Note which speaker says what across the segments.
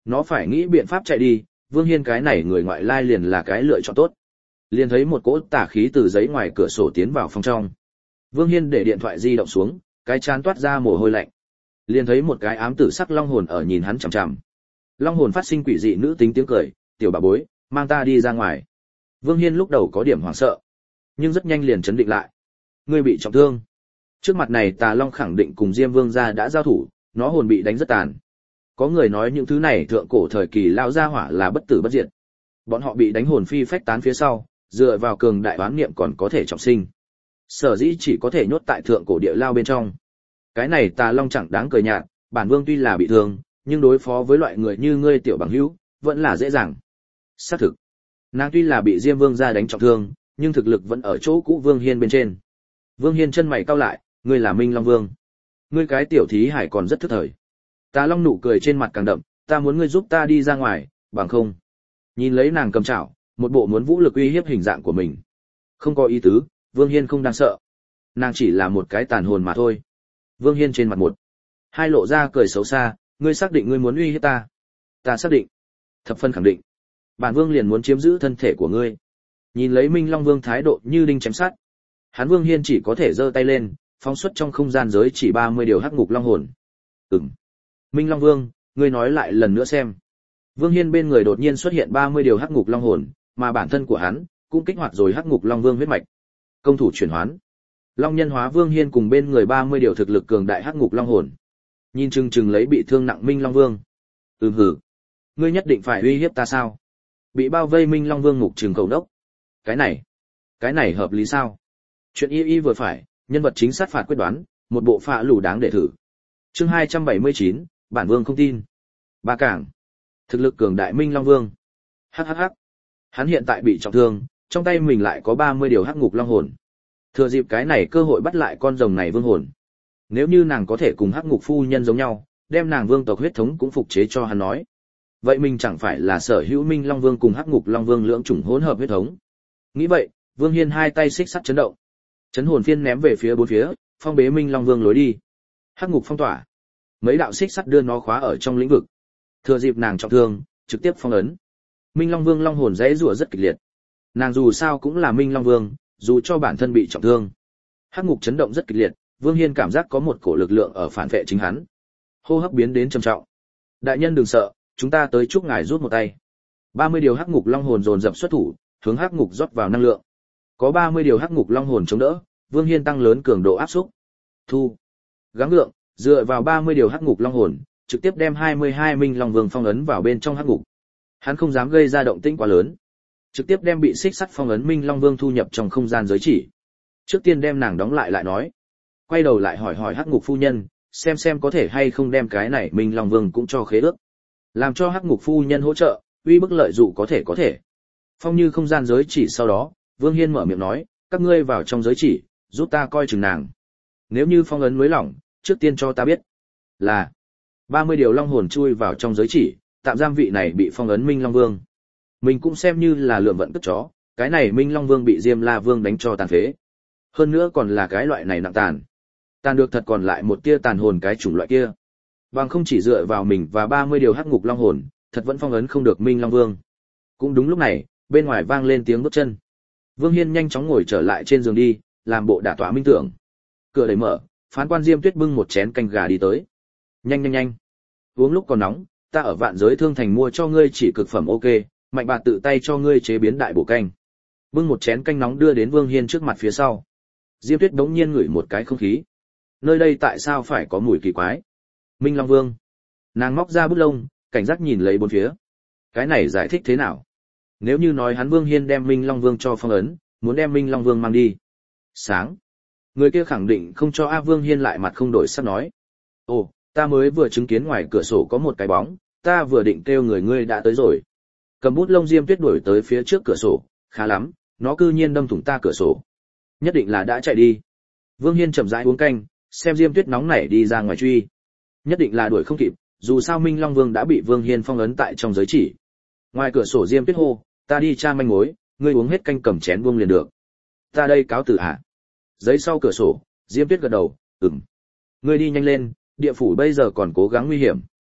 Speaker 1: Nó phải nghĩ biện pháp chạy đi, Vương Hiên cái này người ngoại lai liền là cái lựa chọn tốt. Liền thấy một cỗ tà khí từ giấy ngoài cửa sổ tiến vào phòng trong. Vương Hiên để điện thoại di động xuống, cái trán toát ra mồ hôi lạnh. Liền thấy một cái ám tử sắc long hồn ở nhìn hắn chằm chằm. Long hồn phát sinh quỷ dị nữ tính tiếng cười, "Tiểu bà bối, mang ta đi ra ngoài." Vương Hiên lúc đầu có điểm hoảng sợ, nhưng rất nhanh liền trấn định lại. "Ngươi bị trọng thương." Trước mặt này Tà Long khẳng định cùng Diêm Vương gia đã giao thủ, nó hồn bị đánh rất tàn. Có người nói những thứ này thượng cổ thời kỳ lao gia hỏa là bất tử bất diệt. Bọn họ bị đánh hồn phi phách tán phía sau, dựa vào cường đại oán niệm còn có thể trọng sinh. Sở dĩ chỉ có thể nhốt tại thượng cổ địa lao bên trong. Cái này Tà Long chẳng đáng cười nhạt, bản vương tuy là bị thương, nhưng đối phó với loại người như ngươi tiểu bằng hữu, vẫn là dễ dàng. Xác thực, nàng tuy là bị Diêm Vương gia đánh trọng thương, nhưng thực lực vẫn ở chỗ cũ Vương Hiên bên trên. Vương Hiên chân mày cau lại, ngươi là Minh Long Vương. Ngươi cái tiểu thí hải còn rất thức thời. Tà Long nụ cười trên mặt càng đậm, ta muốn ngươi giúp ta đi ra ngoài, bằng không. Nhìn lấy nàng cầm chảo, một bộ muốn vũ lực uy hiếp hình dạng của mình. Không có ý tứ, Vương Hiên không đang sợ. Nàng chỉ là một cái tàn hồn mà thôi. Vương Hiên trên mặt một hai lộ ra cười xấu xa, ngươi xác định ngươi muốn uy hiếp ta? Ta xác định. Thập phân khẳng định. Bản vương liền muốn chiếm giữ thân thể của ngươi. Nhìn lấy Minh Long Vương thái độ như đinh chém sắt. Hắn Vương Hiên chỉ có thể giơ tay lên, phóng xuất trong không gian giới chỉ 30 điều hắc ngục long hồn. Minh Long Vương, ngươi nói lại lần nữa xem. Vương Hiên bên người đột nhiên xuất hiện 30 điều hắc ngục long hồn, mà bản thân của hắn cũng kích hoạt rồi hắc ngục long vương huyết mạch. Công thủ chuyển hoán. Long nhân hóa Vương Hiên cùng bên người 30 điều thực lực cường đại hắc ngục long hồn. Nhìn chừng lấy bị thương nặng Minh Long Vương. Hử. Ngươi nhất định phải uy hiếp ta sao? Bị bao vây Minh Long Vương ngục trừng khẩu đốc. Cái này hợp lý sao? Chuyện y vừa phải, nhân vật chính sát phạt quyết đoán, một bộ phạ lù đáng để thử. Chương 279, bản vương không tin. Ba Cảng. Thực lực cường đại Minh Long Vương. Hắc. Hắn hiện tại bị trọng thương, trong tay mình lại có 30 điều hắc ngục long hồn. Thừa dịp cái này cơ hội bắt lại con rồng này vương hồn. Nếu như nàng có thể cùng hắc ngục phu nhân giống nhau, đem nàng vương tộc huyết thống cũng phục chế cho hắn nói. Vậy mình chẳng phải là sở hữu Minh Long Vương cùng hắc ngục long vương lưỡng chủng hỗn hợp huyết thống. Nghĩ vậy, Vương Hiên hai tay xích sắt chấn động. Chấn hồn phiên ném về phía bốn phía, phong bế Minh Long Vương lối đi. Hắc ngục phong tỏa. Mấy đạo xích sắt đưa nó khóa ở trong lĩnh vực. Thừa dịp nàng trọng thương, trực tiếp phong ấn. Minh Long Vương long hồn giãy giụa rất kịch liệt. Nàng dù sao cũng là Minh Long Vương, dù cho bản thân bị trọng thương. Hắc ngục chấn động rất kịch liệt, Vương Hiên cảm giác có một cổ lực lượng ở phản vệ chính hắn. Hô hấp biến đến trầm trọng. Đại nhân đừng sợ, chúng ta tới chúc ngài rút một tay. 30 điều hắc ngục long hồn dồn dập xuất thủ, hướng hắc ngục rót vào năng lượng. Có 30 điều hắc ngục long hồn chống đỡ, Vương Hiên tăng lớn cường độ áp xúc. Thu. Gắng gượng, dựa vào 30 điều hắc ngục long hồn, trực tiếp đem 22 Minh Long Vương phong ấn vào bên trong hắc ngục. Hắn không dám gây ra động tĩnh quá lớn, trực tiếp đem bị xích sắt phong ấn Minh Long Vương thu nhập trong không gian giới chỉ. Trước tiên đem nàng đóng lại nói. Quay đầu lại hỏi hắc ngục phu nhân, xem có thể hay không đem cái này Minh Long Vương cũng cho khế ước. Làm cho hắc ngục phu nhân hỗ trợ, uy bức lợi dụ có thể. Phong như không gian giới chỉ sau đó, Vương Hiên mở miệng nói, các ngươi vào trong giới chỉ, giúp ta coi chừng nàng. Nếu như phong ấn mới lỏng, trước tiên cho ta biết. Là 30 điều long hồn chui vào trong giới chỉ, tạm giam vị này bị phong ấn Minh Long Vương. Mình cũng xem như là lượm vận cất chó, cái này Minh Long Vương bị Diêm La Vương đánh cho tàn phế. Hơn nữa còn là cái loại này nặng tàn. Tàn được thật còn lại một tia tàn hồn cái chủng loại kia. Bằng không chỉ dựa vào mình và 30 điều hắc ngục long hồn, thật vẫn phong ấn không được Minh Long Vương. Cũng đúng lúc này, bên ngoài vang lên tiếng bước chân. Vương Hiên nhanh chóng ngồi trở lại trên giường đi, làm bộ đả tọa minh tưởng. Cửa đẩy mở, phán quan Diêm Tuyết bưng một chén canh gà đi tới. Nhanh. Uống lúc còn nóng, ta ở Vạn Giới Thương Thành mua cho ngươi chỉ cực phẩm ok, Mạnh bà tự tay cho ngươi chế biến đại bổ canh. Bưng một chén canh nóng đưa đến Vương Hiên trước mặt phía sau. Diêm Tuyết đống nhiên ngửi một cái không khí. Nơi đây tại sao phải có mùi kỳ quái? Minh Long Vương. Nàng móc ra bút lông, cảnh giác nhìn lấy bốn phía. Cái này giải thích thế nào? Nếu như nói hắn Vương Hiên đem Minh Long Vương cho phong ấn, muốn đem Minh Long Vương mang đi. Sáng. Người kia khẳng định không cho A Vương Hiên lại mặt không đổi sắc nói. Ồ, ta mới vừa chứng kiến ngoài cửa sổ có một cái bóng, ta vừa định kêu người ngươi đã tới rồi. Cầm bút lông Diêm Tuyết đuổi tới phía trước cửa sổ, khá lắm, nó cư nhiên đâm thủng ta cửa sổ. Nhất định là đã chạy đi. Vương Hiên chậm rãi uống canh, xem Diêm Tuyết nóng nảy đi ra ngoài truy. Nhất định là đuổi không kịp, dù sao Minh Long Vương đã bị Vương Hiên phong ấn tại trong giới chỉ. Ngoài cửa sổ Diêm Tuyết hô, ta đi tra manh mối, ngươi uống hết canh cầm chén buông liền được. Ta đây cáo từ hả? Giấy sau cửa sổ, Diêm Tuyết gật đầu, Ngươi đi nhanh lên, địa phủ bây giờ còn cố gắng nguy hiểm.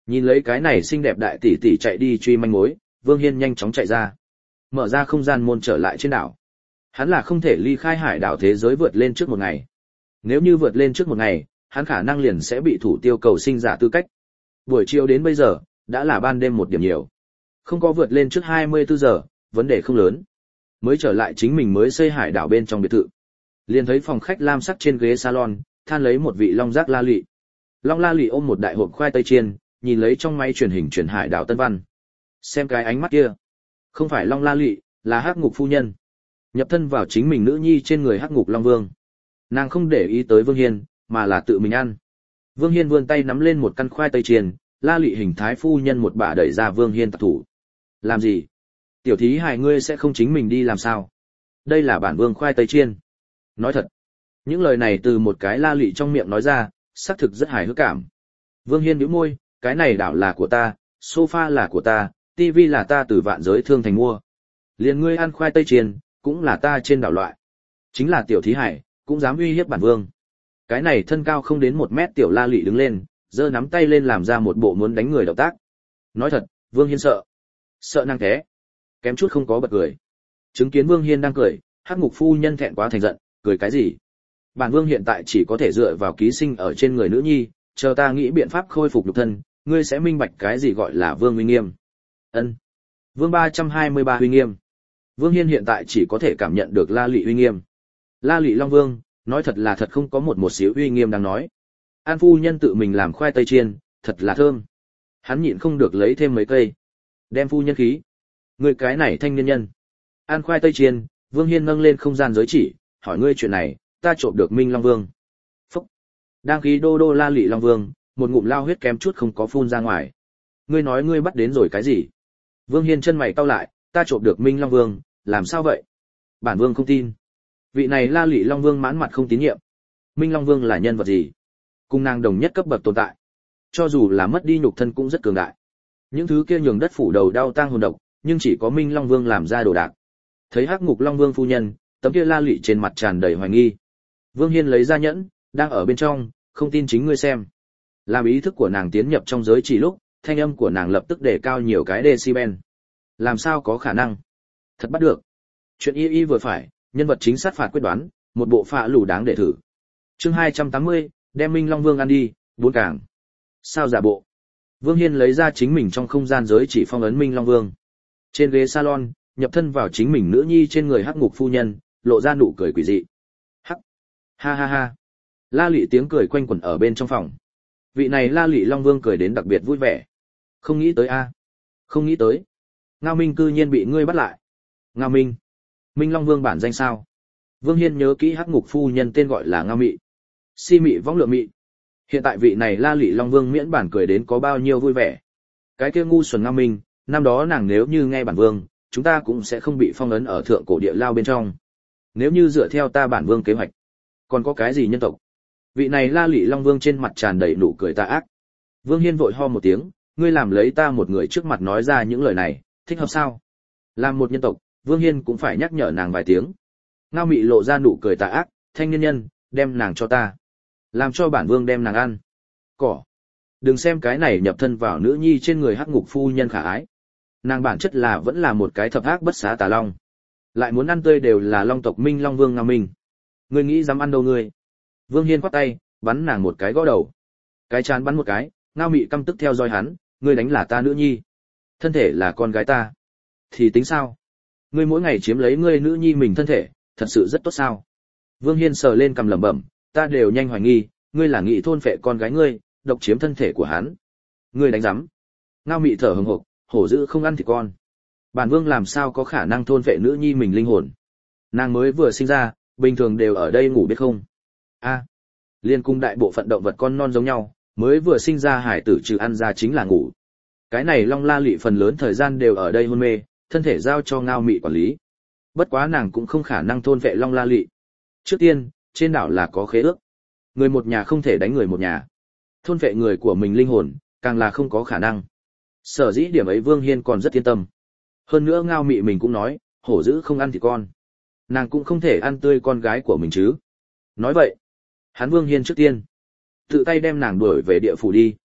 Speaker 1: Nhìn lấy cái này xinh đẹp đại tỷ tỷ chạy đi truy manh mối, Vương Hiên nhanh chóng chạy ra, mở ra không gian môn trở lại trên đảo. Hắn là không thể ly khai hải đảo thế giới vượt lên trước một ngày. Nếu như vượt lên trước một ngày, hắn khả năng liền sẽ bị thủ tiêu cầu sinh giả tư cách. Buổi chiều đến bây giờ, đã là ban đêm một điểm nhiều. Không có vượt lên trước 24 giờ, vấn đề không lớn. Mới trở lại chính mình mới xây hải đảo bên trong biệt thự. Liền thấy phòng khách lam sắc trên ghế salon, than lấy một vị long giác la lị. Long la lị ôm một đại hộp khoai tây chiên, nhìn lấy trong máy truyền hình truyền hải đảo Tân Văn. Xem cái ánh mắt kia, không phải Long la lị, là Hắc Ngục phu nhân. Nhập thân vào chính mình nữ nhi trên người Hắc Ngục Long Vương. Nàng không để ý tới Vương Hiên, mà là tự mình ăn. Vương Hiên vươn tay nắm lên một căn khoai tây chiên, la lị hình thái phu nhân một bả đẩy ra Vương Hiên tạc thủ. Làm gì? Tiểu thí hài ngươi sẽ không chính mình đi làm sao? Đây là bản vương khoai tây chiên. Nói thật, những lời này từ một cái la lị trong miệng nói ra, xác thực rất hài hước cảm. Vương Hiên nhíu môi, cái này đảo là của ta, sofa là của ta, tivi là ta từ vạn giới thương thành mua. Liền ngươi ăn khoai tây chiên, cũng là ta trên đảo loại. Chính là tiểu thí hải, cũng dám uy hiếp bản vương. Cái này thân cao không đến 1 mét tiểu la lị đứng lên, giơ nắm tay lên làm ra một bộ muốn đánh người động tác. Nói thật, Vương Hiên sợ. Sợ năng té. Kém chút không có bật cười. Chứng kiến Vương Hiên đang cười, Hắc Ngục phu nhân thẹn quá thành giận, cười cái gì? Bản vương hiện tại chỉ có thể dựa vào ký sinh ở trên người nữ nhi, chờ ta nghĩ biện pháp khôi phục nhục thân, ngươi sẽ minh bạch cái gì gọi là vương uy nghiêm. Ân. Vương 323 uy nghiêm. Vương Hiên hiện tại chỉ có thể cảm nhận được La Lị uy nghiêm. La Lị Long Vương, nói thật là thật không có một xíu uy nghiêm đang nói. An phu nhân tự mình làm khoai tây chiên, thật là thơm. Hắn nhịn không được lấy thêm mấy cây. Đem phu nhân khí. Người cái này thanh niên nhân. Ăn khoai tây chiên, Vương Hiên nâng lên không gian giới chỉ, hỏi ngươi chuyện này, ta trộm được Minh Long Vương. Phúc. Đang khí đô đô La Lị Long Vương, một ngụm lao huyết kém chút không có phun ra ngoài. Ngươi nói ngươi bắt đến rồi cái gì? Vương Hiên chân mày cau lại, ta trộm được Minh Long Vương, làm sao vậy? Bản vương không tin. Vị này La Lị Long Vương mãn mặt không tín nhiệm. Minh Long Vương là nhân vật gì? Cùng nàng đồng nhất cấp bậc tồn tại. Cho dù là mất đi nhục thân cũng rất cường đại. Những thứ kia nhường đất phủ đầu đau tang hồn độc, nhưng chỉ có Minh Long Vương làm ra đồ đạc. Thấy Hắc Ngục Long Vương phu nhân, tấm kia La Lị trên mặt tràn đầy hoài nghi. Vương Hiên lấy ra nhẫn, đang ở bên trong, không tin chính ngươi xem. Làm ý thức của nàng tiến nhập trong giới chỉ lúc, thanh âm của nàng lập tức đề cao nhiều cái decibel. Làm sao có khả năng? Thật bắt được. Chuyện y vừa phải, nhân vật chính sát phạt quyết đoán, một bộ phạ lù đáng để thử. Chương 280, đem Minh Long Vương ăn đi, 4 càng. Sao giả bộ? Vương Hiên lấy ra chính mình trong không gian giới chỉ phong ấn Minh Long Vương. Trên ghế salon, nhập thân vào chính mình nữ nhi trên người Hắc Ngục phu nhân, lộ ra nụ cười quỷ dị. Hắc. Ha ha ha. La Lị tiếng cười quanh quẩn ở bên trong phòng. Vị này La Lị Long Vương cười đến đặc biệt vui vẻ. Không nghĩ tới a. Không nghĩ tới. Ngao Minh cư nhiên bị ngươi bắt lại. Ngao Minh. Minh Long Vương bản danh sao? Vương Hiên nhớ kỹ Hắc Ngục phu nhân tên gọi là Ngao Mị. Si Mị võng lượng mị. Hiện tại vị này La Lị Long Vương miễn bản cười đến có bao nhiêu vui vẻ. Cái kia ngu xuẩn Ngao Minh, năm đó nàng nếu như nghe bản vương, chúng ta cũng sẽ không bị phong ấn ở thượng cổ địa lao bên trong. Nếu như dựa theo ta bản vương kế hoạch, còn có cái gì nhân tộc? Vị này La Lị Long Vương trên mặt tràn đầy nụ cười tà ác. Vương Hiên vội ho một tiếng, ngươi làm lấy ta một người trước mặt nói ra những lời này, thích hợp sao? Làm một nhân tộc, Vương Hiên cũng phải nhắc nhở nàng vài tiếng. Ngao Mị lộ ra nụ cười tà ác, thanh niên nhân, đem nàng cho ta. Làm cho bản vương đem nàng ăn. Cỏ. Đừng xem cái này nhập thân vào nữ nhi trên người Hắc Ngục phu nhân khả ái. Nàng bản chất là vẫn là một cái thập ác bất xá tà long. Lại muốn ăn tươi đều là long tộc Minh Long Vương Ngao Minh. Ngươi nghĩ dám ăn đâu ngươi? Vương Hiên quát tay, bắn nàng một cái gõ đầu. Cái chán bắn một cái, Ngao Mị căm tức theo dõi hắn, ngươi đánh là ta nữ nhi. Thân thể là con gái ta. Thì tính sao? Ngươi mỗi ngày chiếm lấy ngươi nữ nhi mình thân thể, thật sự rất tốt sao? Vương Hiên sờ lên cằm lẩm bẩm, ta đều nhanh hoài nghi, ngươi là nghị thôn phệ con gái ngươi, độc chiếm thân thể của hắn. Ngươi đánh rắm. Ngao Mị thở hổn hộc, hổ dữ không ăn thịt con. Bản vương làm sao có khả năng thôn phệ nữ nhi mình linh hồn? Nàng mới vừa sinh ra, bình thường đều ở đây ngủ biết không? A, liên cung đại bộ phận động vật con non giống nhau, mới vừa sinh ra hải tử trừ ăn ra chính là ngủ. Cái này Long La Lị phần lớn thời gian đều ở đây hôn mê, thân thể giao cho Ngao Mị quản lý. Bất quá nàng cũng không khả năng thôn phệ Long La Lị. Trước tiên, trên đảo là có khế ước. Người một nhà không thể đánh người một nhà. Thôn phệ người của mình linh hồn, càng là không có khả năng. Sở dĩ điểm ấy Vương Hiên còn rất yên tâm. Hơn nữa Ngao Mị mình cũng nói, hổ dữ không ăn thịt con. Nàng cũng không thể ăn tươi con gái của mình chứ. Nói vậy, hắn Vương Hiên trước tiên tự tay đem nàng đuổi về địa phủ đi.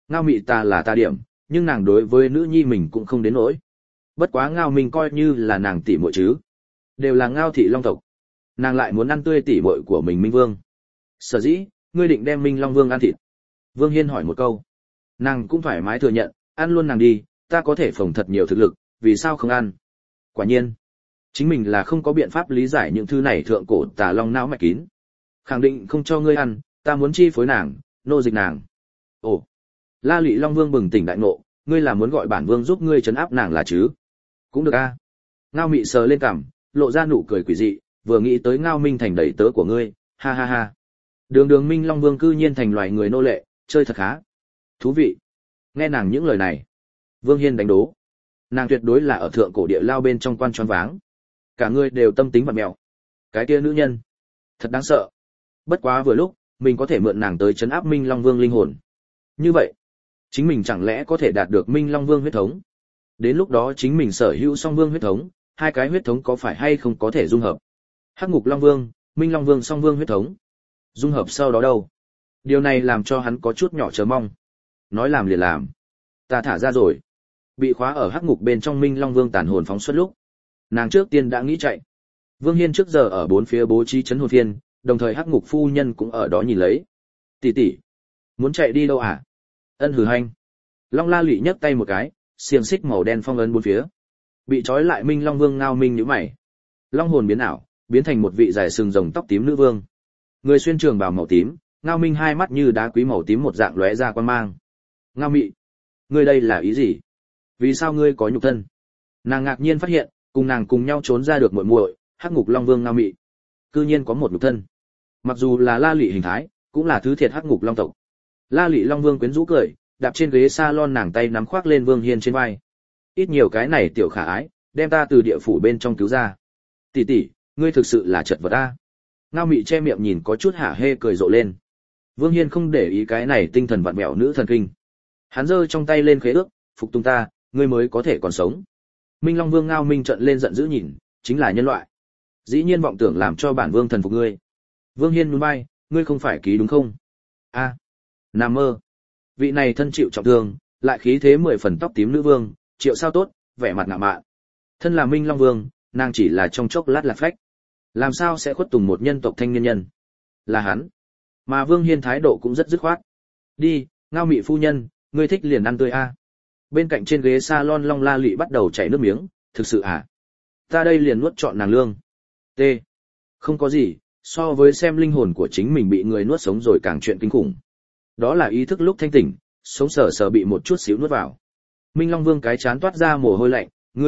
Speaker 1: Ngao Mị ta là ta điểm, nhưng nàng đối với nữ nhi mình cũng không đến nỗi. Bất quá Ngao Minh coi như là nàng tỷ muội chứ, đều là Ngao thị Long tộc, nàng lại muốn ăn tươi tỷ muội của mình Minh Vương. Sở dĩ, ngươi định đem Minh Long Vương ăn thịt? Vương Hiên hỏi một câu. Nàng cũng thoải mái thừa nhận, ăn luôn nàng đi, ta có thể phồng thật nhiều thực lực, vì sao không ăn? Quả nhiên, chính mình là không có biện pháp lý giải những thứ này thượng cổ tà long não mạch kín. Khẳng định không cho ngươi ăn, ta muốn chi phối nàng, nô dịch nàng. Ồ, La Lụy Long Vương bừng tỉnh đại ngộ, ngươi là muốn gọi bản vương giúp ngươi trấn áp nàng là chứ? Cũng được a. Ngao Mị sờ lên cằm, lộ ra nụ cười quỷ dị, vừa nghĩ tới Ngao Minh thành đầy tớ của ngươi, ha ha ha. Đường Minh Long Vương cư nhiên thành loài người nô lệ, chơi thật khá. Thú vị. Nghe nàng những lời này, Vương Hiên đánh đố, nàng tuyệt đối là ở thượng cổ địa lao bên trong quan choáng váng. Cả người đều tâm tính vặn mèo. Cái kia nữ nhân, thật đáng sợ. Bất quá vừa lúc, mình có thể mượn nàng tới trấn áp Minh Long Vương linh hồn. Như vậy, chính mình chẳng lẽ có thể đạt được Minh Long Vương huyết thống? Đến lúc đó chính mình sở hữu Song Vương huyết thống, hai cái huyết thống có phải hay không có thể dung hợp? Hắc Ngục Long Vương, Minh Long Vương Song Vương huyết thống, dung hợp sau đó đâu? Điều này làm cho hắn có chút nhỏ chờ mong. Nói làm liền làm. Ta thả ra rồi. Bị khóa ở Hắc Ngục bên trong Minh Long Vương tàn hồn phóng xuất lúc, nàng trước tiên đã nghĩ chạy. Vương Hiên trước giờ ở bốn phía bố trí trấn hồn phiên, đồng thời Hắc Ngục phu nhân cũng ở đó nhìn lấy. Tỷ tỷ, muốn chạy đi đâu à? Ân hừ hành. Long La Lụy nhấc tay một cái, xiềng xích màu đen phong ấn bốn phía. Bị trói lại Minh Long Vương Ngao Minh nhíu mày. Long hồn biến ảo, biến thành một vị dài sừng rồng tóc tím nữ vương. Người xuyên trường bào màu tím, Ngao Minh hai mắt như đá quý màu tím một dạng lóe ra quang mang. Ngao Mị, ngươi đây là ý gì? Vì sao ngươi có nhục thân? Nàng ngạc nhiên phát hiện, cùng nàng cùng nhau trốn ra được muội muội, Hắc Ngục Long Vương Ngao Mị, cư nhiên có một nhục thân. Mặc dù là La Lụy hình thái, cũng là thứ thiệt Hắc Ngục Long tộc. La Lụy Long Vương quyến rũ cười, đạp trên ghế salon nàng tay nắm khoác lên Vương Hiên trên vai. Ít nhiều cái này tiểu khả ái, đem ta từ địa phủ bên trong cứu ra. Tỷ tỷ, ngươi thực sự là chật vật a. Ngao Mị che miệng nhìn có chút hả hê cười rộ lên. Vương Hiên không để ý cái này tinh thần vặn vẹo nữ thần kinh. Hắn giơ trong tay lên khế ước, phục tùng ta, ngươi mới có thể còn sống. Minh Long Vương Ngao Minh trợn lên giận dữ nhìn, chính là nhân loại. Dĩ nhiên vọng tưởng làm cho bản vương thần phục ngươi. Vương Hiên nhún vai, ngươi không phải ký đúng không? A, nằm mơ. Vị này thân chịu trọng thương, lại khí thế 10 phần tóc tím nữ vương, triệu sao tốt, vẻ mặt ngạo mạn. Thân là Minh Long Vương, nàng chỉ là trong chốc lát lạc phách. Làm sao sẽ khuất tùng một nhân tộc thanh niên nhân? Là hắn. Mà Vương Hiên thái độ cũng rất dứt khoát. Đi, Ngao Mị phu nhân, ngươi thích liền ăn tươi a. Bên cạnh trên ghế salon Long La Lụy bắt đầu chảy nước miếng, thực sự à? Ta đây liền nuốt trọn nàng lương. T. Không có gì, so với xem linh hồn của chính mình bị người nuốt sống rồi càng chuyện kinh khủng. Đó là ý thức lúc thanh tỉnh, sống sờ sờ bị một chút xíu nuốt vào. Minh Long Vương cái chán toát ra mồ hôi lạnh,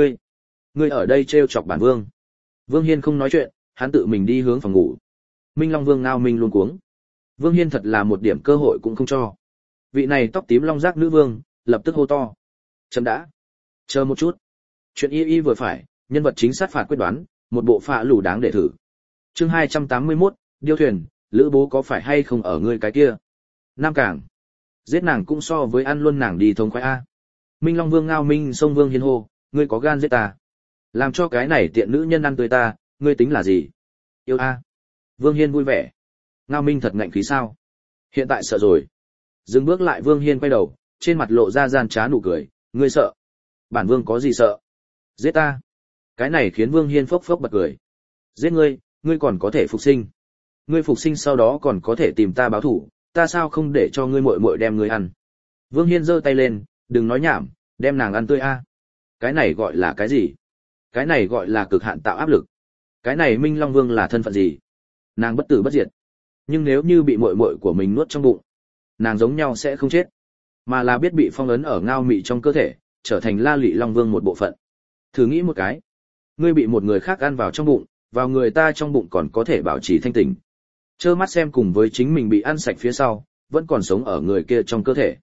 Speaker 1: ngươi ở đây trêu chọc bản vương. Vương Hiên không nói chuyện, hắn tự mình đi hướng phòng ngủ. Minh Long Vương Ngao Minh luôn cuống. Vương Hiên thật là một điểm cơ hội cũng không cho. Vị này tóc tím long giác nữ vương, lập tức hô to. Chấm đã. Chờ một chút. Chuyện y vừa phải, nhân vật chính sát phạt quyết đoán, một bộ phạ lù đáng để thử. Chương 281, điêu thuyền, lữ bố có phải hay không ở ngươi cái kia? Nam Cảng. Giết nàng cũng so với ăn luôn nàng đi thông khoái a. Minh Long Vương Ngao Minh xông Vương Hiên hô, ngươi có gan giết ta? Làm cho cái này tiện nữ nhân ăn tươi ta, ngươi tính là gì? Yêu a. Vương Hiên vui vẻ. Ngao Minh thật ngạnh khí sao? Hiện tại sợ rồi. Dừng bước lại Vương Hiên quay đầu, trên mặt lộ ra gian trá nụ cười, ngươi sợ? Bản vương có gì sợ? Giết ta. Cái này khiến Vương Hiên phốc phốc bật cười. Giết ngươi, ngươi còn có thể phục sinh. Ngươi phục sinh sau đó còn có thể tìm ta báo thủ, ta sao không để cho ngươi muội muội đem ngươi ăn? Vương Hiên giơ tay lên, đừng nói nhảm, đem nàng ăn tươi a. Cái này gọi là cái gì? Cái này gọi là cực hạn tạo áp lực. Cái này Minh Long Vương là thân phận gì? Nàng bất tử bất diệt. Nhưng nếu như bị muội muội của mình nuốt trong bụng, nàng giống nhau sẽ không chết, mà là biết bị phong ấn ở Ngao Mị trong cơ thể, trở thành La Lụy Long Vương một bộ phận. Thử nghĩ một cái, ngươi bị một người khác ăn vào trong bụng, vào người ta trong bụng còn có thể bảo trì thanh tỉnh. Trơ mắt xem cùng với chính mình bị ăn sạch phía sau, vẫn còn sống ở người kia trong cơ thể.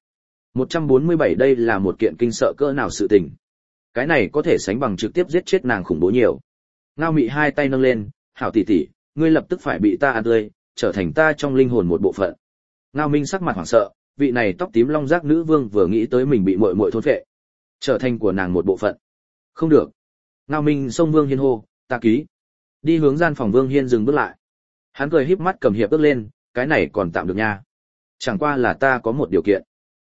Speaker 1: 147 đây là một kiện kinh sợ cỡ nào sự tình. Cái này có thể sánh bằng trực tiếp giết chết nàng khủng bố nhiều. Ngao Mị hai tay nâng lên, hảo tỷ tỷ, ngươi lập tức phải bị ta ăn tươi, trở thành ta trong linh hồn một bộ phận. Ngao Minh sắc mặt hoảng sợ, vị này tóc tím long giác nữ vương vừa nghĩ tới mình bị muội muội thôn phệ, trở thành của nàng một bộ phận. Không được. Ngao Minh xông Vương Hiên hô, ta ký. Đi hướng gian phòng Vương Hiên dừng bước lại. Hắn cười híp mắt cầm hiệp bước lên, cái này còn tạm được nha. Chẳng qua là ta có một điều kiện.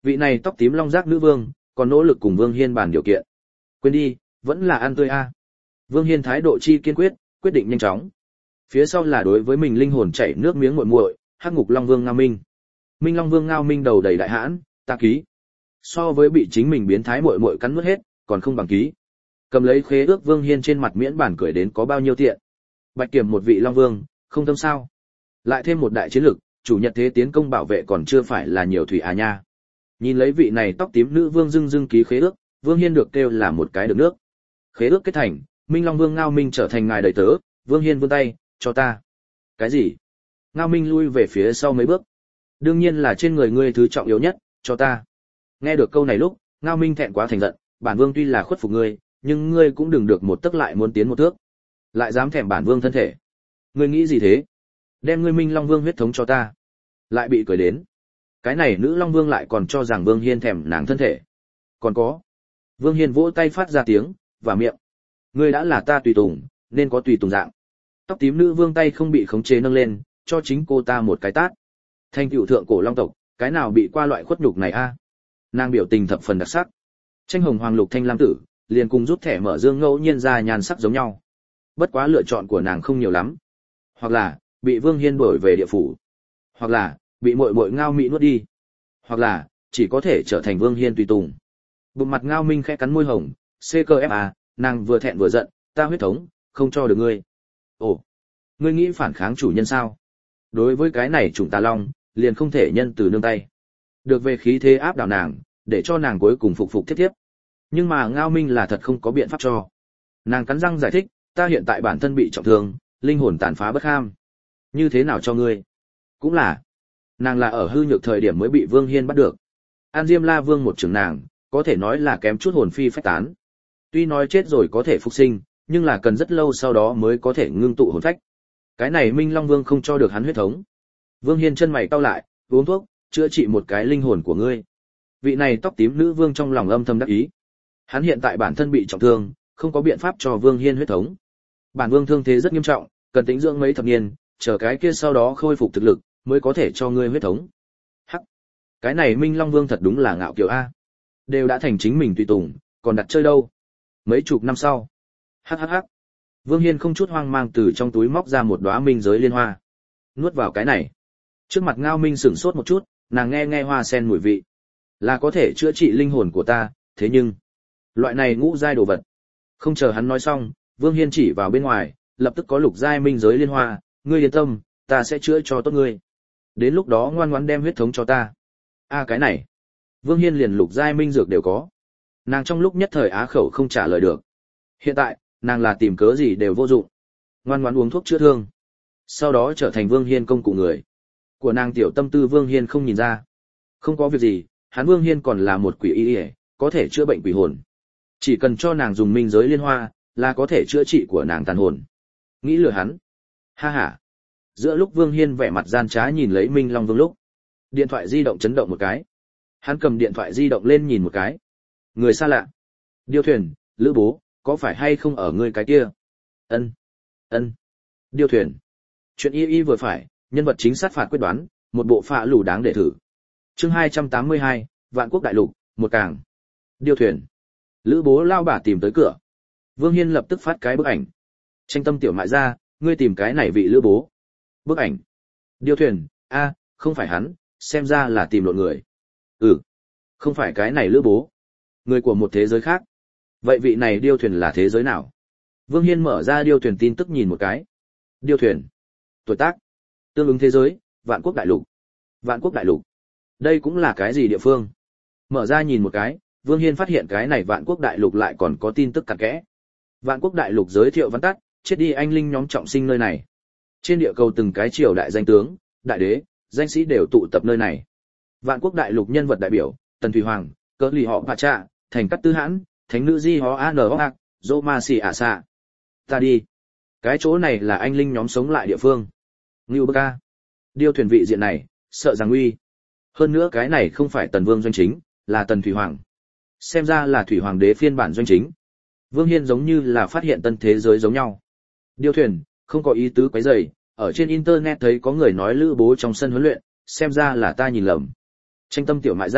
Speaker 1: Vị này tóc tím long giác nữ vương, còn nỗ lực cùng Vương Hiên bàn điều kiện. Quên đi, vẫn là ăn tươi a. Vương Hiên thái độ chi kiên quyết, quyết định nhanh chóng. Phía sau là đối với mình linh hồn chảy nước miếng muội muội, Hắc Ngục Long Vương Ngao Minh. Minh Long Vương Ngao Minh đầu đầy đại hãn, ta ký. So với bị chính mình biến thái muội muội cắn nuốt hết, còn không bằng ký. Cầm lấy khế ước, Vương Hiên trên mặt miễn bản cười đến có bao nhiêu tiện. Bạch kiểm một vị Long Vương, không tâm sao? Lại thêm một đại chiến lực, chủ nhật thế tiến công bảo vệ còn chưa phải là nhiều thủy à nha. Nhìn lấy vị này tóc tím nữ vương dưng ký khế ước, Vương Hiên được kêu là một cái được nước. Khế ước kết thành, Minh Long Vương Ngao Minh trở thành ngài đầy tớ, Vương Hiên vươn tay, cho ta. Cái gì? Ngao Minh lui về phía sau mấy bước. Đương nhiên là trên người ngươi thứ trọng yếu nhất, cho ta. Nghe được câu này lúc, Ngao Minh thẹn quá thành giận, bản vương tuy là khuất phục ngươi, nhưng ngươi cũng đừng được một tấc lại muốn tiến một thước. Lại dám thèm bản vương thân thể. Ngươi nghĩ gì thế? Đem ngươi Minh Long Vương huyết thống cho ta. Lại bị cười đến. Cái này nữ Long Vương lại còn cho rằng Vương Hiên thèm nàng thân thể. Còn có. Vương Hiên vỗ tay phát ra tiếng, và miệng. Ngươi đã là ta tùy tùng, nên có tùy tùng dạng. Tóc tím nữ vương tay không bị khống chế nâng lên, cho chính cô ta một cái tát. Thanh cựu thượng cổ long tộc, cái nào bị qua loại khuất nhục này a? Nàng biểu tình thập phần đặc sắc. Tranh hồng hoàng lục thanh lam tử, liền cùng rút thẻ mở dương ngẫu nhiên ra nhan sắc giống nhau. Bất quá lựa chọn của nàng không nhiều lắm. Hoặc là bị Vương Hiên đuổi về địa phủ, hoặc là bị muội muội Ngao Mỹ nuốt đi, hoặc là chỉ có thể trở thành Vương Hiên tùy tùng. Bụng mặt Ngao Minh khẽ cắn môi hồng, CKFA, nàng vừa thẹn vừa giận, ta huyết thống, không cho được ngươi. Ồ, ngươi nghĩ phản kháng chủ nhân sao? Đối với cái này chủng tà long, liền không thể nhân từ nương tay. Được về khí thế áp đảo nàng, để cho nàng cuối cùng phục phục tiếp tiếp. Nhưng mà Ngao Minh là thật không có biện pháp cho. Nàng cắn răng giải thích, ta hiện tại bản thân bị trọng thương, linh hồn tàn phá bất ham. Như thế nào cho ngươi? Cũng là, nàng là ở hư nhược thời điểm mới bị Vương Hiên bắt được. An Diêm La Vương một trưởng nàng, có thể nói là kém chút hồn phi phách tán. Tuy nói chết rồi có thể phục sinh, nhưng là cần rất lâu sau đó mới có thể ngưng tụ hồn phách. Cái này Minh Long Vương không cho được hắn huyết thống. Vương Hiên chân mày cau lại, uống thuốc, chữa trị một cái linh hồn của ngươi. Vị này tóc tím nữ vương trong lòng âm thầm đắc ý. Hắn hiện tại bản thân bị trọng thương, không có biện pháp cho Vương Hiên huyết thống. Bản vương thương thế rất nghiêm trọng, cần tĩnh dưỡng mấy thập niên, chờ cái kia sau đó khôi phục thực lực, mới có thể cho ngươi huyết thống. Hắc, cái này Minh Long Vương thật đúng là ngạo kiều a. Đều đã thành chính mình tùy tùng, còn đặt chơi đâu? Mấy chục năm sau. Hắc hắc hắc. Vương Hiên không chút hoang mang từ trong túi móc ra một đóa minh giới liên hoa. Nuốt vào cái này. Trước mặt Ngao Minh sửng sốt một chút, nàng nghe hoa sen mùi vị. Là có thể chữa trị linh hồn của ta, thế nhưng loại này ngũ giai đồ vật. Không chờ hắn nói xong, Vương Hiên chỉ vào bên ngoài, lập tức có lục giai minh giới liên hoa, ngươi yên tâm, ta sẽ chữa cho tốt ngươi. Đến lúc đó ngoan ngoãn đem huyết thống cho ta. A cái này. Vương Hiên liền lục giai minh dược đều có. Nàng trong lúc nhất thời á khẩu không trả lời được. Hiện tại, nàng là tìm cớ gì đều vô dụng. Ngoan ngoãn uống thuốc chữa thương. Sau đó trở thành Vương Hiên công cụ người. Của nàng tiểu tâm tư Vương Hiên không nhìn ra. Không có việc gì, hắn Vương Hiên còn là một quỷ y, có thể chữa bệnh quỷ hồn. Chỉ cần cho nàng dùng minh giới liên hoa, là có thể chữa trị của nàng tàn hồn. Nghĩ lừa hắn. Ha ha. Giữa lúc Vương Hiên vẻ mặt gian trá nhìn lấy Minh Long Vương lúc, điện thoại di động chấn động một cái. Hắn cầm điện thoại di động lên nhìn một cái. Người xa lạ. Điêu thuyền, Lữ Bố, có phải hay không ở ngươi cái kia? Ân. Điêu thuyền. Chuyện y vừa phải, nhân vật chính sát phạt quyết đoán, một bộ phạ lù đáng để thử. Chương 282, Vạn Quốc Đại Lục, một càng. Điêu thuyền. Lữ Bố lao bà tìm tới cửa. Vương Hiên lập tức phát cái bức ảnh. Tranh tâm tiểu mại ra, ngươi tìm cái này vị Lữ Bố. Bức ảnh. Điêu thuyền, không phải hắn, xem ra là tìm lộn người. Không phải cái này Lữ Bố. Người của một thế giới khác. Vậy vị này điêu thuyền là thế giới nào? Vương Hiên mở ra điêu thuyền tin tức nhìn một cái. Điêu thuyền. Tuổi tác. Tương ứng thế giới, Vạn Quốc Đại Lục. Vạn Quốc Đại Lục. Đây cũng là cái gì địa phương? Mở ra nhìn một cái, Vương Hiên phát hiện cái này Vạn Quốc Đại Lục lại còn có tin tức cặn kẽ. Vạn Quốc Đại Lục giới thiệu văn tắt, chết đi anh linh nhóm trọng sinh nơi này. Trên địa cầu từng cái triều đại danh tướng, đại đế, danh sĩ đều tụ tập nơi này. Vạn Quốc Đại Lục nhân vật đại biểu, Tần Thủy Hoàng, Cỡ Lì Họ Pà Trạ, Thành Cát Tư Hãn, Thánh Nữ Di Hó An Hạc, Dô Ma Xì Ả Xạ. Ta đi. Cái chỗ này là anh linh nhóm sống lại địa phương. Ngưu Bơ Ca. Điêu thuyền vị diện này, sợ rằng uy. Hơn nữa cái này không phải Tần Vương doanh chính, là Tần Thủy Hoàng. Xem ra là Thủy Hoàng đế phiên bản doanh chính. Vương Hiên giống như là phát hiện tân thế giới giống nhau. Điêu thuyền, không có ý tứ quấy rầy, ở trên internet thấy có người nói Lữ Bố trong sân huấn luyện, xem ra là ta nhìn lầm. Tranh tâm tiểu mại ra,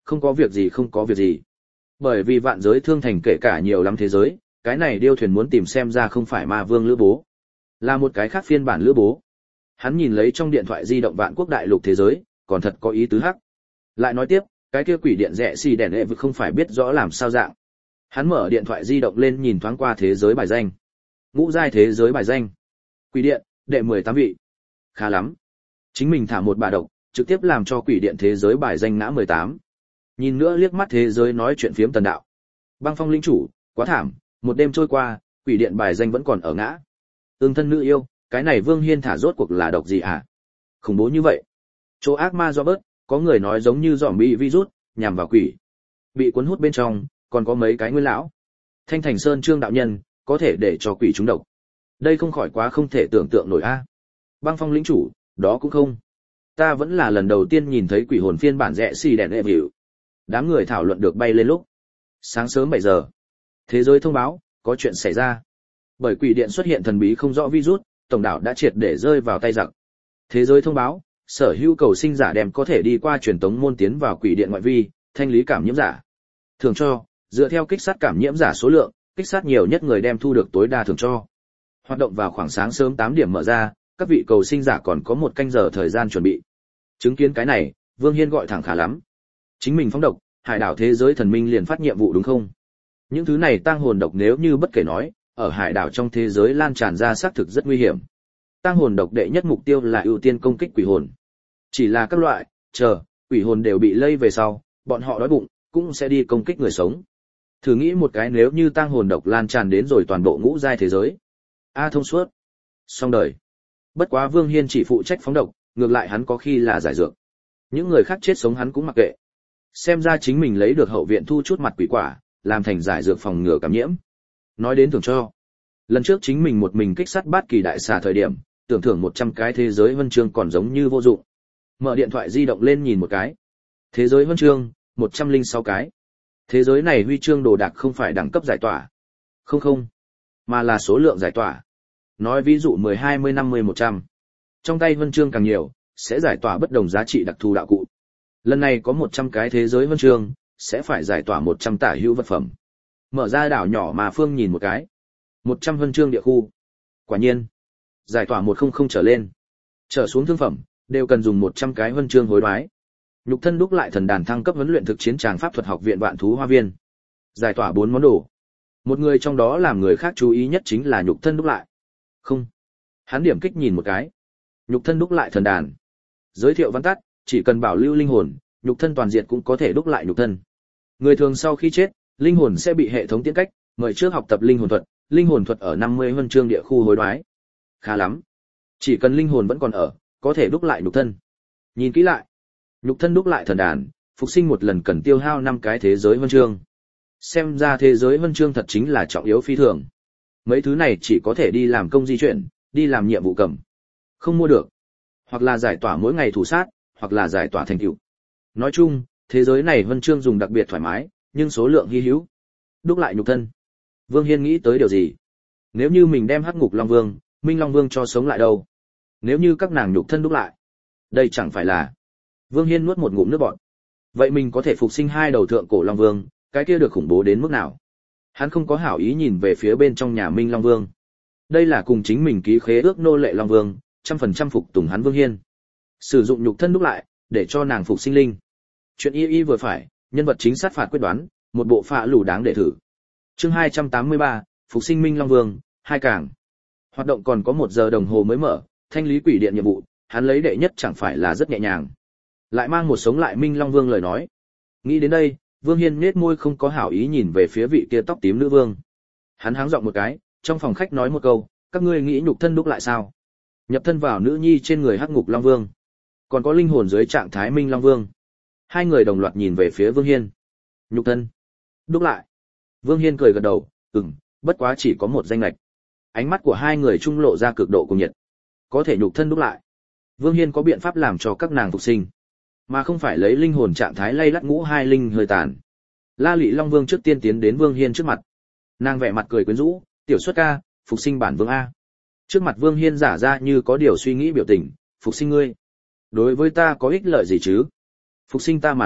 Speaker 1: không có việc gì không có việc gì. Bởi vì vạn giới thương thành kể cả nhiều lắm thế giới, cái này điêu thuyền muốn tìm xem ra không phải ma vương Lữ Bố, là một cái khác phiên bản Lữ Bố. Hắn nhìn lấy trong điện thoại di động vạn quốc đại lục thế giới, còn thật có ý tứ hắc. Lại nói tiếp, cái kia quỷ điện rẻ xì đèn hệ vực không phải biết rõ làm sao dạng. Hắn mở điện thoại di động lên nhìn thoáng qua thế giới bài danh. Ngũ giai thế giới bài danh. Quỷ điện, đệ 18 vị. Khá lắm. Chính mình thả một bà độc, trực tiếp làm cho quỷ điện thế giới bài danh ngã 18. Nhìn nữa liếc mắt thế giới nói chuyện phiếm Tần Đạo. Băng Phong lĩnh chủ, quá thảm, một đêm trôi qua, quỷ điện bài danh vẫn còn ở ngã. Ưng thân nữ yêu, cái này Vương Hiên thả rốt cuộc là độc gì hả? Khủng bố như vậy. Chỗ ác ma do bớt, có người nói giống như zombie virus, nhằm vào quỷ. Bị cuốn hút bên trong, còn có mấy cái nguyên lão. Thanh Thành Sơn Trương đạo nhân, có thể để cho quỷ trúng độc. Đây không khỏi quá không thể tưởng tượng nổi a. Băng Phong lĩnh chủ, đó cũng không. Ta vẫn là lần đầu tiên nhìn thấy quỷ hồn phiên bản rẻ xì đèn ệp hiệu. Đám người thảo luận được bay lên lúc. Sáng sớm 7 giờ. Thế giới thông báo, có chuyện xảy ra. Bởi quỷ điện xuất hiện thần bí không rõ virus, tổng đảo đã triệt để rơi vào tay giặc. Thế giới thông báo, sở hữu cầu sinh giả đem có thể đi qua truyền tống môn tiến vào quỷ điện ngoại vi, thanh lý cảm nhiễm giả. Thường cho, dựa theo kích sát cảm nhiễm giả số lượng, kích sát nhiều nhất người đem thu được tối đa thường cho. Hoạt động vào khoảng sáng sớm 8 điểm mở ra, các vị cầu sinh giả còn có một canh giờ thời gian chuẩn bị. Chứng kiến cái này, Vương Hiên gọi thẳng khá lắm. Chính mình phóng độc, hải đảo thế giới thần minh liền phát nhiệm vụ đúng không? Những thứ này tang hồn độc nếu như bất kể nói, ở hải đảo trong thế giới lan tràn ra xác thực rất nguy hiểm. Tang hồn độc đệ nhất mục tiêu là ưu tiên công kích quỷ hồn. Chỉ là các loại, quỷ hồn đều bị lây về sau, bọn họ đói bụng, cũng sẽ đi công kích người sống. Thử nghĩ một cái nếu như tang hồn độc lan tràn đến rồi toàn bộ ngũ giai thế giới. Thông suốt. Xong đời. Bất quá Vương Hiên chỉ phụ trách phóng độc, ngược lại hắn có khi là giải dược. Những người khác chết sống hắn cũng mặc kệ. Xem ra chính mình lấy được hậu viện thu chút mặt quỷ quả, làm thành giải dược phòng ngừa cảm nhiễm. Nói đến thưởng cho. Lần trước chính mình một mình kích sát bát kỳ đại xà thời điểm, tưởng thưởng 100 cái thế giới huân chương còn giống như vô dụng. Mở điện thoại di động lên nhìn một cái. Thế giới huân chương, 106 cái. Thế giới này huy chương đồ đạc không phải đẳng cấp giải tỏa. Không, mà là số lượng giải tỏa. Nói ví dụ 10, 20, 50, 100. Trong tay huân chương càng nhiều, sẽ giải tỏa bất đồng giá trị đặc thù đạo cụ. Lần này có 100 cái thế giới huân chương, sẽ phải giải tỏa 100 tả hữu vật phẩm. Mở ra đảo nhỏ mà Phương nhìn một cái. 100 huân chương địa khu. Quả nhiên, giải tỏa 100 trở lên. Trở xuống thương phẩm, đều cần dùng 100 cái huân chương hối đoái. Nhục thân đúc lại thần đàn thăng cấp huấn luyện thực chiến tràng pháp thuật học viện Vạn Thú Hoa Viên. Giải tỏa 4 món đồ. Một người trong đó làm người khác chú ý nhất chính là nhục thân đúc lại. Không. Hắn điểm kích nhìn một cái. Nhục thân đúc lại thần đàn. Giới thiệu văn tắt, chỉ cần bảo lưu linh hồn, nhục thân toàn diện cũng có thể đúc lại nhục thân. Người thường sau khi chết, linh hồn sẽ bị hệ thống tiễn cách, mời trước học tập linh hồn thuật ở 50 huân chương địa khu hối đoái. Khá lắm. Chỉ cần linh hồn vẫn còn ở, có thể đúc lại nhục thân. Nhìn kỹ lại. Nhục thân đúc lại thần đàn, phục sinh một lần cần tiêu hao 5 cái thế giới huân chương. Xem ra thế giới huân chương thật chính là trọng yếu phi thường. Mấy thứ này chỉ có thể đi làm công di chuyển, đi làm nhiệm vụ cầm. Không mua được. Hoặc là giải tỏa mỗi ngày thủ sát, hoặc là giải tỏa thành tựu. Nói chung, thế giới này huân chương dùng đặc biệt thoải mái, nhưng số lượng hi hữu. Đúc lại nhục thân. Vương Hiên nghĩ tới điều gì? Nếu như mình đem Hắc Ngục Long Vương, Minh Long Vương cho sống lại đâu? Nếu như các nàng nhục thân đúc lại, đây chẳng phải là... Vương Hiên nuốt một ngụm nước bọt. Vậy mình có thể phục sinh 2 đầu thượng cổ Long Vương, cái kia được khủng bố đến mức nào? Hắn không có hảo ý nhìn về phía bên trong nhà Minh Long Vương. Đây là cùng chính mình ký khế ước nô lệ Long Vương, 100% phục tùng hắn Vương Hiên. Sử dụng nhục thân đúc lại, để cho nàng phục sinh linh. Chuyện y vừa phải, nhân vật chính sát phạt quyết đoán, một bộ phạ lù đáng để thử. Chương 283, phục sinh Minh Long Vương, 2 càng. Hoạt động còn có 1 giờ đồng hồ mới mở, thanh lý quỷ điện nhiệm vụ, hắn lấy đệ nhất chẳng phải là rất nhẹ nhàng. Lại mang một sống lại Minh Long Vương lời nói. Nghĩ đến đây, Vương Hiên nhếch môi không có hảo ý nhìn về phía vị kia tóc tím nữ vương. Hắn háng giọng một cái, trong phòng khách nói một câu, các ngươi nghĩ nhục thân đúc lại sao? Nhập thân vào nữ nhi trên người Hắc Ngục Long Vương, còn có linh hồn dưới trạng thái Minh Long Vương. Hai người đồng loạt nhìn về phía Vương Hiên. Nhục thân đúc lại. Vương Hiên cười gật đầu, bất quá chỉ có một danh lệch. Ánh mắt của hai người trung lộ ra cực độ cùng nhiệt. Có thể nhục thân đúc lại. Vương Hiên có biện pháp làm cho các nàng phục sinh, mà không phải lấy linh hồn trạng thái lay lắt ngũ hai linh hơi tàn. La Lị Long Vương trước tiên tiến đến Vương Hiên trước mặt. Nàng vẻ mặt cười quyến rũ, "Tiểu Xuất ca, phục sinh bản vương a." Trước mặt Vương Hiên giả ra như có điều suy nghĩ biểu tình, "Phục sinh ngươi? Đối với ta có ích lợi gì chứ? Phục sinh ta mà nói,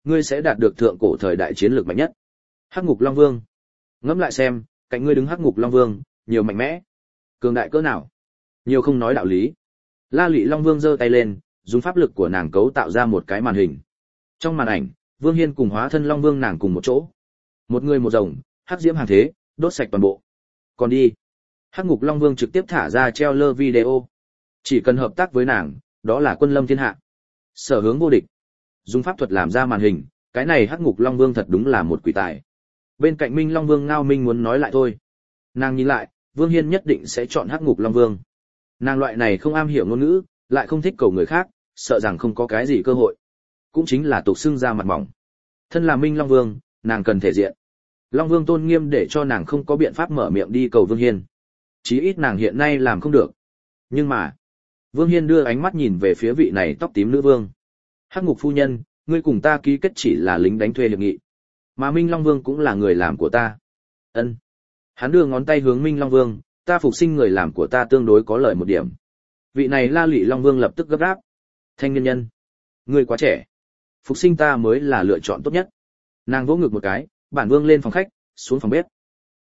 Speaker 1: ngươi sẽ đạt được thượng cổ thời đại chiến lược mạnh nhất. Hắc Ngục Long Vương. Ngẫm lại xem, cạnh ngươi đứng Hắc Ngục Long Vương, nhiều mạnh mẽ, cường đại cỡ nào. Nhiều không nói đạo lý. La Lị Long Vương giơ tay lên, dùng pháp lực của nàng cấu tạo ra một cái màn hình. Trong màn ảnh, Vương Hiên cùng hóa thân Long Vương nàng cùng một chỗ. Một người một rồng, hắc diễm hàng thế, đốt sạch toàn bộ. Còn đi. Hắc Ngục Long Vương trực tiếp thả ra treo lơ video. Chỉ cần hợp tác với nàng, đó là quân lâm thiên hạ. Sở hướng vô địch. Dùng pháp thuật làm ra màn hình, cái này Hắc Ngục Long Vương thật đúng là một quỷ tài. Bên cạnh Minh Long Vương Ngao Minh muốn nói lại thôi. Nàng nhìn lại, Vương Hiên nhất định sẽ chọn Hắc Ngục Long Vương. Nàng loại này không am hiểu ngôn ngữ, lại không thích cầu người khác, sợ rằng không có cái gì cơ hội. Cũng chính là tục xưng ra mặt mỏng. Thân là Minh Long Vương, nàng cần thể diện. Long Vương tôn nghiêm để cho nàng không có biện pháp mở miệng đi cầu Vương Hiên. Chí ít nàng hiện nay làm không được. Nhưng mà, Vương Hiên đưa ánh mắt nhìn về phía vị này tóc tím nữ vương. Hắc Ngục phu nhân, ngươi cùng ta ký kết chỉ là lính đánh thuê hiệp nghị, mà Minh Long Vương cũng là người làm của ta. Ân. Hắn đưa ngón tay hướng Minh Long Vương, ta phục sinh người làm của ta tương đối có lợi một điểm. Vị này La Lị Long Vương lập tức gấp gáp. Thanh niên nhân, ngươi quá trẻ, phục sinh ta mới là lựa chọn tốt nhất. Nàng vỗ ngực một cái, bản vương lên phòng khách, xuống phòng bếp.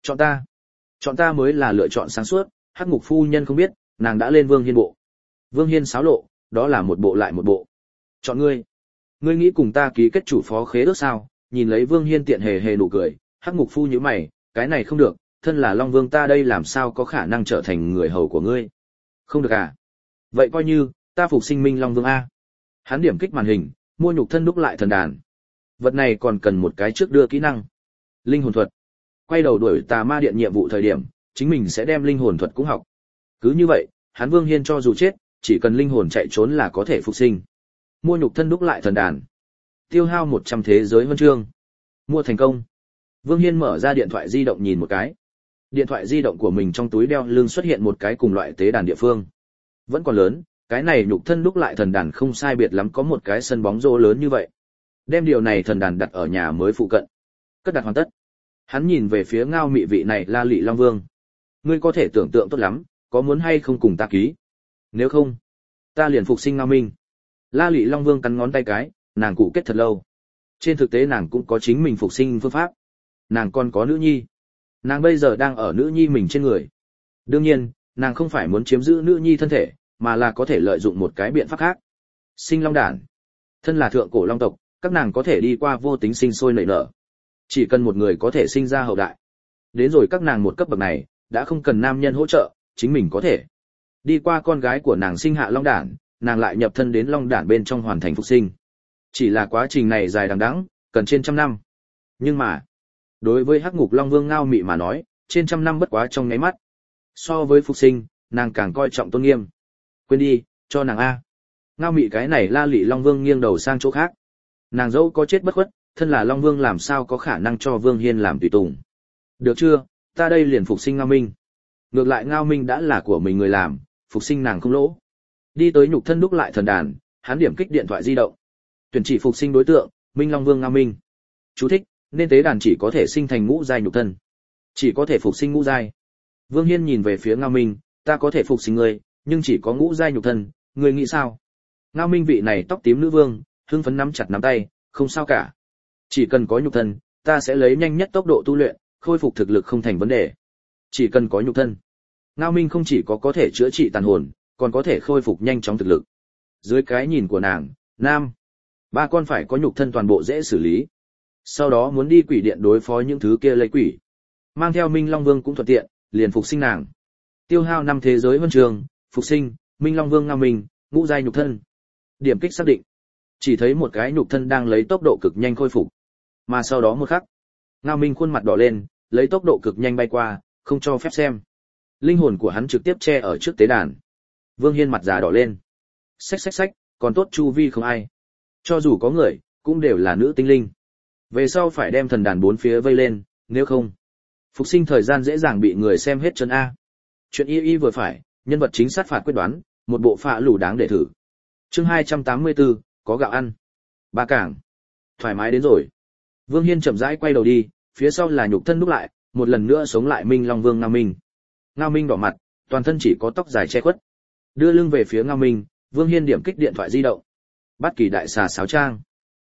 Speaker 1: Chọn ta mới là lựa chọn sáng suốt. Hắc Ngục phu nhân không biết, nàng đã lên Vương Hiên bộ. Vương Hiên xáo lộ, đó là một bộ lại một bộ. Chọn ngươi nghĩ cùng ta ký kết chủ phó khế ước sao? Nhìn lấy Vương Hiên tiện hề hề nụ cười, Hắc Ngục phu nhíu mày, cái này không được, thân là Long Vương ta đây làm sao có khả năng trở thành người hầu của ngươi? Không được à? Vậy coi như ta phục sinh Minh Long Vương a. Hắn điểm kích màn hình, mua nhục thân đúc lại thần đàn. Vật này còn cần một cái trước đưa kỹ năng. Linh hồn thuật. Quay đầu đuổi tà ma điện nhiệm vụ thời điểm, chính mình sẽ đem linh hồn thuật cũng học. Cứ như vậy, hắn Vương Hiên cho dù chết, chỉ cần linh hồn chạy trốn là có thể phục sinh. Mua nhục thân đúc lại thần đàn. Tiêu hao 100 thế giới huân chương. Mua thành công. Vương Hiên mở ra điện thoại di động nhìn một cái. Điện thoại di động của mình trong túi đeo lưng xuất hiện một cái cùng loại tế đàn địa phương. Vẫn còn lớn, cái này nhục thân đúc lại thần đàn không sai biệt lắm có một cái sân bóng rổ lớn như vậy. Đem điều này thần đàn đặt ở nhà mới phụ cận. Cất đặt hoàn tất. Hắn nhìn về phía Ngao Mị vị này La Lị Long Vương. Ngươi có thể tưởng tượng tốt lắm, có muốn hay không cùng ta ký? Nếu không, ta liền phục sinh Ngao Minh. La Lị Long Vương cắn ngón tay cái, nàng cụ kết thật lâu. Trên thực tế nàng cũng có chính mình phục sinh phương pháp. Nàng còn có nữ nhi. Nàng bây giờ đang ở nữ nhi mình trên người. Đương nhiên, nàng không phải muốn chiếm giữ nữ nhi thân thể, mà là có thể lợi dụng một cái biện pháp khác. Sinh long đản. Thân là thượng cổ long tộc, các nàng có thể đi qua vô tính sinh sôi nảy nở. Chỉ cần một người có thể sinh ra hậu đại. Đến rồi các nàng một cấp bậc này, đã không cần nam nhân hỗ trợ, chính mình có thể. Đi qua con gái của nàng sinh hạ long đản, nàng lại nhập thân đến long đản bên trong hoàn thành phục sinh. Chỉ là quá trình này dài đằng đẵng, cần trên trăm năm. Nhưng mà, đối với Hắc Ngục Long Vương Ngao Mị mà nói, trên trăm năm bất quá trong nháy mắt. So với phục sinh, nàng càng coi trọng tôn nghiêm. Quên đi, cho nàng a. Ngao Mị cái này La Lị Long Vương nghiêng đầu sang chỗ khác. Nàng dẫu có chết bất khuất, thân là Long Vương làm sao có khả năng cho Vương Hiên làm tùy tùng. Được chưa, ta đây liền phục sinh Ngao Minh. Ngược lại Ngao Minh đã là của mình người làm, phục sinh nàng không lỗ. Đi tới nhục thân đúc lại thần đàn, hắn điểm kích điện thoại di động. Tuyển chỉ phục sinh đối tượng, Minh Long Vương Ngao Minh. Chú thích, nên tế đàn chỉ có thể sinh thành ngũ giai nhục thân. Chỉ có thể phục sinh ngũ giai. Vương Hiên nhìn về phía Ngao Minh, ta có thể phục sinh ngươi, nhưng chỉ có ngũ giai nhục thân, ngươi nghĩ sao? Ngao Minh vị này tóc tím nữ vương, hưng phấn nắm chặt nắm tay, không sao cả. Chỉ cần có nhục thân, ta sẽ lấy nhanh nhất tốc độ tu luyện, khôi phục thực lực không thành vấn đề. Chỉ cần có nhục thân. Ngao Minh không chỉ có thể chữa trị tàn hồn, còn có thể khôi phục nhanh chóng thực lực. Dưới cái nhìn của nàng, nam, ba con phải có nhục thân toàn bộ dễ xử lý. Sau đó muốn đi quỷ điện đối phó những thứ kia lấy quỷ. Mang theo Minh Long Vương cũng thuận tiện, liền phục sinh nàng. Tiêu hao 5 thế giới huân chương, phục sinh, Minh Long Vương Ngao Minh, ngũ giai nhục thân. Điểm kích xác định. Chỉ thấy một cái nhục thân đang lấy tốc độ cực nhanh khôi phục. Mà sau đó một khắc, Ngao Minh khuôn mặt đỏ lên, lấy tốc độ cực nhanh bay qua, không cho phép xem. Linh hồn của hắn trực tiếp che ở trước tế đàn. Vương Hiên mặt già đỏ lên. Xách, còn tốt chu vi không ai. Cho dù có người, cũng đều là nữ tinh linh. Về sau phải đem thần đàn bốn phía vây lên, nếu không, phục sinh thời gian dễ dàng bị người xem hết chân A. Chuyện y vừa phải, nhân vật chính sát phạt quyết đoán, một bộ phạ lù đáng để thử. Chương 284, có gạo ăn. Ba Cảng. Thoải mái đến rồi. Vương Hiên chậm rãi quay đầu đi, phía sau là nhục thân đúc lại, một lần nữa sống lại Minh Long Vương Ngao Minh. Ngao Minh đỏ mặt, toàn thân chỉ có tóc dài che khuất. Đưa lưng về phía Ngao Minh, Vương Hiên điểm kích điện thoại di động. Bắt kỳ đại xà sáo trang.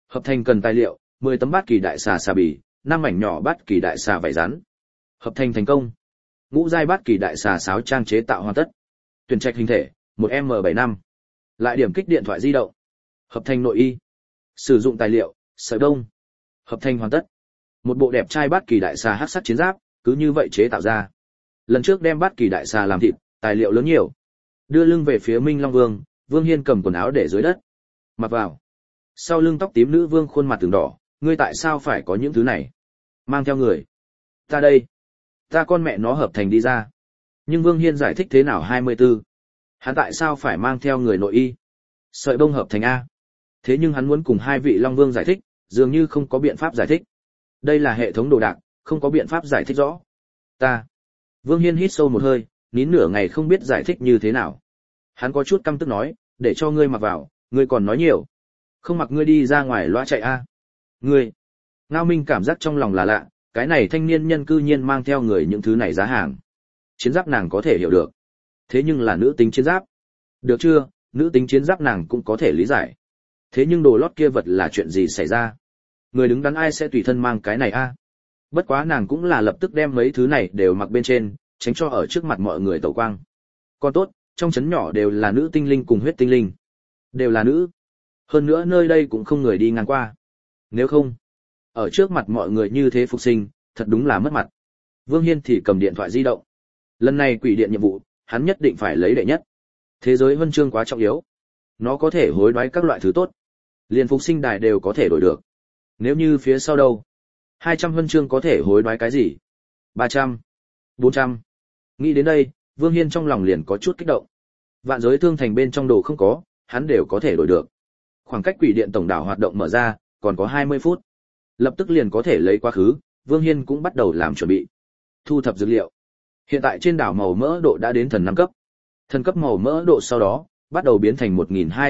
Speaker 1: Hợp thành cần tài liệu: 10 tấm bát kỳ đại xà xà bì, 5 mảnh nhỏ bát kỳ đại xà vảy rắn. Hợp thành thành công. Ngũ giai bát kỳ đại xà sáo trang chế tạo hoàn tất. Tuyển trạch hình thể: 1M75. Lại điểm kích điện thoại di động. Hợp thành nội y. Sử dụng tài liệu: sợi bông. Hợp thành hoàn tất. Một bộ đẹp trai bát kỳ đại xà hắc sắc chiến giáp, cứ như vậy chế tạo ra. Lần trước đem bát kỳ đại xà làm thịt, tài liệu lớn nhiều. Đưa lưng về phía Minh Long Vương, Vương Hiên cầm quần áo để dưới đất. Mặc vào. Sau lưng tóc tím nữ vương khuôn mặt từng đỏ, ngươi tại sao phải có những thứ này? Mang theo người. Ta đây. Ta con mẹ nó hợp thành đi ra. Nhưng Vương Hiên giải thích thế nào 24. Hắn tại sao phải mang theo người nội y? Sợi bông hợp thành A. Thế nhưng hắn muốn cùng hai vị Long Vương giải thích, dường như không có biện pháp giải thích. Đây là hệ thống đồ đạc, không có biện pháp giải thích rõ. Ta. Vương Hiên hít sâu một hơi, nín nửa ngày không biết giải thích như thế nào. Hắn có chút căm tức nói, để cho ngươi mặc vào, ngươi còn nói nhiều. Không mặc ngươi đi ra ngoài loa chạy A. Ngươi. Ngao Minh cảm giác trong lòng là lạ, cái này thanh niên nhân cư nhiên mang theo người những thứ này giá hàng. Chiến giáp nàng có thể hiểu được. Thế nhưng là nữ tính chiến giáp. Được chưa, nữ tính chiến giáp nàng cũng có thể lý giải. Thế nhưng đồ lót kia vật là chuyện gì xảy ra? Người đứng đắn ai sẽ tùy thân mang cái này a? Bất quá nàng cũng là lập tức đem mấy thứ này đều mặc bên trên, tránh cho ở trước mặt mọi người tẩu quang. Còn tốt, trong trấn nhỏ đều là nữ tinh linh cùng huyết tinh linh. Đều là nữ. Hơn nữa nơi đây cũng không người đi ngang qua. Nếu không, ở trước mặt mọi người như thế phục sinh, thật đúng là mất mặt. Vương Hiên thì cầm điện thoại di động. Lần này quỷ điện nhiệm vụ, hắn nhất định phải lấy đệ nhất. Thế giới huân chương quá trọng yếu. Nó có thể hối đoái các loại thứ tốt. Liền phục sinh đài đều có thể đổi được. Nếu như phía sau đâu? 200 huân chương có thể hối đoái cái gì? 300, 400. Nghĩ đến đây, Vương Hiên trong lòng liền có chút kích động. Vạn giới thương thành bên trong đồ không có, hắn đều có thể đổi được. Khoảng cách quỷ điện tổng đảo hoạt động mở ra, còn có 20 phút. Lập tức liền có thể lấy quá khứ, Vương Hiên cũng bắt đầu làm chuẩn bị. Thu thập dữ liệu. Hiện tại trên đảo màu mỡ độ đã đến thần 5 cấp. Thần cấp màu mỡ độ sau đó, bắt đầu biến thành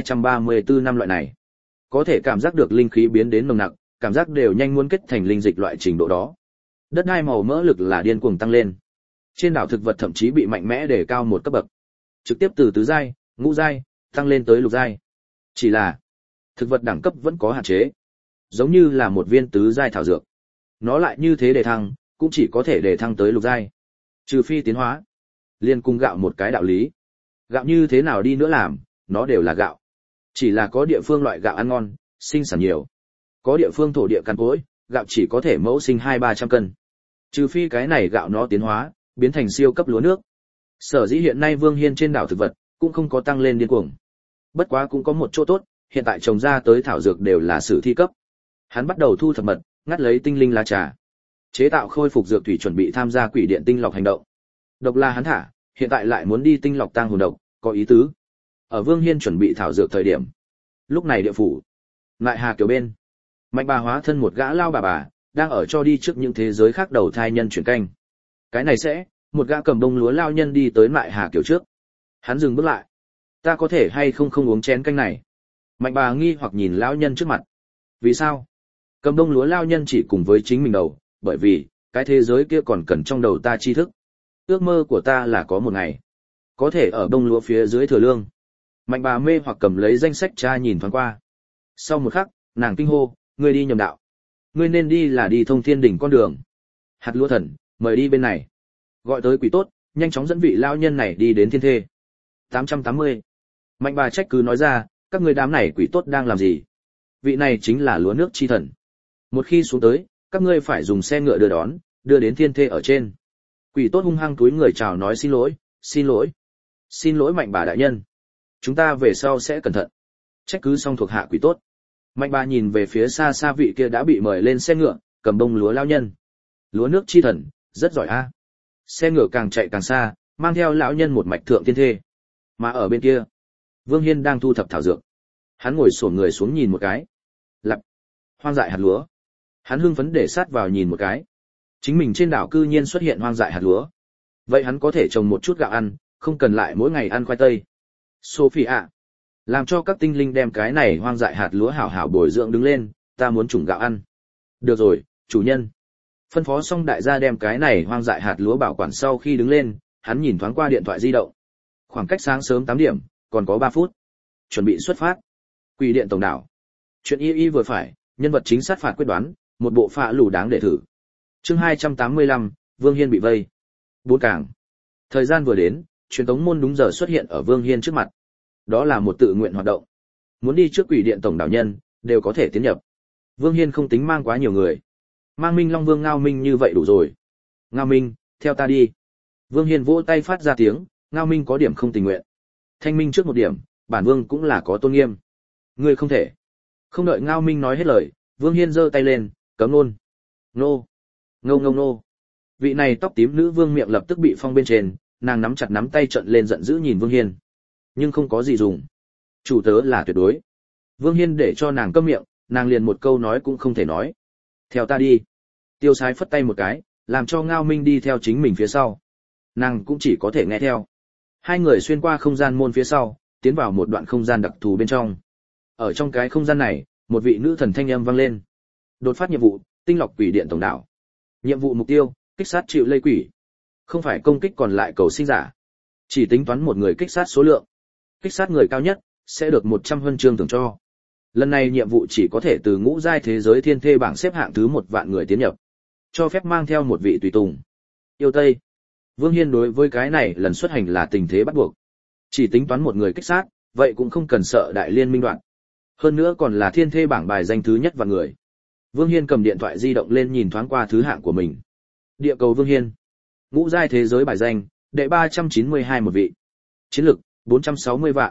Speaker 1: 1234 năm loại này. Có thể cảm giác được linh khí biến đến nồng nặc, cảm giác đều nhanh muốn kết thành linh dịch loại trình độ đó. Đất đai màu mỡ lực là điên cuồng tăng lên. Trên đảo thực vật thậm chí bị mạnh mẽ để cao một cấp bậc. Trực tiếp từ tứ giai, ngũ giai, tăng lên tới lục giai. Chỉ là, thực vật đẳng cấp vẫn có hạn chế. Giống như là một viên tứ giai thảo dược. Nó lại như thế để thăng, cũng chỉ có thể để thăng tới lục giai. Trừ phi tiến hóa. Liên cùng gạo một cái đạo lý. Gạo như thế nào đi nữa làm, nó đều là gạo. Chỉ là có địa phương loại gạo ăn ngon, sinh sản nhiều. Có địa phương thổ địa cằn cỗi, gạo chỉ có thể mẫu sinh 200-300 cân. Trừ phi cái này gạo nó tiến hóa, biến thành siêu cấp lúa nước. Sở dĩ hiện nay Vương Hiên trên đảo thực vật, cũng không có tăng lên điên cuồng. Bất quá cũng có một chỗ tốt, hiện tại trồng ra tới thảo dược đều là sử thi cấp. Hắn bắt đầu thu thập mật, ngắt lấy tinh linh lá trà. Chế tạo khôi phục dược thủy chuẩn bị tham gia quỷ điện tinh lọc hành động. Độc là hắn thả, hiện tại lại muốn đi tinh lọc tang hồn độc, có ý tứ. Ở Vương Hiên chuẩn bị thảo dược thời điểm. Lúc này địa phủ, lại hà kiểu bên. Mạnh bà hóa thân một gã lao bà, đang ở cho đi trước những thế giới khác đầu thai nhân chuyển canh. Cái này sẽ, một gã cầm bông lúa lao nhân đi tới lại hà kiểu trước. Hắn dừng bước lại. Ta có thể hay không uống chén canh này? Mạnh bà nghi hoặc nhìn lão nhân trước mặt. Vì sao? Cầm bông lúa lao nhân chỉ cùng với chính mình đầu, bởi vì, cái thế giới kia còn cần trong đầu ta tri thức. Ước mơ của ta là có một ngày, có thể ở bông lúa phía dưới thừa lương. Mạnh bà mê hoặc cầm lấy danh sách tra nhìn thoáng qua. Sau một khắc, nàng kinh hô, ngươi đi nhầm đạo. Ngươi nên đi là đi thông thiên đỉnh con đường. Hạt lúa thần, mời đi bên này. Gọi tới quỷ tốt, nhanh chóng dẫn vị lao nhân này đi đến thiên thê. 880. Mạnh bà trách cứ nói ra, các ngươi đám này quỷ tốt đang làm gì? Vị này chính là lúa nước chi thần. Một khi xuống tới, các ngươi phải dùng xe ngựa đưa đón, đưa đến thiên thê ở trên. Quỷ tốt hung hăng túi người chào nói xin lỗi, xin lỗi. Xin lỗi Mạnh bà đại nhân. Chúng ta về sau sẽ cẩn thận. Trách cứ xong thuộc hạ quỷ tốt. Mạnh bà nhìn về phía xa xa vị kia đã bị mời lên xe ngựa, cầm bông lúa lao nhân. Lúa nước chi thần, rất giỏi a. Xe ngựa càng chạy càng xa, mang theo lão nhân một mạch thượng thiên thê. Mà ở bên kia, Vương Hiên đang thu thập thảo dược. Hắn ngồi xổm người xuống nhìn một cái. Lặp. Hoang dại hạt lúa. Hắn hưng phấn để sát vào nhìn một cái. Chính mình trên đảo cư nhiên xuất hiện hoang dại hạt lúa. Vậy hắn có thể trồng một chút gạo ăn, không cần lại mỗi ngày ăn khoai tây. Sophie ạ, làm cho các tinh linh đem cái này hoang dại hạt lúa hảo hảo bồi dưỡng đứng lên, ta muốn trùng gạo ăn. Được rồi, chủ nhân. Phân phó xong đại gia đem cái này hoang dại hạt lúa bảo quản sau khi đứng lên, hắn nhìn thoáng qua điện thoại di động. Khoảng cách sáng sớm 8 điểm, còn có 3 phút. Chuẩn bị xuất phát. Quỷ điện tổng đảo. Chuyện y vừa phải, Nhân vật chính sát phạt quyết đoán, một bộ phạ lù đáng để thử. Chương 285, Vương Hiên bị vây. 4 càng. Thời gian vừa đến, truyền tống môn đúng giờ xuất hiện ở Vương Hiên trước mặt. Đó là một tự nguyện hoạt động. Muốn đi trước quỷ điện tổng đạo nhân, đều có thể tiến nhập. Vương Hiên không tính mang quá nhiều người. Mang Minh Long Vương Ngao Minh như vậy đủ rồi. Ngao Minh, theo ta đi. Vương Hiên vỗ tay phát ra tiếng, Ngao Minh có điểm không tình nguyện. Thanh Minh trước một điểm, bản Vương cũng là có tôn nghiêm. Ngươi không thể. Không đợi Ngao Minh nói hết lời, Vương Hiên giơ tay lên, cấm nôn. Nô. Ngô ngô nô. Vị này tóc tím nữ vương miệng lập tức bị phong bên trên, nàng nắm chặt nắm tay trợn lên giận dữ nhìn Vương Hiên. Nhưng không có gì dùng. Chủ tớ là tuyệt đối. Vương Hiên để cho nàng câm miệng, nàng liền một câu nói cũng không thể nói. Theo ta đi. Tiêu Sái phất tay một cái, làm cho Ngao Minh đi theo chính mình phía sau. Nàng cũng chỉ có thể nghe theo. Hai người xuyên qua không gian môn phía sau, tiến vào một đoạn không gian đặc thù bên trong. Ở trong cái không gian này, một vị nữ thần thanh âm vang lên. Đột phát nhiệm vụ, tinh lọc quỷ điện tổng đảo. Nhiệm vụ mục tiêu, kích sát chịu lây quỷ. Không phải công kích còn lại cầu sinh giả. Chỉ tính toán một người kích sát số lượng. Kích sát người cao nhất, sẽ được 100 huân chương thưởng cho. Lần này nhiệm vụ chỉ có thể từ ngũ giai thế giới thiên thê bảng xếp hạng thứ 1 vạn người tiến nhập. Cho phép mang theo một vị tùy tùng. Yêu Tây. Vương Hiên đối với cái này lần xuất hành là tình thế bắt buộc. Chỉ tính toán một người kích sát, vậy cũng không cần sợ đại liên minh đoạn. Hơn nữa còn là thiên thê bảng bài danh thứ nhất vạn người. Vương Hiên cầm điện thoại di động lên nhìn thoáng qua thứ hạng của mình. Địa cầu Vương Hiên. Ngũ giai thế giới bài danh, đệ 392 một vị. Chiến lực, 460 vạn.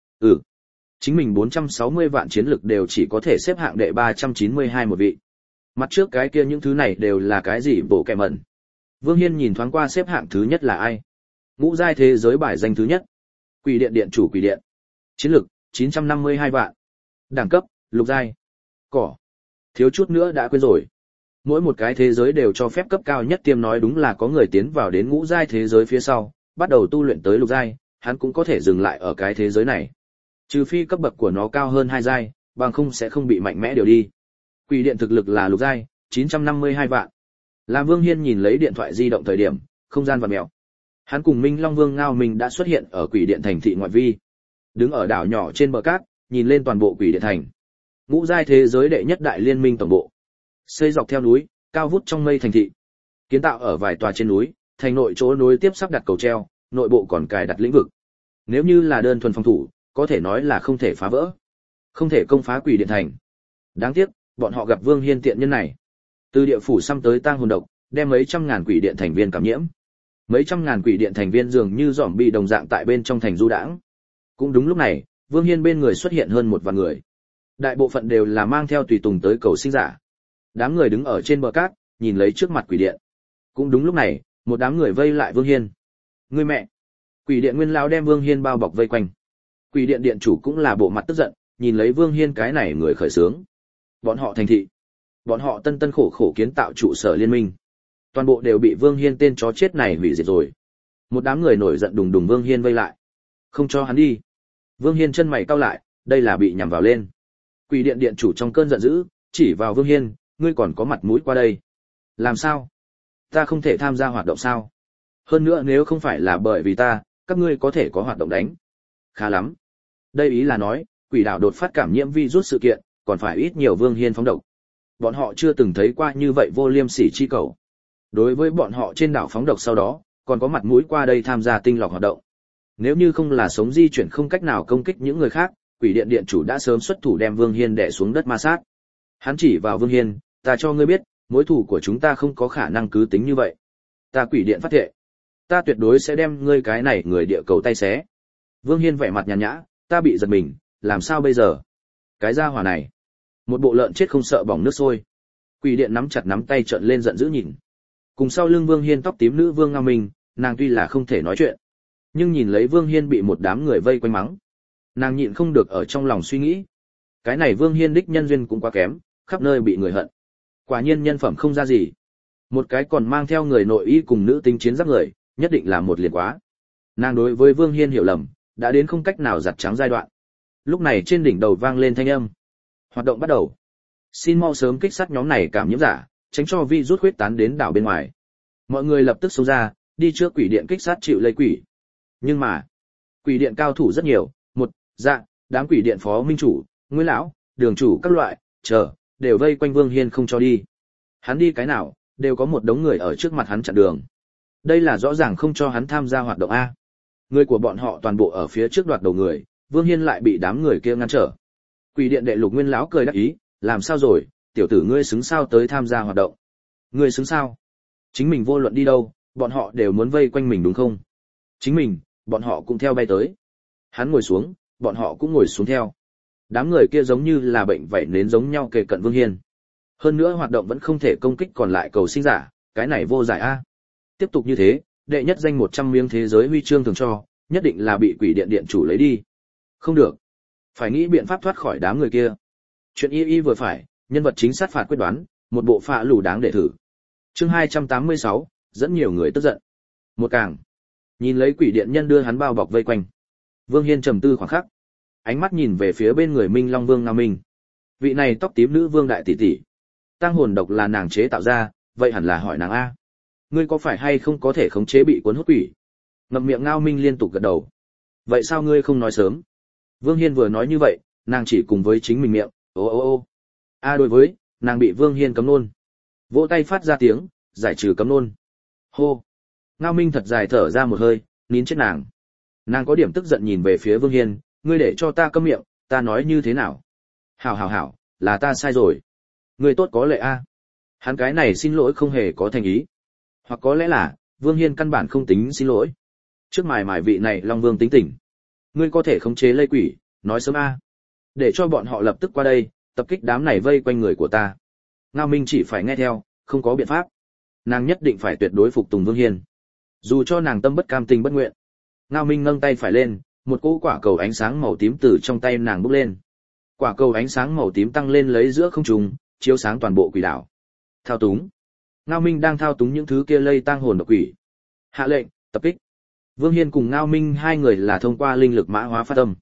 Speaker 1: Chính mình 460 vạn chiến lực đều chỉ có thể xếp hạng đệ 392 một vị. Mặt trước cái kia những thứ này đều là cái gì bộ kẹ mẩn. Vương Hiên nhìn thoáng qua xếp hạng thứ nhất là ai. Ngũ giai thế giới bài danh thứ nhất. Quỷ điện điện chủ quỷ điện. Chiến lực, 952 vạn. Đẳng cấp, lục giai. Cỏ. Thiếu chút nữa đã quên rồi. Mỗi một cái thế giới đều cho phép cấp cao nhất tiêm nói đúng là có người tiến vào đến ngũ giai thế giới phía sau, bắt đầu tu luyện tới lục giai, hắn cũng có thể dừng lại ở cái thế giới này. Trừ phi cấp bậc của nó cao hơn 2 giai, bằng không sẽ không bị mạnh mẽ điều đi. Quỷ điện thực lực là lục giai, 952 vạn. Làm Vương Hiên nhìn lấy điện thoại di động thời điểm, không gian vặn mèo. Hắn cùng Minh Long Vương Ngao Minh đã xuất hiện ở quỷ điện thành thị ngoại vi. Đứng ở đảo nhỏ trên bờ cát, nhìn lên toàn bộ quỷ điện thành. Ngũ giai thế giới đệ nhất đại liên minh tổng bộ. Xây dọc theo núi, cao vút trong mây thành thị. Kiến tạo ở vài tòa trên núi, thành nội chỗ nối tiếp sắp đặt cầu treo, nội bộ còn cài đặt lĩnh vực. Nếu như là đơn thuần phòng thủ, có thể nói là không thể phá vỡ. Không thể công phá quỷ điện thành. Đáng tiếc, bọn họ gặp Vương Hiên tiện nhân này. Từ địa phủ xăm tới tang hồn độc, đem mấy trăm ngàn quỷ điện thành viên cảm nhiễm. Mấy trăm ngàn quỷ điện thành viên dường như zombie đồng dạng tại bên trong thành du đãng. Cũng đúng lúc này, Vương Hiên bên người xuất hiện hơn 1 vạn người. Đại bộ phận đều là mang theo tùy tùng tới cầu sinh giả. Đám người đứng ở trên bờ cát, nhìn lấy trước mặt quỷ điện. Cũng đúng lúc này, một đám người vây lại Vương Hiên. Ngươi mẹ! Quỷ điện nguyên lão đem Vương Hiên bao bọc vây quanh. Quỷ điện điện chủ cũng là bộ mặt tức giận, nhìn lấy Vương Hiên cái này người khởi sướng. Bọn họ thành thị, bọn họ tân tân khổ khổ kiến tạo trụ sở liên minh, toàn bộ đều bị Vương Hiên tên chó chết này hủy diệt rồi. Một đám người nổi giận đùng đùng Vương Hiên vây lại, không cho hắn đi. Vương Hiên chân mày cau lại, đây là bị nhằm vào lên. Quỷ điện điện chủ trong cơn giận dữ, chỉ vào Vương Hiên, ngươi còn có mặt mũi qua đây? Làm sao? Ta không thể tham gia hoạt động sao? Hơn nữa nếu không phải là bởi vì ta, các ngươi có thể có hoạt động đánh. Khá lắm. Đây ý là nói, quỷ đảo đột phát cảm nhiễm virus sự kiện, còn phải ít nhiều Vương Hiên phóng độc. Bọn họ chưa từng thấy qua như vậy vô liêm sỉ chi cầu. Đối với bọn họ trên đảo phóng độc sau đó, còn có mặt mũi qua đây tham gia tinh lọc hoạt động. Nếu như không là sống di chuyển không cách nào công kích những người khác, quỷ điện điện chủ đã sớm xuất thủ đem Vương Hiên đè xuống đất ma sát. Hắn chỉ vào Vương Hiên, ta cho ngươi biết, mối thù của chúng ta không có khả năng cứ tính như vậy. Ta quỷ điện phát thệ, ta tuyệt đối sẽ đem ngươi cái này người địa cầu tay xé. Vương Hiên vẻ mặt nhàn nhã, ta bị giật mình, làm sao bây giờ? Cái gia hỏa này, một bộ lợn chết không sợ bỏng nước sôi. Quỷ điện nắm chặt nắm tay trợn lên giận dữ nhìn. Cùng sau lưng Vương Hiên tóc tím nữ Vương Ngao Minh, nàng tuy là không thể nói chuyện, nhưng nhìn lấy Vương Hiên bị một đám người vây quanh mắng, nàng nhịn không được ở trong lòng suy nghĩ, cái này Vương Hiên đích nhân duyên cũng quá kém, khắp nơi bị người hận. Quả nhiên nhân phẩm không ra gì. Một cái còn mang theo người nội y cùng nữ tính chiến giáp người, nhất định là một liền quá. Nàng đối với Vương Hiên hiểu lầm, đã đến không cách nào giặt trắng giai đoạn. Lúc này trên đỉnh đầu vang lên thanh âm. Hoạt động bắt đầu. Xin mau sớm kích sát nhóm này cảm nhiễm giả, tránh cho virus huyết tán đến đảo bên ngoài. Mọi người lập tức xông ra, đi trước quỷ điện kích sát chịu lây quỷ. Nhưng mà, quỷ điện cao thủ rất nhiều, đám quỷ điện phó minh chủ, nguyên lão, đường chủ các loại, chờ, đều vây quanh Vương Hiên không cho đi. Hắn đi cái nào, đều có một đống người ở trước mặt hắn chặn đường. Đây là rõ ràng không cho hắn tham gia hoạt động a. Người của bọn họ toàn bộ ở phía trước đoạt đầu người, Vương Hiên lại bị đám người kia ngăn trở. Quỷ điện đệ Lục Nguyên lão cười đắc ý, làm sao rồi, tiểu tử ngươi xứng sao tới tham gia hoạt động? Ngươi xứng sao? Chính mình vô luận đi đâu, bọn họ đều muốn vây quanh mình đúng không? Chính mình, bọn họ cũng theo bay tới. Hắn ngồi xuống, bọn họ cũng ngồi xuống theo. Đám người kia giống như là bệnh vảy nến giống nhau kề cận Vương Hiên. Hơn nữa hoạt động vẫn không thể công kích còn lại cầu sinh giả, cái này vô giải a. Tiếp tục như thế, đệ nhất danh 100 miếng thế giới huy chương thường cho, nhất định là bị quỷ điện điện chủ lấy đi. Không được, phải nghĩ biện pháp thoát khỏi đám người kia. Chuyện y vừa phải, nhân vật chính sát phạt quyết đoán, một bộ phạ lù đáng để thử. Chương 286, dẫn nhiều người tức giận. Một càng, nhìn lấy quỷ điện nhân đưa hắn bao bọc vây quanh. Vương Hiên trầm tư khoảng khắc, ánh mắt nhìn về phía bên người Minh Long Vương Ngao Minh. Vị này tóc tím nữ vương đại tỷ tỷ, tăng hồn độc là nàng chế tạo ra, vậy hẳn là hỏi nàng a. Ngươi có phải hay không có thể khống chế bị cuốn hút quỷ? Ngậm miệng Ngao Minh liên tục gật đầu. Vậy sao ngươi không nói sớm? Vương Hiên vừa nói như vậy, nàng chỉ cùng với chính mình miệng, ô. Đối với, nàng bị Vương Hiên cấm nôn. Vỗ tay phát ra tiếng, giải trừ cấm nôn. Hô. Ngao Minh thật dài thở ra một hơi, nín chết nàng. Nàng có điểm tức giận nhìn về phía Vương Hiên, ngươi để cho ta câm miệng, ta nói như thế nào? Hảo, là ta sai rồi. Ngươi tốt có lệ a. Hắn cái này xin lỗi không hề có thành ý. Hoặc có lẽ là, Vương Hiên căn bản không tính xin lỗi. Trước mài vị này Long Vương tính tỉnh. Ngươi có thể khống chế lây quỷ, nói sớm a. Để cho bọn họ lập tức qua đây, tập kích đám này vây quanh người của ta. Ngao Minh chỉ phải nghe theo, không có biện pháp. Nàng nhất định phải tuyệt đối phục tùng Vương Hiên. Dù cho nàng tâm bất cam tình bất nguyện. Ngao Minh nâng tay phải lên, một cỗ quả cầu ánh sáng màu tím từ trong tay nàng bốc lên. Quả cầu ánh sáng màu tím tăng lên lấy giữa không trung, chiếu sáng toàn bộ quỷ đảo. Thao túng. Ngao Minh đang thao túng những thứ kia lây tang hồn độc quỷ. Hạ lệnh, tập kích. Vương Hiên cùng Ngao Minh hai người là thông qua linh lực mã hóa phát âm.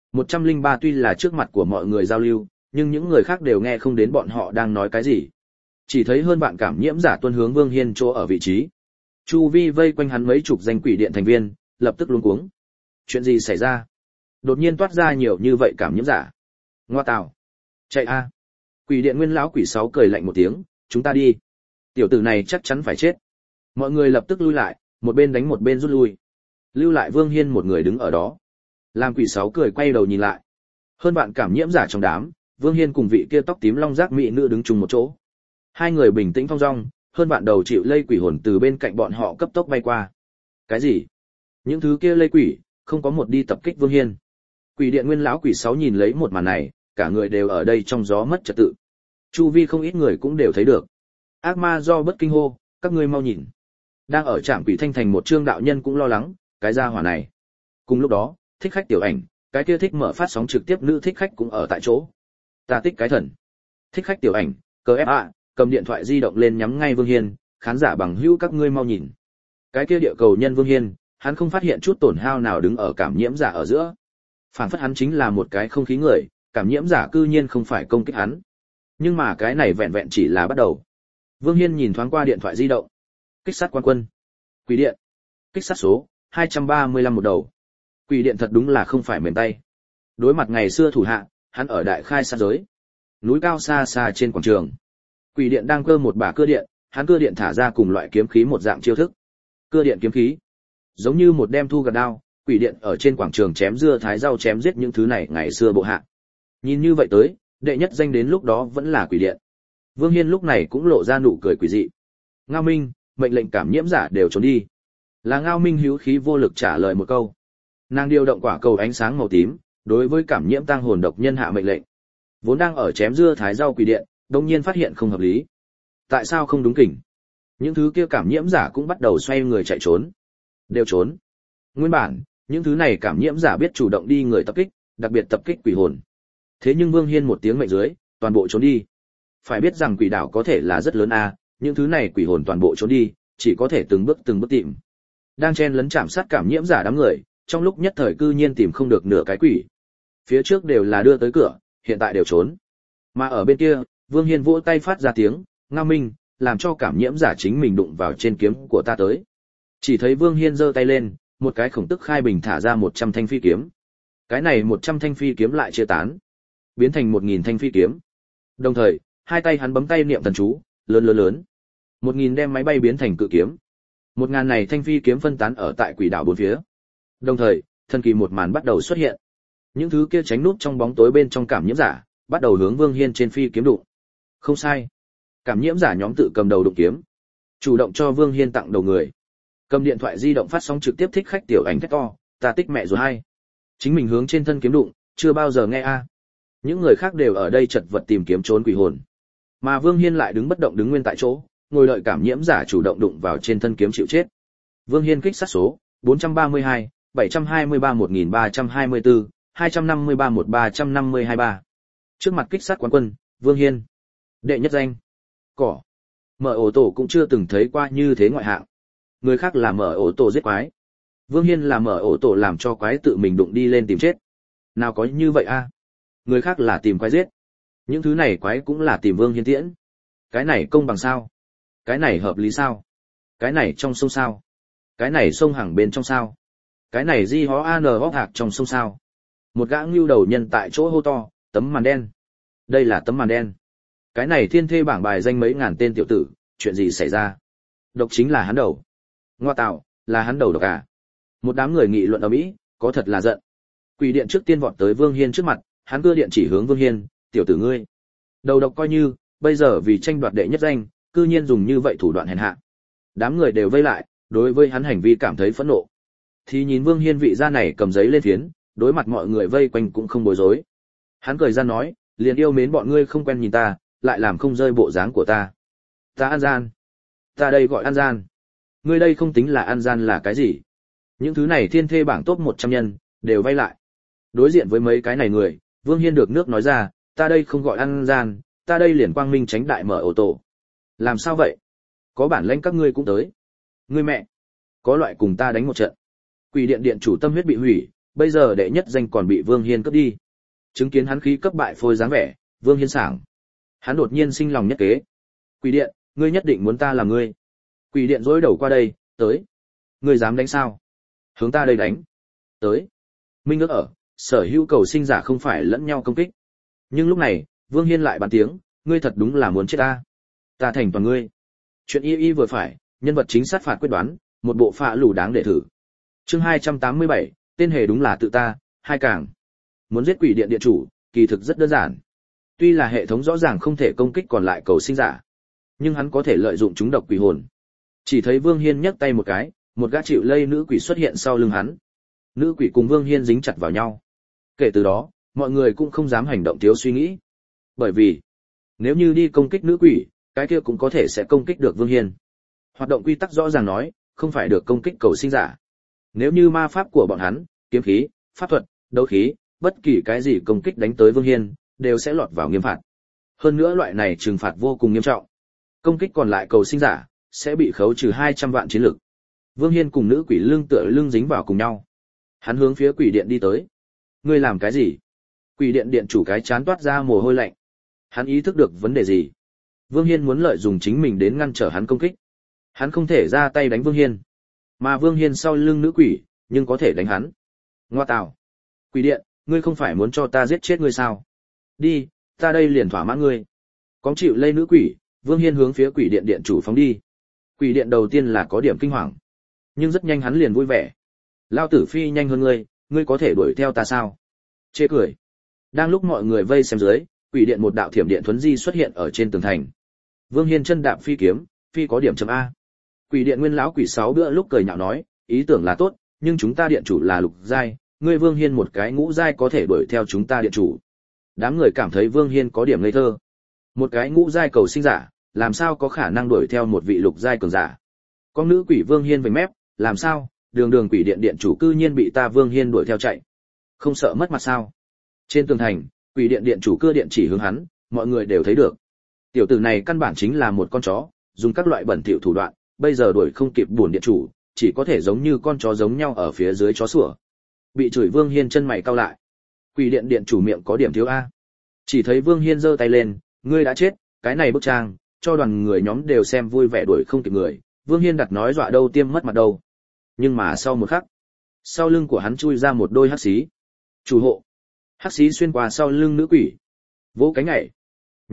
Speaker 1: 103 tuy là trước mặt của mọi người giao lưu, nhưng những người khác đều nghe không đến bọn họ đang nói cái gì. Chỉ thấy hơn bạn cảm nhiễm giả tuân hướng Vương Hiên chỗ ở vị trí. Chu vi vây quanh hắn mấy chục danh quỷ điện thành viên, lập tức luống cuống. Chuyện gì xảy ra? Đột nhiên toát ra nhiều như vậy cảm nhiễm giả. Ngoa tào. Chạy a. Quỷ điện nguyên lão quỷ 6 cười lạnh một tiếng, chúng ta đi. Tiểu tử này chắc chắn phải chết. Mọi người lập tức lui lại, một bên đánh một bên rút lui. Lưu lại Vương Hiên một người đứng ở đó. Làm quỷ 6 cười quay đầu nhìn lại. Hơn bạn cảm nhiễm giả trong đám, Vương Hiên cùng vị kia tóc tím long giác mỹ nữ đứng chung một chỗ. Hai người bình tĩnh thong dong, hơn bạn đầu chịu lây quỷ hồn từ bên cạnh bọn họ cấp tốc bay qua. Cái gì? Những thứ kia lây quỷ, không có một đi tập kích Vương Hiên. Quỷ điện nguyên lão quỷ 6 nhìn lấy một màn này, cả người đều ở đây trong gió mất trật tự. Chu vi không ít người cũng đều thấy được. Ác ma do bất kinh hô, các ngươi mau nhìn. Đang ở trạm quỷ thanh thành một trương đạo nhân cũng lo lắng, cái gia hỏa này. Cùng lúc đó, thích khách tiểu ảnh, cái kia thích mở phát sóng trực tiếp nữ thích khách cũng ở tại chỗ. Ta tích cái thần. Thích khách tiểu ảnh, cờ ép ạ, cầm điện thoại di động lên nhắm ngay Vương Hiên, khán giả bằng hữu các ngươi mau nhìn. Cái kia địa cầu nhân Vương Hiên, hắn không phát hiện chút tổn hao nào đứng ở cảm nhiễm giả ở giữa. Phản phất hắn chính là một cái không khí người, cảm nhiễm giả cư nhiên không phải công kích hắn. Nhưng mà cái này vẹn vẹn chỉ là bắt đầu. Vương Hiên nhìn thoáng qua điện thoại di động. Kích sát quan quân. Quỷ điện. Kích sát số 235 một đầu. Quỷ điện thật đúng là không phải mềm tay. Đối mặt ngày xưa thủ hạ, hắn ở đại khai sát giới. Núi cao xa xa trên quảng trường. Quỷ điện đang cơ một bả cưa điện, hắn cưa điện thả ra cùng loại kiếm khí một dạng chiêu thức. Cưa điện kiếm khí. Giống như một đem thu gặt đao, quỷ điện ở trên quảng trường chém dưa thái rau chém giết những thứ này ngày xưa bộ hạ. Nhìn như vậy tới, đệ nhất danh đến lúc đó vẫn là quỷ điện. Vương Hiên lúc này cũng lộ ra nụ cười quỷ dị. Ngao Minh, mệnh lệnh cảm nhiễm giả đều trốn đi. Là Ngao Minh hữu khí vô lực trả lời một câu. Nàng điều động quả cầu ánh sáng màu tím, đối với cảm nhiễm tang hồn độc nhân hạ mệnh lệnh. Vốn đang ở chém dưa thái rau quỷ điện, đột nhiên phát hiện không hợp lý. Tại sao không đúng kỉnh? Những thứ kia cảm nhiễm giả cũng bắt đầu xoay người chạy trốn. Đều trốn. Nguyên bản, những thứ này cảm nhiễm giả biết chủ động đi người tập kích, đặc biệt tập kích quỷ hồn. Thế nhưng Vương Hiên một tiếng mệnh dưới, toàn bộ trốn đi. Phải biết rằng quỷ đảo có thể là rất lớn a, những thứ này quỷ hồn toàn bộ trốn đi, chỉ có thể từng bước tìm. Đang chen lấn chạm sát cảm nhiễm giả đám người, trong lúc nhất thời cư nhiên tìm không được nửa cái quỷ. Phía trước đều là đưa tới cửa, hiện tại đều trốn. Mà ở bên kia, Vương Hiên vỗ tay phát ra tiếng, Ngao Minh, làm cho cảm nhiễm giả chính mình đụng vào trên kiếm của ta tới. Chỉ thấy Vương Hiên giơ tay lên, một cái khổng tức khai bình thả ra 100 thanh phi kiếm. Cái này 100 thanh phi kiếm lại chia tán, biến thành 1000 thanh phi kiếm. Đồng thời, hai tay hắn bấm tay niệm thần chú, lớn lớn lớn. 1000 đem máy bay biến thành cự kiếm. 1000 này thanh phi kiếm phân tán ở tại quỷ đảo bốn phía. Đồng thời, thần kỳ một màn bắt đầu xuất hiện. Những thứ kia tránh núp trong bóng tối bên trong cảm nhiễm giả, bắt đầu hướng Vương Hiên trên phi kiếm đụng. Không sai. Cảm nhiễm giả nhóm tự cầm đầu đụng kiếm, chủ động cho Vương Hiên tặng đầu người. Cầm điện thoại di động phát sóng trực tiếp thích khách tiểu ảnh thét to, ta tích mẹ rồi hay. Chính mình hướng trên thân kiếm đụng, chưa bao giờ nghe a. Những người khác đều ở đây chật vật tìm kiếm trốn quỷ hồn. Mà Vương Hiên lại đứng bất động đứng nguyên tại chỗ, ngồi đợi cảm nhiễm giả chủ động đụng vào trên thân kiếm chịu chết. Vương Hiên kích sát số 432, 723 1324, 253 1352. Trước mặt kích sát quán quân, Vương Hiên. Đệ nhất danh. Cỏ. Mở ổ tổ cũng chưa từng thấy qua như thế ngoại hạng. Người khác là mở ổ tổ giết quái. Vương Hiên là mở ổ tổ làm cho quái tự mình đụng đi lên tìm chết. Nào có như vậy a? Người khác là tìm quái giết. Những thứ này quái cũng là tìm Vương Hiên tiễn. Cái này công bằng sao? Cái này hợp lý sao? Cái này trong sông sao? Cái này sông hàng bên trong sao? Cái này di hó an hóc hạc trong sông sao? Một gã ngưu đầu nhân tại chỗ hô to, tấm màn đen. Đây là tấm màn đen. Cái này thiên thê bảng bài danh mấy ngàn tên tiểu tử, chuyện gì xảy ra? Độc chính là hắn đầu. Ngoa tạo, là hắn đầu độc à? Một đám người nghị luận ầm ĩ, có thật là giận. Quỷ điện trước tiên vọt tới Vương Hiên trước mặt, hắn cưa điện chỉ hướng Vương Hiên, tiểu tử ngươi. Đầu độc coi như, bây giờ vì tranh đoạt đệ nhất danh, cư nhiên dùng như vậy thủ đoạn hèn hạ. Đám người đều vây lại, đối với hắn hành vi cảm thấy phẫn nộ. Thì nhìn Vương Hiên vị gia này cầm giấy lên phiến, đối mặt mọi người vây quanh cũng không bối rối. Hắn cười ra nói, liền yêu mến bọn ngươi không quen nhìn ta, lại làm không rơi bộ dáng của ta. Ta ăn gian. Ta đây gọi ăn gian. Ngươi đây không tính là ăn gian là cái gì? Những thứ này thiên thê bảng top 100 nhân, đều vây lại. Đối diện với mấy cái này người, Vương Hiên được nước nói ra, ta đây không gọi ăn gian, ta đây liền quang minh tránh đại mở ô tô. Làm sao vậy? Có bản lãnh các ngươi cũng tới. Ngươi mẹ, có loại cùng ta đánh một trận. Quỷ điện điện chủ tâm huyết bị hủy, bây giờ đệ nhất danh còn bị Vương Hiên cướp đi. Chứng kiến hắn khí cấp bại phôi dáng vẻ, Vương Hiên sảng. Hắn đột nhiên sinh lòng nhất kế. Quỷ điện, ngươi nhất định muốn ta làm ngươi. Quỷ điện rối đầu qua đây, tới. Ngươi dám đánh sao? Hướng ta đây đánh. Tới. Minh ước ở, sở hữu cầu sinh giả không phải lẫn nhau công kích. Nhưng lúc này, Vương Hiên lại bàn tiếng, ngươi thật đúng là muốn chết ta. Ta thành toàn ngươi. Chuyện y vừa phải, nhân vật chính sát phạt quyết đoán, một bộ phạ lù đáng để thử. Chương 287, tên hề đúng là tự ta, hai càng. Muốn giết quỷ điện điện chủ, kỳ thực rất đơn giản. Tuy là hệ thống rõ ràng không thể công kích còn lại cầu sinh giả, nhưng hắn có thể lợi dụng chúng độc quỷ hồn. Chỉ thấy Vương Hiên nhấc tay một cái, một gã chịu lây nữ quỷ xuất hiện sau lưng hắn. Nữ quỷ cùng Vương Hiên dính chặt vào nhau. Kể từ đó, mọi người cũng không dám hành động thiếu suy nghĩ. Bởi vì, nếu như đi công kích nữ quỷ, cái kia cũng có thể sẽ công kích được Vương Hiên. Hoạt động quy tắc rõ ràng nói, không phải được công kích cầu sinh giả. Nếu như ma pháp của bọn hắn, kiếm khí, pháp thuật, đấu khí, bất kỳ cái gì công kích đánh tới Vương Hiên, đều sẽ lọt vào nghiêm phạt. Hơn nữa loại này trừng phạt vô cùng nghiêm trọng. Công kích còn lại cầu sinh giả, sẽ bị khấu trừ 200 vạn chiến lực. Vương Hiên cùng nữ quỷ lưng tựa lưng dính vào cùng nhau. Hắn hướng phía quỷ điện đi tới. Ngươi làm cái gì? Quỷ điện điện chủ cái chán toát ra mồ hôi lạnh. Hắn ý thức được vấn đề gì? Vương Hiên muốn lợi dụng chính mình đến ngăn trở hắn công kích. Hắn không thể ra tay đánh Vương Hiên. Mà Vương Hiên sau lưng nữ quỷ, nhưng có thể đánh hắn. Ngoa tào. Quỷ điện, ngươi không phải muốn cho ta giết chết ngươi sao? Đi, ta đây liền thỏa mãn ngươi. Có chịu lây nữ quỷ, Vương Hiên hướng phía quỷ điện điện chủ phóng đi. Quỷ điện đầu tiên là có điểm kinh hoàng, nhưng rất nhanh hắn liền vui vẻ. Lao tử phi nhanh hơn ngươi, ngươi có thể đuổi theo ta sao? Chê cười. Đang lúc mọi người vây xem dưới, quỷ điện một đạo thiểm điện thuấn di xuất hiện ở trên tường thành. Vương Hiên chân đạp phi kiếm, phi có điểm chấm A. Quỷ điện nguyên lão quỷ 6 bữa lúc cười nhạo nói, ý tưởng là tốt, nhưng chúng ta điện chủ là lục giai, ngươi Vương Hiên một cái ngũ giai có thể đuổi theo chúng ta điện chủ. Đám người cảm thấy Vương Hiên có điểm ngây thơ. Một cái ngũ giai cầu sinh giả, làm sao có khả năng đuổi theo một vị lục giai cường giả? Con nữ quỷ Vương Hiên vành mép, làm sao? Đường quỷ điện điện chủ cư nhiên bị ta Vương Hiên đuổi theo chạy. Không sợ mất mặt sao? Trên tường thành, quỷ điện điện chủ cưa điện chỉ hướng hắn, mọi người đều thấy được. Tiểu tử này căn bản chính là một con chó, dùng các loại bẩn thỉu thủ đoạn, bây giờ đuổi không kịp buồn điện chủ, chỉ có thể giống như con chó giống nhau ở phía dưới chó sủa. Bị chửi Vương Hiên chân mày cau lại. Quỷ điện điện chủ miệng có điểm thiếu a. Chỉ thấy Vương Hiên giơ tay lên, ngươi đã chết, cái này bức trang, cho đoàn người nhóm đều xem vui vẻ đuổi không kịp người. Vương Hiên đặt nói dọa đâu tiêm mất mặt đâu. Nhưng mà sau một khắc, sau lưng của hắn chui ra một đôi hắc xí. Chủ hộ. Hắc xí xuyên qua sau lưng nữ quỷ, vỗ cánh nhảy. Nháy mắt,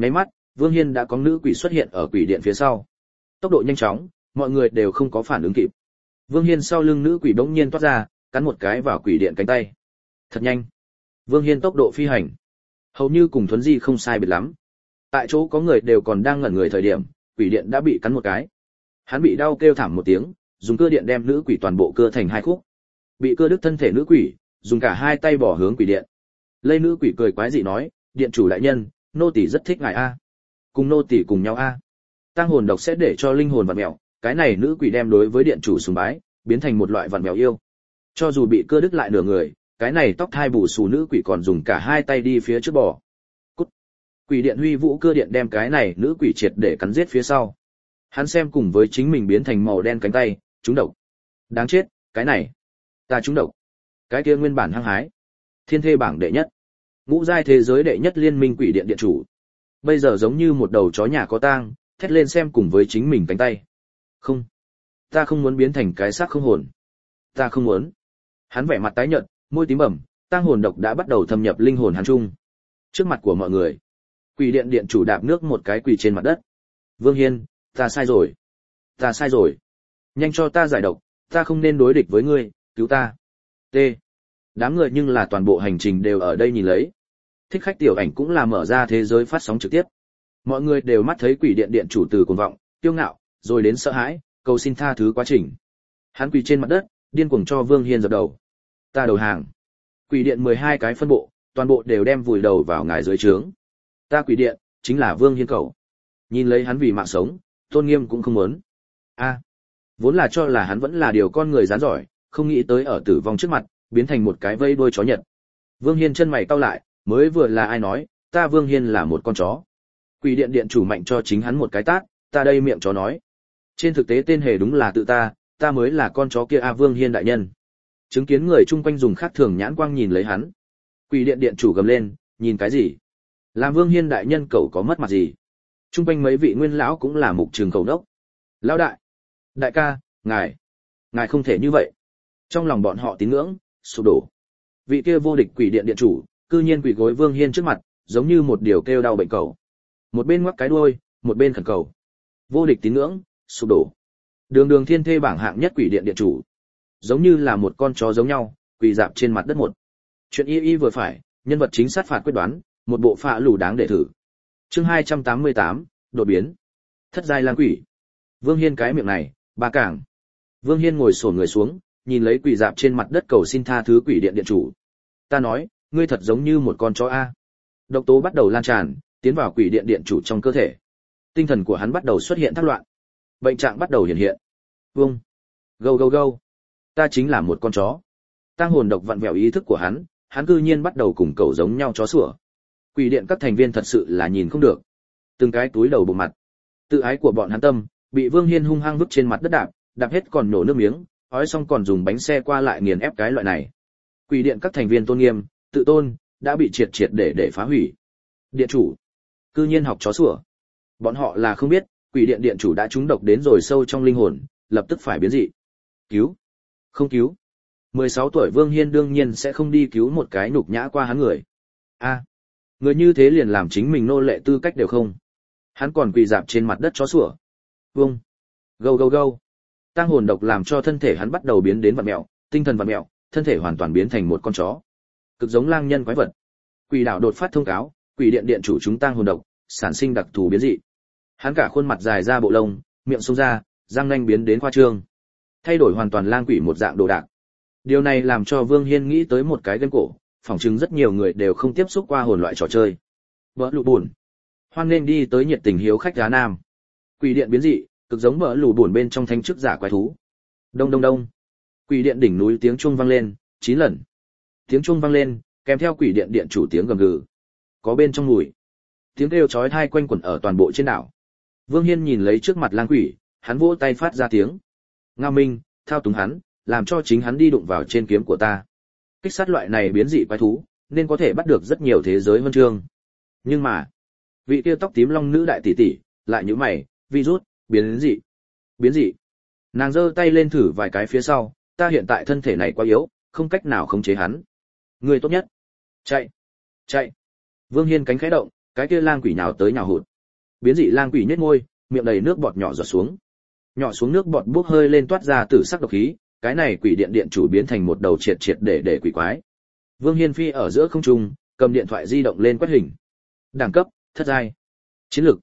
Speaker 1: Vương Hiên đã có nữ quỷ xuất hiện ở quỷ điện phía sau. Tốc độ nhanh chóng, mọi người đều không có phản ứng kịp. Vương Hiên sau lưng nữ quỷ bỗng nhiên toát ra, cắn một cái vào quỷ điện cánh tay. Thật nhanh. Vương Hiên tốc độ phi hành, hầu như cùng Thuấn Di không sai biệt lắm. Tại chỗ có người đều còn đang ngẩn người thời điểm, quỷ điện đã bị cắn một cái. Hắn bị đau kêu thảm một tiếng, dùng cưa điện đem nữ quỷ toàn bộ cưa thành hai khúc. Bị cưa đứt thân thể nữ quỷ, dùng cả hai tay bỏ hướng quỷ điện. Lây nữ quỷ cười quái dị nói, điện chủ đại nhân, nô tỳ rất thích ngài a. Cùng nô tỳ cùng nhau a. Tăng hồn độc sẽ để cho linh hồn vặn mèo, cái này nữ quỷ đem đối với điện chủ sùng bái, biến thành một loại vặn mèo yêu. Cho dù bị cưa đứt lại nửa người, cái này tóc thai bù xù nữ quỷ còn dùng cả hai tay đi phía trước bò. Cút. Quỷ điện huy vũ cưa điện đem cái này nữ quỷ triệt để cắn giết phía sau. Hắn xem cùng với chính mình biến thành màu đen cánh tay, trúng độc. Đáng chết, cái này, ta trúng độc. Cái kia nguyên bản hăng hái, thiên thê bảng đệ nhất, ngũ giai thế giới đệ nhất liên minh quỷ điện điện chủ. Bây giờ giống như một đầu chó nhà có tang, thét lên xem cùng với chính mình cánh tay. Không, ta không muốn biến thành cái xác không hồn. Ta không muốn. Hắn vẻ mặt tái nhợt, môi tím bầm, tang hồn độc đã bắt đầu thâm nhập linh hồn hắn trung. Trước mặt của mọi người, quỷ điện điện chủ đạp nước một cái quỳ trên mặt đất. Vương Hiên, ta sai rồi. Ta sai rồi. Nhanh cho ta giải độc, ta không nên đối địch với ngươi, cứu ta. T. Đám người nhưng là toàn bộ hành trình đều ở đây nhìn lấy. Thích khách tiểu ảnh cũng là mở ra thế giới phát sóng trực tiếp. Mọi người đều mắt thấy quỷ điện điện chủ từ cuồng vọng, kiêu ngạo, rồi đến sợ hãi, cầu xin tha thứ quá trình. Hắn quỳ trên mặt đất, điên cuồng cho Vương Hiên dập đầu. Ta đầu hàng. Quỷ điện 12 cái phân bộ, toàn bộ đều đem vùi đầu vào ngài dưới trướng. Ta quỷ điện, chính là Vương Hiên cầu. Nhìn lấy hắn vì mạng sống, tôn nghiêm cũng không muốn. Vốn là cho là hắn vẫn là điều con người rắn giỏi, không nghĩ tới ở tử vong trước mặt, biến thành một cái vây đuôi chó nhật. Vương Hiên chân mày cau lại, mới vừa là ai nói, ta Vương Hiên là một con chó. Quỷ điện điện chủ mạnh cho chính hắn một cái tát, ta đây miệng chó nói. Trên thực tế tên hề đúng là tự ta mới là con chó kia Vương Hiên đại nhân. Chứng kiến người chung quanh dùng khác thường nhãn quang nhìn lấy hắn. Quỷ điện điện chủ gầm lên, nhìn cái gì? Làm Vương Hiên đại nhân cậu có mất mặt gì? Chung quanh mấy vị nguyên lão cũng là mục trường cầu đốc. Lão đại ca, ngài không thể như vậy. Trong lòng bọn họ tín ngưỡng sụp đổ. Vị kia vô địch quỷ điện điện chủ, cư nhiên quỳ gối Vương Hiên trước mặt, giống như một điều kêu đau bệnh cầu. Một bên ngoắc cái đuôi, một bên khẩn cầu. Vô địch tín ngưỡng sụp đổ. Đường thiên thê bảng hạng nhất quỷ điện điện chủ, giống như là một con chó giống nhau, quỳ dạp trên mặt đất một. Chuyện y vừa phải, nhân vật chính sát phạt quyết đoán, một bộ phạ lù đáng để thử. Chương 288, đột biến. Thất giai lang quỷ. Vương Hiên cái miệng này, ba cảng. Vương Hiên ngồi xổm người xuống, nhìn lấy quỳ dạp trên mặt đất cầu xin tha thứ quỷ điện điện chủ. Ta nói, ngươi thật giống như một con chó a. Độc tố bắt đầu lan tràn, tiến vào quỷ điện điện chủ trong cơ thể. Tinh thần của hắn bắt đầu xuất hiện thác loạn. Bệnh trạng bắt đầu hiện hiện. Vương. Gâu. Ta chính là một con chó. Tang hồn độc vặn vẹo ý thức của hắn cư nhiên bắt đầu cùng cậu giống nhau chó sủa. Quỷ điện các thành viên thật sự là nhìn không được. Từng cái túi đầu bụng mặt. Tự ái của bọn hắn tâm, bị Vương Hiên hung hăng vứt trên mặt đất đạp hết còn nổ nước miếng, ói xong còn dùng bánh xe qua lại nghiền ép cái loại này. Quỷ điện các thành viên tôn nghiêm, tự tôn, đã bị triệt để phá hủy. Điện chủ, cư nhiên học chó sủa. Bọn họ là không biết, quỷ điện điện chủ đã trúng độc đến rồi sâu trong linh hồn, lập tức phải biến dị. Cứu? Không cứu. 16 tuổi Vương Hiên đương nhiên sẽ không đi cứu một cái nhục nhã qua hắn người. Người như thế liền làm chính mình nô lệ tư cách đều không. Hắn còn quỳ dạp trên mặt đất chó sủa. Vương. Gâu. Tang hồn độc làm cho thân thể hắn bắt đầu biến đến vặn mèo, tinh thần vặn mèo, thân thể hoàn toàn biến thành một con chó. Cực giống lang nhân quái vật. Quỷ đạo đột phát thông cáo, quỷ điện điện chủ chúng tang hồn độc, sản sinh đặc thù biến dị. Hắn cả khuôn mặt dài ra bộ lông, miệng xông ra, răng nanh biến đến khoa trương. Thay đổi hoàn toàn lang quỷ một dạng đồ đạc. Điều này làm cho Vương Hiên nghĩ tới một cái game cổ, phỏng chừng rất nhiều người đều không tiếp xúc qua hồn loại trò chơi. Bỡ lụ buồn. Hoan nên đi tới nhiệt tình hiếu khách giá nam. Quỷ điện biến dị, cực giống bỡ lụ buồn bên trong thanh chức giả quái thú. Đông. Quỷ điện đỉnh núi tiếng chuông vang lên, 9 lần. Tiếng chuông vang lên, kèm theo quỷ điện điện chủ tiếng gầm gừ. Có bên trong mùi. Tiếng kêu chói tai quanh quẩn ở toàn bộ trên đảo. Vương Hiên nhìn lấy trước mặt lang quỷ, hắn vỗ tay phát ra tiếng. Ngao Minh, thao túng hắn, làm cho chính hắn đi đụng vào trên kiếm của ta. Kích sát loại này biến dị quái thú, nên có thể bắt được rất nhiều thế giới huân chương. Nhưng mà, vị kia tóc tím long nữ đại tỷ tỷ, lại nhíu mày, virus, biến dị. Nàng giơ tay lên thử vài cái phía sau, ta hiện tại thân thể này quá yếu, không cách nào khống chế hắn. Người tốt nhất. Chạy. Vương Hiên cánh khẽ động, cái kia lang quỷ nào tới nhào hụt. Biến dị lang quỷ nhếch môi, miệng đầy nước bọt nhỏ giọt xuống. Nhỏ xuống nước bọt bốc hơi lên toát ra tử sắc độc khí, cái này quỷ điện điện chủ biến thành một đầu triệt triệt để quỷ quái. Vương Hiên phi ở giữa không trung, cầm điện thoại di động lên quét hình. Đẳng cấp, thất giai. Chiến lực,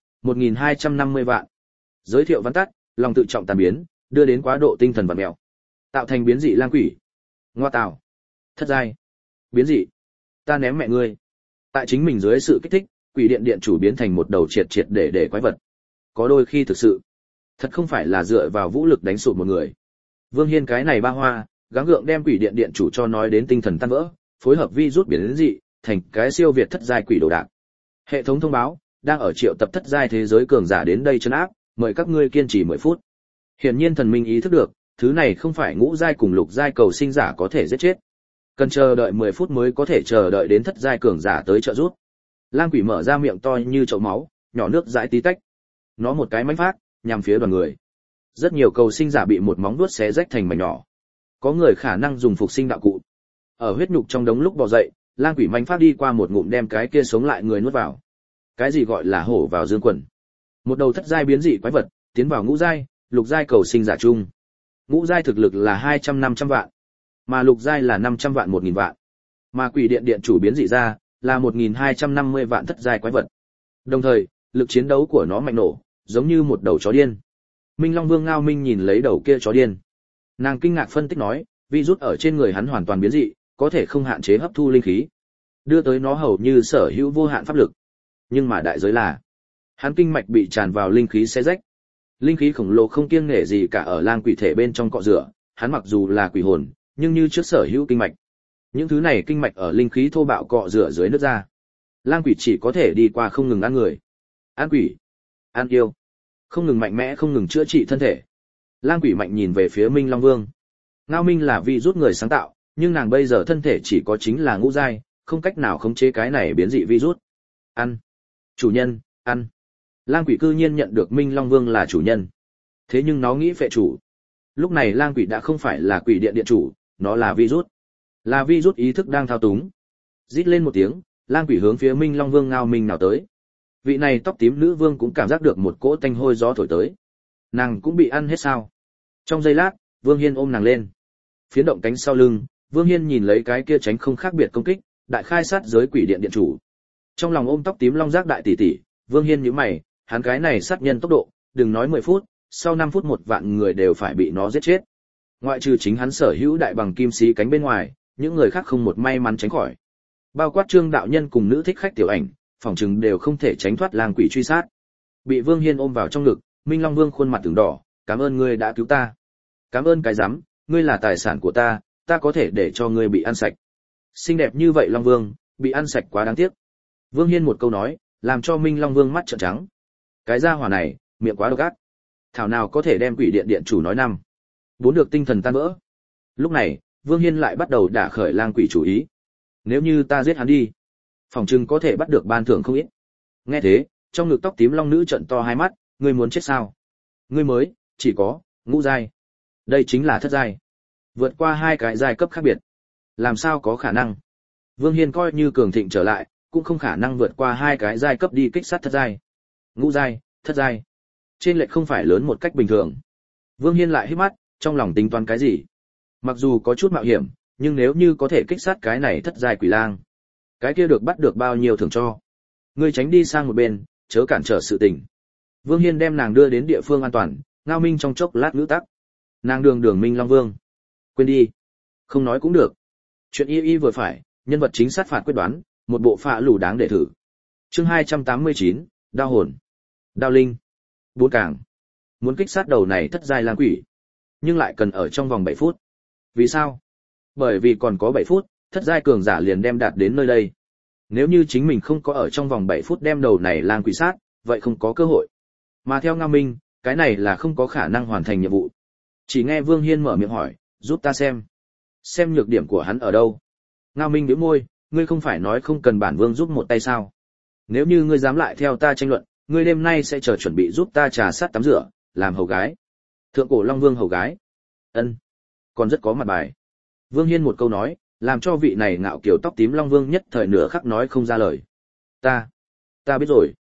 Speaker 1: 1250 vạn. Giới thiệu văn tắt, lòng tự trọng tàn biến, đưa đến quá độ tinh thần vặn mèo. Tạo thành biến dị lang quỷ. Ngoa tạo. Thất giai. Biến dị. Ta ném mẹ ngươi. Tại chính mình dưới sự kích thích, quỷ điện điện chủ biến thành một đầu triệt triệt để quái vật. Có đôi khi thực sự, thật không phải là dựa vào vũ lực đánh sụp một người. Vương Hiên cái này ba hoa, gắng gượng đem quỷ điện điện chủ cho nói đến tinh thần tan vỡ, phối hợp vi rút biến dị, thành cái siêu việt thất giai quỷ đồ đạc. Hệ thống thông báo, đang ở triệu tập thất giai thế giới cường giả đến đây trấn áp, mời các ngươi kiên trì 10 phút. Hiển nhiên thần minh ý thức được, thứ này không phải ngũ giai cùng lục giai cầu sinh giả có thể giết chết. Cần chờ đợi 10 phút mới có thể chờ đợi đến thất giai cường giả tới trợ giúp. Lang quỷ mở ra miệng to như chậu máu, nhỏ nước dãi tí tách. Nó một cái mánh phát, nhằm phía đoàn người. Rất nhiều cầu sinh giả bị một móng vuốt xé rách thành mảnh nhỏ. Có người khả năng dùng phục sinh đạo cụ. Ở huyết nhục trong đống lúc bò dậy, lang quỷ mánh phát đi qua một ngụm đem cái kia sống lại người nuốt vào. Cái gì gọi là hổ vào dương quần? Một đầu thất giai biến dị quái vật, tiến vào ngũ giai, lục giai cầu sinh giả chung. Ngũ giai thực lực là 200-500 vạn, mà lục giai là 500 vạn 1000 vạn. Mà quỷ điện điện chủ biến dị ra là 1250 vạn thất giai quái vật. Đồng thời, lực chiến đấu của nó mạnh nổ, giống như một đầu chó điên. Minh Long Vương Ngao Minh nhìn lấy đầu kia chó điên. Nàng kinh ngạc phân tích nói, virus ở trên người hắn hoàn toàn biến dị, có thể không hạn chế hấp thu linh khí, đưa tới nó hầu như sở hữu vô hạn pháp lực. Nhưng mà đại giới là, hắn kinh mạch bị tràn vào linh khí xé rách. Linh khí khổng lồ không kiêng nể gì cả ở lang quỷ thể bên trong cọ rửa, hắn mặc dù là quỷ hồn, nhưng như trước sở hữu kinh mạch. Những thứ này kinh mạch ở linh khí thô bạo cọ rửa dưới nước ra. Lang quỷ chỉ có thể đi qua không ngừng ăn người, ăn quỷ, ăn yêu, không ngừng mạnh mẽ không ngừng chữa trị thân thể. Lang quỷ mạnh nhìn về phía Minh Long Vương. Ngao Minh là vị rút người sáng tạo, nhưng nàng bây giờ thân thể chỉ có chính là ngũ giai, không cách nào khống chế cái này biến dị virus. Ăn. Chủ nhân, ăn. Lang quỷ cư nhiên nhận được Minh Long Vương là chủ nhân. Thế nhưng nó nghĩ phệ chủ. Lúc này lang quỷ đã không phải là quỷ điện điện chủ, nó là virus. Là virus ý thức đang thao túng. Rít lên một tiếng, lang quỷ hướng phía Minh Long Vương Ngao Minh nào tới. Vị này tóc tím nữ vương cũng cảm giác được một cỗ tanh hôi gió thổi tới. Nàng cũng bị ăn hết sao? Trong giây lát, Vương Hiên ôm nàng lên. Phiến động cánh sau lưng, Vương Hiên nhìn lấy cái kia tránh không khác biệt công kích, đại khai sát giới quỷ điện điện chủ. Trong lòng ôm tóc tím long giác đại tỷ tỷ, Vương Hiên nhíu mày, hắn cái này sát nhân tốc độ, đừng nói 10 phút, sau 5 phút 1 vạn người đều phải bị nó giết chết. Ngoại trừ chính hắn sở hữu đại bằng kim sĩ cánh bên ngoài, những người khác không một may mắn tránh khỏi. Bao quát Trương đạo nhân cùng nữ thích khách tiểu ảnh, phòng trừng đều không thể tránh thoát lang quỷ truy sát. Bị Vương Hiên ôm vào trong ngực, Minh Long Vương khuôn mặt từng đỏ, "Cảm ơn ngươi đã cứu ta." "Cảm ơn cái rắm, ngươi là tài sản của ta, ta có thể để cho ngươi bị ăn sạch." Xinh đẹp như vậy Long Vương, bị ăn sạch quá đáng tiếc. Vương Hiên một câu nói, làm cho Minh Long Vương mắt trợn trắng. Cái gia hỏa này, miệng quá độc ác. Thảo nào có thể đem quỷ điện điện chủ nói năm. Bốn được tinh thần tan vỡ. Lúc này, Vương Hiên lại bắt đầu đả khởi lang quỷ chủ ý. Nếu như ta giết hắn đi, phòng trừng có thể bắt được ban thưởng không ít. Nghe thế, trong ngực tóc tím long nữ trợn to hai mắt, ngươi muốn chết sao? Ngươi mới, chỉ có, ngũ giai. Đây chính là thất giai. Vượt qua 2 cái giai cấp khác biệt. Làm sao có khả năng? Vương Hiên coi như cường thịnh trở lại, cũng không khả năng vượt qua 2 cái giai cấp đi kích sát thất giai. Ngũ giai, thất giai. Trên lệch không phải lớn một cách bình thường. Vương Hiên lại hít mắt, trong lòng tính toán cái gì? Mặc dù có chút mạo hiểm, nhưng nếu như có thể kích sát cái này thất giai quỷ lang, cái kia được bắt được bao nhiêu thưởng cho. Ngươi tránh đi sang một bên, chớ cản trở sự tình. Vương Hiên đem nàng đưa đến địa phương an toàn, Ngao Minh trong chốc lát ngữ tắc. Nàng đường Minh Long Vương. Quên đi. Không nói cũng được. Chuyện y vừa phải, nhân vật chính sát phạt quyết đoán, một bộ phạ lù đáng để thử. Chương 289, Đao hồn. Đao linh. 4 càng. Muốn kích sát đầu này thất giai lang quỷ, nhưng lại cần ở trong vòng 7 phút. Vì sao? Bởi vì còn có 7 phút, thất giai cường giả liền đem đạt đến nơi đây. Nếu như chính mình không có ở trong vòng 7 phút đem đầu này lang quỷ sát, vậy không có cơ hội. Mà theo Ngao Minh, cái này là không có khả năng hoàn thành nhiệm vụ. Chỉ nghe Vương Hiên mở miệng hỏi, giúp ta xem nhược điểm của hắn ở đâu. Ngao Minh nhếch môi, ngươi không phải nói không cần bản vương giúp một tay sao? Nếu như ngươi dám lại theo ta tranh luận, ngươi đêm nay sẽ chờ chuẩn bị giúp ta trà sát tắm rửa, làm hầu gái. Thượng cổ Long Vương hầu gái. Ân, còn rất có mặt bài. Vương Hiên một câu nói, làm cho vị này ngạo kiều tóc tím Long Vương nhất thời nửa khắc nói không ra lời. Ta biết rồi.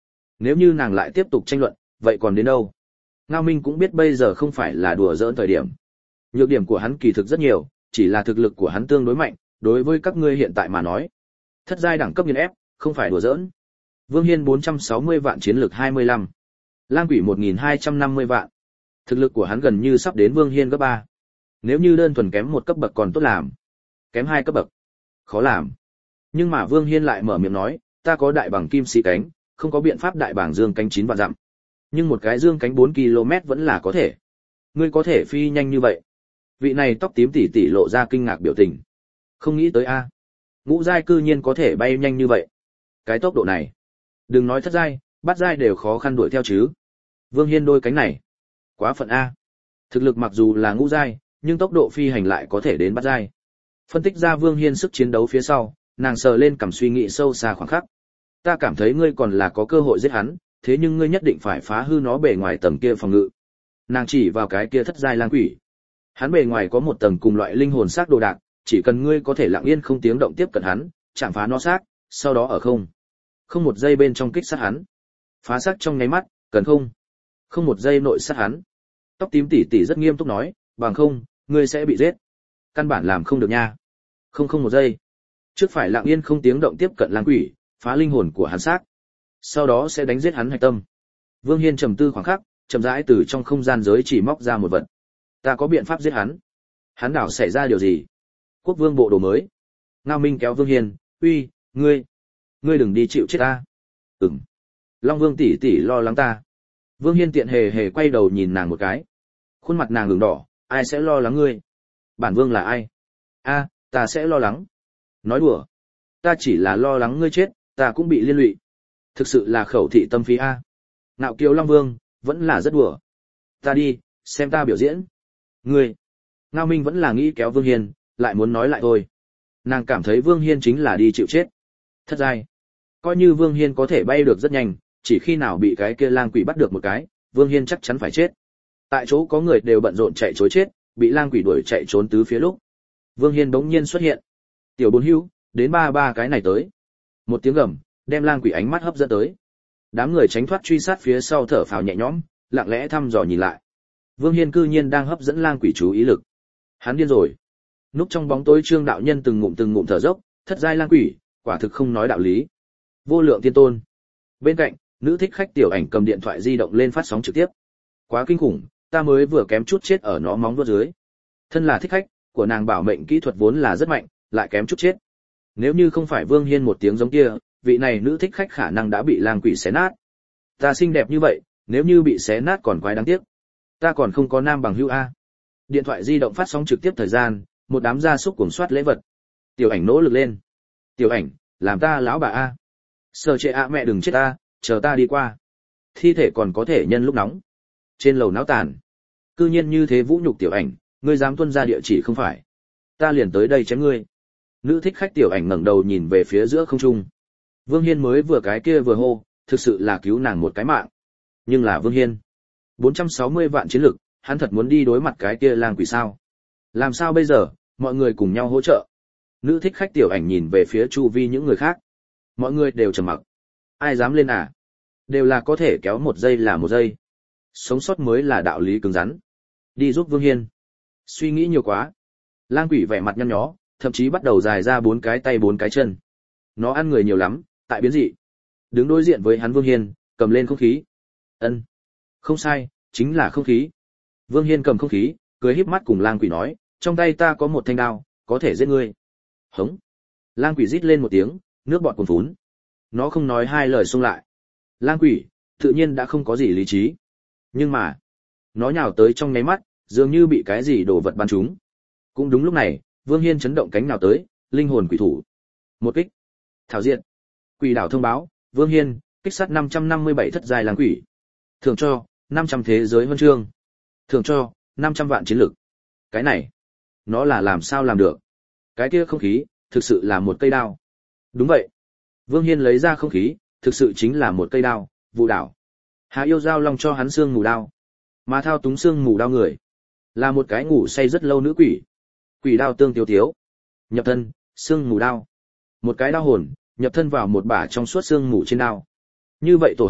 Speaker 1: Nếu như nàng lại tiếp tục tranh luận, vậy còn đến đâu? Ngao Minh cũng biết bây giờ không phải là đùa giỡn thời điểm. Nhược điểm của hắn kỳ thực rất nhiều, chỉ là thực lực của hắn tương đối mạnh, đối với các ngươi hiện tại mà nói. Thất giai đẳng cấp nghiền ép, không phải đùa giỡn. Vương Hiên 460 vạn chiến lực 25. Lang Quỷ 1250 vạn. Thực lực của hắn gần như sắp đến Vương Hiên cấp 3. Nếu như đơn thuần kém một cấp bậc còn tốt làm. Kém 2 cấp bậc. Khó làm. Nhưng mà Vương Hiên lại mở miệng nói, ta có đại bảng kim sĩ cánh, không có biện pháp đại bảng dương cánh 9 vạn dặm. Nhưng một cái dương cánh 4 km vẫn là có thể. Ngươi có thể phi nhanh như vậy. Vị này tóc tím tỉ tỉ lộ ra kinh ngạc biểu tình. Không nghĩ tới a, ngũ giai cư nhiên có thể bay nhanh như vậy. Cái tốc độ này, đừng nói thất giai, bát giai đều khó khăn đuổi theo chứ. Vương Hiên đôi cánh này, quá phận a. Thực lực mặc dù là ngũ giai, nhưng tốc độ phi hành lại có thể đến bát giai. Phân tích ra Vương Hiên sức chiến đấu phía sau, nàng sờ lên cằm suy nghĩ sâu xa khoảng khắc. Ta cảm thấy ngươi còn là có cơ hội giết hắn, thế nhưng ngươi nhất định phải phá hư nó bề ngoài tầng kia phòng ngự. Nàng chỉ vào cái kia thất giai lang quỷ. Hắn bề ngoài có một tầng cùng loại linh hồn xác đồ đạc, chỉ cần ngươi có thể lặng yên không tiếng động tiếp cận hắn, chạm phá nó xác, sau đó ở không một giây bên trong kích sát hắn. Phá xác trong nháy mắt, cần không một giây nội sát hắn. Tóc tím tỉ tỉ rất nghiêm túc nói, bằng không, ngươi sẽ bị giết. Căn bản làm không được nha. Không một giây. Trước phải lặng yên không tiếng động tiếp cận lang quỷ, phá linh hồn của hắn xác. Sau đó sẽ đánh giết hắn hạch tâm. Vương Hiên trầm tư khoảng khắc, chậm rãi từ trong không gian giới chỉ móc ra một vật. Ta có biện pháp giết hắn. Hắn đảo xảy ra điều gì? Quốc vương bộ đồ mới. Ngao Minh kéo Vương Hiên, uy, ngươi đừng đi chịu chết ta. Ừm. Long Vương tỷ tỷ lo lắng ta. Vương Hiên tiện hề hề quay đầu nhìn nàng một cái. Khuôn mặt nàng ửng đỏ, ai sẽ lo lắng ngươi? Bản vương là ai? A, ta sẽ lo lắng. Nói đùa. Ta chỉ là lo lắng ngươi chết, ta cũng bị liên lụy. Thực sự là khẩu thị tâm phí a. Ngạo kiều Long Vương, vẫn là rất đùa. Ta đi, xem ta biểu diễn. Ngươi. Ngao Minh vẫn là nghĩ kéo Vương Hiên, lại muốn nói lại thôi. Nàng cảm thấy Vương Hiên chính là đi chịu chết. Thất giai. Coi như Vương Hiên có thể bay được rất nhanh, chỉ khi nào bị cái kia lang quỷ bắt được một cái, Vương Hiên chắc chắn phải chết. Tại chỗ có người đều bận rộn chạy trối chết, bị lang quỷ đuổi chạy trốn tứ phía lúc. Vương Hiên bỗng nhiên xuất hiện. Tiểu Bốn Hữu, đến ba cái này tới. Một tiếng gầm, đem lang quỷ ánh mắt hấp dẫn tới. Đám người tránh thoát truy sát phía sau thở phào nhẹ nhõm, lặng lẽ thăm dò nhìn lại. Vương Hiên cư nhiên đang hấp dẫn lang quỷ chú ý lực. Hắn điên rồi. Núp trong bóng tối Trương đạo nhân từng ngụm thở dốc, thất giai lang quỷ, quả thực không nói đạo lý. Vô lượng tiên tôn. Bên cạnh, nữ thích khách tiểu ảnh cầm điện thoại di động lên phát sóng trực tiếp. Quá kinh khủng, ta mới vừa kém chút chết ở nó móng vuốt dưới. Thân là thích khách, của nàng bảo mệnh kỹ thuật vốn là rất mạnh, lại kém chút chết. Nếu như không phải Vương Hiên một tiếng giống kia, vị này nữ thích khách khả năng đã bị lang quỷ xé nát. Ta xinh đẹp như vậy, nếu như bị xé nát còn quái đáng tiếc. Ta còn không có nam bằng hữu a. Điện thoại di động phát sóng trực tiếp thời gian, một đám gia súc cuồng soát lễ vật. Tiểu ảnh nỗ lực lên. Tiểu ảnh, làm ta lão bà a. Sở Trệ ạ mẹ đừng chết ta, chờ ta đi qua. Thi thể còn có thể nhân lúc nóng. Trên lầu náo tàn. Cư nhiên như thế vũ nhục tiểu ảnh, ngươi dám tuân ra địa chỉ không phải? Ta liền tới đây chém ngươi. Nữ thích khách tiểu ảnh ngẩng đầu nhìn về phía giữa không trung. Vương Hiên mới vừa cái kia vừa hô, thực sự là cứu nàng một cái mạng. Nhưng là Vương Hiên, 460 vạn chiến lực, hắn thật muốn đi đối mặt cái kia lang quỷ sao? Làm sao bây giờ, mọi người cùng nhau hỗ trợ. Nữ thích khách tiểu ảnh nhìn về phía chu vi những người khác. Mọi người đều trầm mặc. Ai dám lên à? Đều là có thể kéo một giây là một giây. Sống sót mới là đạo lý cứng rắn. Đi giúp Vương Hiên. Suy nghĩ nhiều quá. Lang quỷ vẻ mặt nhăn nhó, thậm chí bắt đầu dài ra 4 cái tay 4 cái chân. Nó ăn người nhiều lắm, tại biến dị. Đứng đối diện với hắn Vương Hiên, cầm lên không khí. Ân, không sai, chính là không khí. Vương Hiên cầm không khí, cười híp mắt cùng lang quỷ nói, trong tay ta có một thanh đao, có thể giết ngươi. Hống. Lang quỷ rít lên một tiếng, nước bọt cuồn phún. Nó không nói hai lời xông lại. Lang quỷ, tự nhiên đã không có gì lý trí. Nhưng mà, nó nhào tới trong nháy mắt, dường như bị cái gì đổ vật bắn trúng. Cũng đúng lúc này, Vương Hiên chấn động cánh nào tới, linh hồn quỷ thủ. Một kích. Thảo diện. Quỷ đảo thông báo, Vương Hiên, kích sát 557 thất giai lang quỷ. Thưởng cho 500 thế giới huân chương. Thưởng cho 500 vạn chiến lực. Cái này, nó là làm sao làm được? Cái kia không khí, thực sự là một cây đao. Đúng vậy. Vương Hiên lấy ra không khí, thực sự chính là một cây đao, vụ đảo. Hà yêu giao long cho hắn xương mù đao. Mà thao túng xương mù đao người, là một cái ngủ say rất lâu nữ quỷ. Quỷ đao tương tiêu tiếu. Nhập thân, xương mù đao. Một cái đao hồn, nhập thân vào một bả trong suốt xương mù trên đao. Như vậy tổ hợp,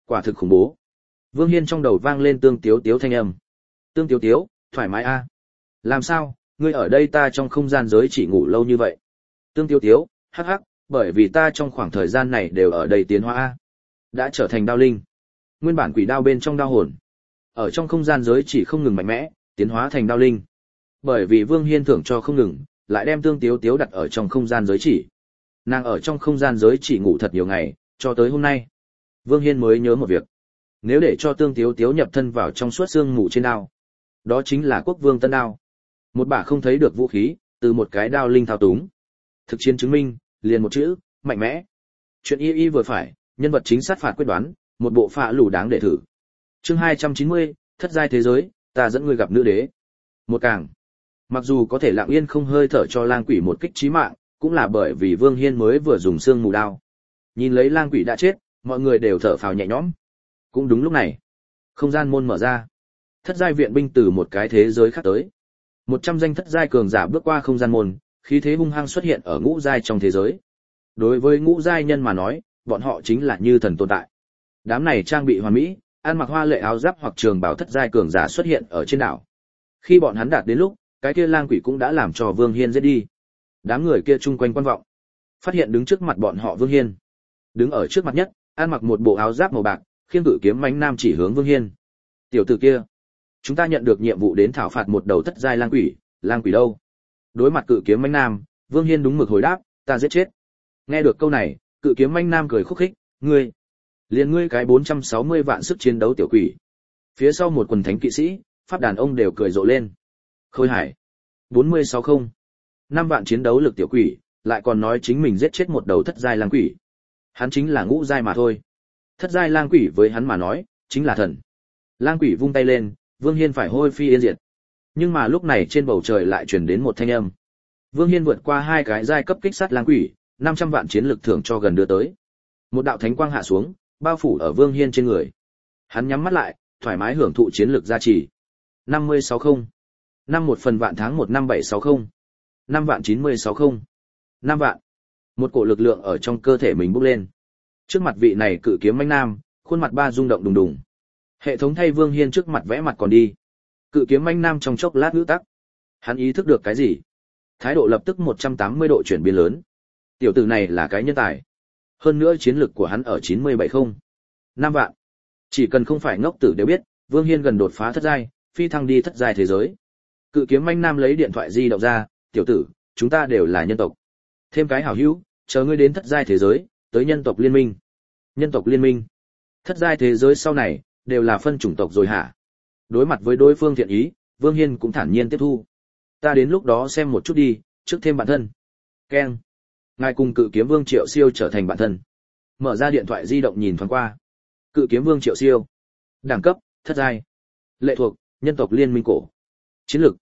Speaker 1: Quả thực khủng bố. Vương Hiên trong đầu vang lên Tương Tiếu Tiếu thanh âm. Tương Tiếu Tiếu, thoải mái a. Làm sao, ngươi ở đây ta trong không gian giới chỉ ngủ lâu như vậy? Tương Tiếu Tiếu, hắc hắc, bởi vì ta trong khoảng thời gian này đều ở đây tiến hóa a. Đã trở thành đao linh. Nguyên bản quỷ đao bên trong đao hồn. Ở trong không gian giới chỉ không ngừng mạnh mẽ, tiến hóa thành đao linh. Bởi vì Vương Hiên thưởng cho không ngừng, lại đem Tương Tiếu Tiếu đặt ở trong không gian giới chỉ. Nàng ở trong không gian giới chỉ ngủ thật nhiều ngày, cho tới hôm nay. Vương Hiên mới nhớ một việc. Nếu để cho Tương Tiếu Tiếu nhập thân vào trong suốt xương ngủ trên đao, đó chính là Quốc Vương Tân Đao. Một bả không thấy được vũ khí, từ một cái đao linh thao túng. Thực chiến chứng minh, liền một chữ, mạnh mẽ. Chuyện y vừa phải, nhân vật chính sát phạt quyết đoán, một bộ phạ lù đáng để thử. Chương 290, thất giai thế giới, ta dẫn ngươi gặp nữ đế. Một càng. Mặc dù có thể lặng yên không hơi thở cho lang quỷ một kích chí mạng, cũng là bởi vì Vương Hiên mới vừa dùng xương mù đao. Nhìn lấy lang quỷ đã chết, mọi người đều thở phào nhẹ nhõm. Cũng đúng lúc này, không gian môn mở ra. Thất giai viện binh từ một cái thế giới khác tới. 100 danh thất giai cường giả bước qua không gian môn, khí thế hung hăng xuất hiện ở ngũ giai trong thế giới. Đối với ngũ giai nhân mà nói, bọn họ chính là như thần tồn tại. Đám này trang bị hoàn mỹ, ăn mặc hoa lệ áo giáp hoặc trường bào thất giai cường giả xuất hiện ở trên đảo. Khi bọn hắn đạt đến lúc, cái kia lang quỷ cũng đã làm cho Vương Hiên giết đi. Đám người kia chung quanh quan vọng, phát hiện đứng trước mặt bọn họ Vương Hiên. Đứng ở trước mặt nhất, ăn mặc một bộ áo giáp màu bạc, khiêng cự kiếm mãnh nam chỉ hướng Vương Hiên. Tiểu tử kia, chúng ta nhận được nhiệm vụ đến thảo phạt một đầu thất giai lang quỷ đâu? Đối mặt cự kiếm mãnh nam, Vương Hiên đúng mực hồi đáp, ta giết chết. Nghe được câu này, cự kiếm mãnh nam cười khúc khích, liền ngươi cái 460 vạn sức chiến đấu tiểu quỷ. Phía sau một quần thánh kỵ sĩ, pháp đàn ông đều cười rộ lên. Khôi Hải, 460, 5 vạn chiến đấu lực tiểu quỷ, lại còn nói chính mình giết chết một đầu thất giai lang quỷ. Hắn chính là ngũ giai mà thôi. Thất giai lang quỷ với hắn mà nói, chính là thần. Lang quỷ vung tay lên, Vương Hiên phải hôi phi yên diệt. Nhưng mà lúc này trên bầu trời lại truyền đến một thanh âm. Vương Hiên vượt qua 2 cái giai cấp kích sát lang quỷ, 500 vạn chiến lực thưởng cho gần đưa tới. Một đạo thánh quang hạ xuống, bao phủ ở Vương Hiên trên người. Hắn nhắm mắt lại, thoải mái hưởng thụ chiến lực gia trì. 5060, 1 phần vạn tháng 1 năm 760, 5 vạn 9060, 5 vạn. Một cổ lực lượng ở trong cơ thể mình bốc lên. Trước mặt vị này cự kiếm mãnh nam, khuôn mặt ba rung động đùng đùng. Hệ thống thay Vương Hiên trước mặt vẽ mặt còn đi. Cự kiếm mãnh nam trong chốc lát ngữ tắc. Hắn ý thức được cái gì? Thái độ lập tức 180 độ chuyển biến lớn. Tiểu tử này là cái nhân tài. Hơn nữa chiến lực của hắn ở 970, 5 vạn. Chỉ cần không phải ngốc tử đều biết, Vương Hiên gần đột phá thất giai, phi thăng đi thất giai thế giới. Cự kiếm mãnh nam lấy điện thoại di động ra, tiểu tử, chúng ta đều là nhân tộc. Thêm cái hảo hữu, chờ ngươi đến thất giai thế giới, tới nhân tộc liên minh. Nhân tộc liên minh. Thất giai thế giới sau này, đều là phân chủng tộc rồi hả? Đối mặt với đối phương thiện ý, Vương Hiên cũng thản nhiên tiếp thu. Ta đến lúc đó xem một chút đi, trước thêm bạn thân. Keng. Ngài cùng cự kiếm vương Triệu Siêu trở thành bạn thân. Mở ra điện thoại di động nhìn thoáng qua. Cự kiếm vương Triệu Siêu. Đẳng cấp, thất giai. Lệ thuộc, nhân tộc liên minh cổ. Chiến lực,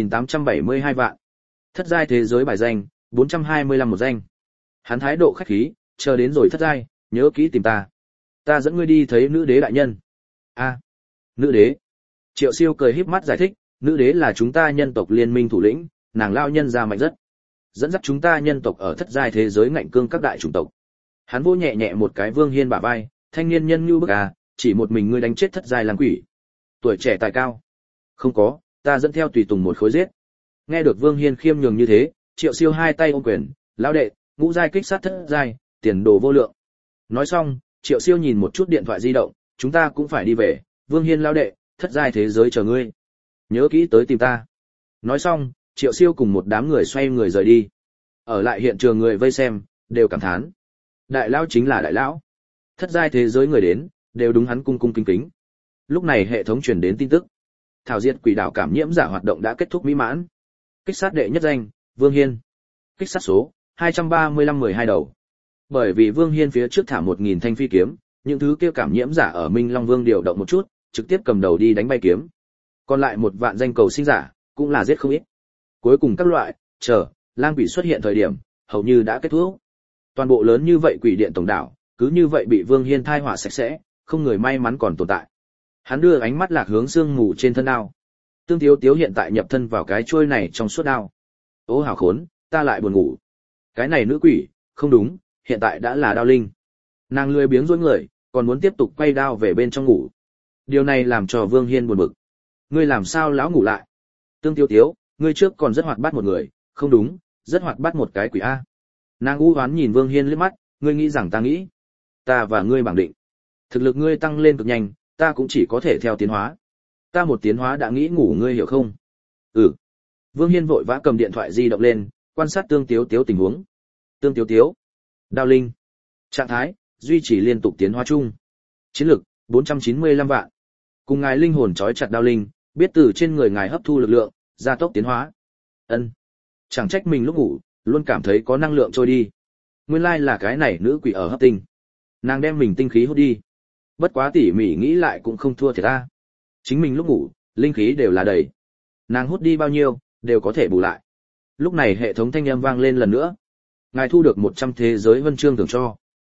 Speaker 1: 1872 vạn. Thất giai thế giới bài danh, 425 một danh. Hắn thái độ khách khí, chờ đến rồi thất giai, nhớ kỹ tìm ta. Ta dẫn ngươi đi thấy nữ đế đại nhân. A, nữ đế. Triệu Siêu cười híp mắt giải thích, nữ đế là chúng ta nhân tộc liên minh thủ lĩnh, nàng lao nhân ra mạnh rất. Dẫn dắt chúng ta nhân tộc ở thất giai thế giới ngạnh cương các đại chủng tộc. Hắn vỗ nhẹ nhẹ một cái Vương Hiên bả vai, thanh niên nhân như bức à, chỉ một mình ngươi đánh chết thất giai lang quỷ. Tuổi trẻ tài cao. Không có, ta dẫn theo tùy tùng một khối giết. Nghe được Vương Hiên khiêm nhường như thế, Triệu Siêu hai tay ôm quyền, lão đệ, ngũ giai kích sát thất giai, tiền đồ vô lượng. Nói xong, Triệu Siêu nhìn một chút điện thoại di động, chúng ta cũng phải đi về, Vương Hiên lão đệ, thất giai thế giới chờ ngươi. Nhớ kỹ tới tìm ta. Nói xong, Triệu Siêu cùng một đám người xoay người rời đi. Ở lại hiện trường người vây xem, đều cảm thán. Đại lão chính là đại lão. Thất giai thế giới người đến, đều đúng hắn cung cung kính kính. Lúc này hệ thống truyền đến tin tức. Thảo diệt quỷ đảo cảm nhiễm giả hoạt động đã kết thúc mỹ mãn. Kích sát đệ nhất danh, Vương Hiên. Kích sát số, 235-12 đầu. Bởi vì Vương Hiên phía trước thả 1000 thanh phi kiếm, những thứ kia cảm nhiễm giả ở Minh Long Vương điều động một chút, trực tiếp cầm đầu đi đánh bay kiếm. Còn lại 1 vạn danh cầu sinh giả, cũng là giết không ít. Cuối cùng các loại, lang quỷ xuất hiện thời điểm, hầu như đã kết thúc. Toàn bộ lớn như vậy quỷ điện tổng đảo, cứ như vậy bị Vương Hiên thai họa sạch sẽ, không người may mắn còn tồn tại. Hắn đưa ánh mắt lạc hướng sương mù trên thân đao. Tương Tiếu Tiếu hiện tại nhập thân vào cái chuôi này trong suốt đao. Ô hào khốn, ta lại buồn ngủ. Cái này nữ quỷ, không đúng, hiện tại đã là đao linh. Nàng lười biếng rối người, còn muốn tiếp tục quay đao về bên trong ngủ. Điều này làm cho Vương Hiên buồn bực. Ngươi làm sao lão ngủ lại? Tương Tiêu Tiếu, ngươi trước còn rất hoạt bát một người, không đúng, rất hoạt bát một cái quỷ a. Nàng u hoán nhìn Vương Hiên liếc mắt, ngươi nghĩ rằng ta nghĩ? Ta và ngươi bằng định. Thực lực ngươi tăng lên cực nhanh, ta cũng chỉ có thể theo tiến hóa. Ta một tiến hóa đã nghĩ ngủ ngươi hiểu không? Ừ. Vương Hiên vội vã cầm điện thoại di động lên, quan sát Tương Tiếu Tiếu tình huống. Tương Tiếu Tiếu. Đao linh. Trạng thái, duy trì liên tục tiến hóa chung. Chiến lực, 495 vạn. Cùng ngài linh hồn trói chặt đao linh, biết từ trên người ngài hấp thu lực lượng, gia tốc tiến hóa. Ân. Chẳng trách mình lúc ngủ, luôn cảm thấy có năng lượng trôi đi. Nguyên lai là cái này nữ quỷ ở hấp tinh. Nàng đem mình tinh khí hút đi. Bất quá tỉ mỉ nghĩ lại cũng không thua thiệt ta. Chính mình lúc ngủ, linh khí đều là đầy. Nàng hút đi bao nhiêu, đều có thể bù lại. Lúc này hệ thống thanh âm vang lên lần nữa. Ngài thu được 100 thế giới huân chương thưởng cho.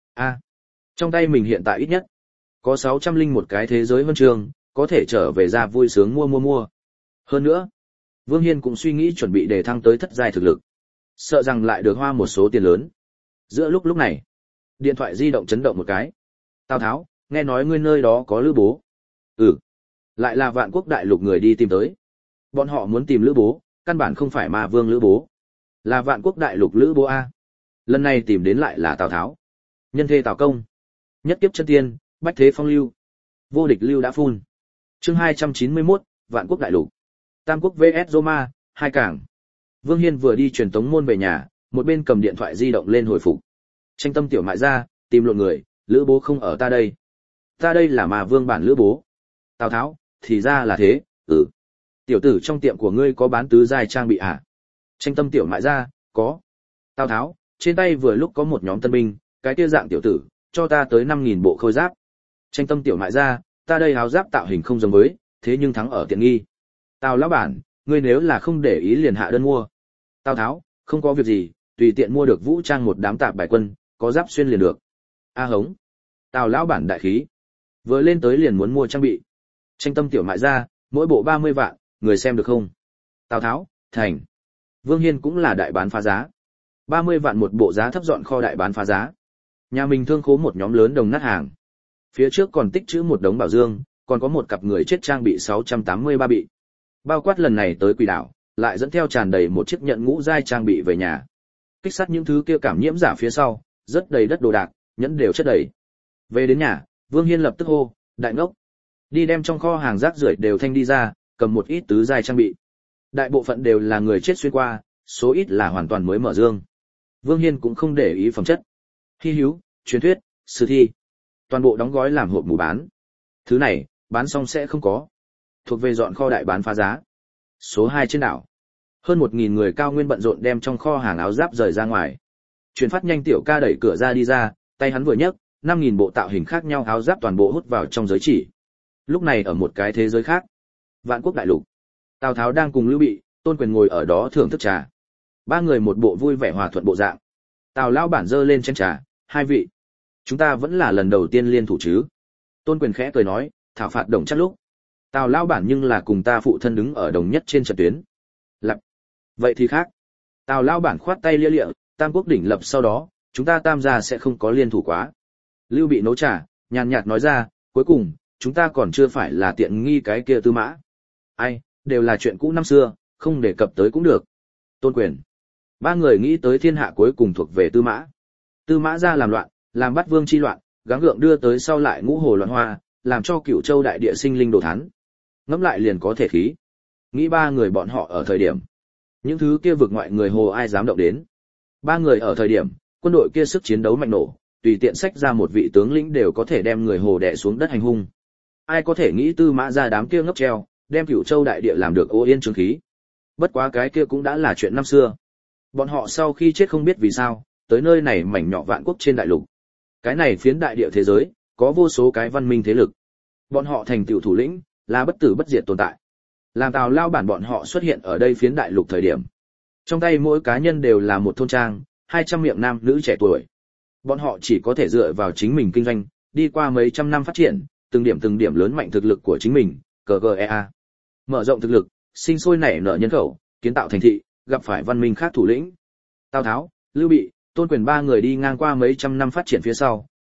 Speaker 1: Trong tay mình hiện tại ít nhất có 601 cái thế giới huân chương, có thể trở về ra vui sướng mua. Hơn nữa, Vương Hiên cũng suy nghĩ chuẩn bị đề thăng tới thất giai thực lực. Sợ rằng lại được hoa một số tiền lớn. Giữa lúc này, điện thoại di động chấn động một cái. Tào Tháo, nghe nói ngươi nơi đó có Lữ Bố. Ừ. Lại là Vạn Quốc đại lục người đi tìm tới. Bọn họ muốn tìm Lữ Bố, căn bản không phải Ma Vương Lữ Bố, là Vạn Quốc đại lục Lữ Bố a. Lần này tìm đến lại là Tào Tháo. Nhân thê Tào Công. Nhất kiếp chân tiên, bách thế phong lưu. Vô địch lưu đã phun. Chương 291, Vạn Quốc đại lục. Tam Quốc vs Roma, hai cảng. Vương Hiên vừa đi truyền tống môn về nhà, một bên cầm điện thoại di động lên hồi phục. Tranh tâm tiểu mại ra, tìm lộn người, Lữ Bố không ở ta đây. Ta đây là Ma Vương bản Lữ Bố. Tào Tháo, thì ra là thế, ừ. Tiểu tử trong tiệm của ngươi có bán tứ giai trang bị à? Tranh tâm tiểu mại ra, có. Tào Tháo, trên tay vừa lúc có một nhóm tân binh, cái kia dạng tiểu tử, cho ta tới 5.000 bộ khôi giáp. Tranh tâm tiểu mại ra, ta đây áo giáp tạo hình không giống với, thế nhưng thắng ở tiện nghi. Tào lão bản, ngươi nếu là không để ý liền hạ đơn mua. Tào Tháo, không có việc gì, tùy tiện mua được vũ trang một đám tạp bài quân, có giáp xuyên liền được. A hống. Tào lão bản đại khí. Vừa lên tới liền muốn mua trang bị. Tranh tâm tiểu mại ra, mỗi bộ 30 vạn, người xem được không? Tào Tháo, thành. Vương Hiên cũng là đại bán phá giá. 30 vạn một bộ giá thấp dọn kho đại bán phá giá. Nhà mình thương khố một nhóm lớn đồng nát hàng. Phía trước còn tích trữ một đống bảo dương, còn có một cặp người chết trang bị 683 bị. Bao quát lần này tới Quỷ đảo, lại dẫn theo tràn đầy một chiếc nhận ngũ giai trang bị về nhà. Kích sát những thứ kia cảm nhiễm giả phía sau, rất đầy đất đồ đạc, nhẫn đều chất đầy. Về đến nhà, Vương Hiên lập tức hô, đại ngốc, đi đem trong kho hàng rác rưởi đều thanh đi ra, cầm một ít tứ giai trang bị. Đại bộ phận đều là người chết xuyên qua, số ít là hoàn toàn mới mở dương. Vương Hiên cũng không để ý phẩm chất. Hi hữu, truyền thuyết, sử thi, toàn bộ đóng gói làm hộp mù bán. Thứ này, bán xong sẽ không có. Thuộc về dọn kho đại bán phá giá. Số 2 trên đảo. Hơn 1.000 người cao nguyên bận rộn đem trong kho hàng áo giáp rời ra ngoài. Truyền phát nhanh tiểu ca đẩy cửa ra đi ra, tay hắn vừa nhấc, 5.000 bộ tạo hình khác nhau áo giáp toàn bộ hút vào trong giới chỉ. Lúc này ở một cái thế giới khác, Vạn Quốc đại lục, Tào Tháo đang cùng Lưu Bị, Tôn Quyền ngồi ở đó thưởng thức trà. Ba người một bộ vui vẻ hòa thuận bộ dạng. Tào lão bản giơ lên chén trà, hai vị, chúng ta vẫn là lần đầu tiên liên thủ chứ? Tôn Quyền khẽ cười nói, thảo phạt đồng chắc lúc. Tào lão bản nhưng là cùng ta phụ thân đứng ở đồng nhất trên trận tuyến. Lập. Vậy thì khác. Tào lão bản khoát tay lia lịa, Tam Quốc đỉnh lập sau đó, chúng ta Tam gia sẽ không có liên thủ quá. Lưu Bị nấu trà, nhàn nhạt nói ra, cuối cùng, chúng ta còn chưa phải là tiện nghi cái kia Tư Mã. Ai, đều là chuyện cũ năm xưa, không đề cập tới cũng được. Tôn Quyền. Ba người nghĩ tới thiên hạ cuối cùng thuộc về Tư Mã. Tư Mã ra làm loạn, làm bắt vương chi loạn, gắng gượng đưa tới sau lại ngũ hồ loạn hoa, làm cho Cửu Châu đại địa sinh linh đồ thán. Ngẫm lại liền có thể khí. Nghĩ ba người bọn họ ở thời điểm, những thứ kia vực ngoại người hồ ai dám động đến. Ba người ở thời điểm, quân đội kia sức chiến đấu mạnh nổ, tùy tiện xách ra một vị tướng lĩnh đều có thể đem người hồ đè xuống đất hành hung. Ai có thể nghĩ Tư Mã ra đám kia ngốc treo, đem Cửu Châu đại địa làm được ô yên trường khí. Bất quá cái kia cũng đã là chuyện năm xưa. Bọn họ sau khi chết không biết vì sao, tới nơi này mảnh nhỏ vạn quốc trên đại lục. Cái này phiến đại địa thế giới, có vô số cái văn minh thế lực. Bọn họ thành tựu thủ lĩnh, là bất tử bất diệt tồn tại. Làm Tào lao bản bọn họ xuất hiện ở đây phiến đại lục thời điểm. Trong tay mỗi cá nhân đều là một thôn trang, 200 miệng nam nữ trẻ tuổi. Bọn họ chỉ có thể dựa vào chính mình kinh doanh, đi qua mấy trăm năm phát triển, từng điểm lớn mạnh thực lực của chính mình, CGEA. Mở rộng thực lực, sinh sôi nảy nở nhân khẩu, kiến tạo thành thị, gặp phải văn minh khác thủ lĩnh. Tào Tháo, Lưu Bị, Tôn Quyền ba người đi ngang qua mấy trăm năm phát triển phía sau,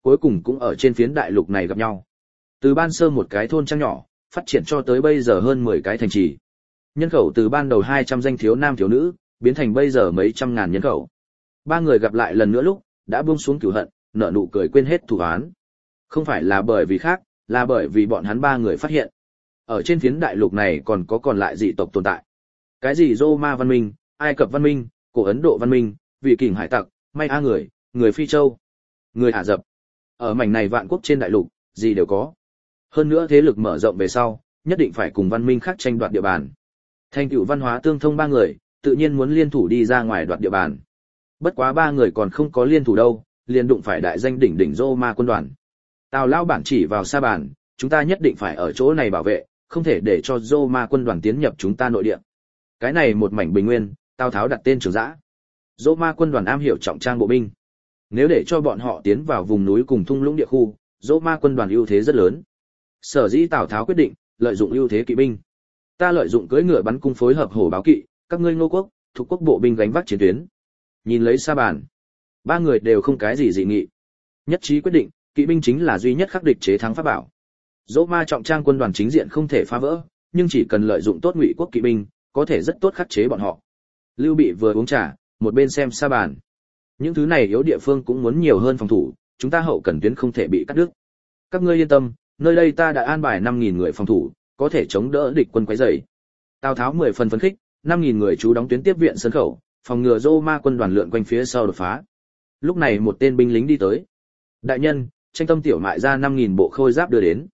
Speaker 1: cuối cùng cũng ở trên phiến đại lục này gặp nhau. Từ ban sơ một cái thôn trang nhỏ, phát triển cho tới bây giờ hơn 10 cái thành trì. Nhân khẩu từ ban đầu 200 danh thiếu nam thiếu nữ, biến thành bây giờ mấy trăm ngàn nhân khẩu. Ba người gặp lại lần nữa lúc, đã buông xuống cửu hận, nở nụ cười quên hết thù oán. Không phải là bởi vì khác, là bởi vì bọn hắn ba người phát hiện. Ở trên phiến đại lục này còn lại dị tộc tồn tại. Cái gì Roma văn minh, Ai Cập văn minh, cổ Ấn Độ văn minh, Vị Kình hải tặc, May A người Phi Châu, người Ả Rập. Ở mảnh này vạn quốc trên đại lục, gì đều có. Hơn nữa thế lực mở rộng về sau, nhất định phải cùng văn minh khác tranh đoạt địa bàn. Thành tựu văn hóa tương thông ba người, tự nhiên muốn liên thủ đi ra ngoài đoạt địa bàn. Bất quá ba người còn không có liên thủ đâu, liền đụng phải đại danh đỉnh đỉnh Roma quân đoàn. Tào lão bản chỉ vào Sa Bàn, chúng ta nhất định phải ở chỗ này bảo vệ, không thể để cho Roma quân đoàn tiến nhập chúng ta nội địa. Cái này một mảnh bình nguyên, Tào Tháo đặt tên Trường Giã. Roma quân đoàn am hiểu trọng trang bộ binh. Nếu để cho bọn họ tiến vào vùng núi cùng thung lũng địa khu, Roma quân đoàn ưu thế rất lớn. Sở dĩ Tào Tháo quyết định lợi dụng ưu thế kỵ binh. Ta lợi dụng cưỡi ngựa bắn cung phối hợp hổ báo kỵ, các ngươi Ngô quốc, thuộc quốc bộ binh gánh vác chiến tuyến. Nhìn lấy Sa Bàn, ba người đều không cái gì dị nghị. Nhất trí quyết định, kỵ binh chính là duy nhất khắc địch chế thắng pháp bảo. Roma trọng trang quân đoàn chính diện không thể phá vỡ, nhưng chỉ cần lợi dụng tốt Ngụy quốc kỵ binh, có thể rất tốt khắc chế bọn họ. Lưu Bị vừa uống trà, một bên xem Sa Bàn. Những thứ này yếu địa phương cũng muốn nhiều hơn phòng thủ, chúng ta hậu cần tuyến không thể bị cắt đứt. Các ngươi yên tâm, nơi đây ta đã an bài 5.000 người phòng thủ, có thể chống đỡ địch quân quấy rầy. Tào Tháo 10 phần phấn khích, 5.000 người trú đóng tuyến tiếp viện sân khẩu, phòng ngừa Roma quân đoàn lượn quanh phía sau đột phá. Lúc này một tên binh lính đi tới. Đại nhân, Tranh Tâm tiểu mại ra 5.000 bộ khôi giáp đưa đến.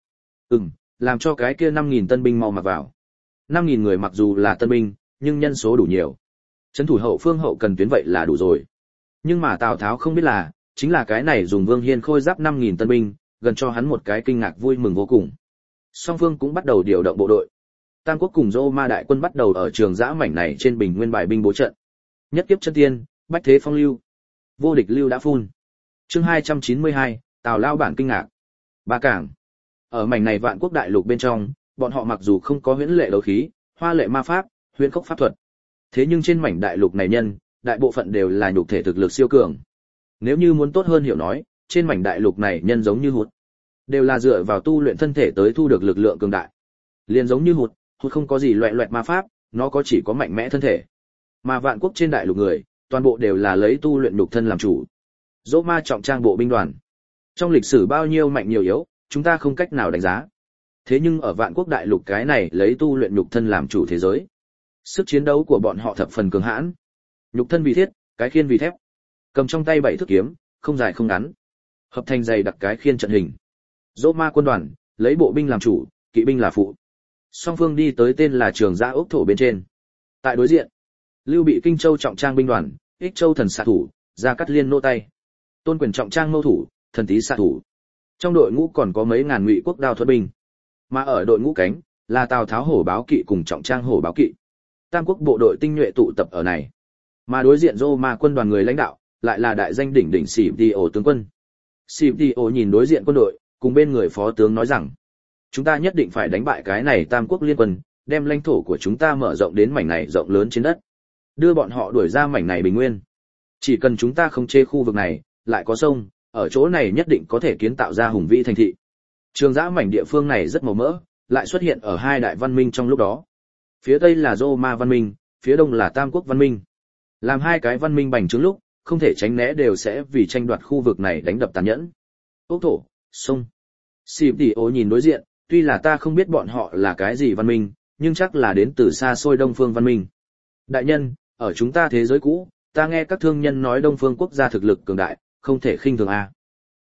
Speaker 1: Làm cho cái kia 5.000 tân binh mau mặc vào. 5.000 người mặc dù là tân binh, nhưng nhân số đủ nhiều. Trấn thủ hậu phương hậu cần tuyến vậy là đủ rồi. Nhưng mà Tào Tháo không biết là, chính là cái này dùng Vương Hiên khôi giáp 5.000 tân binh, gần cho hắn một cái kinh ngạc vui mừng vô cùng. Song phương cũng bắt đầu điều động bộ đội. Tam quốc cùng Roma đại quân bắt đầu ở Trường Giã mảnh này trên bình nguyên bài binh bố trận. Nhất kiếp chân tiên, bách thế phong lưu. Vô địch lưu đã phun. Chương 292, Tào lao bản kinh ngạc. Ba Cảng. Ở mảnh này vạn quốc đại lục bên trong, bọn họ mặc dù không có huyễn lệ đấu khí, hoa lệ ma pháp, huyễn khốc pháp thuật. Thế nhưng trên mảnh đại lục này nhân, đại bộ phận đều là nhục thể thực lực siêu cường. Nếu như muốn tốt hơn hiểu nói, trên mảnh đại lục này nhân giống như hụt, đều là dựa vào tu luyện thân thể tới thu được lực lượng cường đại. Liền giống như hụt không có gì loẹt loẹt ma pháp, nó có chỉ có mạnh mẽ thân thể. Mà vạn quốc trên đại lục người, toàn bộ đều là lấy tu luyện nhục thân làm chủ. Roma trọng trang bộ binh đoàn. Trong lịch sử bao nhiêu mạnh nhiều yếu, chúng ta không cách nào đánh giá. Thế nhưng ở vạn quốc đại lục cái này lấy tu luyện nhục thân làm chủ thế giới. Sức chiến đấu của bọn họ thập phần cường hãn. Nhục thân vì thiết, cái khiên vì thép. Cầm trong tay 7 thước kiếm, không dài không ngắn. Hợp thành dày đặc cái khiên trận hình. Roma quân đoàn, lấy bộ binh làm chủ, kỵ binh là phụ. Song phương đi tới tên là Trường Giã ốc thổ bên trên. Tại đối diện, Lưu Bị Kinh Châu trọng trang binh đoàn, Ích Châu thần xạ thủ, Gia Cát Liên nô tay. Tôn Quyền trọng trang mâu thủ, Thần Tý xạ thủ. Trong đội ngũ còn có mấy ngàn Ngụy quốc đao thuật binh. Mà ở đội ngũ cánh, là Tào Tháo hổ báo kỵ cùng trọng trang hổ báo kỵ. Tam quốc bộ đội tinh nhuệ tụ tập ở này. Mà đối diện Roma quân đoàn người lãnh đạo, lại là đại danh đỉnh đỉnh Scipio tướng quân. Scipio nhìn đối diện quân đội, cùng bên người phó tướng nói rằng: chúng ta nhất định phải đánh bại cái này Tam quốc liên quân, đem lãnh thổ của chúng ta mở rộng đến mảnh này rộng lớn trên đất, đưa bọn họ đuổi ra mảnh này bình nguyên. Chỉ cần chúng ta không chê khu vực này, lại có sông, ở chỗ này nhất định có thể kiến tạo ra hùng vĩ thành thị. Trường Giã mảnh địa phương này rất màu mỡ, lại xuất hiện ở hai đại văn minh trong lúc đó. Phía tây là Roma văn minh, phía đông là Tam quốc văn minh. Làm hai cái văn minh bành trướng lúc, không thể tránh né đều sẽ vì tranh đoạt khu vực này đánh đập tàn nhẫn. Ốc thổ, sông. Scipio nhìn đối diện, tuy là ta không biết bọn họ là cái gì văn minh, nhưng chắc là đến từ xa xôi Đông phương văn minh. Đại nhân, ở chúng ta thế giới cũ, ta nghe các thương nhân nói Đông phương quốc gia thực lực cường đại, không thể khinh thường a.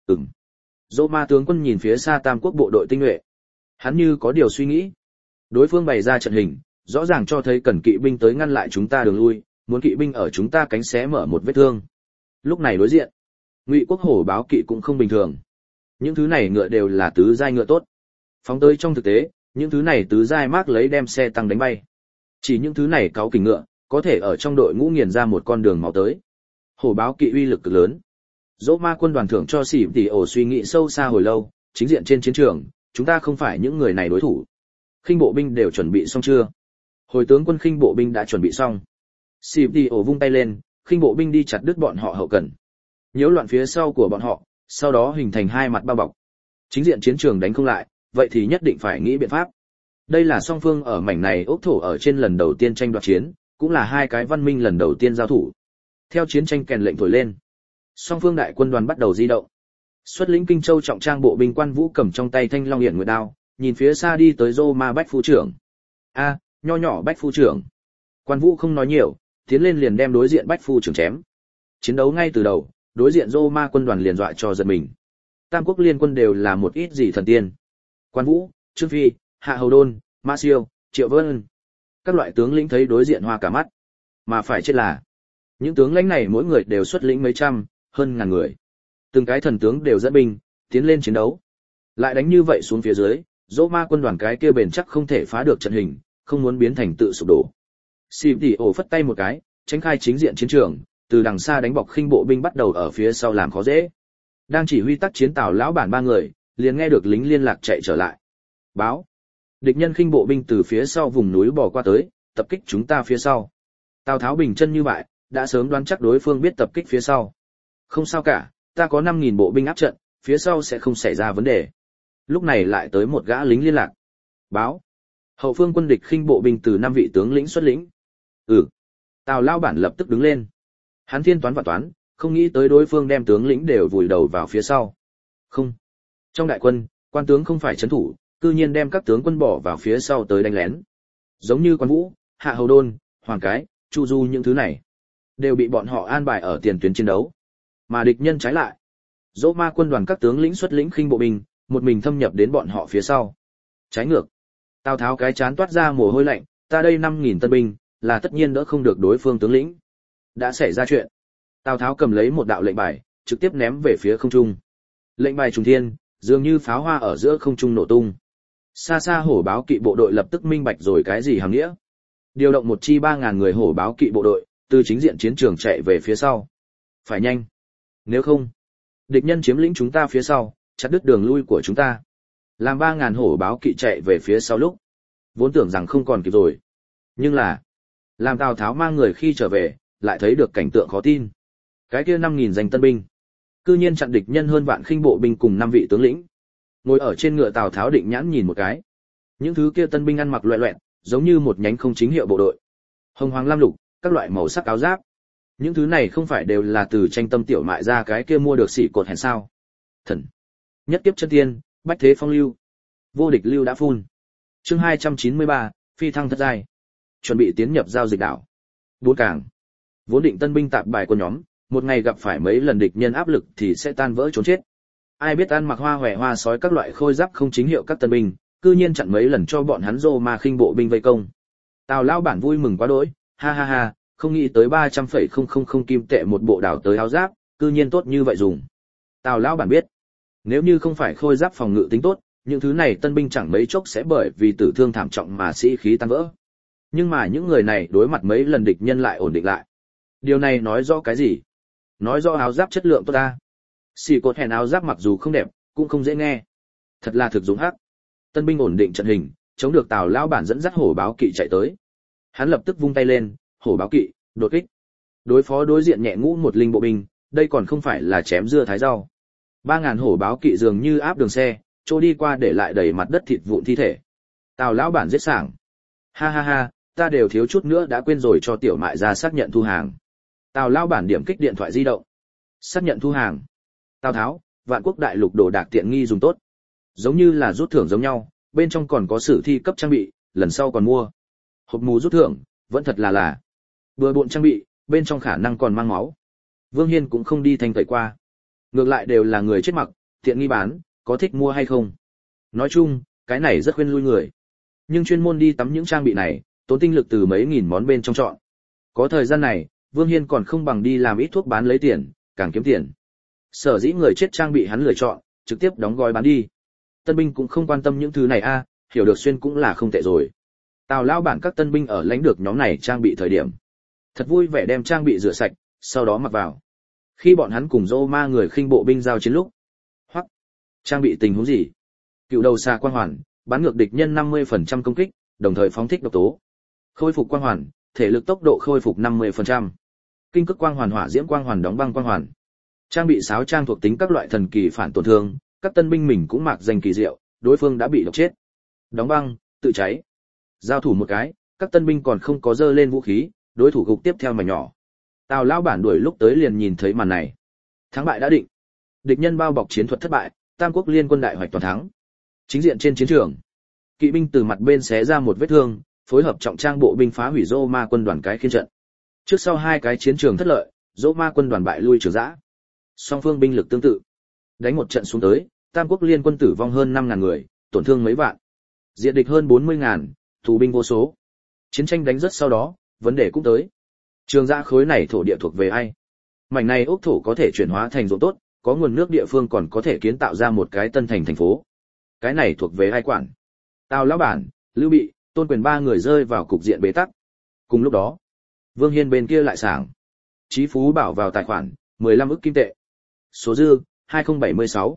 Speaker 1: Roma tướng quân nhìn phía xa Tam quốc bộ đội tinh nhuệ. Hắn như có điều suy nghĩ. Đối phương bày ra trận hình, rõ ràng cho thấy cần kỵ binh tới ngăn lại chúng ta đường lui, muốn kỵ binh ở chúng ta cánh xé mở một vết thương. Lúc này đối diện, Ngụy quốc hổ báo kỵ cũng không bình thường. Những thứ này ngựa đều là tứ giai ngựa tốt. Phóng tới trong thực tế, những thứ này tứ giai mác lấy đem xe tăng đánh bay. Chỉ những thứ này cáu kình ngựa, có thể ở trong đội ngũ nghiền ra một con đường máu tới. Hổ báo kỵ uy lực cực lớn. Roma quân đoàn thưởng cho Scipio suy nghĩ sâu xa hồi lâu, chính diện trên chiến trường, chúng ta không phải những người này đối thủ. Khinh bộ binh đều chuẩn bị xong chưa? Hồi tướng quân khinh bộ binh đã chuẩn bị xong. Scipio vung tay lên, khinh bộ binh đi chặt đứt bọn họ hậu cần. Nhiễu loạn phía sau của bọn họ, sau đó hình thành hai mặt bao bọc. Chính diện chiến trường đánh không lại, vậy thì nhất định phải nghĩ biện pháp. Đây là song phương ở mảnh này ốc thổ ở trên lần đầu tiên tranh đoạt chiến, cũng là hai cái văn minh lần đầu tiên giao thủ. Theo chiến tranh kèn lệnh thổi lên, song phương đại quân đoàn bắt đầu di động. Xuất lĩnh Kinh Châu trọng trang bộ binh Quan Vũ cầm trong tay Thanh Long Hiển Nguyệt đao, nhìn phía xa đi tới Roma Bách phu trưởng. A, nho nhỏ Bách phu trưởng. Quan Vũ không nói nhiều, tiến lên liền đem đối diện Bách phu trưởng chém. Chiến đấu ngay từ đầu, đối diện Roma quân đoàn liền dọa cho giật mình. Tam quốc liên quân đều là một ít gì thần tiên. Quan Vũ, Trương Phi, Hạ Hầu Đôn, Mã Siêu, Triệu Vân. Các loại tướng lĩnh thấy đối diện hoa cả mắt. Mà phải chết là, những tướng lãnh này mỗi người đều xuất lĩnh mấy trăm, hơn ngàn người. Từng cái thần tướng đều dẫn binh, tiến lên chiến đấu. Lại đánh như vậy xuống phía dưới, Roma quân đoàn cái kia bền chắc không thể phá được trận hình, không muốn biến thành tự sụp đổ. Scipio phất tay một cái, tránh khai chính diện chiến trường, từ đằng xa đánh bọc khinh bộ binh bắt đầu ở phía sau làm khó dễ. Đang chỉ huy tác chiến Tào lão bản ba người, liền nghe được lính liên lạc chạy trở lại. Báo, địch nhân khinh bộ binh từ phía sau vùng núi bò qua tới, tập kích chúng ta phía sau. Tào Tháo bình chân như vậy, đã sớm đoán chắc đối phương biết tập kích phía sau. Không sao cả, ta có 5.000 bộ binh áp trận, phía sau sẽ không xảy ra vấn đề. Lúc này lại tới một gã lính liên lạc. Báo, hậu phương quân địch khinh bộ binh từ 5 vị tướng lĩnh xuất lĩnh. Tào lão bản lập tức đứng lên. Hắn thiên toán và toán, không nghĩ tới đối phương đem tướng lĩnh đều vùi đầu vào phía sau. Không. Trong đại quân, quan tướng không phải trấn thủ, cư nhiên đem các tướng quân bỏ vào phía sau tới đánh lén. Giống như Quan Vũ, Hạ Hầu Đôn, Hoàng Cái, Chu Du những thứ này, đều bị bọn họ an bài ở tiền tuyến chiến đấu. Mà địch nhân trái lại, Roma quân đoàn các tướng lĩnh xuất lĩnh khinh bộ binh, một mình thâm nhập đến bọn họ phía sau. Trái ngược, Tào Tháo cái chán toát ra mồ hôi lạnh, ta đây 5.000 tân binh, là tất nhiên đỡ không được đối phương tướng lĩnh. Đã xảy ra chuyện. Tào Tháo cầm lấy một đạo lệnh bài, trực tiếp ném về phía không trung. Lệnh bài trùng thiên, dường như pháo hoa ở giữa không trung nổ tung. Xa xa hổ báo kỵ bộ đội lập tức minh bạch rồi cái gì hàm nghĩa. Điều động một chi 3.000 người hổ báo kỵ bộ đội, từ chính diện chiến trường chạy về phía sau. Phải nhanh. Nếu không, địch nhân chiếm lĩnh chúng ta phía sau, chặt đứt đường lui của chúng ta. Làm 3.000 hổ báo kỵ chạy về phía sau lúc, vốn tưởng rằng không còn kịp rồi. Nhưng là, làm Tào Tháo mang người khi trở về, lại thấy được cảnh tượng khó tin. Cái kia 5.000 danh tân binh, cư nhiên chặn địch nhân hơn vạn khinh bộ binh cùng 5 vị tướng lĩnh. Ngồi ở trên ngựa Tào Tháo định nhãn nhìn một cái. Những thứ kia tân binh ăn mặc loè loẹt, giống như một nhánh không chính hiệu bộ đội. Hồng hoàng lam lục, các loại màu sắc áo giáp. Những thứ này không phải đều là từ tranh tâm tiểu mại ra cái kia mua được xỉ cột hèn sao? Thần, nhất kiếp chân tiên, bách thế phong lưu, vô địch lưu đã phun. Chương 293, phi thăng thất giai. Chuẩn bị tiến nhập giao dịch đảo. 4 cảng. Vốn định tân binh tạp bài của nhóm, một ngày gặp phải mấy lần địch nhân áp lực thì sẽ tan vỡ trốn chết. Ai biết ăn mặc hoa hòe hoa sói các loại khôi giáp không chính hiệu các tân binh, cư nhiên chặn mấy lần cho bọn hắn Roma khinh bộ binh vây công. Tào lão bản vui mừng quá đỗi, ha ha ha, không nghĩ tới 300,000 kim tệ một bộ đảo tới áo giáp, cư nhiên tốt như vậy dùng. Tào lão bản biết, nếu như không phải khôi giáp phòng ngự tính tốt, những thứ này tân binh chẳng mấy chốc sẽ bởi vì tử thương thảm trọng mà sĩ khí tan vỡ. Nhưng mà những người này đối mặt mấy lần địch nhân lại ổn định lại. Điều này nói rõ cái gì? Nói rõ áo giáp chất lượng tốt ta. Xì cột hèn áo giáp mặc dù không đẹp, cũng không dễ nghe. Thật là thực dụng hắc. Tân binh ổn định trận hình, chống được Tào lão bản dẫn dắt hổ báo kỵ chạy tới. Hắn lập tức vung tay lên, hổ báo kỵ, đột kích. Đối phó đối diện nhẹ ngũ một linh bộ binh, đây còn không phải là chém dưa thái rau. 3.000 hổ báo kỵ dường như áp đường xe, trôi đi qua để lại đầy mặt đất thịt vụn thi thể. Tào lão bản giết sảng. Ha ha ha, ta đều thiếu chút nữa đã quên rồi cho tiểu mại ra xác nhận thu hàng. Tào lão bản điểm kích điện thoại di động. Xác nhận thu hàng. Tào Tháo, Vạn Quốc đại lục đồ đạc tiện nghi dùng tốt. Giống như là rút thưởng giống nhau, bên trong còn có sử thi cấp trang bị, lần sau còn mua. Hộp mù rút thưởng, vẫn thật là. Bừa bộn trang bị, bên trong khả năng còn mang máu. Vương Hiên cũng không đi thanh tẩy qua. Ngược lại đều là người chết mặc, tiện nghi bán, có thích mua hay không. Nói chung, cái này rất khuyên lui người. Nhưng chuyên môn đi tắm những trang bị này, tốn tinh lực từ mấy nghìn món bên trong chọn. Có thời gian này, Vương Hiên còn không bằng đi làm ít thuốc bán lấy tiền, càng kiếm tiền. Sở dĩ người chết trang bị hắn lựa chọn, trực tiếp đóng gói bán đi. Tân binh cũng không quan tâm những thứ này a, hiểu được xuyên cũng là không tệ rồi. Tào lão bản các tân binh ở lãnh được nhóm này trang bị thời điểm, thật vui vẻ đem trang bị rửa sạch, sau đó mặc vào. Khi bọn hắn cùng Roma người khinh bộ binh giao chiến lúc, hoặc trang bị tình huống gì? Cựu đầu xà quang hoàn, bắn ngược địch nhân 50% công kích, đồng thời phóng thích độc tố. Khôi phục quang hoàn, thể lực tốc độ khôi phục 50%. Kinh cực quang hoàn hỏa diễm quang hoàn đóng băng quang hoàn. Trang bị sáo trang thuộc tính các loại thần kỳ phản tổn thương, các tân binh mình cũng mặc danh kỳ diệu, đối phương đã bị độc chết. Đóng băng, tự cháy. Giao thủ một cái, các tân binh còn không có dơ lên vũ khí, đối thủ gục tiếp theo mảnh nhỏ. Tào lão bản đuổi lúc tới liền nhìn thấy màn này. Thắng bại đã định. Địch nhân bao bọc chiến thuật thất bại, Tam quốc liên quân đại hoạch toàn thắng. Chính diện trên chiến trường, kỵ binh từ mặt bên xé ra một vết thương, phối hợp trọng trang bộ binh phá hủy Roma quân đoàn cái khiên trận. Trước sau hai cái chiến trường thất lợi, Roma quân đoàn bại lui trường giã. Song phương binh lực tương tự. Đánh một trận xuống tới, Tam quốc liên quân tử vong hơn 5.000 người, tổn thương mấy vạn. Diệt địch hơn 40.000, tù binh vô số. Chiến tranh đánh rất sau đó, vấn đề cũng tới. Trường giã khối này thổ địa thuộc về ai? Mảnh này ốc thổ có thể chuyển hóa thành ruộng tốt, có nguồn nước địa phương còn có thể kiến tạo ra một cái tân thành phố. Cái này thuộc về ai quản? Tào lão bản, Lưu Bị, Tôn Quyền ba người rơi vào cục diện bế tắc. Cùng lúc đó, Vương Hiên bên kia lại sảng. Chí Phú bảo vào tài khoản, 15 ức kim tệ. Số dư, 2076.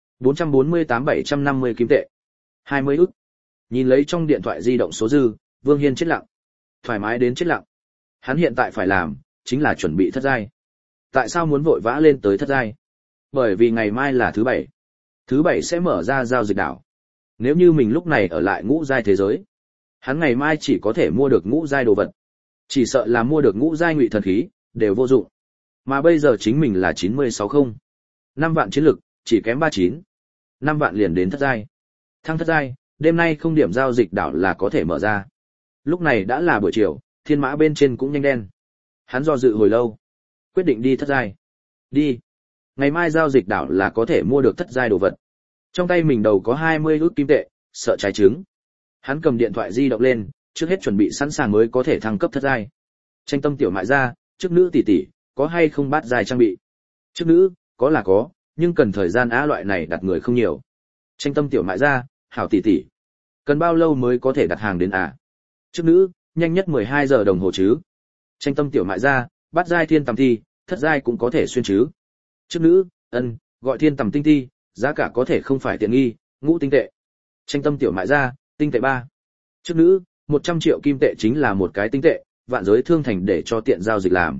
Speaker 1: 448-750 kim tệ. 20 ức. Nhìn lấy trong điện thoại di động số dư, Vương Hiên chết lặng. Thoải mái đến chết lặng. Hắn hiện tại phải làm, chính là chuẩn bị thất giai. Tại sao muốn vội vã lên tới thất giai? Bởi vì ngày mai là thứ bảy. Thứ bảy sẽ mở ra giao dịch đảo. Nếu như mình lúc này ở lại ngũ giai thế giới, hắn ngày mai chỉ có thể mua được ngũ giai đồ vật. Chỉ sợ là mua được ngũ giai ngụy thần khí, đều vô dụng. Mà bây giờ chính mình là 96 5 vạn chiến lực, chỉ kém 39. 5 vạn liền đến thất giai. Thăng thất giai, đêm nay không điểm giao dịch đảo là có thể mở ra. Lúc này đã là buổi chiều, thiên mã bên trên cũng nhanh đen. Hắn do dự hồi lâu, quyết định đi thất giai. Đi. Ngày mai giao dịch đảo là có thể mua được thất giai đồ vật. Trong tay mình đầu có 20 ức kim tệ, sợ trái trứng. Hắn cầm điện thoại di động lên, trước hết chuẩn bị sẵn sàng mới có thể thăng cấp thất giai. Tranh tâm tiểu mại ra, chức nữ tỷ tỷ, có hay không bát giai trang bị? Chức nữ, có là có, nhưng cần thời gian á, loại này đặt người không nhiều. Tranh tâm tiểu mại ra, hảo tỷ tỷ. Cần bao lâu mới có thể đặt hàng đến à? Chức nữ, nhanh nhất 12 giờ đồng hồ chứ. Tranh tâm tiểu mại ra, bát giai thiên tầm thi, thất giai cũng có thể xuyên chứ. Chức nữ, gọi thiên tầm tinh thi, giá cả có thể không phải tiện nghi, ngũ tinh tệ. Tranh tâm tiểu mại ra, tinh tệ 3. Chức nữ, 100 triệu kim tệ chính là một cái tinh tệ, vạn giới thương thành để cho tiện giao dịch làm.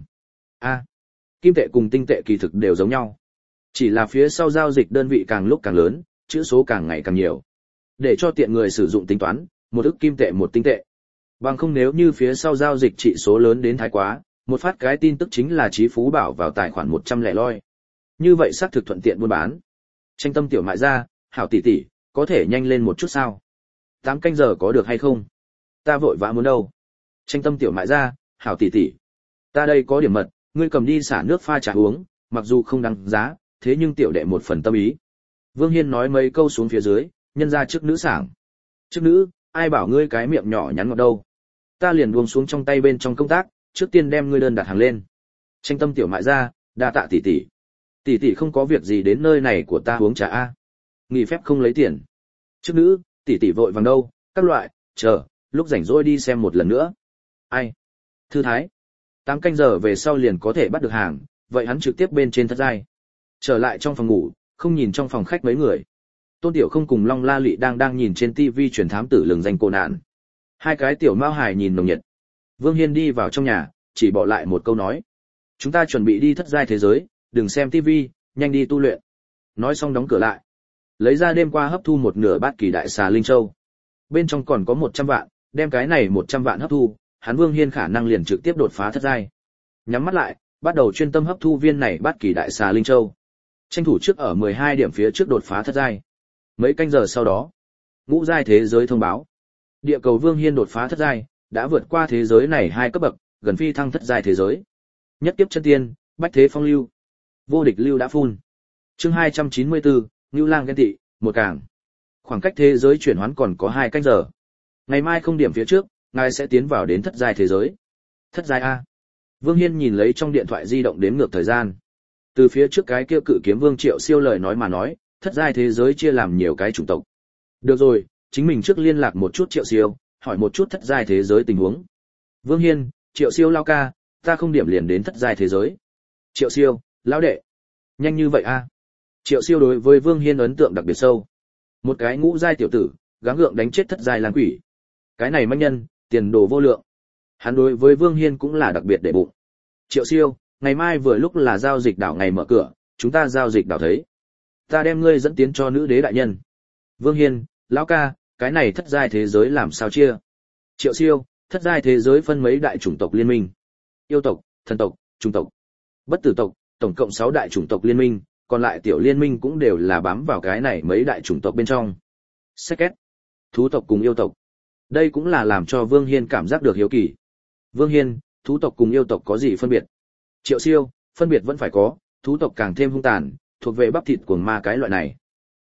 Speaker 1: Kim tệ cùng tinh tệ kỳ thực đều giống nhau. Chỉ là phía sau giao dịch đơn vị càng lúc càng lớn, chữ số càng ngày càng nhiều. Để cho tiện người sử dụng tính toán, một ức kim tệ một tinh tệ. Bằng không nếu như phía sau giao dịch trị số lớn đến thái quá, một phát cái tin tức chính là Chí Phú bảo vào tài khoản 100 lẻ loi. Như vậy xác thực thuận tiện buôn bán. Tranh tâm tiểu mại ra, hảo tỷ tỷ, có thể nhanh lên một chút sao? 8 canh giờ có được hay không? Ta vội vã muốn đâu. Tranh tâm tiểu mại ra, hảo tỷ tỷ. Ta đây có điểm mật, ngươi cầm đi xả nước pha trà uống, mặc dù không đăng giá, thế nhưng tiểu đệ một phần tâm ý. Vương Hiên nói mấy câu xuống phía dưới, nhân ra trước nữ sảng. Trước nữ, ai bảo ngươi cái miệng nhỏ nhắn ngọt đâu. Ta liền buông xuống trong tay bên trong công tác, trước tiên đem ngươi đơn đặt hàng lên. Tranh tâm tiểu mại ra, đa tạ tỷ tỷ. Tỷ tỷ không có việc gì đến nơi này của ta uống trà a. Nghỉ phép không lấy tiền. Trước nữ, tỷ tỷ vội vàng đâu, các loại, chờ, lúc rảnh rỗi đi xem một lần nữa. Ai? Thư thái. 8 canh giờ về sau liền có thể bắt được hàng, vậy hắn trực tiếp bên trên thất giai. Trở lại trong phòng ngủ, không nhìn trong phòng khách mấy người. Tôn Tiểu Không cùng Long La Lị đang nhìn trên tivi truyền thám tử lừng danh cô nạn. Hai cái tiểu mao hài nhìn nồng nhiệt. Vương Hiên đi vào trong nhà, chỉ bỏ lại một câu nói. Chúng ta chuẩn bị đi thất giai thế giới, đừng xem tivi, nhanh đi tu luyện. Nói xong đóng cửa lại. Lấy ra đêm qua hấp thu một nửa bát kỳ đại xà linh châu. Bên trong còn có 100 vạn, đem cái này 100 vạn hấp thu, hắn Vương Hiên khả năng liền trực tiếp đột phá thất giai. Nhắm mắt lại, bắt đầu chuyên tâm hấp thu viên này bát kỳ đại xà linh châu. Tranh thủ trước ở 12 điểm phía trước đột phá thất giai. Mấy canh giờ sau đó, ngũ giai thế giới thông báo. Địa cầu Vương Hiên đột phá thất giai, đã vượt qua thế giới này 2 cấp bậc, gần phi thăng thất giai thế giới. Nhất kiếp chân tiên, bách thế phong lưu. Vô địch lưu đã phun. Chương 294, Nưu Lang ghen tị, một càng. Khoảng cách thế giới chuyển hoán còn có 2 canh giờ. Ngày mai không điểm phía trước, ngài sẽ tiến vào đến thất giai thế giới. Thất giai a. Vương Hiên nhìn lấy trong điện thoại di động đếm ngược thời gian. Từ phía trước cái kia cự kiếm vương Triệu Siêu lời nói mà nói, thất giai thế giới chia làm nhiều cái chủng tộc. Được rồi, chính mình trước liên lạc một chút Triệu Siêu, hỏi một chút thất giai thế giới tình huống. Vương Hiên, Triệu Siêu lao ca, ta không điểm liền đến thất giai thế giới. Triệu Siêu, lão đệ. Nhanh như vậy a? Triệu Siêu đối với Vương Hiên ấn tượng đặc biệt sâu. Một cái ngũ giai tiểu tử, gắng gượng đánh chết thất giai lang quỷ. Cái này manh nhân, tiền đồ vô lượng. Hắn đối với Vương Hiên cũng là đặc biệt để bụng. Triệu Siêu, ngày mai vừa lúc là giao dịch đảo ngày mở cửa, chúng ta giao dịch đảo thấy. Ta đem ngươi dẫn tiến cho nữ đế đại nhân. Vương Hiên, lão ca, cái này thất giai thế giới làm sao chia? Triệu Siêu, thất giai thế giới phân mấy đại chủng tộc liên minh. Yêu tộc, thần tộc, trung tộc, bất tử tộc, tổng cộng 6 đại chủng tộc liên minh, còn lại tiểu liên minh cũng đều là bám vào cái này mấy đại chủng tộc bên trong. Xét thú tộc cùng yêu tộc. Đây cũng là làm cho Vương Hiên cảm giác được hiếu kỳ. Vương Hiên, thú tộc cùng yêu tộc có gì phân biệt? Triệu Siêu, phân biệt vẫn phải có, thú tộc càng thêm hung tàn, thuộc về bắp thịt cuồng ma cái loại này.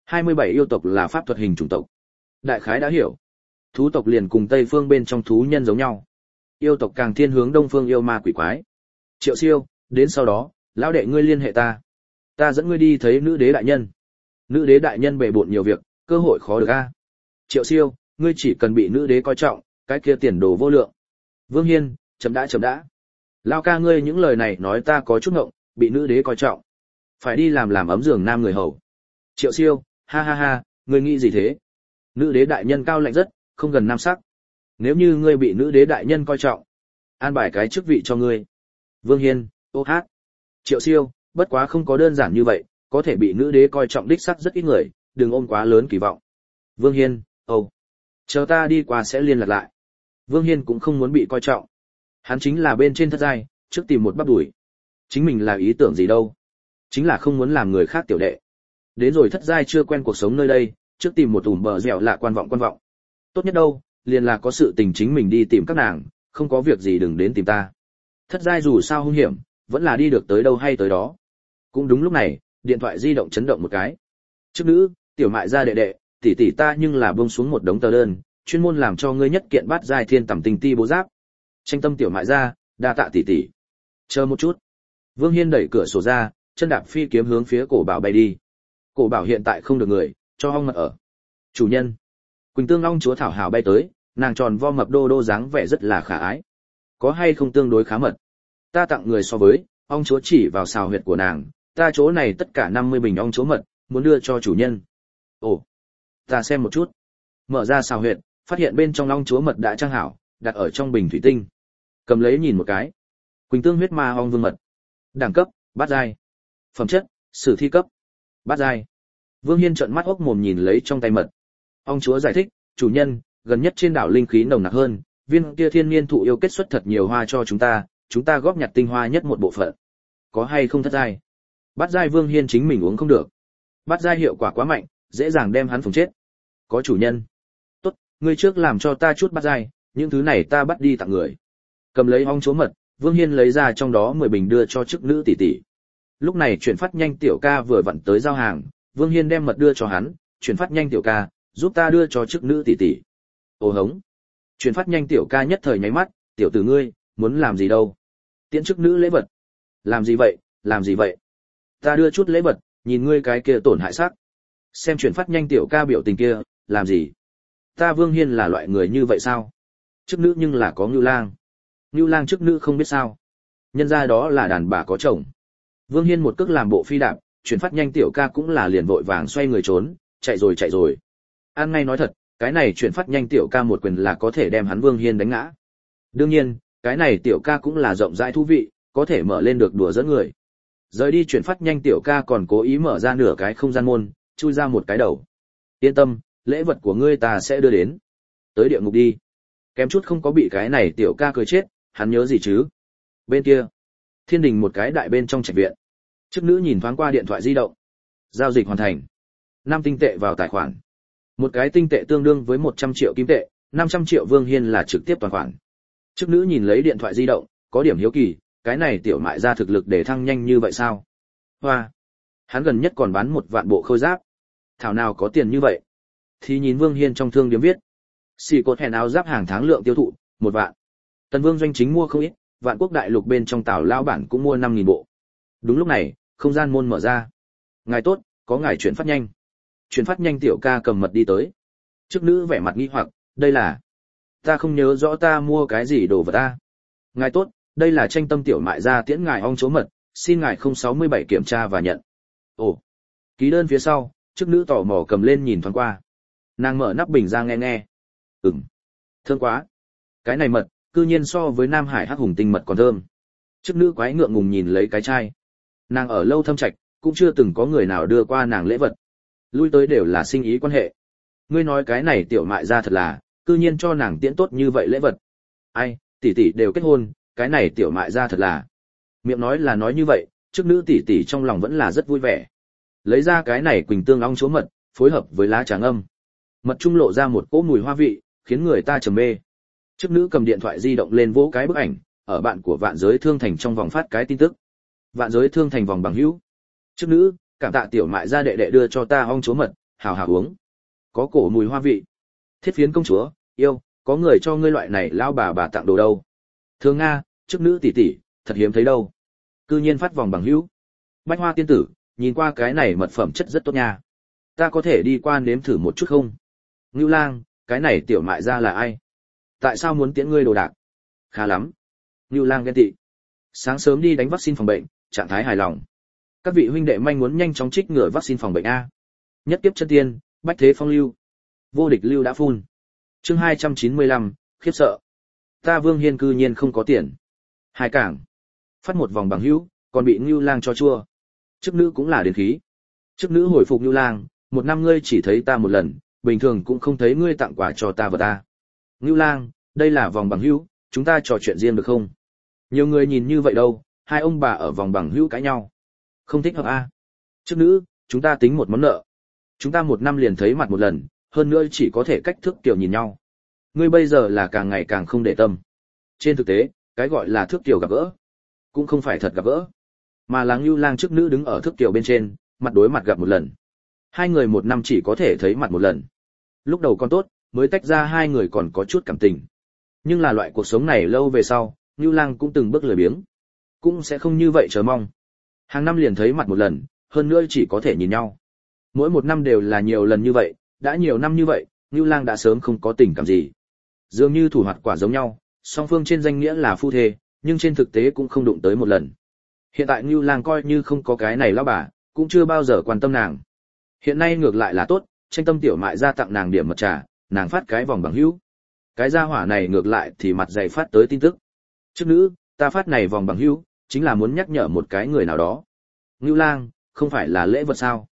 Speaker 1: 27 yêu tộc là pháp thuật hình chủng tộc. Đại khái đã hiểu. Thú tộc liền cùng Tây phương bên trong thú nhân giống nhau. Yêu tộc càng thiên hướng Đông phương yêu ma quỷ quái. Triệu Siêu, đến sau đó, lão đệ ngươi liên hệ ta. Ta dẫn ngươi đi thấy nữ đế đại nhân. Nữ đế đại nhân bề bộn nhiều việc, cơ hội khó được a. Triệu Siêu, ngươi chỉ cần bị nữ đế coi trọng, cái kia tiền đồ vô lượng. Vương Hiên, chấm đã. Lao ca ngươi những lời này nói ta có chút ngộng, bị nữ đế coi trọng. Phải đi làm ấm giường nam người hầu. Triệu Siêu, ha, ngươi nghĩ gì thế? Nữ đế đại nhân cao lạnh rất, không gần nam sắc. Nếu như ngươi bị nữ đế đại nhân coi trọng, an bài cái chức vị cho ngươi. Vương Hiên, ô hát. Triệu Siêu, bất quá không có đơn giản như vậy, có thể bị nữ đế coi trọng đích sắc rất ít người, đừng ôm quá lớn kỳ vọng. Vương Hiên, chờ ta đi qua sẽ liên lạc lại. Vương Hiên cũng không muốn bị coi trọng. Hắn chính là bên trên thất giai, trước tìm một bắp đuổi. Chính mình là ý tưởng gì đâu. Chính là không muốn làm người khác tiểu đệ. Đến rồi thất giai chưa quen cuộc sống nơi đây, trước tìm một ủm bờ dẻo lạ quan vọng. Tốt nhất đâu, liền là có sự tình chính mình đi tìm các nàng, không có việc gì đừng đến tìm ta. Thất giai dù sao hung hiểm, vẫn là đi được tới đâu hay tới đó. Cũng đúng lúc này, điện thoại di động chấn động một cái. Chức nữ, tiểu mại gia đệ đệ, tỷ tỷ ta nhưng là buông xuống một đống tờ đơn, chuyên môn làm cho ngươi nhất kiện bát giai thiên tầm tinh ti bố giáp. Tranh tâm tiểu mại gia, đa tạ tỷ tỷ. Chờ một chút. Vương Hiên đẩy cửa sổ ra, chân đạp phi kiếm hướng phía cổ bảo bay đi. Cổ bảo hiện tại không được người, cho ong mật ở. Chủ nhân. Quỳnh tương ong chúa thảo hào bay tới, nàng tròn vo mập đô dáng vẻ rất là khả ái. Có hay không tương đối khá mật? Ta tặng người so với, ong chúa chỉ vào xào huyệt của nàng, ta chỗ này tất cả 50 bình ong chúa mật, muốn đưa cho chủ nhân. Ồ, ta xem một chút. Mở ra xào huyệt, phát hiện bên trong ong chúa mật đã trang hảo, đặt ở trong bình thủy tinh. Cầm lấy nhìn một cái. Quỳnh tương huyết ma ong vương mật. Đẳng cấp, bát giai. Phẩm chất, sử thi cấp. Bát giai. Vương Hiên trợn mắt ốc mồm nhìn lấy trong tay mật. Ong chúa giải thích, chủ nhân, gần nhất trên đảo linh khí nồng nặc hơn, viên kia thiên niên thụ yêu kết xuất thật nhiều hoa cho chúng ta góp nhặt tinh hoa nhất một bộ phận. Có hay không thất giai? Bát giai Vương Hiên chính mình uống không được. Bát giai hiệu quả quá mạnh, dễ dàng đem hắn phồng chết. Có chủ nhân. Tốt, ngươi trước làm cho ta chút bát giai, những thứ này ta bắt đi tặng người. Cầm lấy ong chúa mật, Vương Hiên lấy ra trong đó 10 bình đưa cho chức nữ tỷ tỷ. Lúc này chuyển phát nhanh tiểu ca vừa vặn tới giao hàng, Vương Hiên đem mật đưa cho hắn, chuyển phát nhanh tiểu ca, giúp ta đưa cho chức nữ tỷ tỷ. Ô hống. Chuyển phát nhanh tiểu ca nhất thời nháy mắt, tiểu tử ngươi, muốn làm gì đâu? Tiễn chức nữ lễ vật. Làm gì vậy? Ta đưa chút lễ vật, nhìn ngươi cái kia tổn hại sắc. Xem chuyển phát nhanh tiểu ca biểu tình kia, làm gì? Ta Vương Hiên là loại người như vậy sao? Chức nữ nhưng là có Ngưu Lang. Ngưu Lang chức nữ không biết sao? Nhân ra đó là đàn bà có chồng. Vương Hiên một cước làm bộ phi đạp, chuyển phát nhanh tiểu ca cũng là liền vội vàng xoay người trốn, chạy rồi. An ngay nói thật, cái này chuyển phát nhanh tiểu ca một quyền là có thể đem hắn Vương Hiên đánh ngã. Đương nhiên, cái này tiểu ca cũng là rộng rãi thú vị, có thể mở lên được đùa giỡn người. Rời đi chuyển phát nhanh tiểu ca còn cố ý mở ra nửa cái không gian môn, chui ra một cái đầu. Yên tâm, lễ vật của ngươi ta sẽ đưa đến. Tới địa ngục đi. Kém chút không có bị cái này tiểu ca cười chết, hắn nhớ gì chứ? Bên kia, thiên đình một cái đại bên trong trạch viện. Chức nữ nhìn thoáng qua điện thoại di động. Giao dịch hoàn thành. 5 tinh tệ vào tài khoản. Một cái tinh tệ tương đương với 100 triệu kim tệ, 500 triệu Vương Hiên là trực tiếp toàn khoản. Chức nữ nhìn lấy điện thoại di động, có điểm hiếu kỳ, cái này tiểu mại ra thực lực để thăng nhanh như vậy sao? Hoa! Hắn gần nhất còn bán 1 vạn bộ khôi giáp. Thảo nào có tiền như vậy? Thì nhìn Vương Hiên trong thương điếm viết. Xì cột hẹn áo giáp hàng tháng lượng tiêu thụ, 1 vạn. Tần Vương doanh chính mua không ít, Vạn Quốc đại lục bên trong Tào lão bản cũng mua 5.000 bộ. Đúng lúc này, không gian môn mở ra. Ngài tốt, có ngài chuyển phát nhanh. Chuyển phát nhanh tiểu ca cầm mật đi tới. Chức nữ vẻ mặt nghi hoặc, đây là... Ta không nhớ rõ ta mua cái gì đồ vật ta. Ngài tốt, đây là tranh tâm tiểu mại gia tiễn ngài ong chấu mật, xin ngài 067 kiểm tra và nhận. Ồ, ký đơn phía sau, chức nữ tò mò cầm lên nhìn thoáng qua. Nàng mở nắp bình ra nghe. Thơm quá. Cái này mật, cư nhiên so với Nam Hải Hắc Hùng tinh mật còn thơm. Chức nữ quái ngượng ngùng nhìn lấy cái chai. Nàng ở lâu thâm trạch, cũng chưa từng có người nào đưa qua nàng lễ vật. Lui tới đều là sinh ý quan hệ. Ngươi nói cái này tiểu mại ra thật là, cư nhiên cho nàng tiễn tốt như vậy lễ vật. Ai, tỷ tỷ đều kết hôn, cái này tiểu mại ra thật là. Miệng nói là nói như vậy, trước nữ tỷ tỷ trong lòng vẫn là rất vui vẻ. Lấy ra cái này quỳnh tương ong chúa mật, phối hợp với lá trà ngâm. Mật trung lộ ra một cỗ mùi hoa vị, khiến người ta trầm mê. Trước nữ cầm điện thoại di động lên vỗ cái bức ảnh, ở bạn của Vạn Giới Thương Thành trong vòng phát cái tin tức. Vạn Giới Thương Thành vòng bằng hữu. Trước nữ, cảm tạ tiểu mại gia đệ đệ đưa cho ta ong chúa mật, hào hào uống. Có cổ mùi hoa vị. Thiết phiến công chúa, yêu, có người cho ngươi loại này lao bà tặng đồ đâu. Thương Nga, trước nữ tỷ tỷ, thật hiếm thấy đâu. Cư nhiên phát vòng bằng hữu. Bách Hoa tiên tử, nhìn qua cái này mật phẩm chất rất tốt nha. Ta có thể đi qua nếm thử một chút không? Ngưu Lang, cái này tiểu mại gia là ai? Tại sao muốn tiễn ngươi đồ đạc? Khá lắm. Ngưu Lang ghen tị. Sáng sớm đi đánh vaccine phòng bệnh, trạng thái hài lòng. Các vị huynh đệ manh muốn nhanh chóng trích ngừa vaccine phòng bệnh a. Nhất kiếp chân tiên, bách thế phong lưu. Vô địch lưu đã phun. Chương 295, khiếp sợ. Ta Vương Hiên cư nhiên không có tiền. Hai cảng. Phát một vòng bằng hữu, còn bị Ngưu Lang cho chua. Chức nữ cũng là đến khí. Chức nữ hồi phục Ngưu Lang, một năm ngươi chỉ thấy ta một lần, bình thường cũng không thấy ngươi tặng quà cho ta và ta. Ngưu Lang, đây là vòng bằng hữu, chúng ta trò chuyện riêng được không? Nhiều người nhìn như vậy đâu, hai ông bà ở vòng bằng hữu cãi nhau. Không thích hợp a. Chức nữ, chúng ta tính một món nợ. Chúng ta một năm liền thấy mặt một lần, hơn nữa chỉ có thể cách thước tiểu nhìn nhau. Ngươi bây giờ là càng ngày càng không để tâm. Trên thực tế, cái gọi là thước tiểu gặp gỡ, cũng không phải thật gặp gỡ, mà là Ngưu Lang chức nữ đứng ở thước tiểu bên trên, mặt đối mặt gặp một lần. Hai người một năm chỉ có thể thấy mặt một lần. Lúc đầu còn tốt, mới tách ra hai người còn có chút cảm tình. Nhưng là loại cuộc sống này lâu về sau, Ngưu Lang cũng từng bước lười biếng, cũng sẽ không như vậy chờ mong. Hàng năm liền thấy mặt một lần, hơn nữa chỉ có thể nhìn nhau. Mỗi một năm đều là nhiều lần như vậy, đã nhiều năm như vậy, Ngưu Lang đã sớm không có tình cảm gì. Dường như thủ hoạt quả giống nhau, song phương trên danh nghĩa là phu thê, nhưng trên thực tế cũng không đụng tới một lần. Hiện tại Ngưu Lang coi như không có cái này lão bà, cũng chưa bao giờ quan tâm nàng. Hiện nay ngược lại là tốt, tranh tâm tiểu mại ra tặng nàng điểm mật trà, nàng phát cái vòng bằng hữu. Cái gia hỏa này ngược lại thì mặt dày phát tới tin tức. Trước nữ, ta phát này vòng bằng hữu, chính là muốn nhắc nhở một cái người nào đó. Ngưu Lang, không phải là lễ vật sao?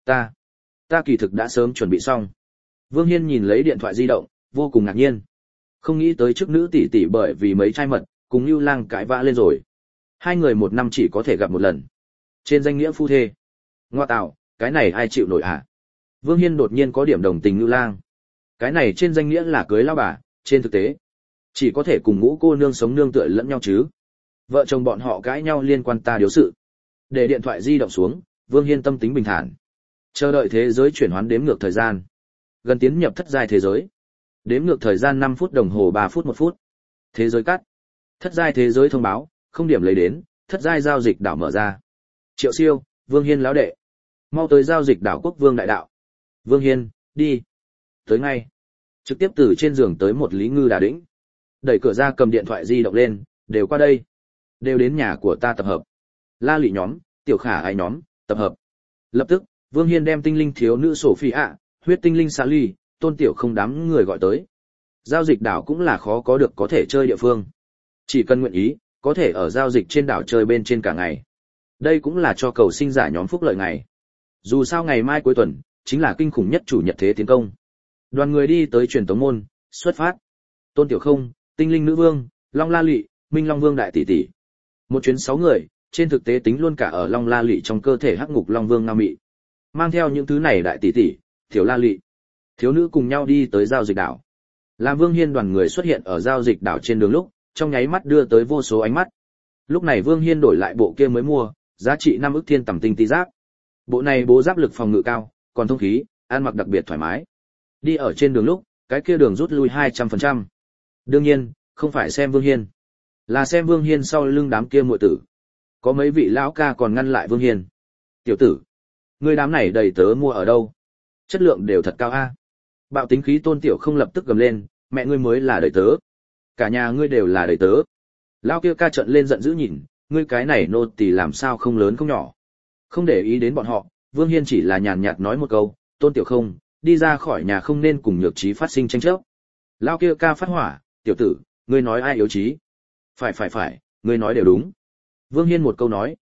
Speaker 1: Ta kỳ thực đã sớm chuẩn bị xong. Vương Hiên nhìn lấy điện thoại di động, vô cùng ngạc nhiên. Không nghĩ tới trước nữ tỷ tỷ bởi vì mấy chai mật, cùng Ngưu Lang cãi vã lên rồi. Hai người một năm chỉ có thể gặp một lần. Trên danh nghĩa phu thê. Ngoa tạo, cái này ai chịu nổi hả? Vương Hiên đột nhiên có điểm đồng tình Ngưu Lang. Cái này trên danh nghĩa là cưới lão bà, trên thực tế chỉ có thể cùng ngũ cô nương sống nương tựa lẫn nhau chứ. Vợ chồng bọn họ cãi nhau liên quan ta điếu sự. Để điện thoại di động xuống, Vương Hiên tâm tính bình thản. Chờ đợi thế giới chuyển hoán đếm ngược thời gian. Gần tiến nhập thất giai thế giới. Đếm ngược thời gian 5 phút đồng hồ 3 phút 1 phút. Thế giới cắt. Thất giai thế giới thông báo, không điểm lấy đến, thất giai giao dịch đảo mở ra. Triệu Siêu, Vương Hiên lão đệ. Mau tới giao dịch đảo Quốc Vương đại đạo. Vương Hiên, đi. Tới ngay. Trực tiếp từ trên giường tới một Lý Ngư Đà Đĩnh. Đẩy cửa ra cầm điện thoại di động lên, đều qua đây. Đều đến nhà của ta tập hợp. La Lị nhóm, Tiểu Khả Ái nhóm, tập hợp. Lập tức, Vương Hiên đem tinh linh thiếu nữ Sophia, huyết tinh linh Sally, Tôn Tiểu Không đám người gọi tới. Giao dịch đảo cũng là khó có được có thể chơi địa phương. Chỉ cần nguyện ý, có thể ở giao dịch trên đảo chơi bên trên cả ngày. Đây cũng là cho cầu sinh giả nhóm phúc lợi ngày. Dù sao ngày mai cuối tuần, chính là kinh khủng nhất chủ nhật thế tiến công. Đoàn người đi tới truyền tống môn, xuất phát. Tôn Tiểu Không, tinh linh nữ vương, Long La Lị, Minh Long Vương đại tỷ tỷ. Một chuyến 6 người, trên thực tế tính luôn cả ở Long La Lị trong cơ thể hắc ngục Long Vương Ngao Mị. Mang theo những thứ này đại tỷ tỷ, Tiểu La Lị, thiếu nữ cùng nhau đi tới giao dịch đảo. Làm Vương Hiên đoàn người xuất hiện ở giao dịch đảo trên đường lúc, trong nháy mắt đưa tới vô số ánh mắt. Lúc này Vương Hiên đổi lại bộ kia mới mua, giá trị 5 ức thiên tầm tinh tí giáp. Bộ này bố giáp lực phòng ngự cao, còn thông khí, ăn mặc đặc biệt thoải mái. Đi ở trên đường lúc, cái kia đường rút lui 200%. Đương nhiên, không phải xem Vương Hiên, là xem Vương Hiên sau lưng đám kia muội tử. Có mấy vị lão ca còn ngăn lại Vương Hiên. Tiểu tử, ngươi đám này đầy tớ mua ở đâu? Chất lượng đều thật cao a. Bạo tính khí Tôn Tiểu Không lập tức gầm lên, mẹ ngươi mới là đầy tớ. Cả nhà ngươi đều là đầy tớ. Lão kia ca trợn lên giận dữ nhìn, ngươi cái này nô tỳ làm sao không lớn không nhỏ. Không để ý đến bọn họ, Vương Hiên chỉ là nhàn nhạt nói một câu, Tôn Tiểu Không, đi ra khỏi nhà không nên cùng nhược trí phát sinh tranh chấp. Lão kia ca phát hỏa, tiểu tử, ngươi nói ai yếu trí? Phải, ngươi nói đều đúng. Vương Hiên một câu nói,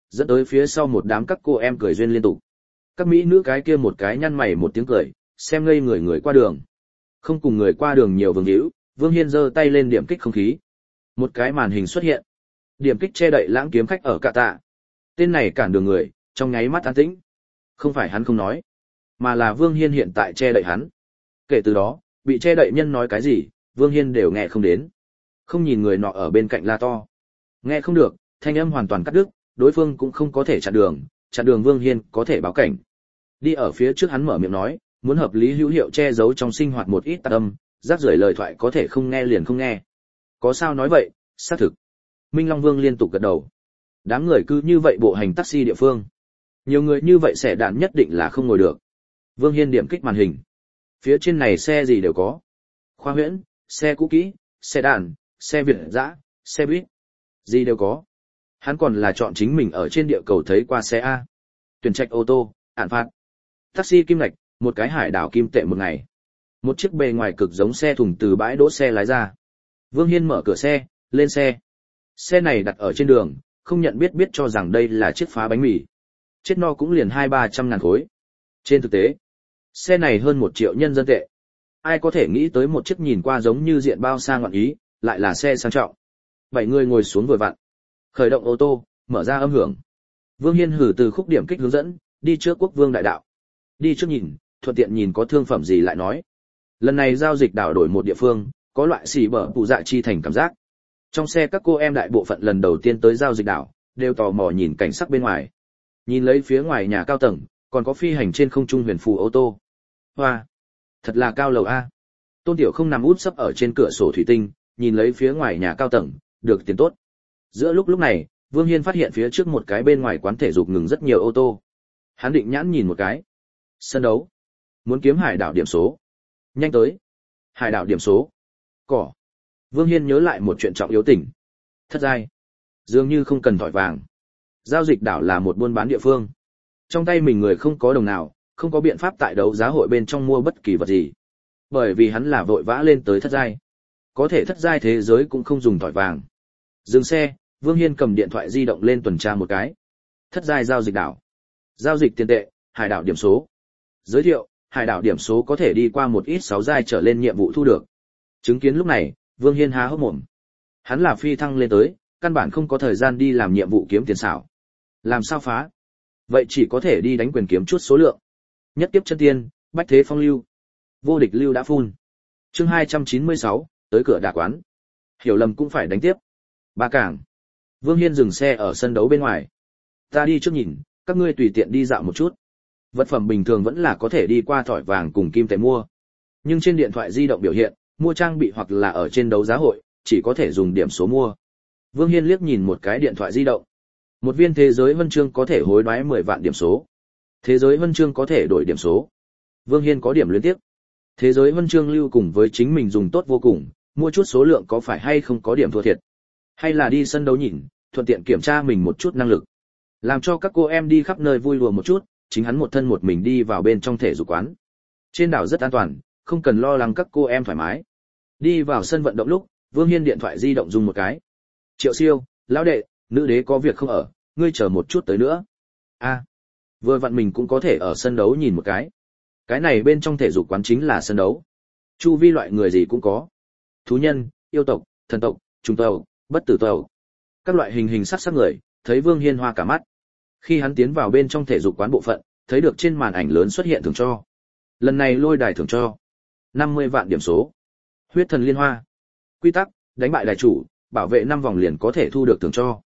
Speaker 1: dẫn tới phía sau một đám các cô em cười duyên liên tục. Các mỹ nữ cái kia một cái nhăn mày một tiếng cười, xem ngây người người qua đường. Không cùng người qua đường nhiều vương hữu, Vương Hiên giơ tay lên điểm kích không khí. Một cái màn hình xuất hiện. Điểm kích che đậy lãng kiếm khách ở cạ tạ. Tên này cản đường người, trong nháy mắt an tĩnh. Không phải hắn không nói, mà là Vương Hiên hiện tại che đậy hắn. Kể từ đó, bị che đậy nhân nói cái gì, Vương Hiên đều nghe không đến. Không nhìn người nọ ở bên cạnh la to. Nghe không được, thanh âm hoàn toàn cắt đứt, đối phương cũng không có thể chặn đường Vương Hiên có thể báo cảnh. Đi ở phía trước hắn mở miệng nói, muốn hợp lý hữu hiệu che giấu trong sinh hoạt một ít tạp âm, rác rưởi lời thoại có thể không nghe liền không nghe. Có sao nói vậy, xác thực. Minh Long Vương liên tục gật đầu. Đám người cứ như vậy bộ hành taxi địa phương. Nhiều người như vậy sẽ đạn nhất định là không ngồi được. Vương Hiên điểm kích màn hình. Phía trên này xe gì đều có. Khoa huyễn, xe cũ kỹ, xe đàn, xe Việt dã, xe buýt. Gì đều có. Hắn còn là chọn chính mình ở trên địa cầu thấy qua xe A. Tuyển trạch ô tô, hạn phạt. Taxi kim lạch, một cái hải đảo kim tệ một ngày. Một chiếc bề ngoài cực giống xe thùng từ bãi đỗ xe lái ra. Vương Hiên mở cửa xe, lên xe. Xe này đặt ở trên đường, không nhận biết cho rằng đây là chiếc phá bánh mì. Chết no cũng liền 200-300 ngàn khối. Trên thực tế, xe này hơn 1 triệu nhân dân tệ. Ai có thể nghĩ tới một chiếc nhìn qua giống như diện bao sang ngoạn ý, lại là xe sang trọng. 7 người ngồi xuống vừa vặn. Khởi động ô tô, mở ra âm hưởng. Vương Hiên hử từ khúc điểm kích hướng dẫn, đi trước Quốc Vương đại đạo. Đi trước nhìn, thuận tiện nhìn có thương phẩm gì lại nói. Lần này giao dịch đảo đổi một địa phương, có loại xỉ bở phụ dạ chi thành cảm giác. Trong xe các cô em đại bộ phận lần đầu tiên tới giao dịch đảo, đều tò mò nhìn cảnh sắc bên ngoài. Nhìn lấy phía ngoài nhà cao tầng, còn có phi hành trên không trung huyền phù ô tô. Hoa, thật là cao lầu a. Tôn Tiểu không nằm úp sấp ở trên cửa sổ thủy tinh, nhìn lấy phía ngoài nhà cao tầng, được tiền tốt. Giữa lúc này, Vương Hiên phát hiện phía trước một cái bên ngoài quán thể dục ngừng rất nhiều ô tô. Hắn định nhãn nhìn một cái. Sân đấu. Muốn kiếm hải đảo điểm số. Nhanh tới. Hải đảo điểm số. Cỏ. Vương Hiên nhớ lại một chuyện trọng yếu tỉnh. Thất giai. Dường như không cần thỏi vàng. Giao dịch đảo là một buôn bán địa phương. Trong tay mình người không có đồng nào, không có biện pháp tại đấu giá hội bên trong mua bất kỳ vật gì. Bởi vì hắn là vội vã lên tới thất giai. Có thể thất giai thế giới cũng không dùng thỏi vàng. Dừng xe, Vương Hiên cầm điện thoại di động lên tuần tra một cái. Thất giai giao dịch đảo. Giao dịch tiền tệ, hải đảo điểm số. Giới thiệu, hải đảo điểm số có thể đi qua một ít 6 giai trở lên nhiệm vụ thu được. Chứng kiến lúc này, Vương Hiên há hốc mồm. Hắn là phi thăng lên tới, căn bản không có thời gian đi làm nhiệm vụ kiếm tiền xảo. Làm sao phá? Vậy chỉ có thể đi đánh quyền kiếm chút số lượng. Nhất tiếp chân tiên, bách thế phong lưu. Vô địch lưu đã phun. Chương 296, tới cửa đà quán. Hiểu lầm cũng phải đánh tiếp. Ba Cảng. Vương Hiên dừng xe ở sân đấu bên ngoài. Ta đi trước nhìn, các ngươi tùy tiện đi dạo một chút. Vật phẩm bình thường vẫn là có thể đi qua thỏi vàng cùng kim tệ mua. Nhưng trên điện thoại di động biểu hiện, mua trang bị hoặc là ở trên đấu giá hội, chỉ có thể dùng điểm số mua. Vương Hiên liếc nhìn một cái điện thoại di động. Một viên thế giới huân chương có thể hối đoái 10 vạn điểm số. Thế giới huân chương có thể đổi điểm số. Vương Hiên có điểm luyến tiếc. Thế giới huân chương lưu cùng với chính mình dùng tốt vô cùng, mua chút số lượng có phải hay không có điểm thua thiệt. Hay là đi sân đấu nhìn, thuận tiện kiểm tra mình một chút năng lực. Làm cho các cô em đi khắp nơi vui đùa một chút, chính hắn một thân một mình đi vào bên trong thể dục quán. Trên đảo rất an toàn, không cần lo lắng các cô em thoải mái. Đi vào sân vận động lúc, Vương Hiên điện thoại di động dùng một cái. Triệu Siêu, lão đệ, nữ đế có việc không ở, ngươi chờ một chút tới nữa. A, vừa vặn mình cũng có thể ở sân đấu nhìn một cái. Cái này bên trong thể dục quán chính là sân đấu. Chu vi loại người gì cũng có. Thú nhân, yêu tộc, thần tộc, trùng tộc, bất tử tộc. Các loại hình hình sắc sắc người, thấy Vương Hiên hoa cả mắt. Khi hắn tiến vào bên trong thể dục quán bộ phận, thấy được trên màn ảnh lớn xuất hiện thưởng cho. Lần này lôi đài thưởng cho 50 vạn điểm số. Huyết thần liên hoa. Quy tắc, đánh bại đài chủ, bảo vệ 5 vòng liền có thể thu được thưởng cho.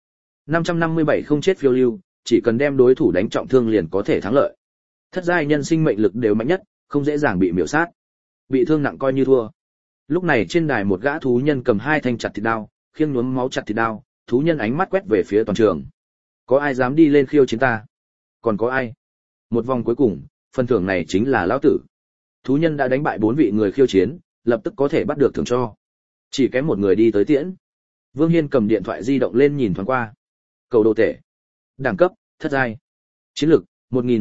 Speaker 1: 557 không chết phiêu lưu, chỉ cần đem đối thủ đánh trọng thương liền có thể thắng lợi. Thất giai nhân sinh mệnh lực đều mạnh nhất, không dễ dàng bị miểu sát. Bị thương nặng coi như thua. Lúc này trên đài một gã thú nhân cầm 2 thanh chặt thịt đao, khiêng nhuốm máu chặt thịt đao, thú nhân ánh mắt quét về phía toàn trường. Có ai dám đi lên khiêu chiến ta? Còn có ai? Một vòng cuối cùng, phần thưởng này chính là lão tử. Thú nhân đã đánh bại 4 vị người khiêu chiến, lập tức có thể bắt được thưởng cho. Chỉ kém một người đi tới tiễn. Vương Hiên cầm điện thoại di động lên nhìn thoáng qua. Cầu đồ tể. Đẳng cấp, thất giai. Chiến lực,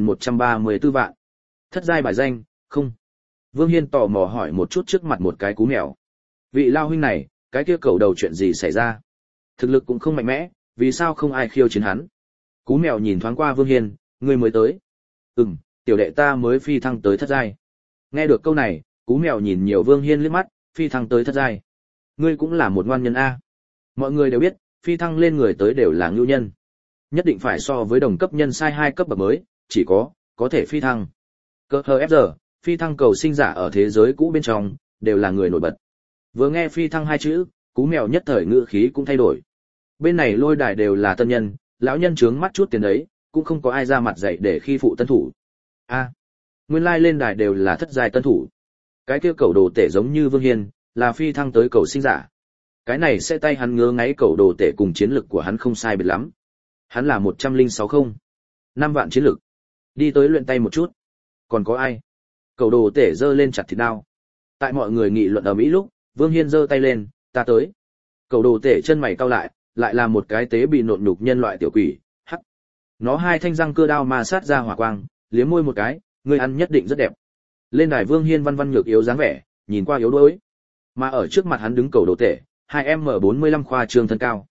Speaker 1: 1134 vạn. Thất giai bài danh, không. Vương Hiên tò mò hỏi một chút trước mặt một cái cú mèo. Vị lao huynh này, cái kia cầu đầu chuyện gì xảy ra? Thực lực cũng không mạnh mẽ, vì sao không ai khiêu chiến hắn? Cú mèo nhìn thoáng qua Vương Hiên, ngươi mới tới. Tiểu đệ ta mới phi thăng tới thất giai. Nghe được câu này, Cú mèo nhìn nhiều Vương Hiên liếc mắt, phi thăng tới thất giai. Ngươi cũng là một ngoan nhân a. Mọi người đều biết, phi thăng lên người tới đều là ngưu nhân. Nhất định phải so với đồng cấp nhân sai 2 cấp bậc mới, chỉ có thể phi thăng. Cơ hờ FG, phi thăng cầu sinh giả ở thế giới cũ bên trong, đều là người nổi bật. Vừa nghe phi thăng 2 chữ, Cú mèo nhất thời ngữ khí cũng thay đổi. Bên này lôi đài đều là tân nhân, lão nhân trướng mắt chút tiền đấy, cũng không có ai ra mặt dạy để khi phụ tân thủ. Nguyên lai lên đài đều là thất giai tân thủ. Cái kia cầu đồ tể giống như Vương Hiên, là phi thăng tới cầu sinh giả. Cái này sẽ tay hắn ngứa ngáy cầu đồ tể cùng chiến lực của hắn không sai biệt lắm. Hắn là 160, 5 vạn chiến lực. Đi tới luyện tay một chút. Còn có ai? Cầu đồ tể giơ lên chặt thịt đao. Tại mọi người nghị luận ở Mỹ lúc, Vương Hiên giơ tay lên, ta tới. Cầu đồ tể chân mày cau lại là một cái tế bị nộn nhục nhân loại tiểu quỷ, hắc. Nó 2 thanh răng cưa đao mà sát ra hỏa quang, liếm môi một cái, người ăn nhất định rất đẹp. Lên đài Vương Hiên văn văn nhược yếu dáng vẻ, nhìn qua yếu đuối. Mà ở trước mặt hắn đứng cầu đồ tể, 2m45 khoa trương thân cao.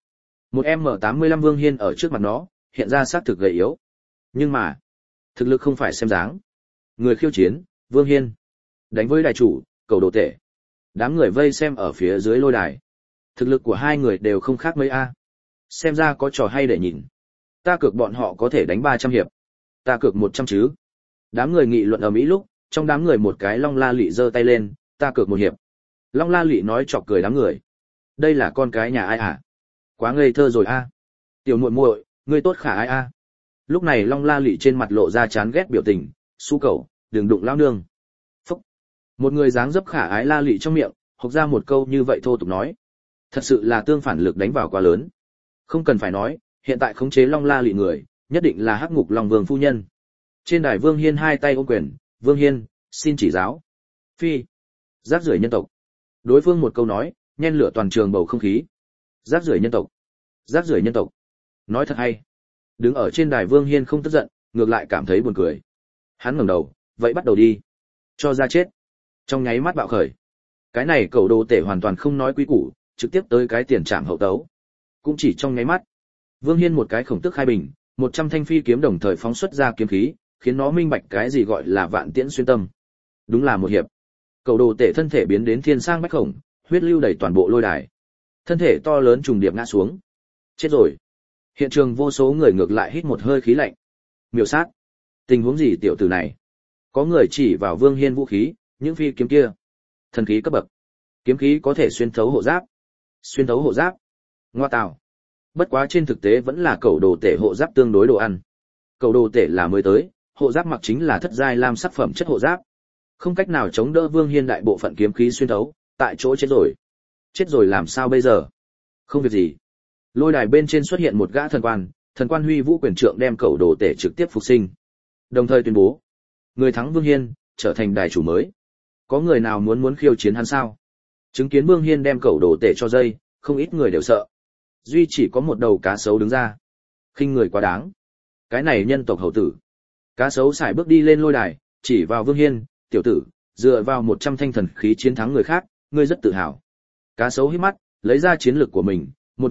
Speaker 1: 1m85 Vương Hiên ở trước mặt nó, hiện ra xác thực gầy yếu. Nhưng mà, thực lực không phải xem dáng. Người khiêu chiến, Vương Hiên. Đánh với đài chủ, cầu đồ tể. Đám người vây xem ở phía dưới lôi đài. Thực lực của hai người đều không khác mấy a. Xem ra có trò hay để nhìn. Ta cược bọn họ có thể đánh 300 hiệp. Ta cược 100 chứ. Đám người nghị luận ở Mỹ lúc, trong đám người một cái Long La Lị giơ tay lên, ta cược 1 hiệp. Long La Lị nói chọc cười đám người. Đây là con cái nhà ai hả? Quá ngây thơ rồi a. Tiểu muội muội, ngươi tốt khả ai a. Lúc này Long La Lị trên mặt lộ ra chán ghét biểu tình, su cẩu, đừng đụng lão nương. Phúc. Một người dáng dấp khả ái La Lị trong miệng, hộc ra một câu như vậy thô tục nói. Thật sự là tương phản lực đánh vào quá lớn. Không cần phải nói, hiện tại khống chế Long La Lị người, nhất định là Hắc Ngục Long Vương phu nhân. Trên đài Vương Hiên 2 tay ôm quyền, Vương Hiên, xin chỉ giáo. Phi. Rác rưởi nhân tộc. Đối phương một câu nói, nhen lửa toàn trường bầu không khí. Rác rưởi nhân tộc. Rác rưởi nhân tộc. Nói thật hay. Đứng ở trên đài Vương Hiên không tức giận, ngược lại cảm thấy buồn cười. Hắn ngẩng đầu, vậy bắt đầu đi. Cho ra chết. Trong nháy mắt bạo khởi. Cái này cầu đồ tể hoàn toàn không nói quý củ, trực tiếp tới cái tiền trảm hậu tấu. Cũng chỉ trong nháy mắt. Vương Hiên một cái khổng tức khai bình, 100 thanh phi kiếm đồng thời phóng xuất ra kiếm khí, khiến nó minh bạch cái gì gọi là vạn tiễn xuyên tâm. Đúng là một hiệp. Cầu đồ tể thân thể biến đến thiên sang bách khổng, huyết lưu đầy toàn bộ lôi đài. Thân thể to lớn trùng điệp ngã xuống. Chết rồi. Hiện trường vô số người ngược lại hít một hơi khí lạnh. Miểu sát. Tình huống gì tiểu tử này? Có người chỉ vào Vương Hiên vũ khí, những phi kiếm kia. Thần khí cấp bậc. Kiếm khí có thể xuyên thấu hộ giáp. Xuyên thấu hộ giáp. Ngoa tào. Bất quá trên thực tế vẫn là cầu đồ tể hộ giáp tương đối đồ ăn. Cầu đồ tể là mới tới, hộ giáp mặc chính là thất giai lam sắc phẩm chất hộ giáp. Không cách nào chống đỡ Vương Hiên đại bộ phận kiếm khí xuyên thấu, tại chỗ chết rồi. Chết rồi làm sao bây giờ? Không việc gì. Lôi đài bên trên xuất hiện một gã thần quan huy vũ quyền trượng đem cầu đồ tể trực tiếp phục sinh. Đồng thời tuyên bố, người thắng Vương Hiên trở thành đài chủ mới. Có người nào muốn khiêu chiến hắn sao? Chứng kiến Vương Hiên đem cầu đồ tể cho dây, không ít người đều sợ. Duy chỉ có một đầu cá sấu đứng ra. Khinh người quá đáng. Cái này nhân tộc hầu tử. Cá sấu sải bước đi lên lôi đài, chỉ vào Vương Hiên, tiểu tử, dựa vào 100 thanh thần khí chiến thắng người khác, ngươi rất tự hào. Cá sấu hít mắt, lấy ra chiến lực của mình,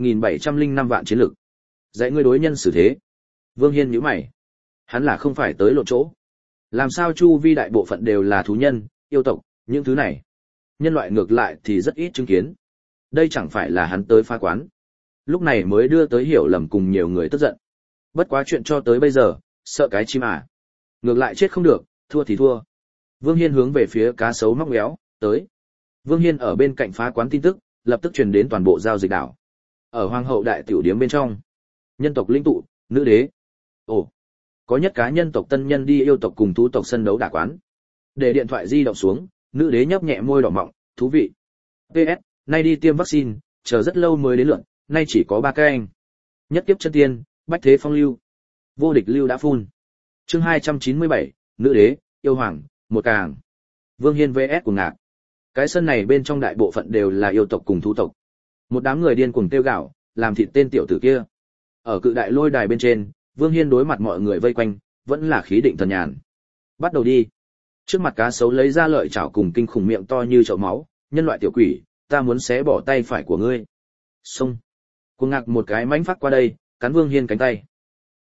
Speaker 1: 1705 vạn chiến lực. Dạy ngươi đối nhân xử thế. Vương Hiên nhíu mày. Hắn là không phải tới lộ chỗ. Làm sao chu vi đại bộ phận đều là thú nhân, yêu tộc, những thứ này. Nhân loại ngược lại thì rất ít chứng kiến. Đây chẳng phải là hắn tới phá quán. Lúc này mới đưa tới hiểu lầm cùng nhiều người tức giận. Bất quá chuyện cho tới bây giờ, sợ cái chim à. Ngược lại chết không được, thua thì thua. Vương Hiên hướng về phía cá sấu móc méo, tới. Vương Hiên ở bên cạnh phá quán tin tức, lập tức truyền đến toàn bộ giao dịch đảo. Ở Hoàng hậu đại tiểu điếm bên trong, nhân tộc linh tụ, nữ đế. Ồ, có nhất cá nhân tộc tân nhân đi yêu tộc cùng thú tộc sân đấu đả quán. Để điện thoại di động xuống, nữ đế nhấp nhẹ môi đỏ mọng, thú vị. PS, nay đi tiêm vaccine, chờ rất lâu mới đến lượt, nay chỉ có 3 cái anh. Nhất kiếp chân tiên, bách thế phong lưu. Vô địch lưu đã phun. Chương 297, nữ đế, yêu hoàng, một càng. Vương Hiên vs của ngạc. Cái sân này bên trong đại bộ phận đều là yêu tộc cùng thú tộc. Một đám người điên cuồng tiêu gạo, làm thịt tên tiểu tử kia. Ở cự đại lôi đài bên trên, Vương Hiên đối mặt mọi người vây quanh, vẫn là khí định thần nhàn. Bắt đầu đi. Trước mặt cá sấu lấy ra lợi chảo cùng kinh khủng miệng to như chậu máu, nhân loại tiểu quỷ, ta muốn xé bỏ tay phải của ngươi. Xông. Cuồng ngạc một cái mãnh phát qua đây, cắn Vương Hiên cánh tay.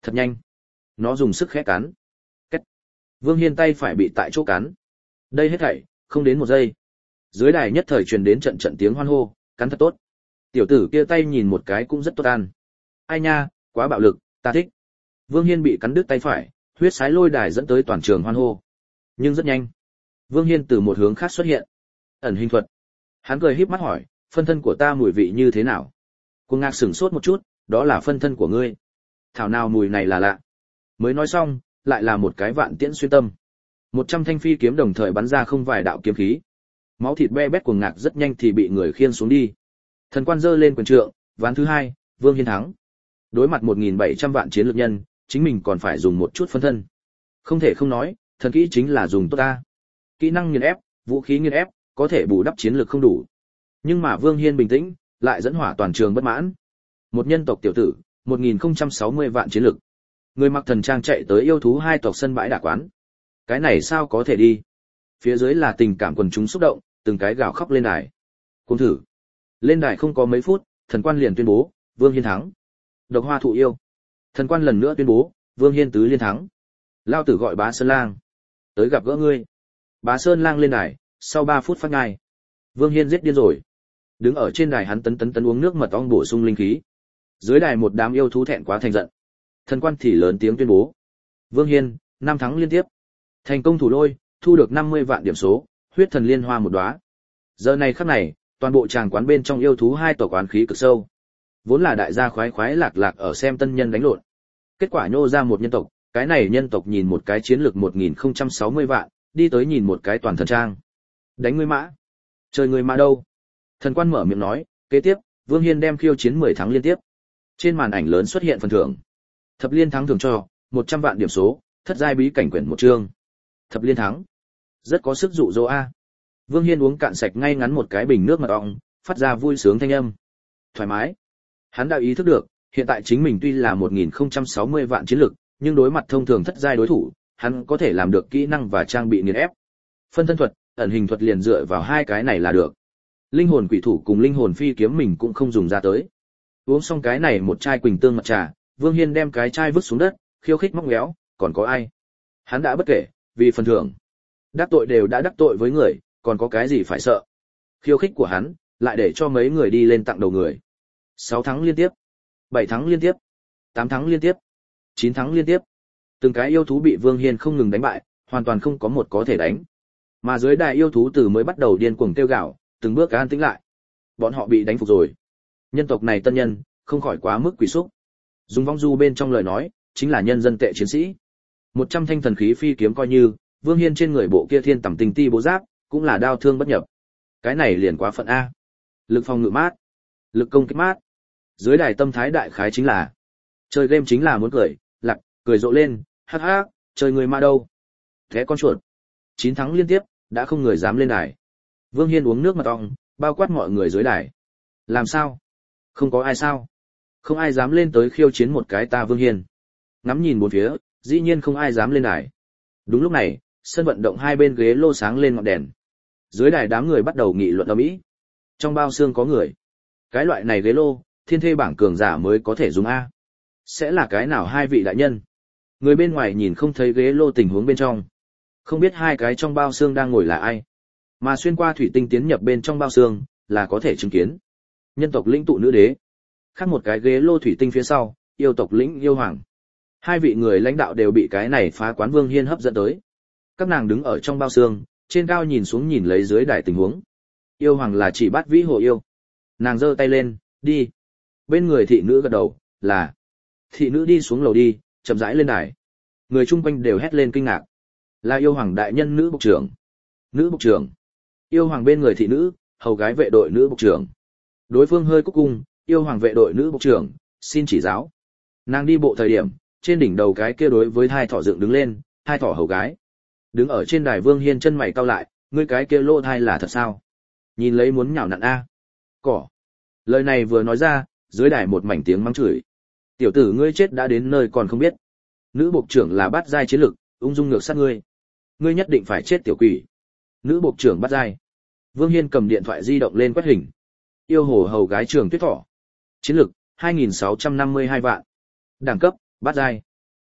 Speaker 1: Thật nhanh. Nó dùng sức khẽ cắn. Cách. Vương Hiên tay phải bị tại chỗ cắn. Đây hết thảy, không đến một giây. Dưới đài nhất thời truyền đến trận trận tiếng hoan hô, cắn thật tốt. Tiểu tử kia tay nhìn một cái cũng rất tốt ăn. Ai nha, quá bạo lực, ta thích. Vương Hiên bị cắn đứt tay phải, huyết sái lôi đài dẫn tới toàn trường hoan hô. Nhưng rất nhanh, Vương Hiên từ một hướng khác xuất hiện. Ẩn hình thuật. Hắn cười híp mắt hỏi, phân thân của ta mùi vị như thế nào? Cuồng Ngạc sửng sốt một chút, đó là phân thân của ngươi. Thảo nào mùi này là lạ. Mới nói xong, lại là một cái vạn tiễn xuyên tâm. 100 thanh phi kiếm đồng thời bắn ra không vài đạo kiếm khí. Máu thịt be bét Cuồng Ngạc rất nhanh thì bị người khiêng xuống đi. Thần Quan giơ lên quyền trượng, ván thứ 2, Vương Hiên thắng. Đối mặt 1.700 vạn chiến lược nhân, chính mình còn phải dùng một chút phân thân. Không thể không nói, thần kỹ chính là dùng tốt ta. Kỹ năng nghiền ép, vũ khí nghiền ép, có thể bù đắp chiến lược không đủ. Nhưng mà Vương Hiên bình tĩnh, lại dẫn hỏa toàn trường bất mãn. Một nhân tộc tiểu tử, 1.060 vạn chiến lược. Người mặc thần trang chạy tới yêu thú hai tộc sân bãi đả quán. Cái này sao có thể đi? Phía dưới là tình cảm quần chúng xúc động, từng cái gào khóc lên đài. Cùng thử. Lên đài không có mấy phút, Thần Quan liền tuyên bố, Vương Hiên thắng. Độc Hoa thụ yêu. Thần Quan lần nữa tuyên bố, Vương Hiên tứ liên thắng. Lao tử gọi Bá Sơn Lang. Tới gặp gỡ ngươi. Bá Sơn Lang lên đài, sau 3 phút phát ngai. Vương Hiên giết điên rồi. Đứng ở trên đài hắn tấn uống nước mật ong bổ sung linh khí. Dưới đài một đám yêu thú thẹn quá thành giận. Thần Quan thì lớn tiếng tuyên bố, Vương Hiên, 5 thắng liên tiếp. Thành công thủ lôi, thu được 50 vạn điểm số, huyết thần liên hoa một đóa. Giờ này khắc này, toàn bộ tràng quán bên trong yêu thú hai tộc oán khí cực sâu. Vốn là đại gia khoái khoái lạc lạc ở xem tân nhân đánh lộn. Kết quả nhô ra một nhân tộc, cái này nhân tộc nhìn một cái chiến lược 1060 vạn, đi tới nhìn một cái toàn thần trang. Đánh ngươi mã. Chơi ngươi mã đâu? Thần Quan mở miệng nói, kế tiếp, Vương Hiên đem khiêu chiến 10 thắng liên tiếp. Trên màn ảnh lớn xuất hiện phần thưởng. Thập liên thắng thưởng cho 100 vạn điểm số, thất giai bí cảnh quyển một chương. Thập liên thắng. Rất có sức dụ dỗ a. Vương Hiên uống cạn sạch ngay ngắn một cái bình nước mật ong, phát ra vui sướng thanh âm. Thoải mái. Hắn đã ý thức được, hiện tại chính mình tuy là 1060 vạn chiến lực, nhưng đối mặt thông thường thất giai đối thủ, hắn có thể làm được kỹ năng và trang bị nghiền ép. Phân thân thuật, ẩn hình thuật liền dựa vào hai cái này là được. Linh hồn quỷ thủ cùng linh hồn phi kiếm mình cũng không dùng ra tới. Uống xong cái này một chai quỳnh tương mặt trà, Vương Hiên đem cái chai vứt xuống đất, khiêu khích móc méo, còn có ai? Hắn đã bất kể, vì phần thưởng. Đắc tội đều đã đắc tội với người, còn có cái gì phải sợ? Khiêu khích của hắn, lại để cho mấy người đi lên tặng đầu người. 6 thắng liên tiếp, 7 thắng liên tiếp, 8 thắng liên tiếp, 9 thắng liên tiếp. Từng cái yêu thú bị Vương Hiên không ngừng đánh bại, hoàn toàn không có một có thể đánh. Mà dưới đài yêu thú từ mới bắt đầu điên cuồng kêu gào, từng bước an tĩnh lại. Bọn họ bị đánh phục rồi. Nhân tộc này tân nhân, không khỏi quá mức quỷ xúc. Dùng vong du bên trong lời nói, chính là nhân dân tệ chiến sĩ. 100 thanh thần khí phi kiếm coi như, Vương Hiên trên người bộ kia thiên tầm tinh ti bố giáp, cũng là đao thương bất nhập. Cái này liền quá phận a. Lực phòng ngự mát, lực công kích mát. Dưới đài tâm thái đại khái chính là, chơi game chính là muốn cười, lặc, cười rộ lên, hắc hắc, chơi người ma đâu. Thế con chuột. 9 thắng liên tiếp, đã không người dám lên đài. Vương Hiên uống nước mật ong, bao quát mọi người dưới đài. Làm sao? Không có ai sao? Không ai dám lên tới khiêu chiến một cái ta Vương Hiên. Ngắm nhìn bốn phía, dĩ nhiên không ai dám lên đài. Đúng lúc này, sân vận động hai bên ghế lô sáng lên ngọn đèn. Dưới đài đám người bắt đầu nghị luận ầm ĩ. Trong bao xương có người. Cái loại này ghế lô, thiên thê bảng cường giả mới có thể dùng a. Sẽ là cái nào hai vị đại nhân? Người bên ngoài nhìn không thấy ghế lô tình huống bên trong. Không biết hai cái trong bao xương đang ngồi là ai. Mà xuyên qua thủy tinh tiến nhập bên trong bao xương, là có thể chứng kiến. Nhân tộc lĩnh tụ nữ đế. Khác một cái ghế lô thủy tinh phía sau, yêu tộc lĩnh yêu hoàng. Hai vị người lãnh đạo đều bị cái này phá quán Vương Hiên hấp dẫn tới. Các nàng đứng ở trong bao xương, trên cao nhìn xuống nhìn lấy dưới đài tình huống. Yêu hoàng là chỉ Bát Vĩ Hồ yêu. Nàng giơ tay lên, đi. Bên người thị nữ gật đầu, là. Thị nữ đi xuống lầu đi, chậm rãi lên đài. Người chung quanh đều hét lên kinh ngạc. Là yêu hoàng đại nhân nữ bộc trưởng. Nữ bộc trưởng. Yêu hoàng bên người thị nữ, hầu gái vệ đội nữ bộc trưởng. Đối phương hơi cúc cung, yêu hoàng vệ đội nữ bộc trưởng, xin chỉ giáo. Nàng đi bộ thời điểm, trên đỉnh đầu cái kia đối với hai thỏ dựng đứng lên, hai thỏ hầu gái. Đứng ở trên đài Vương Hiên chân mày cau lại, ngươi cái kia lô thai là thật sao? Nhìn lấy muốn nhào nặn a. Cỏ. Lời này vừa nói ra, dưới đài một mảnh tiếng mắng chửi. Tiểu tử ngươi chết đã đến nơi còn không biết. Nữ bộc trưởng là bát giai chiến lực, ung dung ngược sát ngươi. Ngươi nhất định phải chết tiểu quỷ. Nữ bộc trưởng bát giai. Vương Hiên cầm điện thoại di động lên quét hình. Yêu hồ hầu gái Trường Tuyết Thỏ. Chiến lực 2652 vạn. Đẳng cấp bát giai.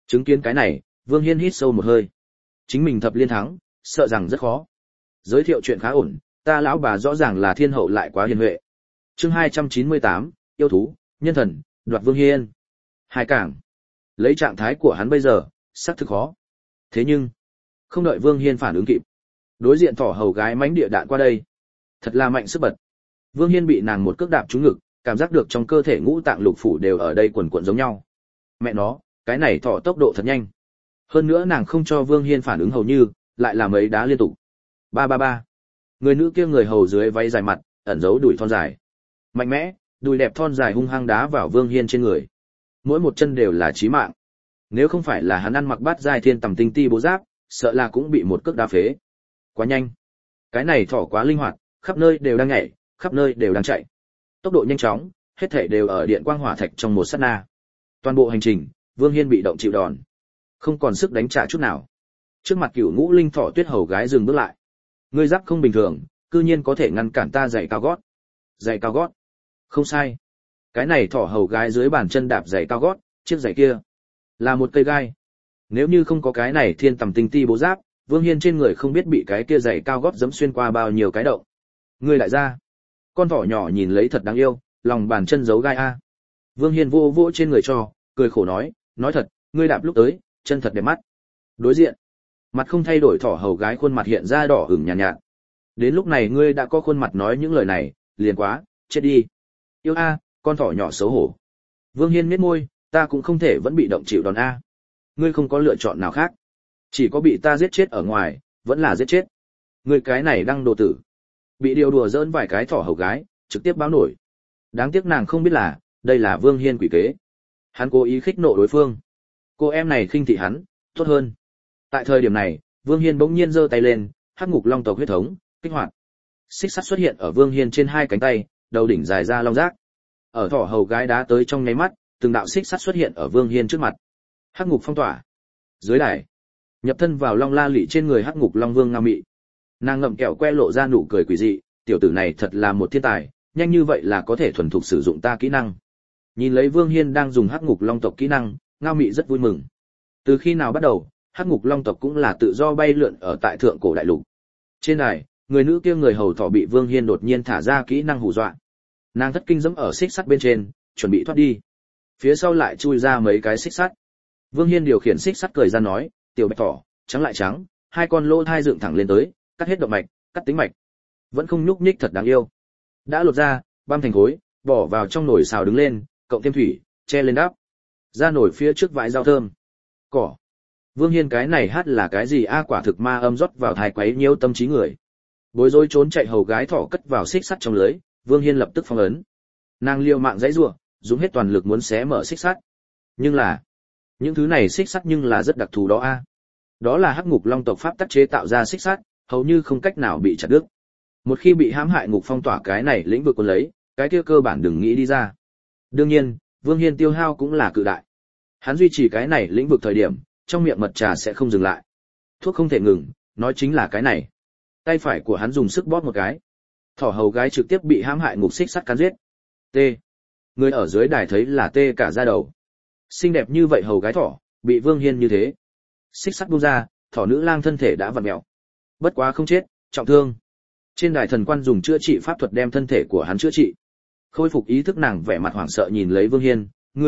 Speaker 1: Chứng kiến cái này, Vương Hiên hít sâu một hơi. Chính mình thập liên thắng, sợ rằng rất khó. Giới thiệu chuyện khá ổn, ta lão bà rõ ràng là thiên hậu lại quá hiền huệ. Chương 298, yêu thú, nhân thần, đoạt Vương Hiên. Hai cảng. Lấy trạng thái của hắn bây giờ, xác thực khó. Thế nhưng, không đợi Vương Hiên phản ứng kịp, đối diện thỏ hầu gái mãnh địa đạn qua đây, thật là mạnh sức bật. Vương Hiên bị nàng một cước đạp trúng ngực, cảm giác được trong cơ thể ngũ tạng lục phủ đều ở đây quần quật giống nhau. Mẹ nó, cái này thỏ tốc độ thật nhanh. Hơn nữa nàng không cho Vương Hiên phản ứng hầu như, lại là mấy đá liên tục. Ba ba ba. Người nữ kia người hầu dưới váy dài mặt, ẩn giấu đùi thon dài. Mạnh mẽ, đùi đẹp thon dài hung hăng đá vào Vương Hiên trên người. Mỗi một chân đều là chí mạng. Nếu không phải là hắn ăn mặc bát giai thiên tầm tinh ti bố giáp, sợ là cũng bị một cước đá phế. Quá nhanh. Cái này thỏ quá linh hoạt, khắp nơi đều đang nhảy, khắp nơi đều đang chạy. Tốc độ nhanh chóng, hết thảy đều ở điện quang hỏa thạch trong một sát na. Toàn bộ hành trình, Vương Hiên bị động chịu đòn, không còn sức đánh trả chút nào. Trước mặt Cửu Ngũ Linh thỏ tuyết hầu gái dừng bước lại. Ngươi giáp không bình thường, cư nhiên có thể ngăn cản ta giày cao gót. Giày cao gót? Không sai. Cái này thỏ hầu gái dưới bàn chân đạp giày cao gót, chiếc giày kia là một cây gai. Nếu như không có cái này thiên tầm tinh ti bố giáp, Vương Hiên trên người không biết bị cái kia giày cao gót giẫm xuyên qua bao nhiêu cái động. Ngươi lại ra. Con thỏ nhỏ nhìn lấy thật đáng yêu, lòng bàn chân giấu gai a. Vương Hiên vô vỗ trên người cho, cười khổ nói thật, ngươi đạp lúc tới, chân thật đẹp mắt. Đối diện, mặt không thay đổi thỏ hầu gái khuôn mặt hiện ra đỏ ửng nhàn nhạt. Đến lúc này ngươi đã có khuôn mặt nói những lời này, liền quá, chết đi. Yêu a, con thỏ nhỏ xấu hổ. Vương Hiên nhếch môi, ta cũng không thể vẫn bị động chịu đòn a. Ngươi không có lựa chọn nào khác, chỉ có bị ta giết chết ở ngoài, vẫn là giết chết. Ngươi cái này đang đồ tử. Bị điều đùa giỡn vài cái thỏ hầu gái, trực tiếp báo nổi. Đáng tiếc nàng không biết là, đây là Vương Hiên quỷ kế. Hắn cố ý khích nộ đối phương. Cô em này khinh thị hắn, tốt hơn. Tại thời điểm này, Vương Hiên bỗng nhiên giơ tay lên, hắc ngục long tộc huyết thống, kích hoạt. Xích sắt xuất hiện ở Vương Hiên trên hai cánh tay, đầu đỉnh dài ra long giác. Ở thỏ hầu gái đá tới trong nháy mắt, từng đạo xích sắt xuất hiện ở Vương Hiên trước mặt. Hắc ngục phong tỏa. Dưới đài, nhập thân vào long la lị trên người hắc ngục long vương Ngao Mị. Nàng ngậm kẹo que lộ ra nụ cười quỷ dị, tiểu tử này thật là một thiên tài, nhanh như vậy là có thể thuần thục sử dụng ta kỹ năng. Nhìn lấy Vương Hiên đang dùng hắc ngục long tộc kỹ năng, Ngao Mị rất vui mừng. Từ khi nào bắt đầu, hắc ngục long tộc cũng là tự do bay lượn ở tại thượng cổ đại lục. Trên đài, người nữ kia người hầu thỏ bị Vương Hiên đột nhiên thả ra kỹ năng hù dọa. Nàng thất kinh giẫm ở xích sắt bên trên, chuẩn bị thoát đi. Phía sau lại chui ra mấy cái xích sắt. Vương Hiên điều khiển xích sắt cười ra nói, tiểu bạch thỏ, trắng lại trắng, hai con lỗ thai dựng thẳng lên tới, cắt hết động mạch, cắt tính mạch. Vẫn không nhúc nhích thật đáng yêu. Đã lột ra, băm thành khối, bỏ vào trong nồi xào đứng lên, cộng thêm thủy, che lên đắp. Ra nồi phía trước vải rau thơm. Cỏ. Vương Hiên cái này hát là cái gì a, quả thực ma âm rót vào thai quấy nhiễu tâm trí người. Bối rối trốn chạy hầu gái thỏ cất vào xích sắt trong lưới, Vương Hiên lập tức phong ấn. Nàng liều mạng giãy giụa, dùng hết toàn lực muốn xé mở xích sắt. Nhưng là, những thứ này xích sắt nhưng là rất đặc thù đó a. Đó là hắc ngục long tộc pháp tắc chế tạo ra xích sắt, hầu như không cách nào bị chặt đứt. Một khi bị hãm hại ngục phong tỏa cái này lĩnh vực quân lấy, cái kia cơ bản đừng nghĩ đi ra. Đương nhiên, Vương Hiên tiêu hao cũng là cự đại. Hắn duy trì cái này lĩnh vực thời điểm, trong miệng mật trà sẽ không dừng lại. Thuốc không thể ngừng, nói chính là cái này. Tay phải của hắn dùng sức bóp một cái. Thỏ hầu gái trực tiếp bị hãm hại ngục xích sắt cắn giết. T. Người ở dưới đài thấy là tê cả da đầu. Xinh đẹp như vậy hầu gái thỏ, bị Vương Hiên như thế. Xích sắt buông ra, thỏ nữ lang thân thể đã vặn mèo. Bất quá không chết, trọng thương. Trên đài thần quan dùng chữa trị pháp thuật đem thân thể của hắn chữa trị. Khôi phục ý thức, nàng vẻ mặt hoảng sợ nhìn lấy Vương Hiên,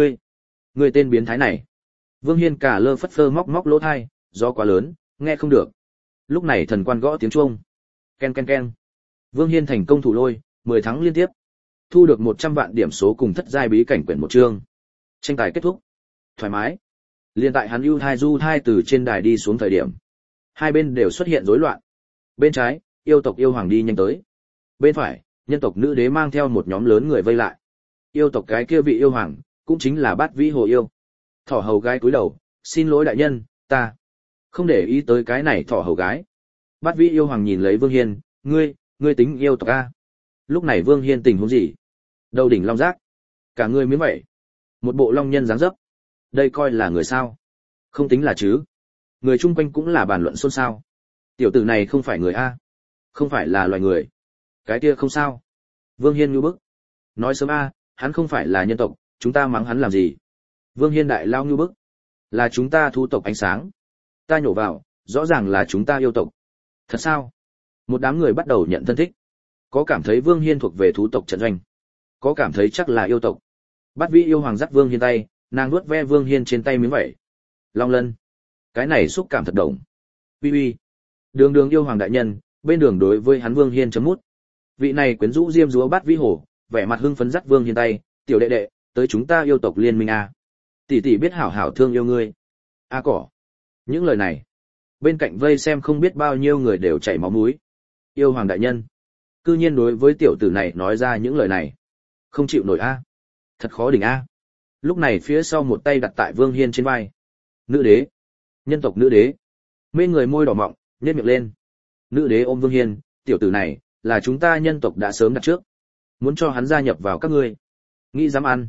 Speaker 1: ngươi tên biến thái này. Vương Hiên cả lơ phất phơ móc móc lỗ tai, do quá lớn, nghe không được. Lúc này thần quan gõ tiếng chuông. Ken ken ken. Vương Hiên thành công thủ lôi, 10 thắng liên tiếp. Thu được 100 vạn điểm số cùng thất giai bí cảnh quyển một chương. Tranh tài kết thúc. Thoải mái. Liên tại hắn ưu thai du thai từ trên đài đi xuống thời điểm, hai bên đều xuất hiện rối loạn. Bên trái, yêu tộc yêu hoàng đi nhanh tới. Bên phải, nhân tộc nữ đế mang theo một nhóm lớn người vây lại. Yêu tộc cái kia vị yêu hoàng, cũng chính là Bát Vĩ Hồ yêu. Thỏ hầu gái cúi đầu, xin lỗi đại nhân, ta không để ý tới cái này thỏ hầu gái. Bát Vĩ yêu hoàng nhìn lấy Vương Hiên, ngươi tính yêu tộc a? Lúc này Vương Hiên tình huống gì? Đầu đỉnh long giác, cả người miếng vậy, một bộ long nhân dáng dấp. Đây coi là người sao? Không tính là chứ. Người chung quanh cũng là bàn luận xôn xao. Tiểu tử này không phải người a, không phải là loài người. Cái kia không sao. Vương Hiên nhu bức. Nói sớm a, hắn không phải là nhân tộc, chúng ta mắng hắn làm gì? Vương Hiên đại lao nhu bức. Là chúng ta thu tộc ánh sáng. Ta nhổ vào, rõ ràng là chúng ta yêu tộc. Thật sao? Một đám người bắt đầu nhận thân thích. Có cảm thấy Vương Hiên thuộc về thú tộc trận doanh, có cảm thấy chắc là yêu tộc. Bát Vĩ yêu hoàng dắt Vương Hiên tay, nàng nuốt ve Vương Hiên trên tay miếng vẩy. Long Lân, cái này xúc cảm thật đồng. Uy uy. Đường Đường yêu hoàng đại nhân, bên đường đối với hắn Vương Hiên chấm mút. Vị này quyến rũ diêm dúa Bát Vĩ hổ, vẻ mặt hưng phấn dắt Vương Hiên tay, tiểu đệ đệ, tới chúng ta yêu tộc liên minh a. Tỷ tỷ biết hảo hảo thương yêu ngươi. A cỏ. Những lời này, bên cạnh vây xem không biết bao nhiêu người đều chảy máu mũi. Yêu hoàng đại nhân, cư nhiên đối với tiểu tử này nói ra những lời này, không chịu nổi a. Thật khó đỉnh a. Lúc này phía sau một tay đặt tại Vương Hiên trên vai. Nữ đế, nhân tộc nữ đế. Mê người môi đỏ mọng, nhếch miệng lên. Nữ đế ôm Vương Hiên, tiểu tử này là chúng ta nhân tộc đã sớm đặt trước, muốn cho hắn gia nhập vào các ngươi. Nghĩ dám ăn?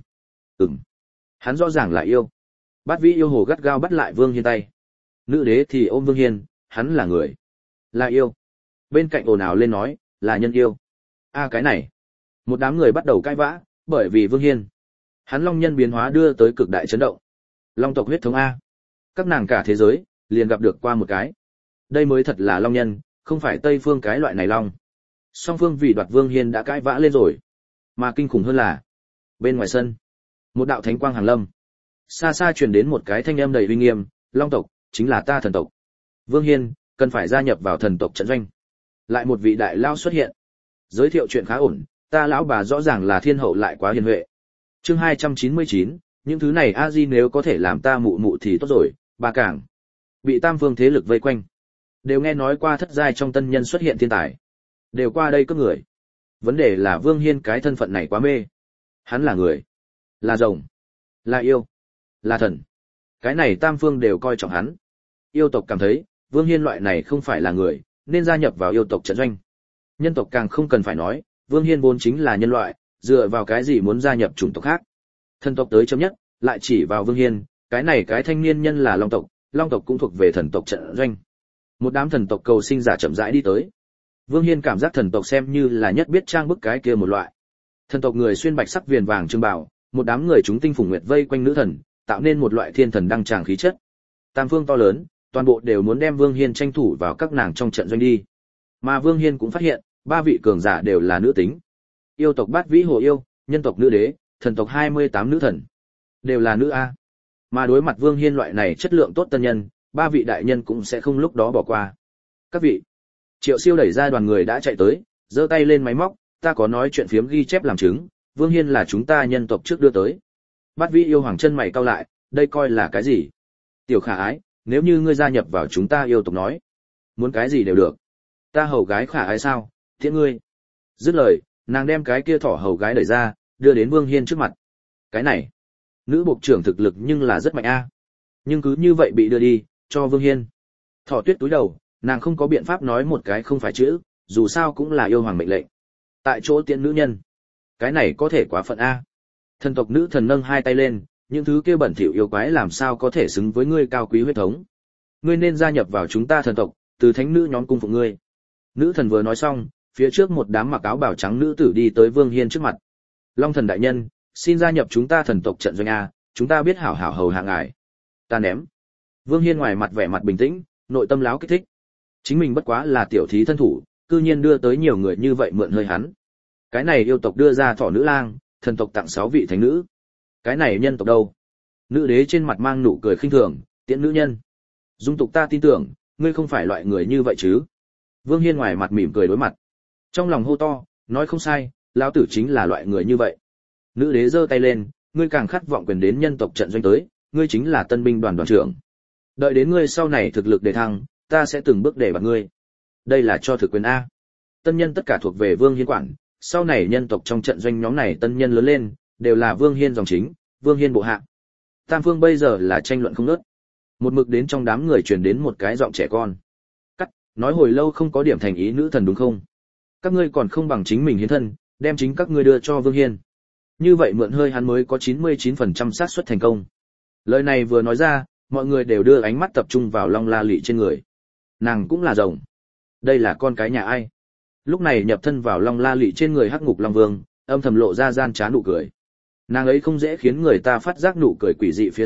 Speaker 1: Hắn rõ ràng là yêu. Bát Vĩ yêu hồ gắt gao bắt lại Vương Hiên tay. Nữ đế thì ôm Vương Hiên, hắn là người, là yêu. Bên cạnh ồn ào lên nói, là nhân yêu. A cái này, một đám người bắt đầu cãi vã, bởi vì Vương Hiên, hắn long nhân biến hóa đưa tới cực đại chấn động. Long tộc huyết thống a, các nàng cả thế giới liền gặp được qua một cái. Đây mới thật là long nhân, không phải Tây phương cái loại này long. Song phương vì đoạt Vương Hiên đã cãi vã lên rồi. Mà kinh khủng hơn là, bên ngoài sân, một đạo thánh quang hàng lâm. Xa xa truyền đến một cái thanh âm đầy uy nghiêm, long tộc chính là ta thần tộc. Vương Hiên cần phải gia nhập vào thần tộc trận doanh. Lại một vị đại lao xuất hiện, giới thiệu chuyện khá ổn, ta lão bà rõ ràng là thiên hậu lại quá hiền huệ. Chương 299, những thứ này a di nếu có thể làm ta mụ mụ thì tốt rồi. Ba cảng bị tam phương thế lực vây quanh, đều nghe nói qua thất giai trong tân nhân xuất hiện thiên tài, đều qua đây cướp người. Vấn đề là Vương Hiên cái thân phận này quá mê. Hắn là người, là rồng, là yêu, là thần. Cái này tam phương đều coi trọng hắn. Yêu tộc cảm thấy, Vương Hiên loại này không phải là người, nên gia nhập vào yêu tộc trận doanh. Nhân tộc càng không cần phải nói, Vương Hiên vốn chính là nhân loại, dựa vào cái gì muốn gia nhập chủng tộc khác. Thần tộc tới chấm nhất, lại chỉ vào Vương Hiên, cái này cái thanh niên nhân là long tộc cũng thuộc về thần tộc trận doanh. Một đám thần tộc cầu sinh giả chậm rãi đi tới. Vương Hiên cảm giác thần tộc xem như là nhất biết trang bức cái kia một loại. Thần tộc người xuyên bạch sắc viền vàng trương bào, một đám người chúng tinh phùng nguyệt vây quanh nữ thần, tạo nên một loại thiên thần đăng tràng khí chất. Tam phương to lớn, toàn bộ đều muốn đem Vương Hiên tranh thủ vào các nàng trong trận doanh đi. Mà Vương Hiên cũng phát hiện, ba vị cường giả đều là nữ tính. Yêu tộc Bát Vĩ hồ yêu, nhân tộc nữ đế, thần tộc 28 nữ thần, đều là nữ a. Mà đối mặt Vương Hiên loại này chất lượng tốt tân nhân, ba vị đại nhân cũng sẽ không lúc đó bỏ qua. Các vị, Triệu Siêu đẩy ra đoàn người đã chạy tới, giơ tay lên máy móc, ta có nói chuyện phiếm ghi chép làm chứng, Vương Hiên là chúng ta nhân tộc trước đưa tới. Bát Vĩ yêu hoàng chân mày cau lại, đây coi là cái gì? Tiểu Khả Ái, nếu như ngươi gia nhập vào chúng ta yêu tộc nói, muốn cái gì đều được. Ta hầu gái Khả Ái sao? Thiện ngươi. Dứt lời, nàng đem cái kia thỏ hầu gái đẩy ra, đưa đến Vương Hiên trước mặt. Cái này, nữ bộc trưởng thực lực nhưng là rất mạnh a. Nhưng cứ như vậy bị đưa đi, cho Vương Hiên. Thỏ Tuyết túi đầu, nàng không có biện pháp nói một cái không phải chữ, dù sao cũng là yêu hoàng mệnh lệnh. Tại chỗ tiện nữ nhân, cái này có thể quá phận a. Thần tộc nữ thần nâng hai tay lên, những thứ kia bẩn thỉu yêu quái làm sao có thể xứng với ngươi cao quý huyết thống. Ngươi nên gia nhập vào chúng ta thần tộc, từ thánh nữ nhóm cung phụng ngươi. Nữ thần vừa nói xong, phía trước một đám mặc áo bào trắng nữ tử đi tới Vương Hiên trước mặt. Long thần đại nhân, xin gia nhập chúng ta thần tộc trận doanh a, chúng ta biết hảo hảo hầu hạ ngài. Ta ném. Vương Hiên ngoài mặt vẻ mặt bình tĩnh, nội tâm láo kích thích. Chính mình bất quá là tiểu thí thân thủ, cư nhiên đưa tới nhiều người như vậy mượn hơi hắn. Cái này yêu tộc đưa ra thỏ nữ lang, thần tộc tặng 6 vị thánh nữ. Cái này nhân tộc đâu? Nữ đế trên mặt mang nụ cười khinh thường, tiễn nữ nhân. Dung tục ta tin tưởng, ngươi không phải loại người như vậy chứ? Vương Hiên ngoài mặt mỉm cười đối mặt. Trong lòng hô to, nói không sai, lão tử chính là loại người như vậy. Nữ đế giơ tay lên, ngươi càng khát vọng quyền đến nhân tộc trận doanh tới, ngươi chính là tân binh đoàn đoàn trưởng. Đợi đến ngươi sau này thực lực đề thăng, ta sẽ từng bước để bạt ngươi. Đây là cho thực quyền a. Tân nhân tất cả thuộc về Vương Hiên quản, sau này nhân tộc trong trận doanh nhóm này tân nhân lớn lên, đều là Vương Hiên dòng chính, Vương Hiên bộ hạ. Tam phương bây giờ là tranh luận không ngớt. Một mực đến trong đám người truyền đến một cái giọng trẻ con. Cắt, nói hồi lâu không có điểm thành ý nữ thần đúng không? Các ngươi còn không bằng chính mình hiến thân, đem chính các ngươi đưa cho Vương Hiên. Như vậy mượn hơi hắn mới có 99% xác suất thành công. Lời này vừa nói ra, mọi người đều đưa ánh mắt tập trung vào Long La Lị trên người. Nàng cũng là rồng. Đây là con cái nhà ai? Lúc này nhập thân vào Long La Lị trên người Hắc Ngục Long Vương, âm thầm lộ ra gian trá nụ cười. Nàng ấy không dễ khiến người ta phát giác nụ cười quỷ dị phía sau,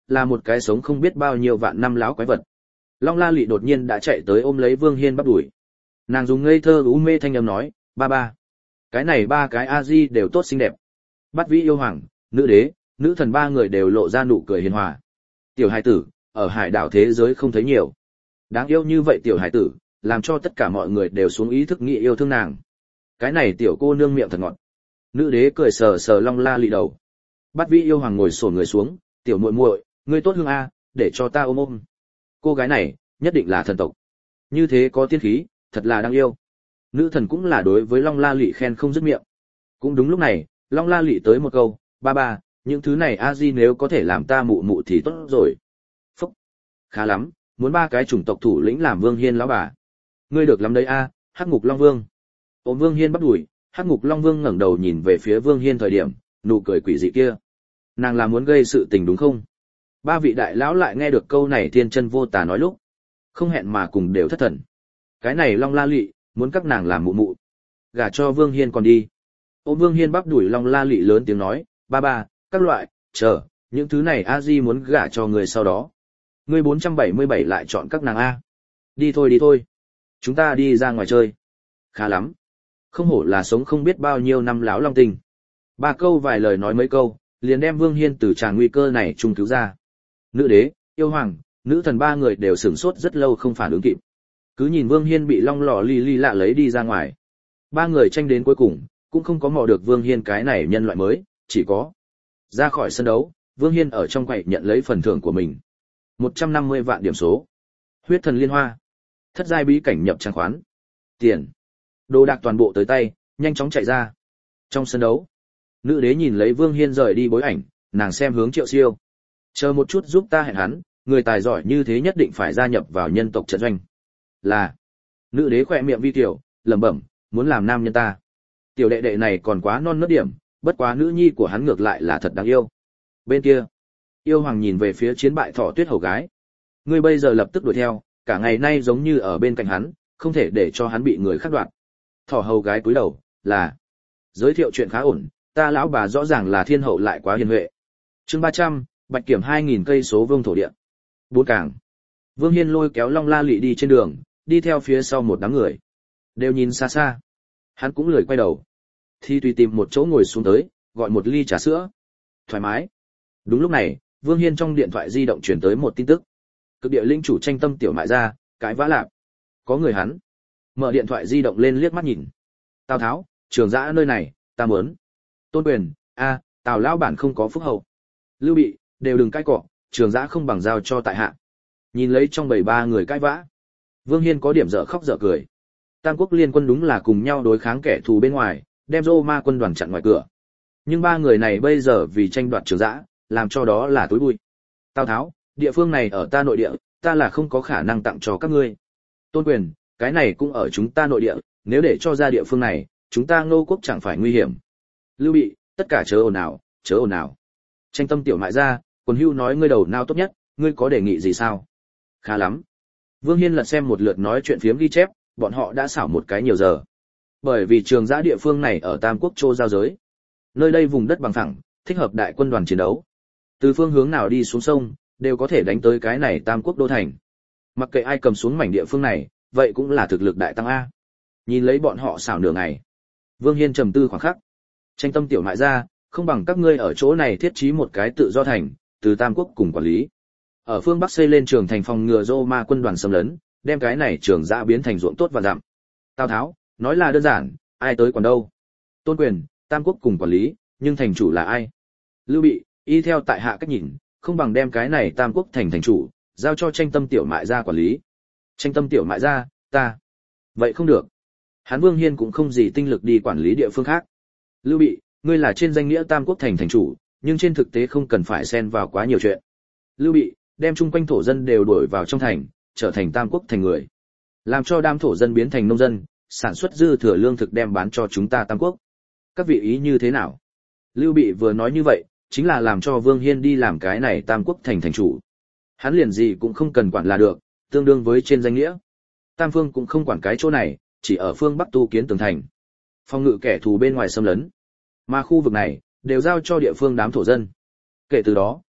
Speaker 1: là một cái sống không biết bao nhiêu vạn năm láo quái vật. Long La Lị đột nhiên đã chạy tới ôm lấy Vương Hiên bắp đuổi. Nàng dùng ngây thơ u mê thanh âm nói, ba ba. Cái này ba cái A-di đều tốt xinh đẹp. Bát Vĩ Yêu Hoàng, Nữ Đế, Nữ Thần ba người đều lộ ra nụ cười hiền hòa. Tiểu hài tử, ở hải đảo thế giới không thấy nhiều. Đáng yêu như vậy tiểu hài tử, làm cho tất cả mọi người đều xuống ý thức nghĩ yêu thương nàng. Cái này tiểu cô nương miệng thật ngọt. Nữ Đế cười sờ sờ Long La Lị đầu. Bát Vĩ Yêu Hoàng ngồi xổm người xuống, tiểu muội muội, ngươi tốt hương a, để cho ta ôm ôm. Cô gái này, nhất định là thần tộc. Như thế có tiên khí, thật là đáng yêu. Nữ Thần cũng là đối với Long La Lị khen không dứt miệng. Cũng đúng lúc này, Long La Lị tới một câu, ba ba, những thứ này a di nếu có thể làm ta mụ mụ thì tốt rồi. Phúc, khá lắm, muốn ba cái chủng tộc thủ lĩnh làm Vương Hiên lão bà. Ngươi được lắm đấy a, Hắc Ngục Long Vương. Ôm Vương Hiên bắt đuổi, Hắc Ngục Long Vương ngẩng đầu nhìn về phía Vương Hiên thời điểm, nụ cười quỷ dị kia. Nàng là muốn gây sự tình đúng không? Ba vị đại lão lại nghe được câu này thiên chân vô tà nói lúc, không hẹn mà cùng đều thất thần. Cái này Long La Lị, muốn các nàng làm mụ mụ. Gả cho Vương Hiên còn đi. Ôm Vương Hiên bắp đuổi Long La Lị lớn tiếng nói, ba ba, các loại, chờ, những thứ này a di muốn gả cho người sau đó. Ngươi 477 lại chọn các nàng a. Đi thôi đi thôi. Chúng ta đi ra ngoài chơi. Khá lắm. Không hổ là sống không biết bao nhiêu năm láo long tình. Ba câu vài lời nói mấy câu, liền đem Vương Hiên từ tràng nguy cơ này trung cứu ra. Nữ Đế, Yêu Hoàng, Nữ Thần ba người đều sửng sốt rất lâu không phản ứng kịp. Cứ nhìn Vương Hiên bị Long Lọ Ly Ly lạ lấy đi ra ngoài. Ba người tranh đến cuối cùng, cũng không có mò được Vương Hiên cái này nhân loại mới, chỉ có ra khỏi sân đấu, Vương Hiên ở trong quầy nhận lấy phần thưởng của mình. 150 vạn điểm số. Huyết Thần Liên Hoa. Thất giai bí cảnh nhập trang khoán. Tiền. Đồ đạc toàn bộ tới tay, nhanh chóng chạy ra. Trong sân đấu, Nữ Đế nhìn lấy Vương Hiên rời đi bối ảnh, nàng xem hướng Triệu Siêu. Chờ một chút giúp ta hẹn hắn, người tài giỏi như thế nhất định phải gia nhập vào nhân tộc trận doanh. Là. Nữ Đế khỏe miệng vi tiểu, lẩm bẩm, muốn làm nam nhân ta. Tiểu đệ đệ này còn quá non nớt điểm, bất quá nữ nhi của hắn ngược lại là thật đáng yêu. Bên kia, Yêu Hoàng nhìn về phía chiến bại Thỏ Tuyết hầu gái. Ngươi bây giờ lập tức đuổi theo, cả ngày nay giống như ở bên cạnh hắn, không thể để cho hắn bị người khác đoạt. Thỏ hầu gái cúi đầu, là giới thiệu chuyện khá ổn, ta lão bà rõ ràng là thiên hậu lại quá hiền huệ. Chương 300, Bạch Kiểm 2000 cây số vương thổ địa. Bốn cảng. Vương Hiên lôi kéo Long La Lị đi trên đường, đi theo phía sau một đám người. Đều nhìn xa xa. Hắn cũng lười quay đầu. Thì tùy tìm một chỗ ngồi xuống tới, gọi một ly trà sữa. Thoải mái. Đúng lúc này, Vương Hiên trong điện thoại di động truyền tới một tin tức. Cực địa linh chủ tranh tâm tiểu mại ra, cái vã lạp. Có người hắn. Mở điện thoại di động lên liếc mắt nhìn. Tào Tháo, Trường Giã nơi này, ta muốn. Tôn Quyền, Tào lão bản không có phúc hậu. Lưu Bị, đều đừng cãi cọ, Trường Giã không bằng giao cho tại hạ. Nhìn lấy trong bầy ba người cãi vã, Vương Hiên có điểm dở khóc dở cười. Tam quốc liên quân đúng là cùng nhau đối kháng kẻ thù bên ngoài, đem Roma quân đoàn chặn ngoài cửa. Nhưng ba người này bây giờ vì tranh đoạt Trường Giã, làm cho đó là tối bụi. Tào Tháo, địa phương này ở ta nội địa, ta là không có khả năng tặng cho các ngươi. Tôn Quyền, cái này cũng ở chúng ta nội địa, nếu để cho ra địa phương này, chúng ta Ngô quốc chẳng phải nguy hiểm. Lưu Bị, tất cả chớ ồn ào, chớ ồn ào. Tranh tâm tiểu mại ra, Quần Hưu nói ngươi đầu nào tốt nhất, ngươi có đề nghị gì sao? Khá lắm. Vương Hiên lật xem một lượt nói chuyện phiếm ghi chép, bọn họ đã xảo một cái nhiều giờ. Bởi vì Trường Giã địa phương này ở Tam Quốc Châu giao giới. Nơi đây vùng đất bằng phẳng, thích hợp đại quân đoàn chiến đấu. Từ phương hướng nào đi xuống sông, đều có thể đánh tới cái này Tam Quốc đô thành. Mặc kệ ai cầm xuống mảnh địa phương này, vậy cũng là thực lực đại tăng A. Nhìn lấy bọn họ xảo nửa ngày. Vương Hiên trầm tư khoảng khắc. Tranh tâm tiểu mại ra, không bằng các ngươi ở chỗ này thiết trí một cái tự do thành, từ Tam Quốc cùng quản lý. Ở phương Bắc xây lên trường thành phòng ngừa Roma quân đoàn xâm lấn, đem cái này Trường Giã biến thành ruộng tốt và dặm. Tào Tháo, nói là đơn giản, ai tới còn đâu. Tôn Quyền, Tam Quốc cùng quản lý, nhưng thành chủ là ai? Lưu Bị, y theo tại hạ cách nhìn, không bằng đem cái này Tam Quốc thành chủ, giao cho tranh tâm tiểu mại gia quản lý. Tranh tâm tiểu mại gia, ta. Vậy không được. Hán Vương Hiên cũng không gì tinh lực đi quản lý địa phương khác. Lưu Bị, ngươi là trên danh nghĩa Tam Quốc thành chủ, nhưng trên thực tế không cần phải xen vào quá nhiều chuyện. Lưu Bị, đem chung quanh thổ dân đều đuổi vào trong thành, trở thành Tam Quốc thành người. Làm cho đám thổ dân biến thành nông dân, sản xuất dư thừa lương thực đem bán cho chúng ta Tam Quốc. Các vị ý như thế nào? Lưu Bị vừa nói như vậy, chính là làm cho Vương Hiên đi làm cái này Tam Quốc thành chủ. Hắn liền gì cũng không cần quản là được, tương đương với trên danh nghĩa. Tam Phương cũng không quản cái chỗ này, chỉ ở phương Bắc tu kiến tường thành. Phòng ngự kẻ thù bên ngoài xâm lấn. Mà khu vực này, đều giao cho địa phương đám thổ dân. Kể từ đó,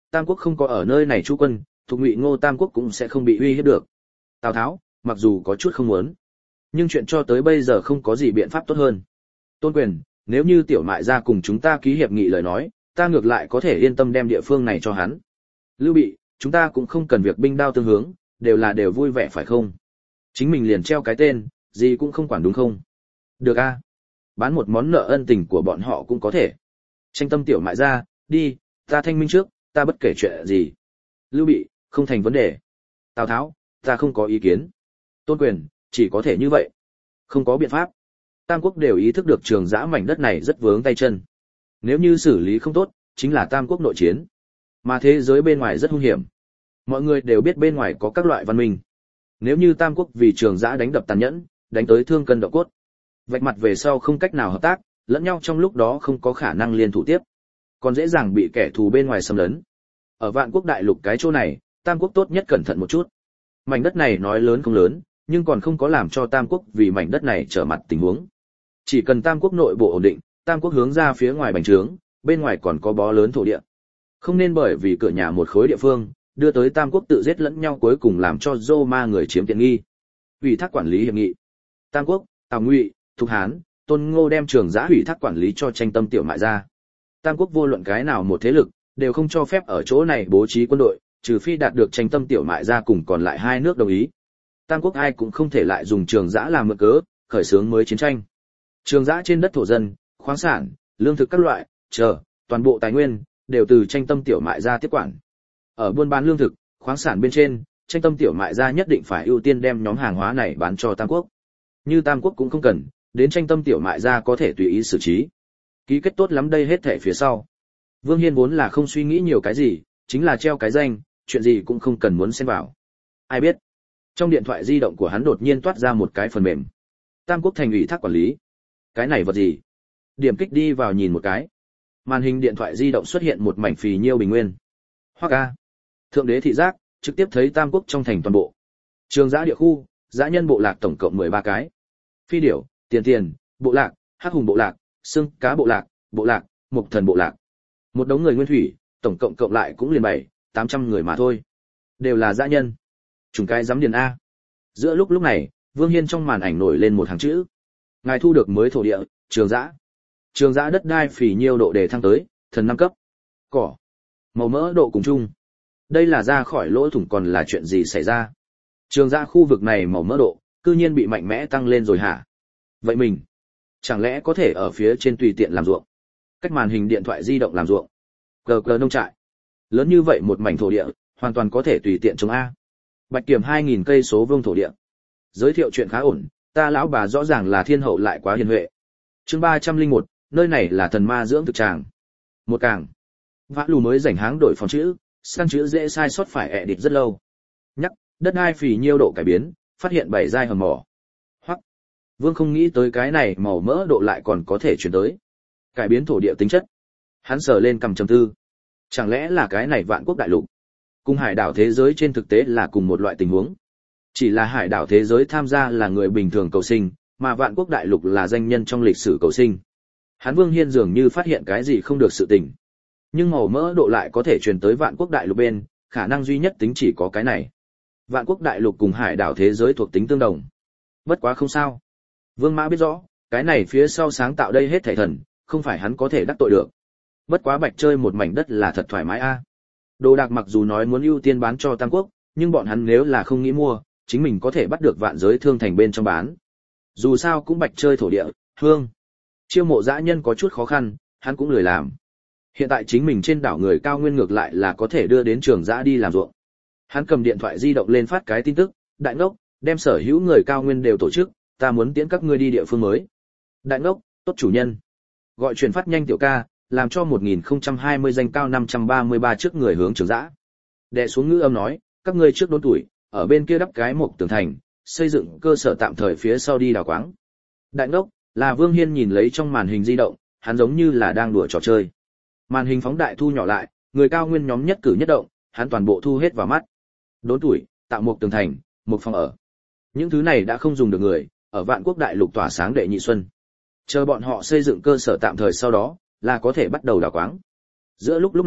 Speaker 1: Tam Quốc không có ở nơi này trú quân, thuộc Ngụy Ngô Tam Quốc cũng sẽ không bị uy hiếp được. Tào Tháo, mặc dù có chút không muốn, nhưng chuyện cho tới bây giờ không có gì biện pháp tốt hơn. Tôn Quyền, nếu như Tiểu Mại gia cùng chúng ta ký hiệp nghị lời nói, ta ngược lại có thể yên tâm đem địa phương này cho hắn. Lưu Bị, chúng ta cũng không cần việc binh đao tương hướng, đều vui vẻ phải không? Chính mình liền treo cái tên, gì cũng không quản đúng không? Được a, bán một món nợ ân tình của bọn họ cũng có thể. Tranh tâm Tiểu Mại gia, đi, ta thanh minh trước, ta bất kể chuyện gì. Lưu Bị, không thành vấn đề. Tào Tháo, ta không có ý kiến. Tôn Quyền, chỉ có thể như vậy. Không có biện pháp. Tam Quốc đều ý thức được Trường Giã mảnh đất này rất vướng tay chân. Nếu như xử lý không tốt, chính là Tam Quốc nội chiến. Mà thế giới bên ngoài rất hung hiểm. Mọi người đều biết bên ngoài có các loại văn minh. Nếu như Tam Quốc vì Trường Giã đánh đập tàn nhẫn, đánh tới thương cân động cốt, vạch mặt về sau không cách nào hợp tác, lẫn nhau trong lúc đó không có khả năng liên thủ tiếp, còn dễ dàng bị kẻ thù bên ngoài xâm lấn. Ở Vạn Quốc đại lục cái chỗ này, Tam Quốc tốt nhất cẩn thận một chút. Mảnh đất này nói lớn không lớn, nhưng còn không có làm cho Tam Quốc vì mảnh đất này trở mặt tình huống. Chỉ cần Tam Quốc nội bộ ổn định, Tam Quốc hướng ra phía ngoài bành trướng, bên ngoài còn có bó lớn thổ địa. Không nên bởi vì cửa nhà một khối địa phương, đưa tới Tam Quốc tự giết lẫn nhau cuối cùng làm cho Roma người chiếm tiện nghi. Ủy thác quản lý hiệp nghị. Tam Quốc, Tào Ngụy, Thục Hán, Tôn Ngô đem Trường Giã ủy thác quản lý cho Tranh tâm Tiểu Mại gia. Tam Quốc vô luận cái nào một thế lực, đều không cho phép ở chỗ này bố trí quân đội, trừ phi đạt được Tranh tâm Tiểu Mại gia cùng còn lại hai nước đồng ý. Tam Quốc ai cũng không thể lại dùng Trường Giã làm mượn cớ, khởi xướng mới chiến tranh. Trường Giã trên đất thổ dân, khoáng sản, lương thực các loại, toàn bộ tài nguyên đều từ Tranh tâm Tiểu Mại gia tiếp quản. Ở buôn bán lương thực, khoáng sản bên trên, Tranh tâm Tiểu Mại gia nhất định phải ưu tiên đem nhóm hàng hóa này bán cho Tam Quốc. Như Tam Quốc cũng không cần, đến Tranh tâm Tiểu Mại gia có thể tùy ý xử trí. Ký kết tốt lắm đây hết thảy phía sau. Vương Hiên vốn là không suy nghĩ nhiều cái gì, chính là treo cái danh, chuyện gì cũng không cần muốn xen vào. Ai biết? Trong điện thoại di động của hắn đột nhiên toát ra một cái phần mềm. Tam Quốc thành ủy thác quản lý. Cái này vật gì? Điểm kích đi vào nhìn một cái. Màn hình điện thoại di động xuất hiện một mảnh phì nhiêu bình nguyên. Hoắc a. Thượng đế thị giác, trực tiếp thấy Tam Quốc trong thành toàn bộ. Trường Giã địa khu, Giã nhân bộ lạc tổng cộng 13 cái. Phi điểu, tiền, bộ lạc, hắc hùng bộ lạc, xương cá bộ lạc, mộc thần bộ lạc. Một đống người nguyên thủy, tổng cộng lại cũng liền 700-800 người mà thôi. Đều là dã nhân. Trùng cái giám điền A. Giữa lúc này, Vương Hiên trong màn ảnh nổi lên một hàng chữ. Ngài thu được mới thổ địa, Trường Giã. Trường Giã đất đai phì nhiêu độ đề thăng tới, thần 5 cấp. Cỏ. Màu mỡ độ cùng chung. Đây là ra khỏi lỗ thủng còn là chuyện gì xảy ra? Trường Giã khu vực này màu mỡ độ, cư nhiên bị mạnh mẽ tăng lên rồi hả? Vậy mình, chẳng lẽ có thể ở phía trên tùy tiện làm ruộng? Cách màn hình điện thoại di động làm ruộng. Cờ nông trại. Lớn như vậy một mảnh thổ địa, hoàn toàn có thể tùy tiện trồng A. Bạch Kiểm 2000 cây số vuông thổ địa. Giới thiệu chuyện khá ổn, ta lão bà rõ ràng là thiên hậu lại quá hiền huệ. Chương 301, nơi này là thần ma dưỡng thực tràng. Một càng. Vã lù mới rảnh háng đổi phóng chữ, sang chữ dễ sai sót phải edit rất lâu. Nhắc, đất đai phì nhiêu độ cải biến, phát hiện 7 giai hầm mỏ. Hoặc, Vương không nghĩ tới cái này màu mỡ độ lại còn có thể chuyển tới. Cải biến thổ địa tính chất. Hắn sờ lên cầm trầm tư. Chẳng lẽ là cái này Vạn Quốc đại lục? Cùng hải đảo thế giới trên thực tế là cùng một loại tình huống. Chỉ là hải đảo thế giới tham gia là người bình thường cầu sinh, mà Vạn Quốc đại lục là danh nhân trong lịch sử cầu sinh. Hắn Vương Hiên dường như phát hiện cái gì không được sự tình. Nhưng màu mỡ độ lại có thể truyền tới Vạn Quốc đại lục bên, khả năng duy nhất tính chỉ có cái này. Vạn Quốc đại lục cùng hải đảo thế giới thuộc tính tương đồng. Bất quá không sao. Vương Mã biết rõ, cái này phía sau sáng tạo đây hết thảy thần, không phải hắn có thể đắc tội được. Bất quá Bạch chơi một mảnh đất là thật thoải mái a. Đồ đạc mặc dù nói muốn ưu tiên bán cho Tam Quốc, nhưng bọn hắn nếu là không nghĩ mua, chính mình có thể bắt được Vạn Giới Thương Thành bên trong bán. Dù sao cũng Bạch chơi thổ địa, hương. Chiêu mộ dã nhân có chút khó khăn, hắn cũng lười làm. Hiện tại chính mình trên đảo người cao nguyên ngược lại là có thể đưa đến Trường Giã đi làm ruộng. Hắn cầm điện thoại di động lên phát cái tin tức, đại ngốc, đem sở hữu người cao nguyên đều tổ chức, ta muốn tiễn các ngươi đi địa phương mới. Đại ngốc, tốt chủ nhân. Gọi truyền phát nhanh tiểu ca, làm cho 1020 danh cao 533 trước người hướng Trường Giã. Đệ xuống ngữ âm nói, các ngươi trước đốn tuổi, ở bên kia đắp cái mộc tường thành, xây dựng cơ sở tạm thời phía sau đi đào quáng. Đại ngốc, là Vương Hiên nhìn lấy trong màn hình di động, hắn giống như là đang đùa trò chơi. Màn hình phóng đại thu nhỏ lại, người cao nguyên nhóm nhất cử nhất động, hắn toàn bộ thu hết vào mắt. Đốn tuổi, tạo mộc tường thành, một phòng ở. Những thứ này đã không dùng được người, ở Vạn Quốc đại lục tỏa sáng đệ nhị xuân. Chờ bọn họ xây dựng cơ sở tạm thời sau đó, là có thể bắt đầu đào quáng. Giữa lúc này,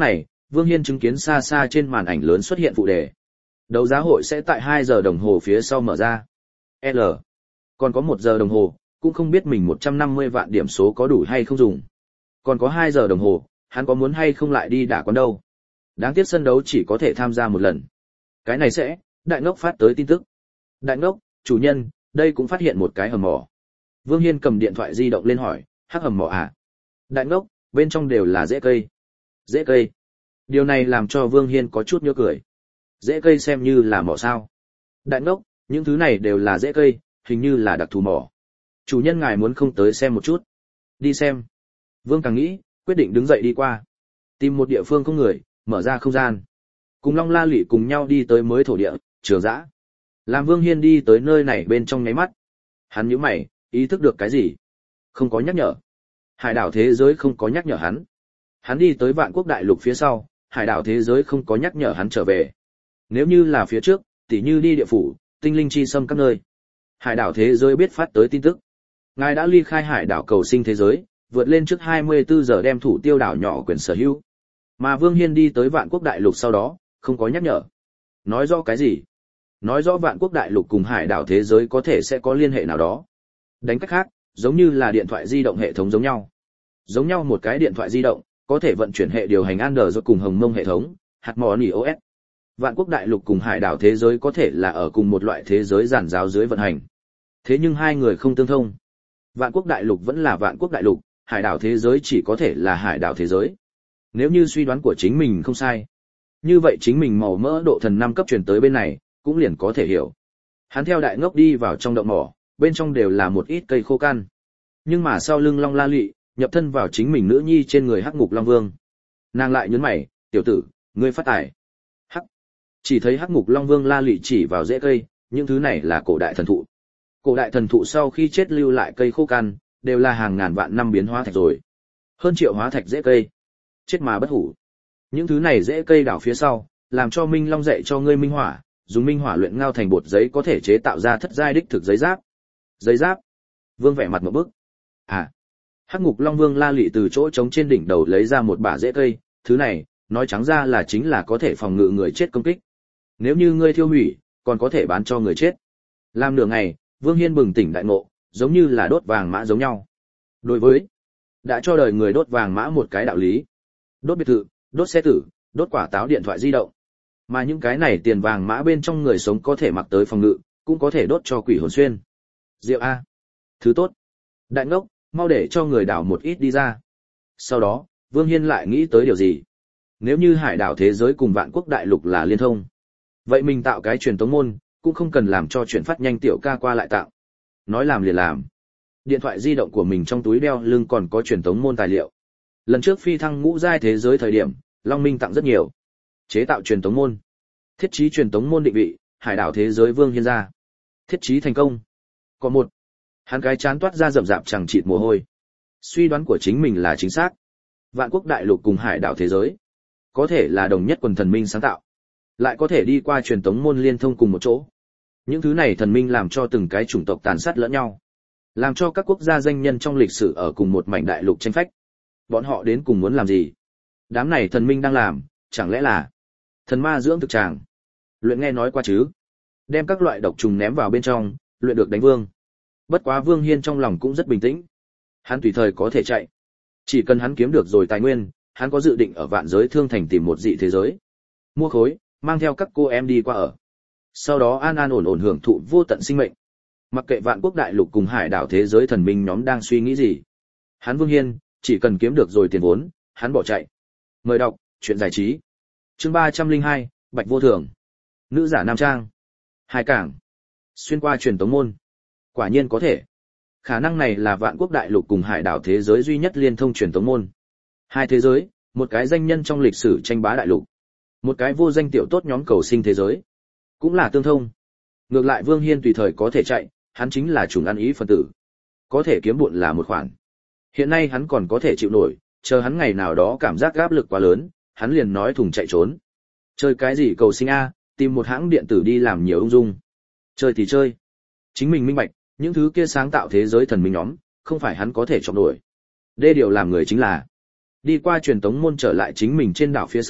Speaker 1: Vương Hiên chứng kiến xa xa trên màn ảnh lớn xuất hiện phụ đề. Đấu giá hội sẽ tại 2 giờ đồng hồ phía sau mở ra. L. Còn có 1 giờ đồng hồ, cũng không biết mình 150 vạn điểm số có đủ hay không dùng. Còn có 2 giờ đồng hồ, hắn có muốn hay không lại đi đả quán đâu. Đáng tiếc sân đấu chỉ có thể tham gia một lần. Cái này sẽ, Đại Ngốc phát tới tin tức. Đại Ngốc, chủ nhân, đây cũng phát hiện một cái hầm mỏ. Vương Hiên cầm điện thoại di động lên hỏi, hắc hầm mỏ à? Đại Ngốc, bên trong đều là rễ cây. Rễ cây. Điều này làm cho Vương Hiên có chút nhớ cười. Rễ cây xem như là mỏ sao? Đại Ngốc, những thứ này đều là rễ cây, hình như là đặc thù mỏ. Chủ nhân ngài muốn không tới xem một chút? Đi xem. Vương càng nghĩ, quyết định đứng dậy đi qua. Tìm một địa phương không người, mở ra không gian. Cùng Long La Lị cùng nhau đi tới mới thổ địa, Trường Giã. Làm Vương Hiên đi tới nơi này bên trong nháy mắt. Hắn nhíu mày, ý thức được cái gì? Không có nhắc nhở. Hải đảo thế giới không có nhắc nhở hắn. Hắn đi tới Vạn Quốc Đại Lục phía sau, hải đảo thế giới không có nhắc nhở hắn trở về. Nếu như là phía trước, tỉ như đi địa phủ, tinh linh chi xâm các nơi. Hải đảo thế giới biết phát tới tin tức. Ngài đã ly khai hải đảo cầu sinh thế giới, vượt lên trước 24 giờ đem thủ tiêu đảo nhỏ quyền sở hữu. Mà Vương Hiên đi tới Vạn Quốc Đại Lục sau đó, không có nhắc nhở. Nói rõ cái gì? Nói rõ Vạn Quốc Đại Lục cùng hải đảo thế giới có thể sẽ có liên hệ nào đó. Đánh cách khác, giống như là điện thoại di động hệ thống giống nhau. Giống nhau một cái điện thoại di động, có thể vận chuyển hệ điều hành Android cùng Hồng Mông hệ thống, Harmony OS. Vạn Quốc Đại Lục cùng hải đảo thế giới có thể là ở cùng một loại thế giới giản giáo dưới vận hành. Thế nhưng hai người không tương thông. Vạn Quốc Đại Lục vẫn là Vạn Quốc Đại Lục, hải đảo thế giới chỉ có thể là hải đảo thế giới. Nếu như suy đoán của chính mình không sai, như vậy chính mình màu mỡ độ thần 5 cấp truyền tới bên này, cũng liền có thể hiểu. Hắn theo Đại Ngốc đi vào trong động mỏ, bên trong đều là một ít cây khô căn. Nhưng mà sau lưng Long La Lị, nhập thân vào chính mình nữ nhi trên người Hắc Ngục Long Vương. Nàng lại nhướng mày, "Tiểu tử, ngươi phát tài." Hắc. Chỉ thấy Hắc Ngục Long Vương La Lị chỉ vào rễ cây, những thứ này là cổ đại thần thụ. Cổ đại thần thụ sau khi chết lưu lại cây khô căn, đều là hàng ngàn vạn năm biến hóa thạch rồi. Hơn triệu hóa thạch rễ cây. Chết mà bất hủ. Những thứ này rễ cây đảo phía sau, làm cho Minh Long dạy cho ngươi minh hỏa, dùng minh hỏa luyện ngao thành bột giấy có thể chế tạo ra thất giai đích thực giấy giáp. Giấy giáp? Vương vẻ mặt một bức. À. Hắc Ngục Long Vương La Lị từ chỗ trống trên đỉnh đầu lấy ra một bả rễ cây, thứ này, nói trắng ra là chính là có thể phòng ngự người chết công kích. Nếu như ngươi thiêu hủy, còn có thể bán cho người chết. Làm nửa ngày, Vương Hiên bừng tỉnh đại ngộ, giống như là đốt vàng mã giống nhau. Đối với, đã cho đời người đốt vàng mã một cái đạo lý. Đốt biệt thự, đốt xe tử, đốt quả táo điện thoại di động. Mà những cái này tiền vàng mã bên trong người sống có thể mặc tới phòng ngự, cũng có thể đốt cho quỷ hồn xuyên. Diệu A. Thứ tốt. Đại Ngốc, mau để cho người đảo một ít đi ra. Sau đó, Vương Hiên lại nghĩ tới điều gì? Nếu như hải đảo thế giới cùng Vạn Quốc Đại Lục là liên thông, vậy mình tạo cái truyền tống môn, cũng không cần làm cho chuyển phát nhanh tiểu ca qua lại tạo. Nói làm liền làm. Điện thoại di động của mình trong túi đeo lưng còn có truyền tống môn tài liệu. Lần trước phi thăng ngũ giai thế giới thời điểm, Long Minh tặng rất nhiều. Chế tạo truyền tống môn. Thiết trí truyền tống môn định vị, hải đảo thế giới Vương Hiên ra. Thiết trí thành công. Có một. Hắn cái chán toát ra rậm rạp chẳng chịt mồ hôi. Suy đoán của chính mình là chính xác. Vạn Quốc Đại Lục cùng hải đảo thế giới có thể là đồng nhất quần thần minh sáng tạo, lại có thể đi qua truyền tống môn liên thông cùng một chỗ. Những thứ này thần minh làm cho từng cái chủng tộc tàn sát lẫn nhau, làm cho các quốc gia danh nhân trong lịch sử ở cùng một mảnh đại lục tranh phách. Bọn họ đến cùng muốn làm gì? Đám này thần minh đang làm, chẳng lẽ là thần ma dưỡng thực tràng? Luyện nghe nói qua chứ? Đem các loại độc trùng ném vào bên trong, luyện được đánh vương. Bất quá Vương Hiên trong lòng cũng rất bình tĩnh. Hắn tùy thời có thể chạy. Chỉ cần hắn kiếm được rồi tài nguyên, hắn có dự định ở vạn giới thương thành tìm một dị thế giới. Mua khối, mang theo các cô em đi qua ở. Sau đó an an ổn ổn hưởng thụ vô tận sinh mệnh. Mặc kệ Vạn Quốc Đại Lục cùng hải đảo thế giới thần minh nhóm đang suy nghĩ gì. Hắn Vương Hiên, chỉ cần kiếm được rồi tiền vốn, hắn bỏ chạy. Mời đọc, chuyện giải trí. Chương 302, Bạch Vô Thường. Nữ giả nam trang. Hai cảng. Xuyên qua truyền tống môn. Quả nhiên có thể. Khả năng này là Vạn Quốc Đại Lục cùng hải đảo thế giới duy nhất liên thông truyền tống môn. Hai thế giới, một cái danh nhân trong lịch sử tranh bá đại lục, một cái vô danh tiểu tốt nhóm cầu sinh thế giới, cũng là tương thông. Ngược lại Vương Hiên tùy thời có thể chạy, hắn chính là chủng ăn ý phân tử. Có thể kiếm bộn là một khoản. Hiện nay hắn còn có thể chịu nổi, chờ hắn ngày nào đó cảm giác áp lực quá lớn, hắn liền nói thùng chạy trốn. Chơi cái gì cầu sinh a, tìm một hãng điện tử đi làm nhiều ung dung. Chơi thì chơi. Chính mình minh bạch, những thứ kia sáng tạo thế giới thần minh nhóm, không phải hắn có thể chọn nổi. Đê điều làm người chính là đi qua truyền tống môn trở lại chính mình trên đảo phía sau,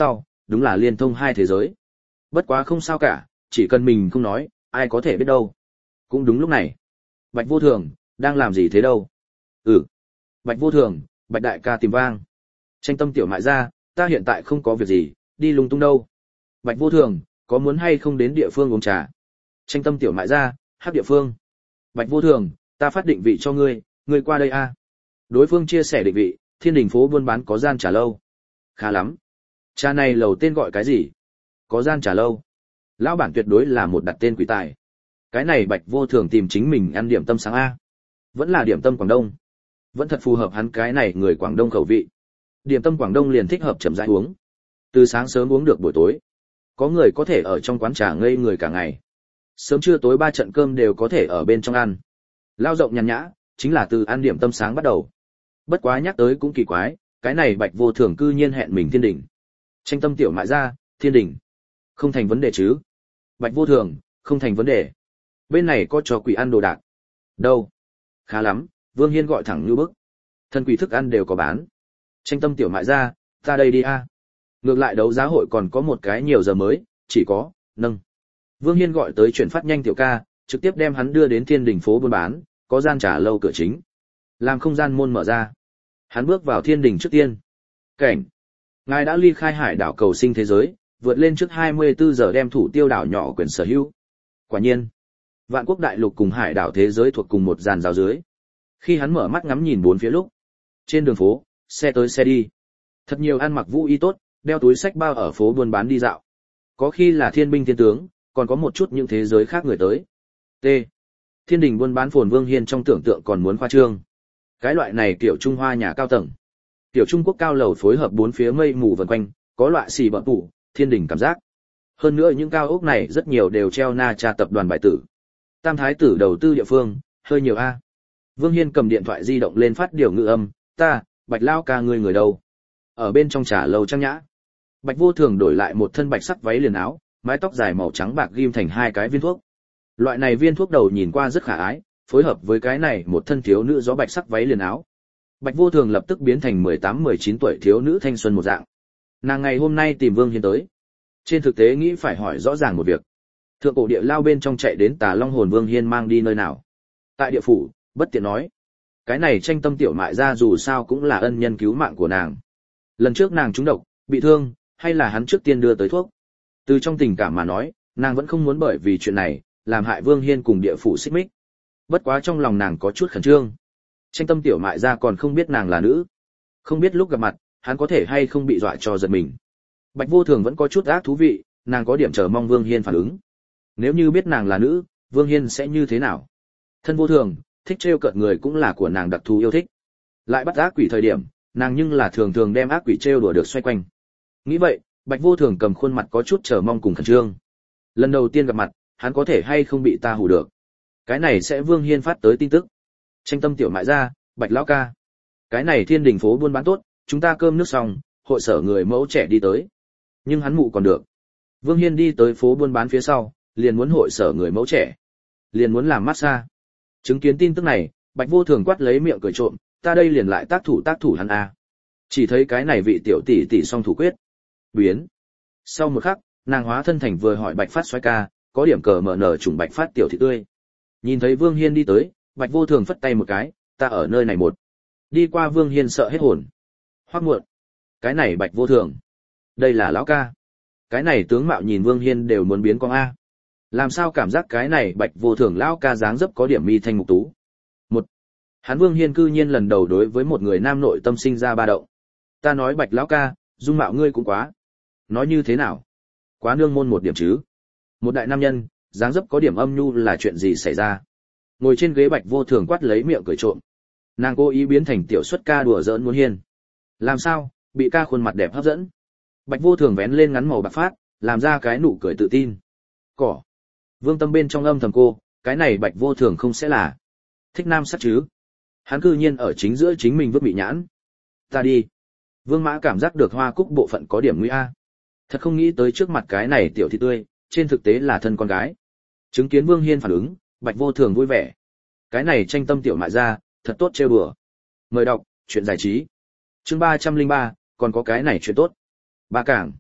Speaker 1: đúng là liên thông hai thế giới. Bất quá không sao cả, chỉ cần mình không nói, ai có thể biết đâu. Cũng đúng lúc này, Bạch Vô Thường, đang làm gì thế đâu? Ừ, Bạch Vô Thường, Bạch đại ca tìm vang. Tranh Tâm tiểu mại ra, ta hiện tại không có việc gì, đi lung tung đâu. Bạch Vô Thường, có muốn hay không đến địa phương uống trà? Tranh Tâm tiểu mại ra, hát địa phương. Bạch Vô Thường, ta phát định vị cho ngươi, ngươi qua đây a. Đối phương chia sẻ định vị, Thiên Đình phố buôn bán có gian trà lâu. Khá lắm. Trà này lầu tên gọi cái gì? Có gian trà lâu. Lão bản tuyệt đối là một đặt tên quỷ tài. Cái này Bạch Vô Thường tìm chính mình ăn điểm tâm sáng a. Vẫn là điểm tâm Quảng Đông. Vẫn thật phù hợp hắn cái này người Quảng Đông khẩu vị. Điểm tâm Quảng Đông liền thích hợp chậm rãi uống. Từ sáng sớm uống được buổi tối. Có người có thể ở trong quán trà ngây người cả ngày. Sớm trưa tối 3 trận cơm đều có thể ở bên trong ăn. Lao rộng nhàn nhã, chính là từ ăn điểm tâm sáng bắt đầu. Bất quá nhắc tới cũng kỳ quái, cái này Bạch Vô Thường cư nhiên hẹn mình Thiên Đình. Tranh Tâm tiểu mại ra, Thiên Đình. Không thành vấn đề chứ? Bạch Vô Thường, không thành vấn đề. Bên này có cho quỷ ăn đồ đạc. Đâu? Khá lắm, Vương Hiên gọi thẳng như bức. Thân quỷ thức ăn đều có bán. Tranh Tâm tiểu mại ra, ta đây đi a. Ngược lại đấu giá hội còn có một cái nhiều giờ mới, chỉ có, nâng. Vương Hiên gọi tới chuyển phát nhanh tiểu ca, trực tiếp đem hắn đưa đến Thiên Đình phố buôn bán, có gian trà lâu cửa chính. Làm không gian môn mở ra. Hắn bước vào Thiên Đình trước tiên. Cảnh. Ngài đã ly khai hải đảo cầu sinh thế giới, vượt lên trước 24 giờ đem thủ tiêu đảo nhỏ quyền sở hữu. Quả nhiên, Vạn Quốc đại lục cùng hải đảo thế giới thuộc cùng một dàn giáo dưới. Khi hắn mở mắt ngắm nhìn bốn phía lúc, trên đường phố, xe tới xe đi. Thật nhiều ăn mặc vũ y tốt, đeo túi sách bao ở phố buôn bán đi dạo. Có khi là thiên binh thiên tướng, còn có một chút những thế giới khác người tới. T. Thiên Đình buôn bán phồn Vương Hiên trong tưởng tượng còn muốn khoa trương. Cái loại này kiểu Trung Hoa nhà cao tầng. Tiểu Trung Quốc cao lầu phối hợp bốn phía mây mù vần quanh, có loại xì bợm tủ, Thiên Đình cảm giác. Hơn nữa những cao ốc này rất nhiều đều treo Na Tra tập đoàn bài tử. Tam thái tử đầu tư địa phương, hơi nhiều a. Vương Hiên cầm điện thoại di động lên phát điều ngữ âm, ta, Bạch lao ca ngươi người đâu? Ở bên trong trà lâu trang nhã. Bạch Vô Thường đổi lại một thân bạch sắc váy liền áo, mái tóc dài màu trắng bạc ghim thành hai cái viên thuốc. Loại này viên thuốc đầu nhìn qua rất khả ái, phối hợp với cái này một thân thiếu nữ gió bạch sắc váy liền áo. Bạch Vô Thường lập tức biến thành 18-19 tuổi thiếu nữ thanh xuân một dạng. Nàng ngày hôm nay tìm Vương Hiên tới. Trên thực tế nghĩ phải hỏi rõ ràng một việc. Thượng cổ địa lao bên trong chạy đến Tà Long hồn Vương Hiên mang đi nơi nào? Tại địa phủ, bất tiện nói. Cái này Tranh Tâm tiểu mại ra dù sao cũng là ân nhân cứu mạng của nàng. Lần trước nàng trúng độc, bị thương, hay là hắn trước tiên đưa tới thuốc. Từ trong tình cảm mà nói, nàng vẫn không muốn bởi vì chuyện này, làm hại Vương Hiên cùng địa phủ xích mích. Bất quá trong lòng nàng có chút khẩn trương. Tranh Tâm tiểu mại ra còn không biết nàng là nữ. Không biết lúc gặp mặt, hắn có thể hay không bị dọa cho giật mình. Bạch Vô Thường vẫn có chút ác thú vị, nàng có điểm chờ mong Vương Hiên phản ứng. Nếu như biết nàng là nữ, Vương Hiên sẽ như thế nào? Thân Vô Thường, thích trêu cợt người cũng là của nàng đặc thù yêu thích. Lại bắt ác quỷ thời điểm, nàng nhưng là thường thường đem ác quỷ trêu đùa được xoay quanh. Nghĩ vậy, Bạch Vô Thường cầm khuôn mặt có chút chờ mong cùng khẩn trương. Lần đầu tiên gặp mặt, hắn có thể hay không bị ta hù được. Cái này sẽ Vương Hiên phát tới tin tức. Tranh Tâm tiểu mại ra, Bạch lão ca. Cái này Thiên Đình phố buôn bán tốt, chúng ta cơm nước xong, hội sở người mẫu trẻ đi tới. Nhưng hắn mụ còn được. Vương Hiên đi tới phố buôn bán phía sau, liền muốn hội sở người mẫu trẻ. Liền muốn làm massage. Chứng kiến tin tức này, Bạch Vô Thường quát lấy miệng cười trộm, ta đây liền lại tác thủ hắn a. Chỉ thấy cái này vị tiểu tỷ tỷ song thủ quyết. Biến. Sau một khắc, nàng hóa thân thành vừa hỏi Bạch Phát xoái ca, có điểm cờ mở nở trùng Bạch Phát tiểu thị tươi. Nhìn thấy Vương Hiên đi tới, Bạch Vô Thường phất tay một cái, ta ở nơi này một. Đi qua Vương Hiên sợ hết hồn. Hoắc muộn. Cái này Bạch Vô Thường. Đây là lão ca. Cái này tướng mạo nhìn Vương Hiên đều muốn biến con a. Làm sao cảm giác cái này Bạch Vô Thường lão ca dáng dấp có điểm mi thanh mục tú. Một. Hắn Vương Hiên cư nhiên lần đầu đối với một người nam nội tâm sinh ra ba động. Ta nói Bạch lão ca, dung mạo ngươi cũng quá. Nói như thế nào? Quá nương môn một điểm chứ. Một đại nam nhân, dáng dấp có điểm âm nhu là chuyện gì xảy ra? Ngồi trên ghế Bạch Vô Thường quát lấy miệng cười trộm. Nàng cố ý biến thành tiểu xuất ca đùa giỡn muốn Hiên. Làm sao? Bị ca khuôn mặt đẹp hấp dẫn. Bạch Vô Thường vén lên ngắn màu bạc phát, làm ra cái nụ cười tự tin. Cỏ. Vương Tâm bên trong âm thầm cô, cái này Bạch Vô Thường không sẽ là thích nam sắc chứ? Hắn cư nhiên ở chính giữa chính mình vứt bị nhãn. Ta đi. Vương Mã cảm giác được Hoa Cúc bộ phận có điểm nguy a. Thật không nghĩ tới trước mặt cái này tiểu thị tươi, trên thực tế là thân con gái. Chứng kiến Vương Hiên phản ứng, Bạch Vô Thường vui vẻ. Cái này Tranh Tâm tiểu mại ra, thật tốt trêu đùa. Mời đọc, chuyện giải trí. Chương 303, còn có cái này chuyện tốt. Ba Cảng.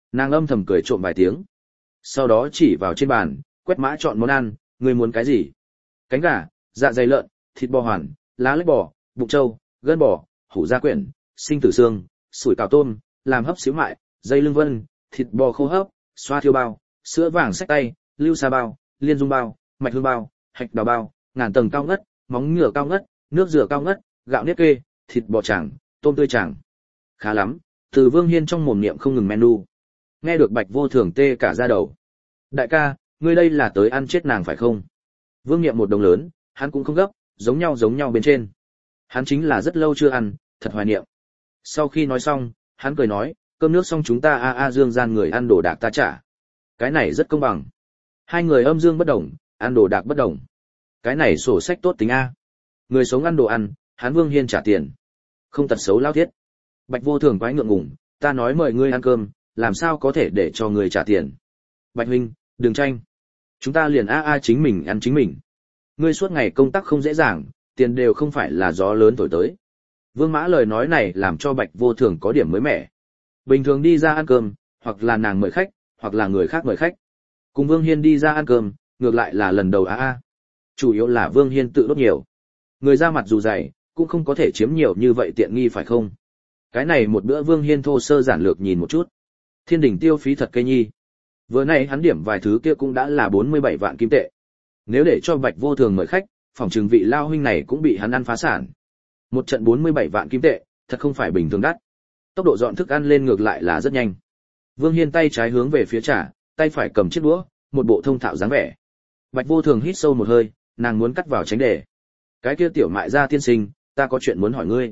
Speaker 1: Nàng âm thầm cười trộm vài tiếng. Sau đó chỉ vào trên bàn, quét mã chọn món ăn, ngươi muốn cái gì? Cánh gà, dạ dày lợn, thịt bò hoàn, lá lách bò, bụng trâu, gân bò, hủ gia quyển, sinh tử xương, sủi cảo tôm, làm hấp xíu mại, dây lưng vân, thịt bò khô hấp, xoa thiêu bao, sữa vàng xách tay, lưu sa bao, liên dung bao, mạch hương bao, hạch đào bao, ngàn tầng cao ngất, móng ngựa cao ngất, nước dừa cao ngất, gạo nếp kê, thịt bò chảng, tôm tươi chảng. Khá lắm, từ Vương Hiên trong mồm niệm không ngừng menu. Nghe được Bạch Vô Thường tê cả da đầu. Đại ca, ngươi đây là tới ăn chết nàng phải không? Vương niệm một đồng lớn, hắn cũng không gấp, giống nhau bên trên. Hắn chính là rất lâu chưa ăn, thật hoài niệm. Sau khi nói xong, hắn cười nói, cơm nước xong chúng ta dương gian người ăn đồ đạc ta trả. Cái này rất công bằng. Hai người âm dương bất đồng, ăn đồ đạc bất đồng. Cái này sổ sách tốt tính a. Người sống ăn đồ ăn, hắn Vương Hiên trả tiền. Không tật xấu lao thiết. Bạch Vô Thường quái ngượng ngùng, ta nói mời ngươi ăn cơm, làm sao có thể để cho người trả tiền. Bạch huynh, đừng tranh. Chúng ta liền chính mình ăn chính mình. Ngươi suốt ngày công tác không dễ dàng, tiền đều không phải là gió lớn thổi tới. Vương Mã lời nói này làm cho Bạch Vô Thường có điểm mới mẻ. Bình thường đi ra ăn cơm, hoặc là nàng mời khách, hoặc là người khác mời khách. Cùng Vương Hiên đi ra ăn cơm, ngược lại là lần đầu Chủ yếu là Vương Hiên tự đốt nhiều. Người ra mặt dù dày, cũng không có thể chiếm nhiều như vậy tiện nghi phải không? Cái này một bữa Vương Hiên thô sơ giản lược nhìn một chút. Thiên đỉnh tiêu phí thật cây nhi. Vừa nãy hắn điểm vài thứ kia cũng đã là 47 vạn kim tệ. Nếu để cho Bạch Vô Thường mời khách, phòng trừng vị lao huynh này cũng bị hắn ăn phá sản. Một trận 47 vạn kim tệ, thật không phải bình thường đắt. Tốc độ dọn thức ăn lên ngược lại là rất nhanh. Vương Hiên tay trái hướng về phía trả, tay phải cầm chiếc đũa, một bộ thông thạo dáng vẻ. Bạch Vô Thường hít sâu một hơi, nàng muốn cắt vào tránh đề. Cái kia tiểu mại gia tiên sinh, ta có chuyện muốn hỏi ngươi.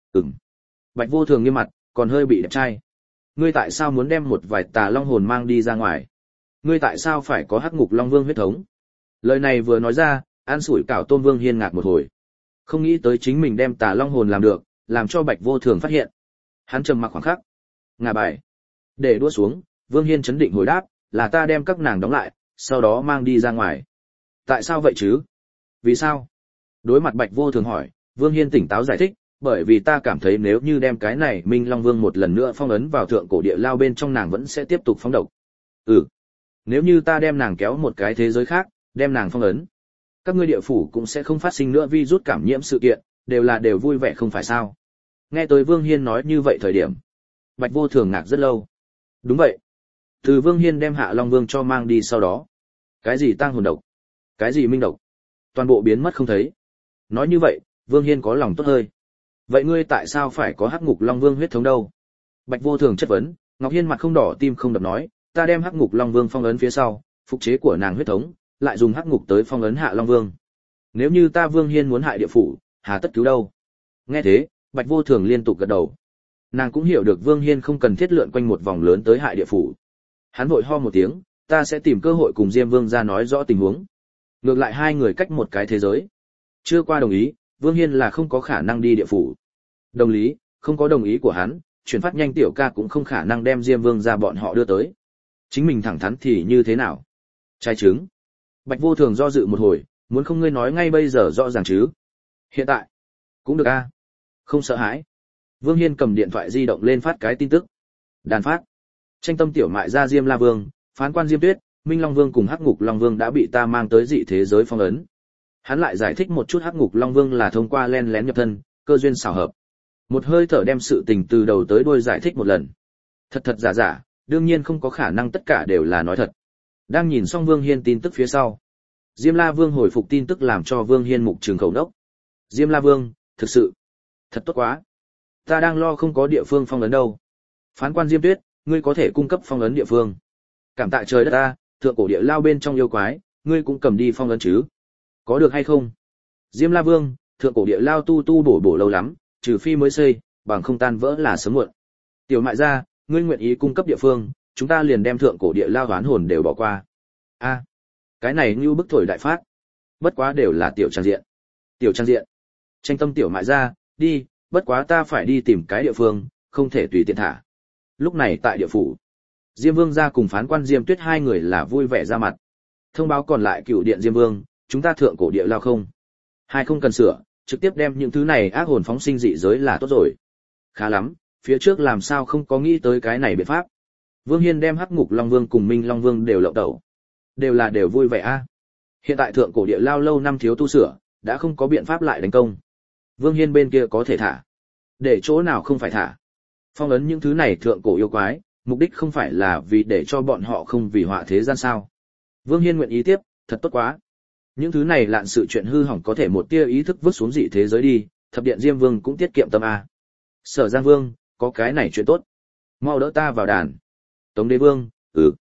Speaker 1: Bạch Vô Thường nghiêm mặt, còn hơi bị đẹp trai. Ngươi tại sao muốn đem một vài tà long hồn mang đi ra ngoài? Ngươi tại sao phải có hắc ngục long vương huyết thống? Lời này vừa nói ra, ăn sủi cảo tôm Vương Hiên ngạc một hồi. Không nghĩ tới chính mình đem tà long hồn làm được, làm cho Bạch Vô Thường phát hiện. Hắn trầm mặc khoảng khắc. Ngả bài. Để đua xuống, Vương Hiên chấn định hồi đáp, là ta đem các nàng đóng lại, sau đó mang đi ra ngoài. Tại sao vậy chứ? Vì sao? Đối mặt Bạch Vô Thường hỏi, Vương Hiên tỉnh táo giải thích, bởi vì ta cảm thấy nếu như đem cái này Minh Long Vương một lần nữa phong ấn vào thượng cổ địa lao bên trong nàng vẫn sẽ tiếp tục phóng độc. Nếu như ta đem nàng kéo một cái thế giới khác, đem nàng phong ấn, các ngươi địa phủ cũng sẽ không phát sinh nữa virus cảm nhiễm sự kiện, đều vui vẻ không phải sao? Nghe tới Vương Hiên nói như vậy thời điểm, Bạch Vô Thường ngạc rất lâu. Đúng vậy. Từ Vương Hiên đem Hạ Long Vương cho mang đi sau đó, cái gì tang hồn độc, cái gì minh độc, toàn bộ biến mất không thấy. Nói như vậy, Vương Hiên có lòng tốt hơi. Vậy ngươi tại sao phải có hắc ngục Long Vương huyết thống đâu? Bạch Vô Thường chất vấn. Ngọc Hiên mặt không đỏ tim không đập nói, ta đem hắc ngục Long Vương phong ấn phía sau, phục chế của nàng huyết thống, lại dùng hắc ngục tới phong ấn Hạ Long Vương. Nếu như ta Vương Hiên muốn hại địa phủ, hà tất cứu đâu? Nghe thế, Bạch Vô Thường liên tục gật đầu. Nàng cũng hiểu được Vương Hiên không cần thiết lượn quanh một vòng lớn tới hại địa phủ. Hắn vội ho một tiếng, ta sẽ tìm cơ hội cùng Diêm Vương ra nói rõ tình huống. Ngược lại hai người cách một cái thế giới. Chưa qua đồng ý, Vương Hiên là không có khả năng đi địa phủ. Đồng lý, không có đồng ý của hắn, chuyển phát nhanh tiểu ca cũng không khả năng đem Diêm Vương ra bọn họ đưa tới. Chính mình thẳng thắn thì như thế nào? Trai trứng. Bạch Vô Thường do dự một hồi, muốn không ngươi nói ngay bây giờ rõ ràng chứ? Hiện tại, cũng được Không sợ hãi. Vương Hiên cầm điện thoại di động lên phát cái tin tức. Đàn phát. Tranh tâm tiểu mại gia Diêm La Vương, phán quan Diêm Tuyết, Minh Long Vương cùng Hắc Ngục Long Vương đã bị ta mang tới dị thế giới phong ấn. Hắn lại giải thích một chút Hắc Ngục Long Vương là thông qua len lén nhập thân, cơ duyên xảo hợp. Một hơi thở đem sự tình từ đầu tới đuôi giải thích một lần. Thật giả, đương nhiên không có khả năng tất cả đều là nói thật. Đang nhìn xong Vương Hiên tin tức phía sau, Diêm La Vương hồi phục tin tức làm cho Vương Hiên mục trường khẩu đốc. Diêm La Vương, thực sự, thật tốt quá. Ta đang lo không có địa phương phong ấn đâu. Phán quan Diêm Tuyết, ngươi có thể cung cấp phong ấn địa phương. Cảm tạ trời đất ta, thượng cổ địa lao bên trong yêu quái, ngươi cũng cầm đi phong ấn chứ. Có được hay không? Diêm La Vương, thượng cổ địa lao tu bổ lâu lắm, trừ phi mới xây, bằng không tan vỡ là sớm muộn. Tiểu mại gia, ngươi nguyện ý cung cấp địa phương, chúng ta liền đem thượng cổ địa lao hoán hồn đều bỏ qua. Cái này như bức thổi đại phát. Bất quá đều là tiểu trang diện. Tiểu trang diện. Tranh tâm tiểu mại gia, đi, bất quá ta phải đi tìm cái địa phương, không thể tùy tiện thả. Lúc này tại địa phủ, Diêm Vương gia cùng phán quan Diêm Tuyết hai người là vui vẻ ra mặt. Thông báo còn lại cựu điện Diêm Vương, chúng ta thượng cổ địa lao không. Hai không cần sửa, trực tiếp đem những thứ này ác hồn phóng sinh dị giới là tốt rồi. Khá lắm, phía trước làm sao không có nghĩ tới cái này biện pháp. Vương Hiên đem Hắc Ngục Long Vương cùng Minh Long Vương đều lộng tẩu. Đều vui vẻ a. Hiện tại thượng cổ địa lao lâu năm thiếu tu sửa, đã không có biện pháp lại đánh công. Vương Hiên bên kia có thể thả. Để chỗ nào không phải thả. Phong ấn những thứ này thượng cổ yêu quái, mục đích không phải là vì để cho bọn họ không vì họa thế gian sao. Vương Hiên nguyện ý tiếp, thật tốt quá. Những thứ này lạn sự chuyện hư hỏng có thể một tia ý thức vứt xuống dị thế giới đi, thập điện Diêm Vương cũng tiết kiệm tâm a. Sở Giang Vương, có cái này chuyện tốt. Mau đỡ ta vào đàn. Tống Đế Vương,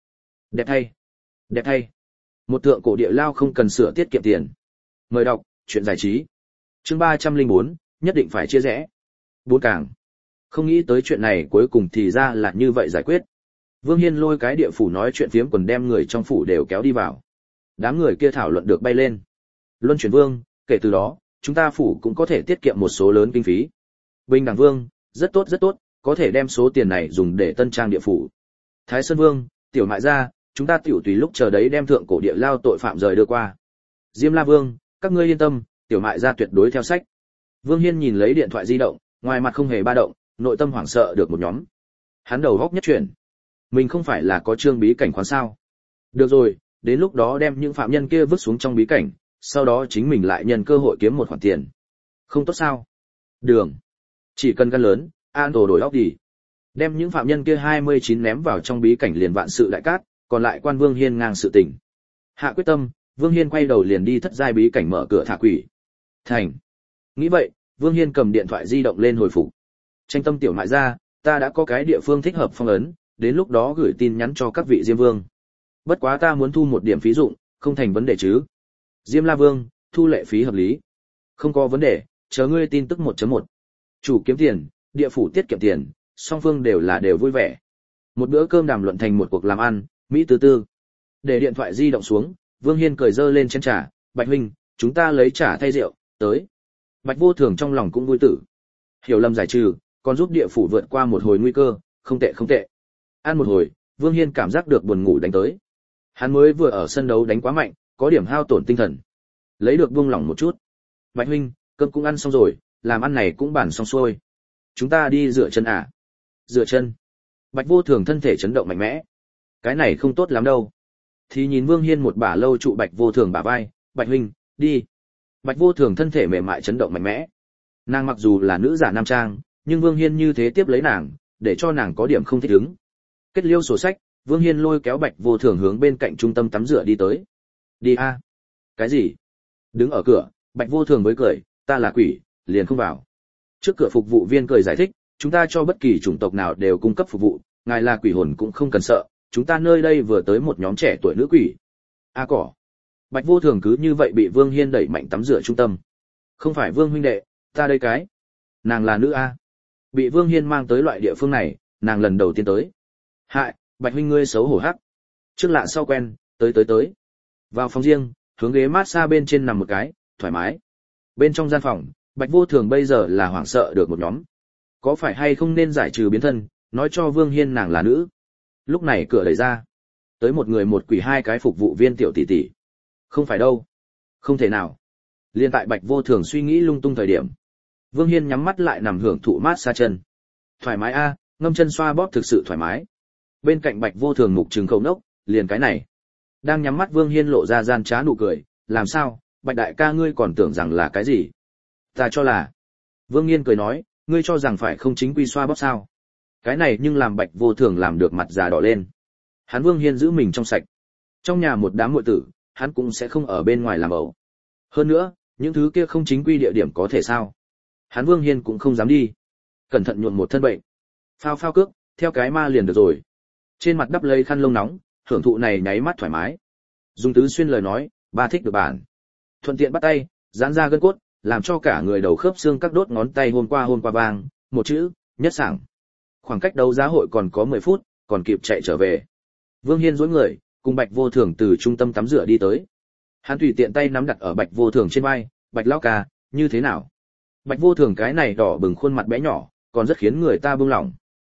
Speaker 1: đẹp thay. Đẹp thay. Một thượng cổ địa lao không cần sửa tiết kiệm tiền. Mời đọc, chuyện giải trí. Chương 304, nhất định phải chia rẽ. 4 càng. Không nghĩ tới chuyện này cuối cùng thì ra là như vậy giải quyết. Vương Hiên lôi cái địa phủ nói chuyện phiếm quần đem người trong phủ đều kéo đi vào. Đám người kia thảo luận được bay lên. Luân chuyển Vương, kể từ đó, chúng ta phủ cũng có thể tiết kiệm một số lớn kinh phí. Bình đẳng Vương, rất tốt, có thể đem số tiền này dùng để tân trang địa phủ. Thái Sơn Vương, tiểu mại gia, chúng ta tiểu tùy lúc chờ đấy đem thượng cổ địa lao tội phạm rời đưa qua. Diêm La Vương, các ngươi yên tâm, tiểu mại gia tuyệt đối theo sách. Vương Hiên nhìn lấy điện thoại di động, ngoài mặt không hề ba động, nội tâm hoảng sợ được một nhóm. Hắn đầu góc nhất chuyển. Mình không phải là có trương bí cảnh khoán sao? Được rồi, đến lúc đó đem những phạm nhân kia vứt xuống trong bí cảnh, sau đó chính mình lại nhân cơ hội kiếm một khoản tiền. Không tốt sao? Đường. Chỉ cần gan lớn, an tổ đổi óc đi. Đem những phạm nhân kia 29 ném vào trong bí cảnh liền vạn sự đại cát, còn lại quan Vương Hiên ngang sự tình. Hạ quyết tâm, Vương Hiên quay đầu liền đi thất giai bí cảnh mở cửa thả quỷ. Thành. Nghĩ vậy, Vương Hiên cầm điện thoại di động lên hồi phục. Tranh tâm tiểu mại ra, ta đã có cái địa phương thích hợp phong ấn, đến lúc đó gửi tin nhắn cho các vị Diêm Vương. Bất quá ta muốn thu một điểm phí dụng, không thành vấn đề chứ. Diêm La Vương, thu lệ phí hợp lý. Không có vấn đề, chờ ngươi tin tức 1.1. Chủ kiếm tiền, địa phủ tiết kiệm tiền, song phương đều vui vẻ. Một bữa cơm đàm luận thành một cuộc làm ăn, Mỹ tư tư. Để điện thoại di động xuống, Vương Hiên cười dơ lên chén trà, Bạch huynh, chúng ta lấy trà thay rượu, tới. Bạch Vô Thường trong lòng cũng vui tử. Hiểu lầm giải trừ, còn giúp địa phủ vượt qua một hồi nguy cơ, không tệ. Ăn một hồi, Vương Hiên cảm giác được buồn ngủ đánh tới. Hắn mới vừa ở sân đấu đánh quá mạnh, có điểm hao tổn tinh thần. Lấy được buông lỏng một chút. Bạch huynh, cơm cũng ăn xong rồi, làm ăn này cũng bàn xong xuôi. Chúng ta đi rửa chân à? Rửa chân. Bạch Vô Thường thân thể chấn động mạnh mẽ. Cái này không tốt lắm đâu. Thì nhìn Vương Hiên một bả lâu trụ Bạch Vô Thường bả vai, Bạch huynh, đi. Bạch Vô Thường thân thể mềm mại chấn động mạnh mẽ. Nàng mặc dù là nữ giả nam trang, nhưng Vương Hiên như thế tiếp lấy nàng, để cho nàng có điểm không thích ứng. Kết liêu sổ sách, Vương Hiên lôi kéo Bạch Vô Thường hướng bên cạnh trung tâm tắm rửa đi tới. Đi a. Cái gì? Đứng ở cửa, Bạch Vô Thường mới cười, ta là quỷ, liền không vào. Trước cửa phục vụ viên cười giải thích, chúng ta cho bất kỳ chủng tộc nào đều cung cấp phục vụ, ngài là quỷ hồn cũng không cần sợ, chúng ta nơi đây vừa tới một nhóm trẻ tuổi nữ quỷ. A cỏ. Bạch Vô Thường cứ như vậy bị Vương Hiên đẩy mạnh tắm rửa trung tâm. Không phải Vương huynh đệ, ta đây cái. Nàng là nữ a. Bị Vương Hiên mang tới loại địa phương này, nàng lần đầu tiên tới. Hại, Bạch huynh ngươi xấu hổ hắc. Trước lạ sau quen, tới. Vào phòng riêng, hướng ghế massage bên trên nằm một cái, thoải mái. Bên trong gian phòng, Bạch Vô Thường bây giờ là hoảng sợ được một nhóm. Có phải hay không nên giải trừ biến thân, nói cho Vương Hiên nàng là nữ. Lúc này cửa đẩy ra. Tới một người một quỷ hai cái phục vụ viên tiểu tỷ tỷ. Không phải đâu. Không thể nào. Liên tại Bạch Vô Thường suy nghĩ lung tung thời điểm. Vương Hiên nhắm mắt lại nằm hưởng thụ mát xa chân. Thoải mái a, ngâm chân xoa bóp thực sự thoải mái. Bên cạnh Bạch Vô Thường mục trừng khẩu nốc, liền cái này. Đang nhắm mắt Vương Hiên lộ ra gian trá nụ cười, làm sao, Bạch đại ca ngươi còn tưởng rằng là cái gì? Ta cho là. Vương Hiên cười nói, ngươi cho rằng phải không chính quy xoa bóp sao? Cái này nhưng làm Bạch Vô Thường làm được mặt già đỏ lên. Hắn Vương Hiên giữ mình trong sạch. Trong nhà một đám muội tử, hắn cũng sẽ không ở bên ngoài làm ẩu. Hơn nữa, những thứ kia không chính quy địa điểm có thể sao? Hắn Vương Hiên cũng không dám đi. Cẩn thận nhuộm một thân bệnh. Phao cước, theo cái ma liền được rồi. Trên mặt đắp lấy khăn lông nóng, hưởng thụ này nháy mắt thoải mái. Dung Tứ Xuyên lời nói, ba thích được bản. Thuận tiện bắt tay, giãn ra gân cốt, làm cho cả người đầu khớp xương các đốt ngón tay hôm qua vang, một chữ, nhất sảng. Khoảng cách đấu giá hội còn có 10 phút, còn kịp chạy trở về. Vương Hiên duỗi người, cùng Bạch Vô Thường từ trung tâm tắm rửa đi tới. Hắn tùy tiện tay nắm đặt ở Bạch Vô Thường trên vai, Bạch lão ca, như thế nào? Bạch Vô Thường cái này đỏ bừng khuôn mặt bé nhỏ, còn rất khiến người ta buông lỏng.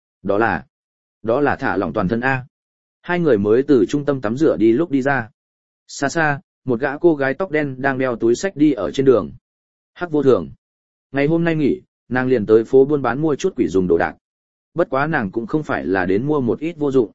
Speaker 1: Đó là thả lỏng toàn thân a. Hai người mới từ trung tâm tắm rửa đi lúc đi ra. Xa xa, một gã cô gái tóc đen đang đeo túi xách đi ở trên đường. Hắc Vô Thường. Ngày hôm nay nghỉ, nàng liền tới phố buôn bán mua chút quỷ dùng đồ đạc. Bất quá nàng cũng không phải là đến mua một ít vô dụng.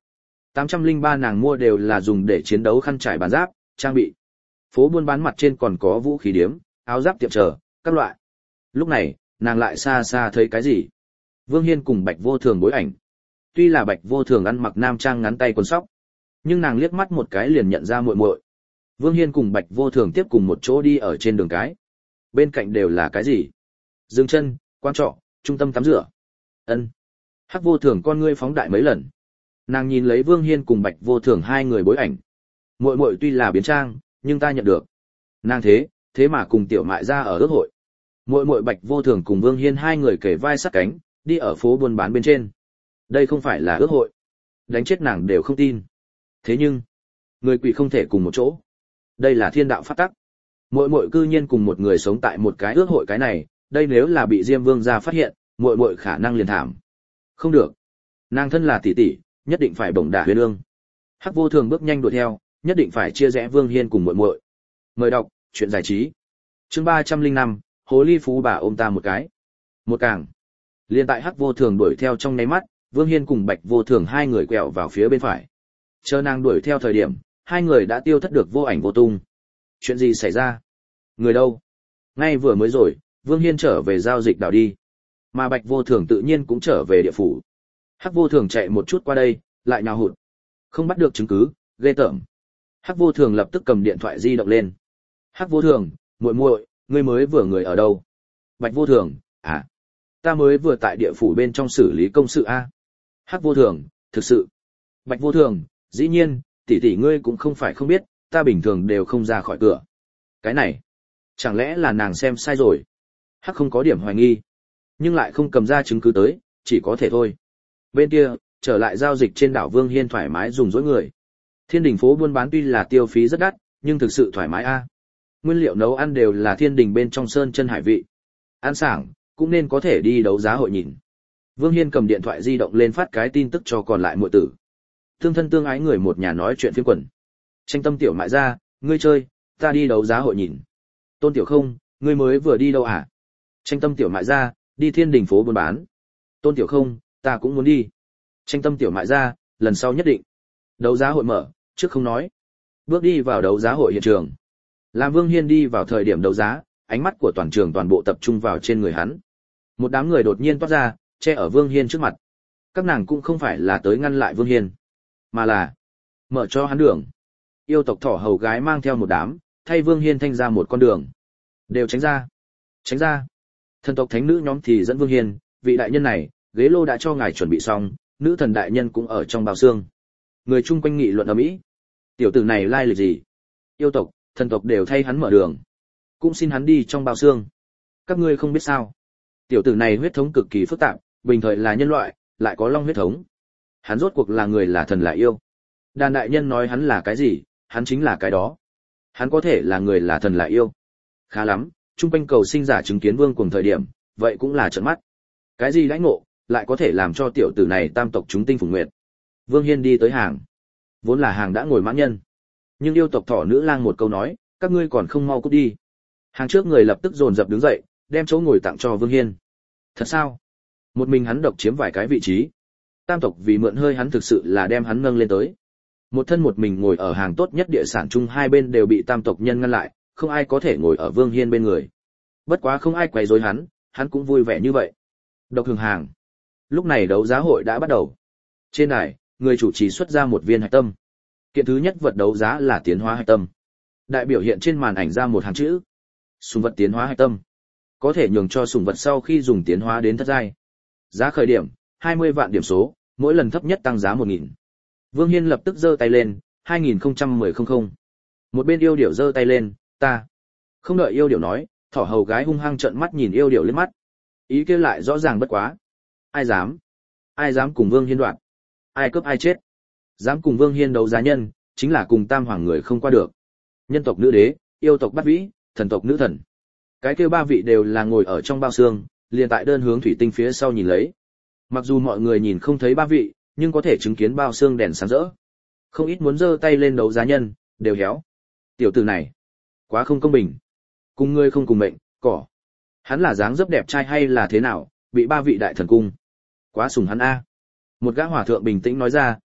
Speaker 1: 803 nàng mua đều là dùng để chiến đấu khăn trải bàn giáp, trang bị. Phố buôn bán mặt trên còn có vũ khí điếm, áo giáp tiệm trở, các loại. Lúc này, nàng lại xa xa thấy cái gì? Vương Hiên cùng Bạch Vô Thường bối ảnh. Tuy là Bạch Vô Thường ăn mặc nam trang ngắn tay quần sóc, nhưng nàng liếc mắt một cái liền nhận ra muội muội. Vương Hiên cùng Bạch Vô Thường tiếp cùng một chỗ đi ở trên đường cái. Bên cạnh đều là cái gì? Dừng chân, quan trọ, trung tâm tắm rửa. Ân. Hắc Vô Thường con ngươi phóng đại mấy lần. Nàng nhìn lấy Vương Hiên cùng Bạch Vô Thường hai người bối ảnh. Muội muội tuy là biến trang, nhưng ta nhận được. Nàng thế mà cùng tiểu mại ra ở ước hội. Muội muội Bạch Vô Thường cùng Vương Hiên hai người kề vai sát cánh, đi ở phố buôn bán bên trên. Đây không phải là ước hội. Đánh chết nàng đều không tin. Thế nhưng, người quỷ không thể cùng một chỗ. Đây là thiên đạo pháp tắc. Muội muội cư nhiên cùng một người sống tại một cái ước hội cái này, đây nếu là bị Diêm Vương gia phát hiện, muội muội khả năng liền thảm. Không được. Nàng thân là tỷ tỷ, nhất định phải bổng đả Huyền Ương. Hắc Vô Thường bước nhanh đuổi theo, nhất định phải chia rẽ Vương Hiên cùng muội muội. Mời đọc truyện giải trí. Chương 305, Hồ ly phú bà ôm ta một cái. Một càng. Liên tại Hắc Vô Thường đuổi theo trong nháy mắt, Vương Hiên cùng Bạch Vô Thường hai người quẹo vào phía bên phải. Chờ nàng đuổi theo thời điểm, hai người đã tiêu thất được vô ảnh vô tung. Chuyện gì xảy ra? Người đâu? Ngay vừa mới rồi, Vương Hiên trở về giao dịch đảo đi. Mà Bạch Vô Thường tự nhiên cũng trở về địa phủ. Hắc Vô Thường chạy một chút qua đây, lại nhào hụt. Không bắt được chứng cứ, ghê tởm. Hắc Vô Thường lập tức cầm điện thoại di động lên. Hắc Vô Thường, muội muội, ngươi mới vừa người ở đâu? Bạch Vô Thường, à, ta mới vừa tại địa phủ bên trong xử lý công sự a. Hắc Vô Thường, thực sự. Bạch Vô Thường, dĩ nhiên, tỷ tỷ ngươi cũng không phải không biết, ta bình thường đều không ra khỏi cửa. Cái này, chẳng lẽ là nàng xem sai rồi? Hắc không có điểm hoài nghi, nhưng lại không cầm ra chứng cứ tới, chỉ có thể thôi. Bên kia, trở lại giao dịch trên đảo Vương Hiên thoải mái dùng dỗi người. Thiên đình phố buôn bán tuy là tiêu phí rất đắt, nhưng thực sự thoải mái a. Nguyên liệu nấu ăn đều là thiên đình bên trong sơn chân hải vị. Ăn sảng, cũng nên có thể đi đấu giá hội nhìn. Vương Hiên cầm điện thoại di động lên phát cái tin tức cho còn lại muội tử. Tương thân tương ái người một nhà nói chuyện phiếm quần. Tranh Tâm tiểu mại ra, ngươi chơi, ta đi đấu giá hội nhìn. Tôn Tiểu Không, ngươi mới vừa đi đâu à? Tranh Tâm tiểu mại ra, đi thiên đình phố buôn bán. Tôn Tiểu Không, ta cũng muốn đi. Tranh Tâm tiểu mại ra, lần sau nhất định. Đấu giá hội mở, trước không nói. Bước đi vào đấu giá hội hiện trường. Làm Vương Hiên đi vào thời điểm đấu giá, ánh mắt của toàn trường toàn bộ tập trung vào trên người hắn. Một đám người đột nhiên toát ra, che ở Vương Hiên trước mặt. Các nàng cũng không phải là tới ngăn lại Vương Hiên, mà là mở cho hắn đường. Yêu tộc thỏ hầu gái mang theo một đám, thay Vương Hiên thanh ra một con đường. Đều tránh ra. Tránh ra. Thần tộc thánh nữ nhóm thì dẫn Vương Hiên, vị đại nhân này, ghế lô đã cho ngài chuẩn bị xong, nữ thần đại nhân cũng ở trong bao xương. Người chung quanh nghị luận ầm ĩ. Tiểu tử này lai lịch gì? Yêu tộc, thần tộc đều thay hắn mở đường. Cũng xin hắn đi trong bao xương. Các ngươi không biết sao? Tiểu tử này huyết thống cực kỳ phức tạp, bình thời là nhân loại, lại có long huyết thống. Hắn rốt cuộc là người là thần là yêu. Đàn đại nhân nói hắn là cái gì, hắn chính là cái đó. Hắn có thể là người là thần là yêu. Khá lắm, trung quanh cầu sinh giả chứng kiến Vương cùng thời điểm, vậy cũng là trợn mắt. Cái gì đãi ngộ, lại có thể làm cho tiểu tử này tam tộc chúng tinh phùng nguyệt. Vương Hiên đi tới hàng. Vốn là hàng đã ngồi mãn nhân. Nhưng yêu tộc thỏ nữ lang một câu nói, các ngươi còn không mau cút đi. Hàng trước người lập tức dồn dập đứng dậy, đem chỗ ngồi tặng cho Vương Hiên. Thật sao? Một mình hắn độc chiếm vài cái vị trí. Tam tộc vì mượn hơi hắn thực sự là đem hắn nâng lên tới. Một thân một mình ngồi ở hàng tốt nhất địa sản chung, hai bên đều bị tam tộc nhân ngăn lại, không ai có thể ngồi ở Vương Hiên bên người. Bất quá không ai quấy rối hắn cũng vui vẻ như vậy. Độc hưởng hàng. Lúc này đấu giá hội đã bắt đầu. Trên đài, người chủ trì xuất ra một viên hạch tâm. Kiện thứ nhất vật đấu giá là tiến hóa hạch tâm. Đại biểu hiện trên màn ảnh ra một hàng chữ. Sùng vật tiến hóa hạch tâm. Có thể nhường cho sùng vật sau khi dùng tiến hóa đến thất giai. Giá khởi điểm, 20 vạn điểm số, mỗi lần thấp nhất tăng giá 1.000. Vương Hiên lập tức giơ tay lên, 201000. Một bên yêu điểu giơ tay lên, ta. Không đợi yêu điểu nói, thỏ hầu gái hung hăng trợn mắt nhìn yêu điểu lên mắt. Ý kia lại rõ ràng bất quá. Ai dám? Ai dám cùng Vương Hiên đoạt? Ai cướp ai chết? Dám cùng Vương Hiên đấu giá nhân, chính là cùng tam hoàng người không qua được. Nhân tộc nữ đế, yêu tộc bát vĩ, thần tộc nữ thần. Cái kêu ba vị đều là ngồi ở trong bao xương, liền tại đơn hướng thủy tinh phía sau nhìn lấy. Mặc dù mọi người nhìn không thấy ba vị, nhưng có thể chứng kiến bao xương đèn sáng rỡ. Không ít muốn giơ tay lên đấu giá nhân, đều héo. Tiểu tử này, quá không công bình. Cùng ngươi không cùng mệnh, cỏ. Hắn là dáng dấp đẹp trai hay là thế nào, bị ba vị đại thần cung. Quá sủng hắn a. Một gã hòa thượng bình tĩnh nói ra,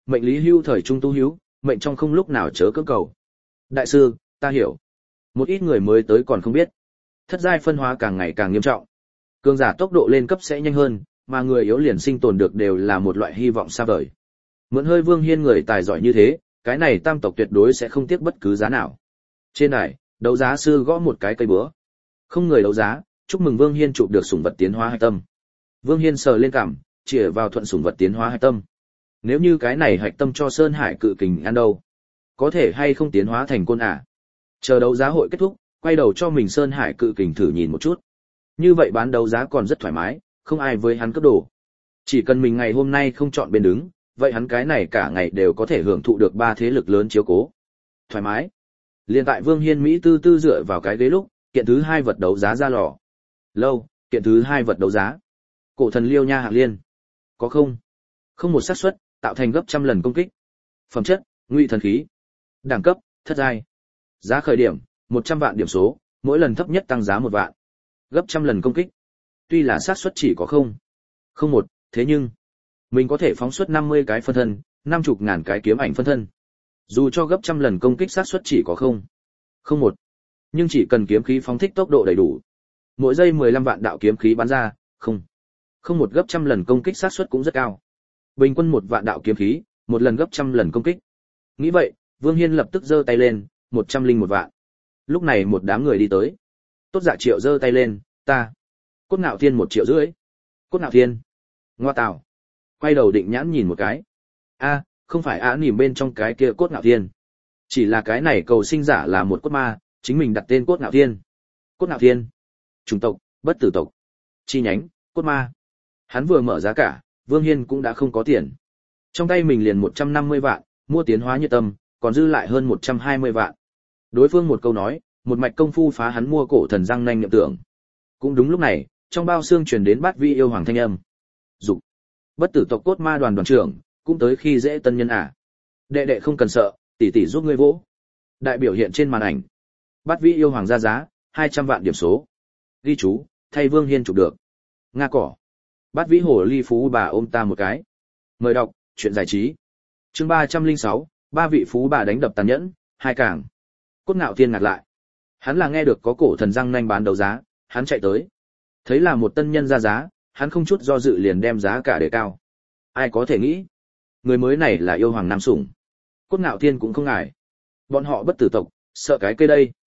Speaker 1: mệnh lý hưu thời trung tu hữu, mệnh trong không lúc nào chớ cưỡng cầu. Đại sư, ta hiểu. Một ít người mới tới còn không biết. Thất giai phân hóa càng ngày càng nghiêm trọng. Cường giả tốc độ lên cấp sẽ nhanh hơn, mà người yếu liền sinh tồn được đều là một loại hy vọng xa vời. Mượn hơi Vương Hiên người tài giỏi như thế, cái này tam tộc tuyệt đối sẽ không tiếc bất cứ giá nào. Trên đài, đấu giá sư gõ một cái cây búa. Không người đấu giá, chúc mừng Vương Hiên chụp được sủng vật tiến hóa hạch tâm. Vương Hiên sờ lên cằm, chĩa vào thuận sủng vật tiến hóa hạch tâm. Nếu như cái này hạch tâm cho Sơn Hải cự kình ăn đâu, có thể hay không tiến hóa thành côn à? Chờ đấu giá hội kết thúc, quay đầu cho mình Sơn Hải cự kình thử nhìn một chút. Như vậy bán đấu giá còn rất thoải mái, không ai với hắn cấp đồ. Chỉ cần mình ngày hôm nay không chọn bên đứng, vậy hắn cái này cả ngày đều có thể hưởng thụ được 3 thế lực lớn chiếu cố. Thoải mái. Liên tại Vương Hiên Mỹ tư tư dựa vào cái ghế lúc, kiện thứ 2 vật đấu giá ra lò. Lâu, kiện thứ 2 vật đấu giá. Cổ thần Liêu Nha Hạng Liên. Có không? Không một xác suất, tạo thành gấp trăm lần công kích. Phẩm chất, Ngụy thần khí. Đẳng cấp, thất giai. Giá khởi điểm, 100 vạn điểm số, mỗi lần thấp nhất tăng giá 1 vạn. Gấp trăm lần công kích. Tuy là xác suất chỉ có không một, thế nhưng mình có thể phóng xuất 50 cái phân thân, 50.000 cái kiếm ảnh phân thân. Dù cho gấp trăm lần công kích xác suất chỉ có không một, nhưng chỉ cần kiếm khí phóng thích tốc độ đầy đủ, mỗi giây 15 vạn đạo kiếm khí bắn ra, không một gấp trăm lần công kích xác suất cũng rất cao. Bình quân 1 vạn đạo kiếm khí, một lần gấp trăm lần công kích. Nghĩ vậy, Vương Hiên lập tức giơ tay lên, 101 vạn. Lúc này một đám người đi tới. Tốt Dạ Triệu giơ tay lên, ta. Cốt Ngạo Thiên 1,5 triệu. Cốt Ngạo Thiên. Ngoa tào. Quay đầu định nhãn nhìn một cái. A, không phải á nỉm bên trong cái kia Cốt Ngạo Thiên. Chỉ là cái này cầu sinh giả là một cốt ma, chính mình đặt tên Cốt Ngạo Thiên. Cốt Ngạo Thiên. Chủng tộc, bất tử tộc. Chi nhánh, cốt ma. Hắn vừa mở giá cả, Vương Hiên cũng đã không có tiền. Trong tay mình liền 150 vạn, mua tiến hóa nhiệt tâm, còn dư lại hơn 120 vạn. Đối phương một câu nói, một mạch công phu phá hắn mua cổ thần răng nanh niệm tưởng. Cũng đúng lúc này, trong bao xương truyền đến Bát Vi yêu hoàng thanh âm. Dục. Bất tử tộc cốt ma đoàn đoàn trưởng, cũng tới khi dễ tân nhân à. Đệ đệ không cần sợ, tỷ tỷ giúp ngươi vỗ. Đại biểu hiện trên màn ảnh. Bát Vi yêu hoàng ra giá, 200 vạn điểm số. Ghi chú, thay Vương Hiên chụp được. Nga cỏ. Bát Vĩ Hồ Ly phú bà ôm ta một cái. Mời đọc, chuyện giải trí. Chương 306, 3 vị phú bà đánh đập tàn nhẫn, 2 càng. Cốt Ngạo Thiên ngạc lại. Hắn là nghe được có cổ thần răng nanh bán đấu giá, hắn chạy tới. Thấy là một tân nhân ra giá, hắn không chút do dự liền đem giá cả đề cao. Ai có thể nghĩ, người mới này là yêu hoàng nam sủng. Cốt Ngạo Thiên cũng không ngại. Bọn họ bất tử tộc, sợ cái cây đây.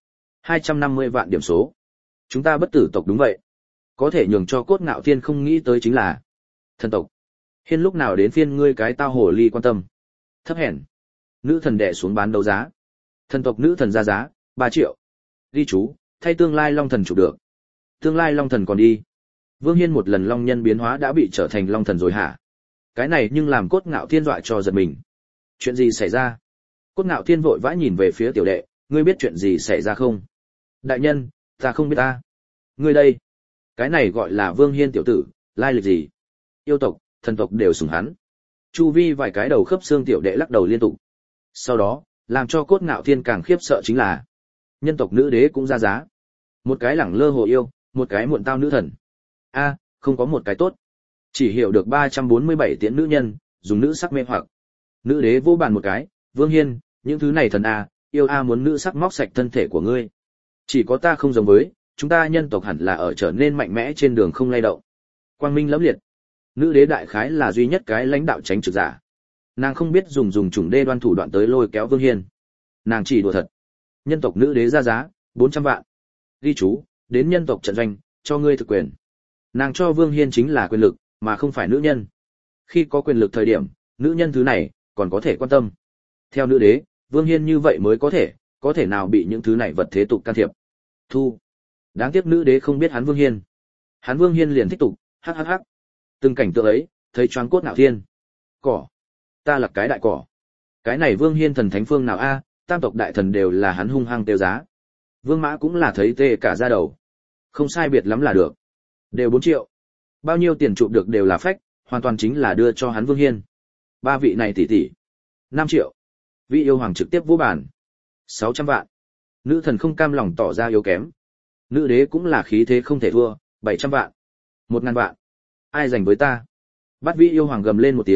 Speaker 1: 250 vạn điểm số. Chúng ta bất tử tộc đúng vậy. Có thể nhường cho Cốt Ngạo Thiên không nghĩ tới chính là thần tộc. Hiên lúc nào đến phiên ngươi cái tao hồ ly quan tâm. Thấp hèn. Nữ thần đè xuống bán đấu giá. Thần tộc nữ thần ra giá, 3 triệu. Ghi chú, thay tương lai long thần chụp được. Tương lai long thần còn đi. Vương Hiên một lần long nhân biến hóa đã bị trở thành long thần rồi hả? Cái này nhưng làm Cốt Ngạo Thiên dọa cho giật mình. Chuyện gì xảy ra? Cốt Ngạo Thiên vội vã nhìn về phía tiểu đệ, ngươi biết chuyện gì xảy ra không? Đại nhân, ta không biết ta. Ngươi đây. Cái này gọi là Vương Hiên tiểu tử, lai lịch gì? Yêu tộc, thần tộc đều sủng hắn. Chu vi vài cái đầu khớp xương tiểu đệ lắc đầu liên tục. Sau đó, làm cho Cốt Ngạo Thiên càng khiếp sợ chính là nhân tộc nữ đế cũng ra giá. Một cái lẳng lơ hồ yêu, một cái muộn tao nữ thần. A, không có một cái tốt. Chỉ hiểu được 347 tiễn nữ nhân, dùng nữ sắc mê hoặc. Nữ đế vô bàn một cái, Vương Hiên, những thứ này thần A, yêu A muốn nữ sắc móc sạch thân thể của ngươi. Chỉ có ta không giống với, chúng ta nhân tộc hẳn là ở trở nên mạnh mẽ trên đường không lay động. Quang minh lẫm liệt. Nữ đế đại khái là duy nhất cái lãnh đạo tránh trực giả. Nàng không biết dùng chủng đê đoan thủ đoạn tới lôi kéo Vương Hiên. Nàng chỉ đùa thật. Nhân tộc nữ đế ra giá 400 vạn. Ghi chú, đến nhân tộc trận doanh, cho ngươi thực quyền. Nàng cho Vương Hiên chính là quyền lực, mà không phải nữ nhân. Khi có quyền lực thời điểm, nữ nhân thứ này còn có thể quan tâm. Theo nữ đế, Vương Hiên như vậy mới có thể nào bị những thứ này vật thế tục can thiệp. Thu. Đáng tiếc nữ đế không biết hắn Vương Hiên. Hắn Vương Hiên liền thích tục, hắc hắc hắc. Từng cảnh tượng ấy, thấy choáng Cốt Ngạo Thiên. Cỏ. Ta là cái đại cỏ. Cái này Vương Hiên thần thánh phương nào a, tam tộc đại thần đều là hắn hung hăng tiêu giá. Vương Mã cũng là thấy tê cả da đầu. Không sai biệt lắm là được. Đều 4 triệu. Bao nhiêu tiền chụp được đều là phách, hoàn toàn chính là đưa cho hắn Vương Hiên. 3 vị này tỷ tỷ. 5 triệu. Vị yêu hoàng trực tiếp vô bản. 600 vạn. Nữ thần không cam lòng tỏ ra yếu kém. Nữ đế cũng là khí thế không thể thua, 700 vạn. 1000 vạn. Ai giành với ta? Bát Vĩ yêu hoàng gầm lên một tiếng,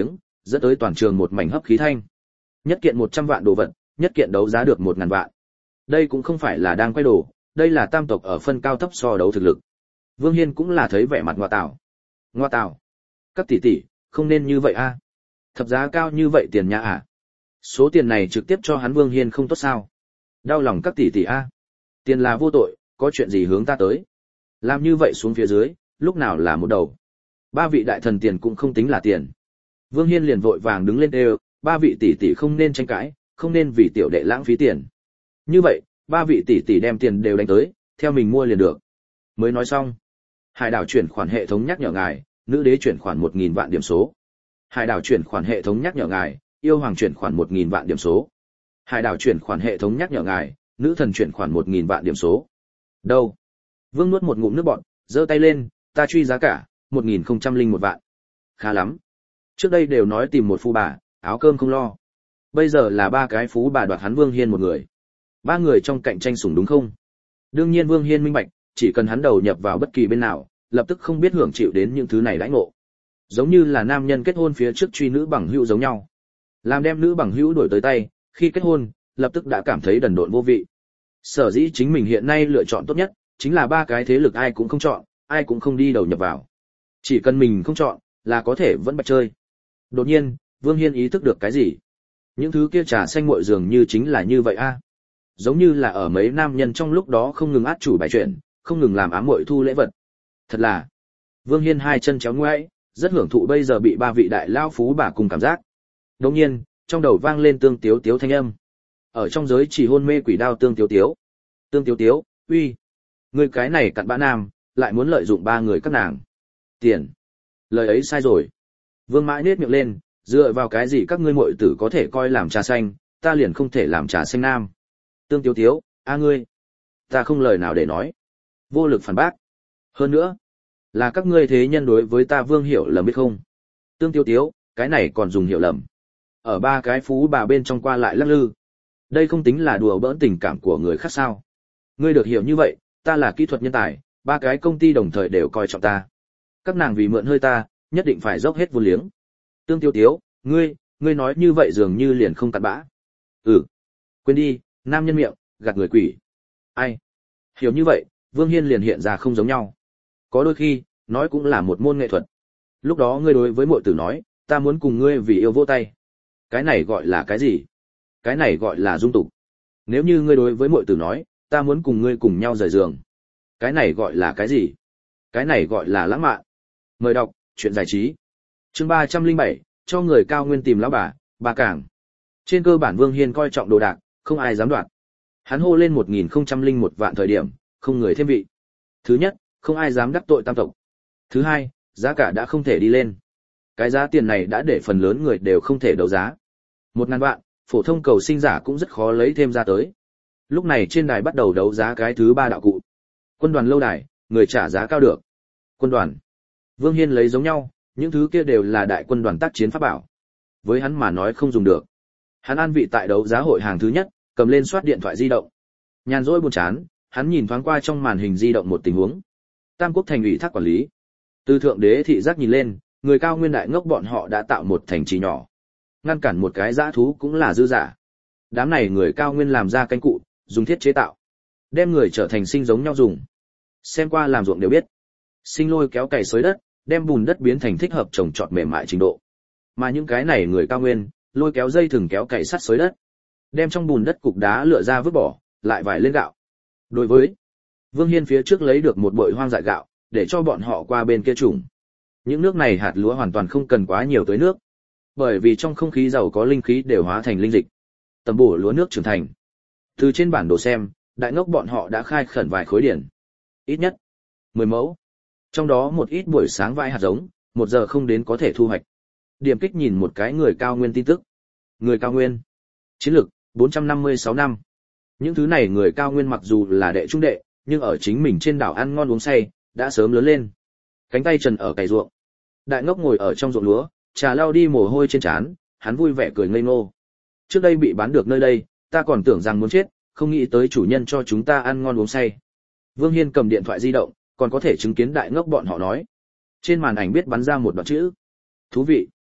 Speaker 1: dẫn tới toàn trường một mảnh hấp khí thanh. Nhất kiện 100 vạn đồ vật, nhất kiện đấu giá được 1000 vạn. Đây cũng không phải là đang quay đồ, đây là tam tộc ở phân cao thấp so đấu thực lực. Vương Hiên cũng là thấy vẻ mặt ngoa tảo. Ngoa tảo. Các tỷ tỷ, không nên như vậy a. Thập giá cao như vậy tiền nha à? Số tiền này trực tiếp cho hắn Vương Hiên không tốt sao? Đau lòng các tỷ tỷ a. Tiền là vô tội, có chuyện gì hướng ta tới. Làm như vậy xuống phía dưới, lúc nào là một đầu. Ba vị đại thần tiền cũng không tính là tiền. Vương Hiên liền vội vàng đứng lên đều, ba vị tỷ tỷ không nên tranh cãi, không nên vì tiểu đệ lãng phí tiền. Như vậy, ba vị tỷ tỷ đem tiền đều đánh tới, theo mình mua liền được. Mới nói xong. Hải đảo chuyển khoản hệ thống nhắc nhở ngài, nữ đế chuyển khoản 1000 vạn điểm số. Hải đảo chuyển khoản hệ thống nhắc nhở ngài, yêu hoàng chuyển khoản 1000 vạn điểm số. Hải đảo chuyển khoản hệ thống nhắc nhở ngài, nữ thần chuyển khoản 1000 vạn điểm số. Đâu? Vương nuốt một ngụm nước bọt, giơ tay lên, ta truy giá cả, 1001 vạn. Khá lắm. Trước đây đều nói tìm một phu bà, áo cơm không lo. Bây giờ là ba cái phú bà đoạt hắn Vương Hiên một người. Ba người trong cạnh tranh sủng đúng không? Đương nhiên Vương Hiên minh bạch, chỉ cần hắn đầu nhập vào bất kỳ bên nào, lập tức không biết hưởng chịu đến những thứ này đãi ngộ. Giống như là nam nhân kết hôn phía trước truy nữ bằng hữu giống nhau. Làm đem nữ bằng hữu đổi tới tay, khi kết hôn, lập tức đã cảm thấy đần độn vô vị. Sở dĩ chính mình hiện nay lựa chọn tốt nhất, chính là ba cái thế lực ai cũng không chọn, ai cũng không đi đầu nhập vào. Chỉ cần mình không chọn, là có thể vẫn bạch chơi. Đột nhiên, Vương Hiên ý thức được cái gì? Những thứ kia trà xanh muội dường như chính là như vậy a. Giống như là ở mấy nam nhân trong lúc đó không ngừng át chủ bài chuyện, không ngừng làm ám muội thu lễ vật. Thật là. Vương Hiên hai chân chéo ngoãi, rất hưởng thụ bây giờ bị ba vị đại lao phú bà cùng cảm giác. Đột nhiên, trong đầu vang lên tương tiếu tiếu thanh âm. Ở trong giới chỉ hôn mê quỷ đao tương tiếu tiếu. Tương tiếu tiếu, uy, người cái này cặn bã nam, lại muốn lợi dụng ba người các nàng. Tiền. Lời ấy sai rồi. Vương Mãi nết miệng lên, dựa vào cái gì các ngươi muội tử có thể coi làm trà xanh, ta liền không thể làm trà xanh nam. Tương tiếu tiếu, a ngươi. Ta không lời nào để nói. Vô lực phản bác. Hơn nữa, là các ngươi thế nhân đối với ta Vương hiểu lầm biết không? Tương tiếu tiếu, cái này còn dùng hiểu lầm. Ở ba cái phú bà bên trong qua lại lắc lư. Đây không tính là đùa bỡn tình cảm của người khác sao? Ngươi được hiểu như vậy, ta là kỹ thuật nhân tài, ba cái công ty đồng thời đều coi trọng ta. Các nàng vì mượn hơi ta, nhất định phải dốc hết vốn liếng. Tương Tiêu Tiếu, ngươi nói như vậy dường như liền không cặn bã. Ừ. Quên đi, nam nhân miệng, gạt người quỷ. Ai? Hiểu như vậy, Vương Hiên liền hiện ra không giống nhau. Có đôi khi, nói cũng là một môn nghệ thuật. Lúc đó ngươi đối với muội tử nói, ta muốn cùng ngươi vì yêu vỗ tay. Cái này gọi là cái gì? Cái này gọi là dung tục. Nếu như ngươi đối với muội tử nói, ta muốn cùng ngươi cùng nhau rời giường. Cái này gọi là cái gì? Cái này gọi là lãng mạn. Mời đọc, chuyện giải trí. Chương 307, cho người cao nguyên tìm lão bà, bà cảng. Trên cơ bản Vương Hiên coi trọng đồ đạc, không ai dám đoạt. Hắn hô lên 1001 vạn thời điểm, không người thêm vị. Thứ nhất, không ai dám đắc tội tam tộc. Thứ hai, giá cả đã không thể đi lên. Cái giá tiền này đã để phần lớn người đều không thể đấu giá. 1000 vạn, phổ thông cầu sinh giả cũng rất khó lấy thêm ra tới. Lúc này trên đài bắt đầu đấu giá cái thứ ba đạo cụ. Quân đoàn lâu đài, người trả giá cao được. Quân đoàn. Vương Hiên lấy giống nhau, những thứ kia đều là đại quân đoàn tác chiến pháp bảo. Với hắn mà nói không dùng được. Hắn an vị tại đấu giá hội hàng thứ nhất, cầm lên soát điện thoại di động. Nhàn rỗi buồn chán, hắn nhìn thoáng qua trong màn hình di động một tình huống. Tam Quốc thành ủy thác quản lý. Từ thượng đế thị giác nhìn lên, người cao nguyên đại ngốc bọn họ đã tạo một thành trì nhỏ. Ngăn cản một cái dã thú cũng là dư giả. Đám này người cao nguyên làm ra canh cụ, dùng thiết chế tạo. Đem người trở thành sinh giống nhau dùng. Xem qua làm ruộng đều biết. Sinh lôi kéo cày xới đất, đem bùn đất biến thành thích hợp trồng trọt mềm mại trình độ. Mà những cái này người cao nguyên, lôi kéo dây thừng kéo cày sắt xới đất. Đem trong bùn đất cục đá lựa ra vứt bỏ, lại vải lên gạo. Đối với Vương Hiên phía trước lấy được một bội hoang dại gạo, để cho bọn họ qua bên kia trùng. Những nước này hạt lúa hoàn toàn không cần quá nhiều tới nước. Bởi vì trong không khí giàu có linh khí đều hóa thành linh dịch. Tầm bổ lúa nước trưởng thành. Từ trên bản đồ xem, đại ngốc bọn họ đã khai khẩn vài khối điển. Ít nhất 10 mẫu. Trong đó một ít buổi sáng vãi hạt giống, 1 giờ không đến có thể thu hoạch. Điểm kích nhìn một cái người cao nguyên tin tức. Người cao nguyên. Chiến lược 456 năm. Những thứ này người cao nguyên mặc dù là đệ trung đệ, nhưng ở chính mình trên đảo ăn ngon uống say, đã sớm lớn lên. Cánh tay trần ở cày ruộng. Đại ngốc ngồi ở trong ruộng lúa, trà lau đi mồ hôi trên trán, hắn vui vẻ cười ngây ngô. Trước đây bị bán được nơi đây, ta còn tưởng rằng muốn chết, không nghĩ tới chủ nhân cho chúng ta ăn ngon uống say. Vương Hiên cầm điện thoại di động, còn có thể chứng kiến đại ngốc bọn họ nói. Trên màn ảnh biết bắn ra một đoạn chữ. Thú vị.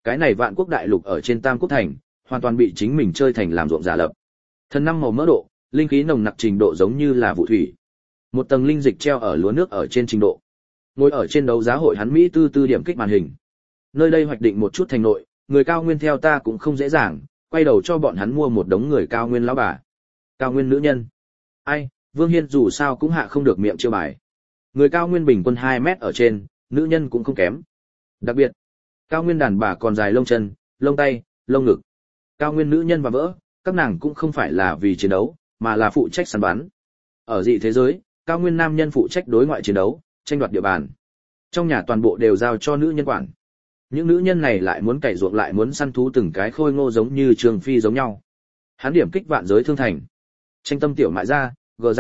Speaker 1: Cái này Vạn Quốc đại lục ở trên Tam Quốc thành, hoàn toàn bị chính mình chơi thành làm ruộng giả lập. Thần năm màu mỡ độ, linh khí nồng nặc trình độ giống như là vụ thủy. Một tầng linh dịch treo ở lúa nước ở trên trình độ. Ngồi ở trên đấu giá hội hắn Mỹ tư tư điểm kích màn hình. Nơi đây hoạch định một chút thành nội, người cao nguyên theo ta cũng không dễ dàng, quay đầu cho bọn hắn mua một đống người cao nguyên lão bà. Cao nguyên nữ nhân. Ai, Vương Hiên dù sao cũng hạ không được miệng chiêu bài. Người cao nguyên bình quân 2 mét ở trên, nữ nhân cũng không kém. Đặc biệt, cao nguyên đàn bà còn dài lông chân, lông tay, lông ngực. Cao nguyên nữ nhân và vỡ, các nàng cũng không phải là vì chiến đấu, mà là phụ trách săn bắn. Ở dị thế giới, cao nguyên nam nhân phụ trách đối ngoại chiến đấu, tranh đoạt địa bàn. Trong nhà toàn bộ đều giao cho nữ nhân quản. Những nữ nhân này lại muốn cày ruộng lại muốn săn thú từng cái khôi ngô giống như Trường Phi giống nhau. Hắn điểm kích vạn giới thương thành. Tranh tâm tiểu mại gia, gờ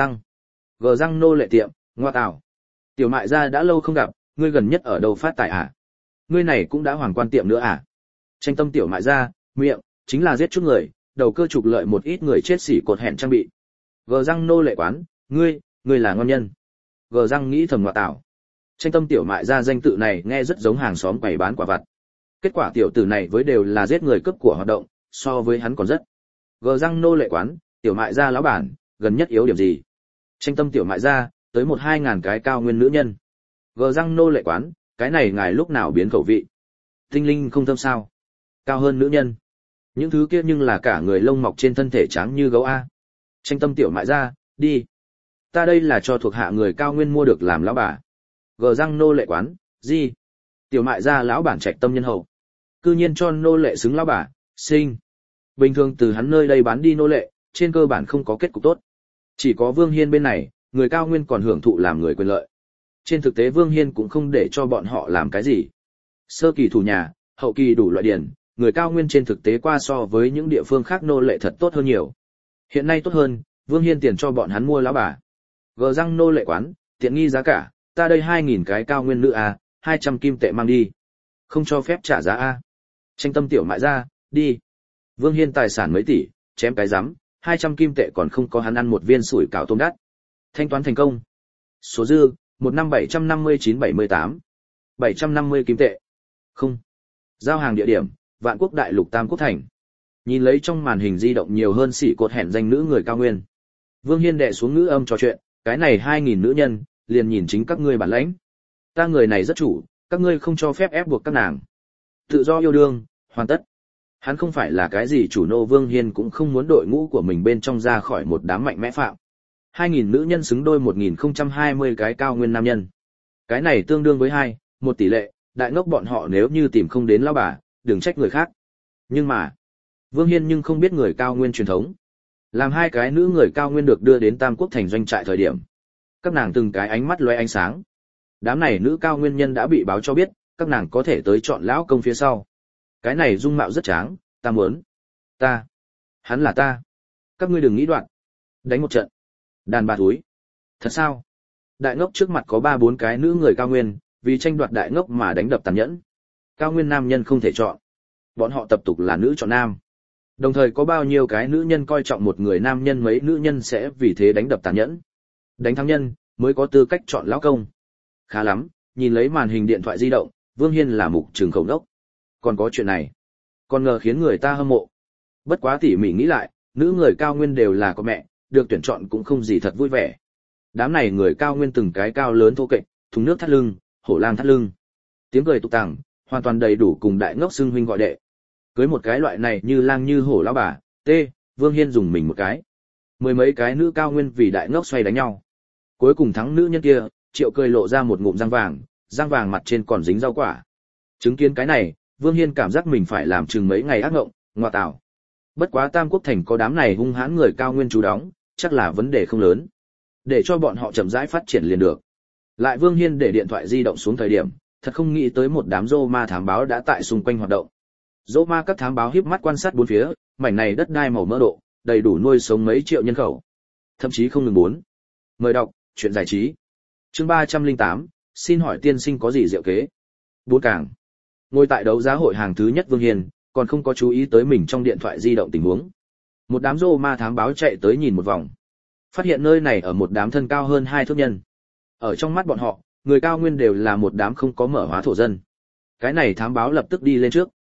Speaker 1: răng nô lệ tiệm, ngoa tảo. Tiểu mại gia đã lâu không gặp, ngươi gần nhất ở đâu phát tài à? Ngươi này cũng đã hoàng quan tiệm nữa à? Tranh tâm tiểu mại gia, miệng, chính là giết chút người, đầu cơ trục lợi một ít người chết xỉ cột hẹn trang bị. Gờ răng nô lệ quán, ngươi là ngon nhân. Gờ răng nghĩ thầm ngoa tảo. Tranh tâm tiểu mại gia danh tự này nghe rất giống hàng xóm quầy bán quả vặt. Kết quả tiểu tử này với đều là giết người cướp của hoạt động, so với hắn còn rất. Gờ răng nô lệ quán, tiểu mại gia lão bản, gần nhất yếu điểm gì? Tranh tâm tiểu mại gia, tới 1-2 ngàn cái cao nguyên nữ nhân. Gờ răng nô lệ quán, cái này ngài lúc nào biến khẩu vị? Tinh linh không thâm sao? Cao hơn nữ nhân. Những thứ kia nhưng là cả người lông mọc trên thân thể trắng như gấu a. Tranh tâm tiểu mại gia, đi. Ta đây là cho thuộc hạ người cao nguyên mua được làm lão bà. Gờ răng nô lệ quán, gì? Tiểu mại gia lão bản trạch tâm nhân hậu. Cư nhiên cho nô lệ xứng lão bà, sinh. Bình thường từ hắn nơi đây bán đi nô lệ, trên cơ bản không có kết cục tốt. Chỉ có Vương Hiên bên này, người cao nguyên còn hưởng thụ làm người quyền lợi. Trên thực tế Vương Hiên cũng không để cho bọn họ làm cái gì. Sơ kỳ thủ nhà, hậu kỳ đủ loại điển, người cao nguyên trên thực tế qua so với những địa phương khác nô lệ thật tốt hơn nhiều. Hiện nay tốt hơn, Vương Hiên tiền cho bọn hắn mua lão bà. Gờ răng nô lệ quán, tiện nghi giá cả, ta đây 2.000 cái cao nguyên nữ a, 200 kim tệ mang đi. Không cho phép trả giá a. Tranh tâm tiểu mại gia, đi. Vương Hiên tài sản mấy tỷ, chém cái rắm, 200 kim tệ còn không có hắn ăn một viên sủi cảo tôm đắt. Thanh toán thành công. Số dư, 1575978. 750 kim tệ. Không. Giao hàng địa điểm, Vạn Quốc đại lục Tam Quốc thành. Nhìn lấy trong màn hình di động nhiều hơn xỉ cột hẹn danh nữ người cao nguyên. Vương Hiên đệ xuống ngữ âm trò chuyện, cái này 2.000 nữ nhân, liền nhìn chính các ngươi bản lãnh. Ta người này rất chủ, các ngươi không cho phép ép buộc các nàng. Tự do yêu đương, hoàn tất. Hắn không phải là cái gì chủ nô, Vương Hiên cũng không muốn đội ngũ của mình bên trong ra khỏi một đám mạnh mẽ phạm. 2.000 nữ nhân xứng đôi 1.020 cái cao nguyên nam nhân. Cái này tương đương với 1 tỷ lệ, đại ngốc bọn họ nếu như tìm không đến lão bà, đừng trách người khác. Nhưng mà, Vương Hiên nhưng không biết người cao nguyên truyền thống. Làm 2 cái nữ người cao nguyên được đưa đến Tam Quốc thành doanh trại thời điểm. Các nàng từng cái ánh mắt lóe ánh sáng. Đám này nữ cao nguyên nhân đã bị báo cho biết, các nàng có thể tới chọn lão công phía sau. Cái này dung mạo rất tráng, ta muốn. Ta. Hắn là ta. Các ngươi đừng nghĩ đoạn. Đánh một trận. Đàn bà túi. Thật sao? Đại ngốc trước mặt có 3-4 cái nữ người cao nguyên, vì tranh đoạt đại ngốc mà đánh đập tàn nhẫn. Cao nguyên nam nhân không thể chọn. Bọn họ tập tục là nữ chọn nam. Đồng thời có bao nhiêu cái nữ nhân coi trọng một người nam nhân, mấy nữ nhân sẽ vì thế đánh đập tàn nhẫn. Đánh thắng nhân, mới có tư cách chọn lão công. Khá lắm, nhìn lấy màn hình điện thoại di động, Vương Hiên là mục trường khẩu đốc. Còn có chuyện này. Còn ngờ khiến người ta hâm mộ. Bất quá tỉ mỉ nghĩ lại, nữ người cao nguyên đều là có mẹ, được tuyển chọn cũng không gì thật vui vẻ. Đám này người cao nguyên từng cái cao lớn thô kệch, thùng nước thắt lưng, hổ lang thắt lưng. Tiếng cười tục tằng, hoàn toàn đầy đủ cùng đại ngốc xưng huynh gọi đệ. Cưới một cái loại này như lang như hổ lão bà, Vương Hiên dùng mình một cái. 10 mấy cái nữ cao nguyên vì đại ngốc xoay đánh nhau. Cuối cùng thắng nữ nhân kia, Triệu cười lộ ra một ngụm răng vàng mặt trên còn dính rau quả. Chứng kiến cái này, Vương Hiên cảm giác mình phải làm chừng mấy ngày ác ngộng, ngoa tảo. Bất quá Tam Quốc thành có đám này hung hãn người cao nguyên trú đóng, chắc là vấn đề không lớn. Để cho bọn họ chậm rãi phát triển liền được. Lại Vương Hiên để điện thoại di động xuống thời điểm, thật không nghĩ tới một đám Roma thám báo đã tại xung quanh hoạt động. Roma các thám báo híp mắt quan sát bốn phía, mảnh này đất đai màu mỡ độ, đầy đủ nuôi sống mấy triệu nhân khẩu. Thậm chí không ngừng 4. Mời đọc, chuyện giải trí. Chương 308, xin hỏi tiên sinh có gì diệu kế? 4 càng. Ngồi tại đấu giá hội hàng thứ nhất Vương Hiên, còn không có chú ý tới mình trong điện thoại di động tình huống. Một đám Roma thám báo chạy tới nhìn một vòng. Phát hiện nơi này ở một đám thân cao hơn 2 thước nhân. Ở trong mắt bọn họ, người cao nguyên đều là một đám không có mở hóa thổ dân. Cái này thám báo lập tức đi lên trước.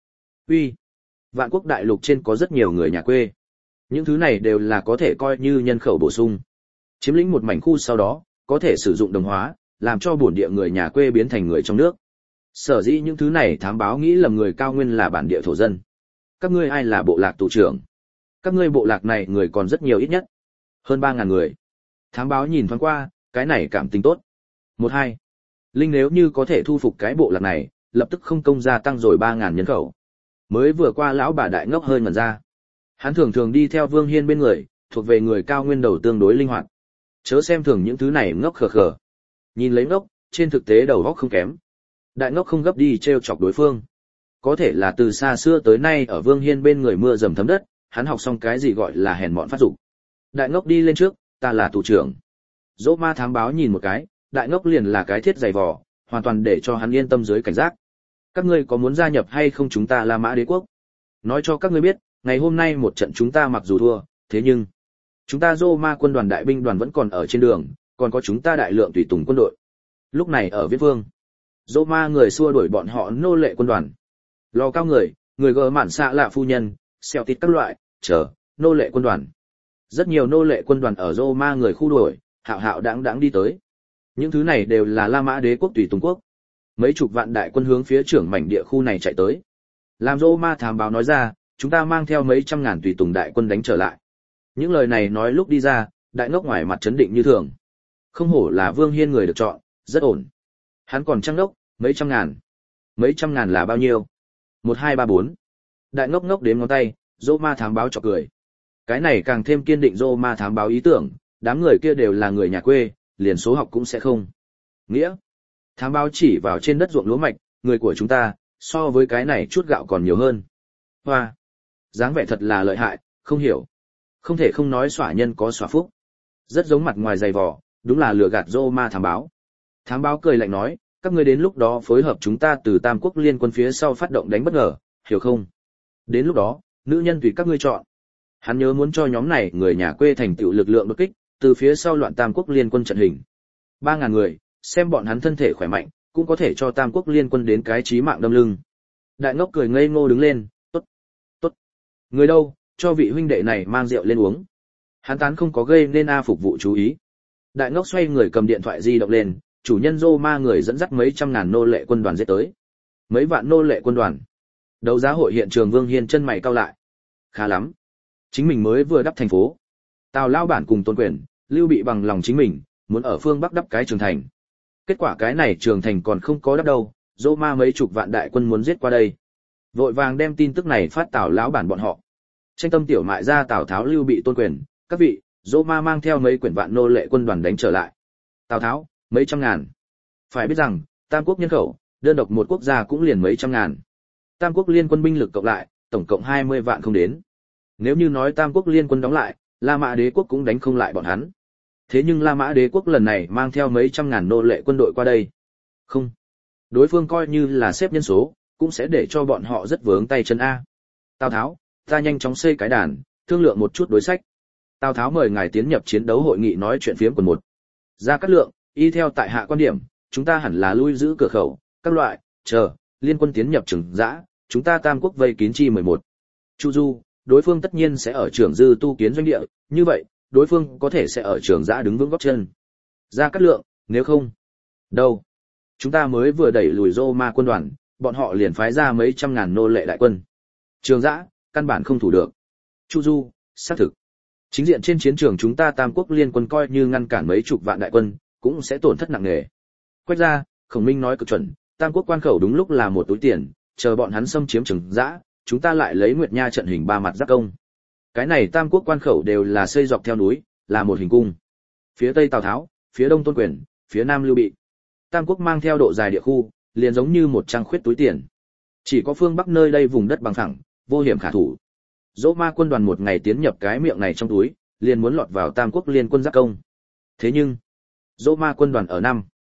Speaker 1: Uy, Vạn Quốc đại lục trên có rất nhiều người nhà quê. Những thứ này đều là có thể coi như nhân khẩu bổ sung. Chiếm lĩnh một mảnh khu sau đó, có thể sử dụng đồng hóa, làm cho bổn địa người nhà quê biến thành người trong nước. Sở dĩ những thứ này thám báo nghĩ lầm người cao nguyên là bản địa thổ dân. Các ngươi ai là bộ lạc tù trưởng? Các ngươi bộ lạc này người còn rất nhiều ít nhất. Hơn 3.000 người. Thám báo nhìn thoáng qua, cái này cảm tính tốt. 1-2. Linh nếu như có thể thu phục cái bộ lạc này, lập tức không công gia tăng rồi 3.000 nhân khẩu. Mới vừa qua lão bà đại ngốc hơi ngẩn ra. Hắn thường thường đi theo Vương Hiên bên người, thuộc về người cao nguyên đầu tương đối linh hoạt. Chớ xem thường những thứ này ngốc khờ khờ. Nhìn lấy ngốc, trên thực tế đầu óc không kém. Đại ngốc không gấp đi trêu chọc đối phương. Có thể là từ xa xưa tới nay ở Vương Hiên bên người mưa dầm thấm đất, hắn học xong cái gì gọi là hèn mọn phát dục. Đại ngốc đi lên trước, ta là tù trưởng. Dỗ ma thám báo nhìn một cái, đại ngốc liền là cái thiết dày vò, hoàn toàn để cho hắn yên tâm dưới cảnh giác. Các ngươi có muốn gia nhập hay không chúng ta La Mã Đế quốc? Nói cho các ngươi biết, ngày hôm nay một trận chúng ta mặc dù thua, thế nhưng chúng ta Roma quân đoàn đại binh đoàn vẫn còn ở trên đường, còn có chúng ta đại lượng tùy tùng quân đội. Lúc này ở Viết Vương, Roma người xua đuổi bọn họ nô lệ quân đoàn. Lò cao người gờ mạn xạ lạ phu nhân, xeo tít các loại, nô lệ quân đoàn. Rất nhiều nô lệ quân đoàn ở Roma người khu đuổi, hạo hạo đãng đãng đi tới. Những thứ này đều là La Mã Đế quốc tùy tùng quốc. Mấy chục vạn đại quân hướng phía trưởng mảnh địa khu này chạy tới. Làm Roma thám báo nói ra, chúng ta mang theo mấy trăm ngàn tùy tùng đại quân đánh trở lại. Những lời này nói lúc đi ra, đại ngốc ngoài mặt chấn định như thường. Không hổ là Vương Hiên người được chọn, rất ổn. Hắn còn trăng đốc, mấy trăm ngàn. Mấy trăm ngàn là bao nhiêu? 1, 2, 3, 4. Đại ngốc ngốc đếm ngón tay, Roma thám báo chọc cười. Cái này càng thêm kiên định Roma thám báo ý tưởng, đám người kia đều là người nhà quê, liền số học cũng sẽ không. Nghĩa. Thám báo chỉ vào trên đất ruộng lúa mạch, người của chúng ta, so với cái này chút gạo còn nhiều hơn. Hoa. Dáng vẻ thật là lợi hại, không hiểu. Không thể không nói xỏa nhân có xỏa phúc. Rất giống mặt ngoài dày vò, đúng là lừa gạt Roma thám báo. Thám báo cười lạnh nói, các ngươi đến lúc đó phối hợp chúng ta từ Tam Quốc liên quân phía sau phát động đánh bất ngờ, hiểu không? Đến lúc đó, nữ nhân tùy các ngươi chọn. Hắn nhớ muốn cho nhóm này người nhà quê thành tựu lực lượng đột kích, từ phía sau loạn Tam Quốc liên quân trận hình. 3.000 người, xem bọn hắn thân thể khỏe mạnh, cũng có thể cho Tam Quốc liên quân đến cái chí mạng đâm lưng. Đại ngốc cười ngây ngô đứng lên, tốt, tốt. Người đâu, cho vị huynh đệ này mang rượu lên uống. Hắn tán không có gây nên phục vụ chú ý. Đại ngốc xoay người cầm điện thoại di động lên, chủ nhân Roma người dẫn dắt mấy trăm ngàn nô lệ quân đoàn giết tới. Mấy vạn nô lệ quân đoàn. Đấu giá hội hiện trường Vương Hiên chân mày cau lại. Khá lắm. Chính mình mới vừa đắp thành phố. Tào lao bản cùng Tôn Quyền, Lưu Bị bằng lòng chính mình, muốn ở phương Bắc đắp cái trường thành. Kết quả cái này trường thành còn không có đắp đâu, Roma mấy chục vạn đại quân muốn giết qua đây. Vội vàng đem tin tức này phát Tào lão bản bọn họ. Tranh tâm tiểu mại ra Tào Tháo Lưu Bị Tôn Quyền, các vị, Roma mang theo mấy quyển vạn nô lệ quân đoàn đánh trở lại. Tào Tháo, mấy trăm ngàn. Phải biết rằng, Tam Quốc nhân khẩu, đơn độc một quốc gia cũng liền mấy trăm ngàn. Tam Quốc liên quân binh lực cộng lại, tổng cộng 20 vạn không đến. Nếu như nói Tam Quốc liên quân đóng lại, La Mã Đế quốc cũng đánh không lại bọn hắn. Thế nhưng La Mã Đế quốc lần này mang theo mấy trăm ngàn nô lệ quân đội qua đây. Không. Đối phương coi như là xếp nhân số, cũng sẽ để cho bọn họ rất vướng tay chân A. Tào Tháo, ta nhanh chóng xây cái đàn, thương lượng một chút đối sách. Tào Tháo mời ngài tiến nhập chiến đấu hội nghị nói chuyện phiếm quần 1. Ra Cát Lượng, y theo tại hạ quan điểm, chúng ta hẳn là lui giữ cửa khẩu, các loại, liên quân tiến nhập Trường Giã, chúng ta Tam Quốc vây kín chi 11. Chu Du, đối phương tất nhiên sẽ ở Trường Dư tu kiến doanh địa, như vậy, đối phương có thể sẽ ở Trường Giã đứng vững gót chân. Ra Cát Lượng, nếu không, đâu? Chúng ta mới vừa đẩy lùi Roma quân đoàn, bọn họ liền phái ra mấy trăm ngàn nô lệ đại quân. Trường Giã, căn bản không thủ được. Chu Du, xác thực. Chính diện trên chiến trường chúng ta Tam Quốc liên quân coi như ngăn cản mấy chục vạn đại quân, cũng sẽ tổn thất nặng nề. Quách ra, Khổng Minh nói cực chuẩn, Tam Quốc quan khẩu đúng lúc là một túi tiền, chờ bọn hắn xâm chiếm Trường Giã, chúng ta lại lấy Nguyệt Nha trận hình 3 mặt giáp công. Cái này Tam Quốc quan khẩu đều là xây dọc theo núi, là một hình cung. Phía tây Tào Tháo, phía đông Tôn Quyền, phía nam Lưu Bị. Tam Quốc mang theo độ dài địa khu, liền giống như một trang khuyết túi tiền. Chỉ có phương Bắc nơi đây vùng đất bằng phẳng, vô hiểm khả thủ. Roma quân đoàn một ngày tiến nhập cái miệng này trong túi, liền muốn lọt vào Tam Quốc liên quân giáp công. Thế nhưng, Roma quân đoàn ở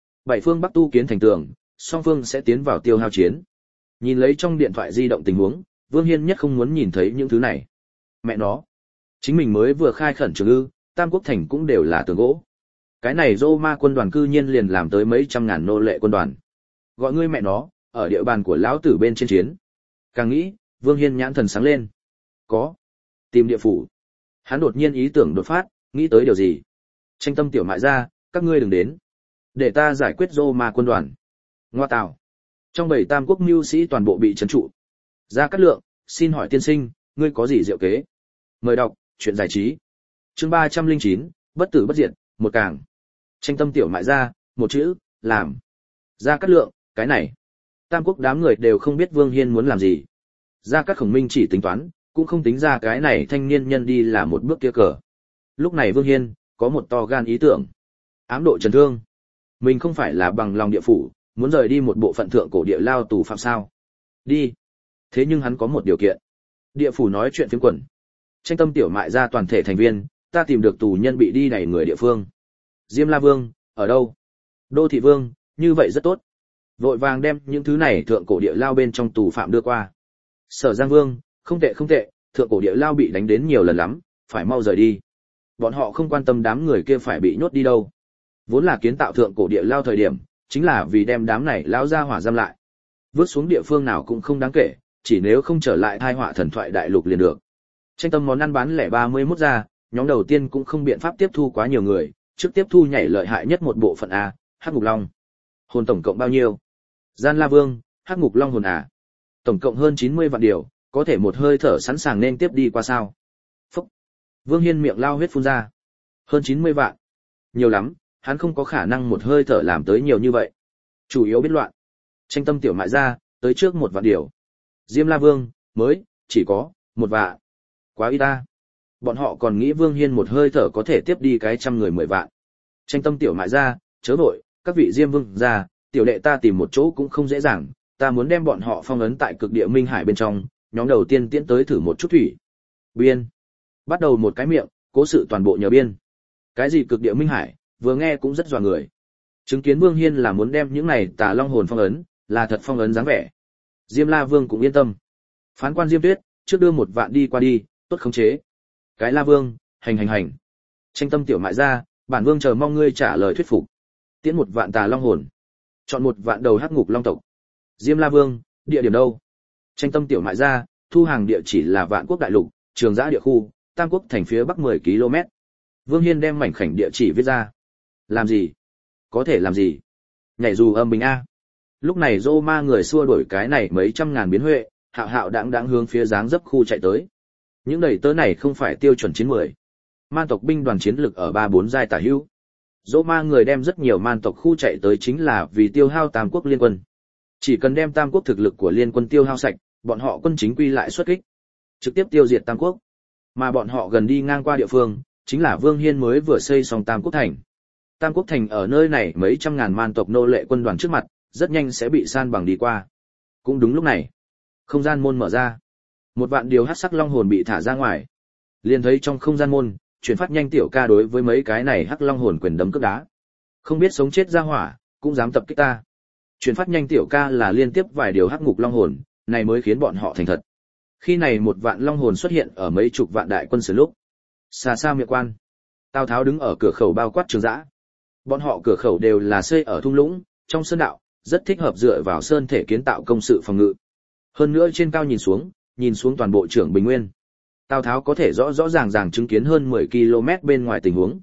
Speaker 1: 7 phương Bắc tu kiến thành tường, song phương sẽ tiến vào tiêu hao chiến. Nhìn lấy trong điện thoại di động tình huống, Vương Hiên nhất không muốn nhìn thấy những thứ này. Mẹ nó, chính mình mới vừa khai khẩn trường ư, Tam Quốc thành cũng đều là tường gỗ. Cái này Roma quân đoàn cư nhiên liền làm tới mấy trăm ngàn nô lệ quân đoàn. Gọi ngươi mẹ nó, ở địa bàn của lão tử bên trên chiến. Càng nghĩ, Vương Hiên nhãn thần sáng lên. Có. Tìm địa phủ. Hắn đột nhiên ý tưởng đột phát, nghĩ tới điều gì. Tranh tâm tiểu mại ra, các ngươi đừng đến. Để ta giải quyết Roma quân đoàn. Ngoa tào. Trong 7 tam quốc mưu sĩ toàn bộ bị trấn trụ. Gia Cát Lượng, xin hỏi tiên sinh, ngươi có gì diệu kế? Mời đọc, chuyện giải trí. Chương 309, bất tử bất diệt, một càng. Tranh tâm tiểu mại ra, một chữ, làm. Gia Cát Lượng, cái này. Tam quốc đám người đều không biết Vương Hiên muốn làm gì. Gia Cát Khổng Minh chỉ tính toán, cũng không tính ra cái này thanh niên nhân đi là một bước kia cờ. Lúc này Vương Hiên, có một to gan ý tưởng. Ám độ Trần Thương. Mình không phải là bằng lòng địa phủ, muốn rời đi một bộ phận thượng cổ địa lao tù phạm sao. Đi. Thế nhưng hắn có một điều kiện. Địa phủ nói chuyện phiếm quần. Tranh tâm tiểu mại ra toàn thể thành viên, ta tìm được tù nhân bị đi đẩy người địa phương. Diêm La Vương, ở đâu? Đô Thị Vương, như vậy rất tốt. Vội vàng đem những thứ này thượng cổ địa lao bên trong tù phạm đưa qua. Sở Giang Vương, không tệ không tệ, thượng cổ địa lao bị đánh đến nhiều lần lắm, phải mau rời đi. Bọn họ không quan tâm đám người kia phải bị nhốt đi đâu. Vốn là kiến tạo thượng cổ địa lao thời điểm, chính là vì đem đám này lao ra hỏa giam lại. Vớt xuống địa phương nào cũng không đáng kể, chỉ nếu không trở lại thai họa thần thoại đại lục liền được. Tranh tâm món ăn bán lẻ 31 ra, nhóm đầu tiên cũng không biện pháp tiếp thu quá nhiều người, trước tiếp thu nhảy lợi hại nhất một bộ phận A, Hắc Ngục Long. Hồn tổng cộng bao nhiêu? Gian La Vương, Hắc Ngục Long hồn à? Tổng cộng hơn 90 vạn điều, có thể một hơi thở sẵn sàng nên tiếp đi qua sao? Phúc! Vương Hiên miệng lao huyết phun ra. Hơn 90 vạn. Nhiều lắm, hắn không có khả năng một hơi thở làm tới nhiều như vậy. Chủ yếu biết loạn. Tranh tâm tiểu mại ra, tới trước 1 vạn điều. Diêm La Vương, mới, chỉ có, 1 vạn. Quá ít ta. Bọn họ còn nghĩ Vương Hiên một hơi thở có thể tiếp đi cái 100 người 10 vạn. Tranh tâm tiểu mại ra, chớ vội, các vị Diêm Vương ra, tiểu đệ ta tìm một chỗ cũng không dễ dàng, ta muốn đem bọn họ phong ấn tại cực địa Minh Hải bên trong, nhóm đầu tiên tiến tới thử một chút thủy. Biên. Bắt đầu một cái miệng, cố sự toàn bộ nhờ biên. Cái gì cực địa Minh Hải, vừa nghe cũng rất dọa người. Chứng kiến Vương Hiên là muốn đem những này tà long hồn phong ấn, là thật phong ấn dáng vẻ. Diêm La Vương cũng yên tâm. Phán quan Diêm Tuyết, trước đưa 1 vạn đi qua đi, tốt khống chế. Cái La Vương, hành. Tranh tâm tiểu mại ra, bản vương chờ mong ngươi trả lời thuyết phục. Tiễn 1 vạn tà long hồn. Chọn 1 vạn đầu Hắc Ngục Long tộc. Diêm La Vương, địa điểm đâu? Tranh tâm tiểu mại ra, thu hàng địa chỉ là Vạn Quốc đại lục, Trường Giã địa khu, Tam Quốc thành phía bắc 10 km. Vương Hiên đem mảnh khảnh địa chỉ viết ra. Làm gì? Có thể làm gì? Nhảy dù âm bình a. Lúc này Roma người xua đuổi cái này mấy trăm ngàn biến huệ, hạo hạo đãng hướng phía dáng dấp khu chạy tới. Những đầy tớ này không phải tiêu chuẩn chiến 10. Man tộc binh đoàn chiến lực ở 3-4 giai tả hữu. Roma người đem rất nhiều man tộc khu chạy tới chính là vì tiêu hao Tam Quốc liên quân. Chỉ cần đem Tam Quốc thực lực của liên quân tiêu hao sạch, bọn họ quân chính quy lại xuất kích, trực tiếp tiêu diệt Tam Quốc. Mà bọn họ gần đi ngang qua địa phương, chính là Vương Hiên mới vừa xây xong Tam Quốc thành. Tam Quốc thành ở nơi này mấy trăm ngàn man tộc nô lệ quân đoàn trước mặt, rất nhanh sẽ bị san bằng đi qua. Cũng đúng lúc này, không gian môn mở ra. 1 vạn điều hắc sắc long hồn bị thả ra ngoài. Liền thấy trong không gian môn, chuyển phát nhanh tiểu ca đối với mấy cái này hắc long hồn quyền đấm cước đá. Không biết sống chết ra hỏa, cũng dám tập kích ta. Chuyển phát nhanh tiểu ca là liên tiếp vài điều hắc ngục long hồn, này mới khiến bọn họ thành thật. Khi này 1 vạn long hồn xuất hiện ở mấy chục vạn đại quân sử lúc. Xa xa miệng quan. Tào Tháo đứng ở cửa khẩu bao quát Trường Giã. Bọn họ cửa khẩu đều là xây ở thung lũng, trong sơn đạo, rất thích hợp dựa vào sơn thể kiến tạo công sự phòng ngự. Hơn nữa trên cao nhìn xuống toàn bộ Trưởng Bình Nguyên. Tào Tháo có thể rõ ràng chứng kiến hơn 10 km bên ngoài tình huống.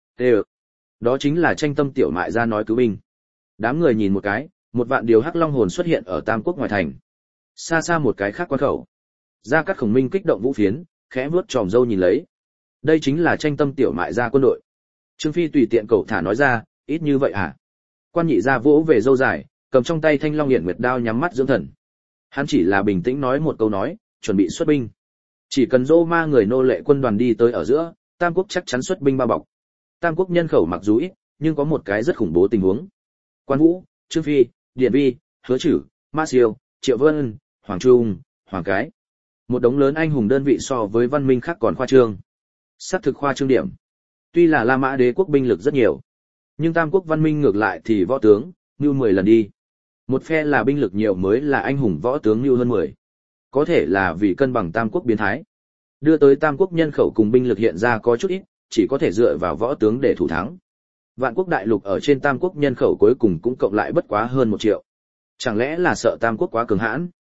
Speaker 1: Đó chính là tranh tâm tiểu mại ra nói cứu binh. Đám người nhìn một cái, 1 vạn điều hắc long hồn xuất hiện ở Tam Quốc ngoài thành. Xa xa một cái khác quan khẩu. Gia Cát Khổng Minh kích động vũ phiến, khẽ vuốt tròm râu nhìn lấy. Đây chính là tranh tâm tiểu mại ra quân đội. Trương Phi tùy tiện cậu thả nói ra, ít như vậy à? Quan nhị ra vỗ về râu dài, cầm trong tay thanh long hiển nguyệt đao nhắm mắt dưỡng thần. Hắn chỉ là bình tĩnh nói một câu nói, chuẩn bị xuất binh. Chỉ cần Roma người nô lệ quân đoàn đi tới ở giữa, Tam Quốc chắc chắn xuất binh bao bọc. Tam Quốc nhân khẩu mặc dù ít, nhưng có một cái rất khủng bố tình huống. Quan Vũ, Trương Phi, Điện Vi, Hứa Chử, Ma Siêu, Triệu Vân, Hoàng Trung, Hoàng Cái. Một đống lớn anh hùng đơn vị so với văn minh khác còn khoa trương. Xác thực khoa trương điểm. Tuy là La Mã đế quốc binh lực rất nhiều, nhưng Tam Quốc văn minh ngược lại thì võ tướng, như 10 lần đi. Một phe là binh lực nhiều mới là anh hùng võ tướng như hơn 10. Có thể là vì cân bằng Tam Quốc biến thái. Đưa tới Tam Quốc nhân khẩu cùng binh lực hiện ra có chút ít, chỉ có thể dựa vào võ tướng để thủ thắng. Vạn Quốc đại lục ở trên Tam Quốc nhân khẩu cuối cùng cũng cộng lại bất quá hơn 1 triệu. Chẳng lẽ là sợ Tam Quốc quá cường hãn?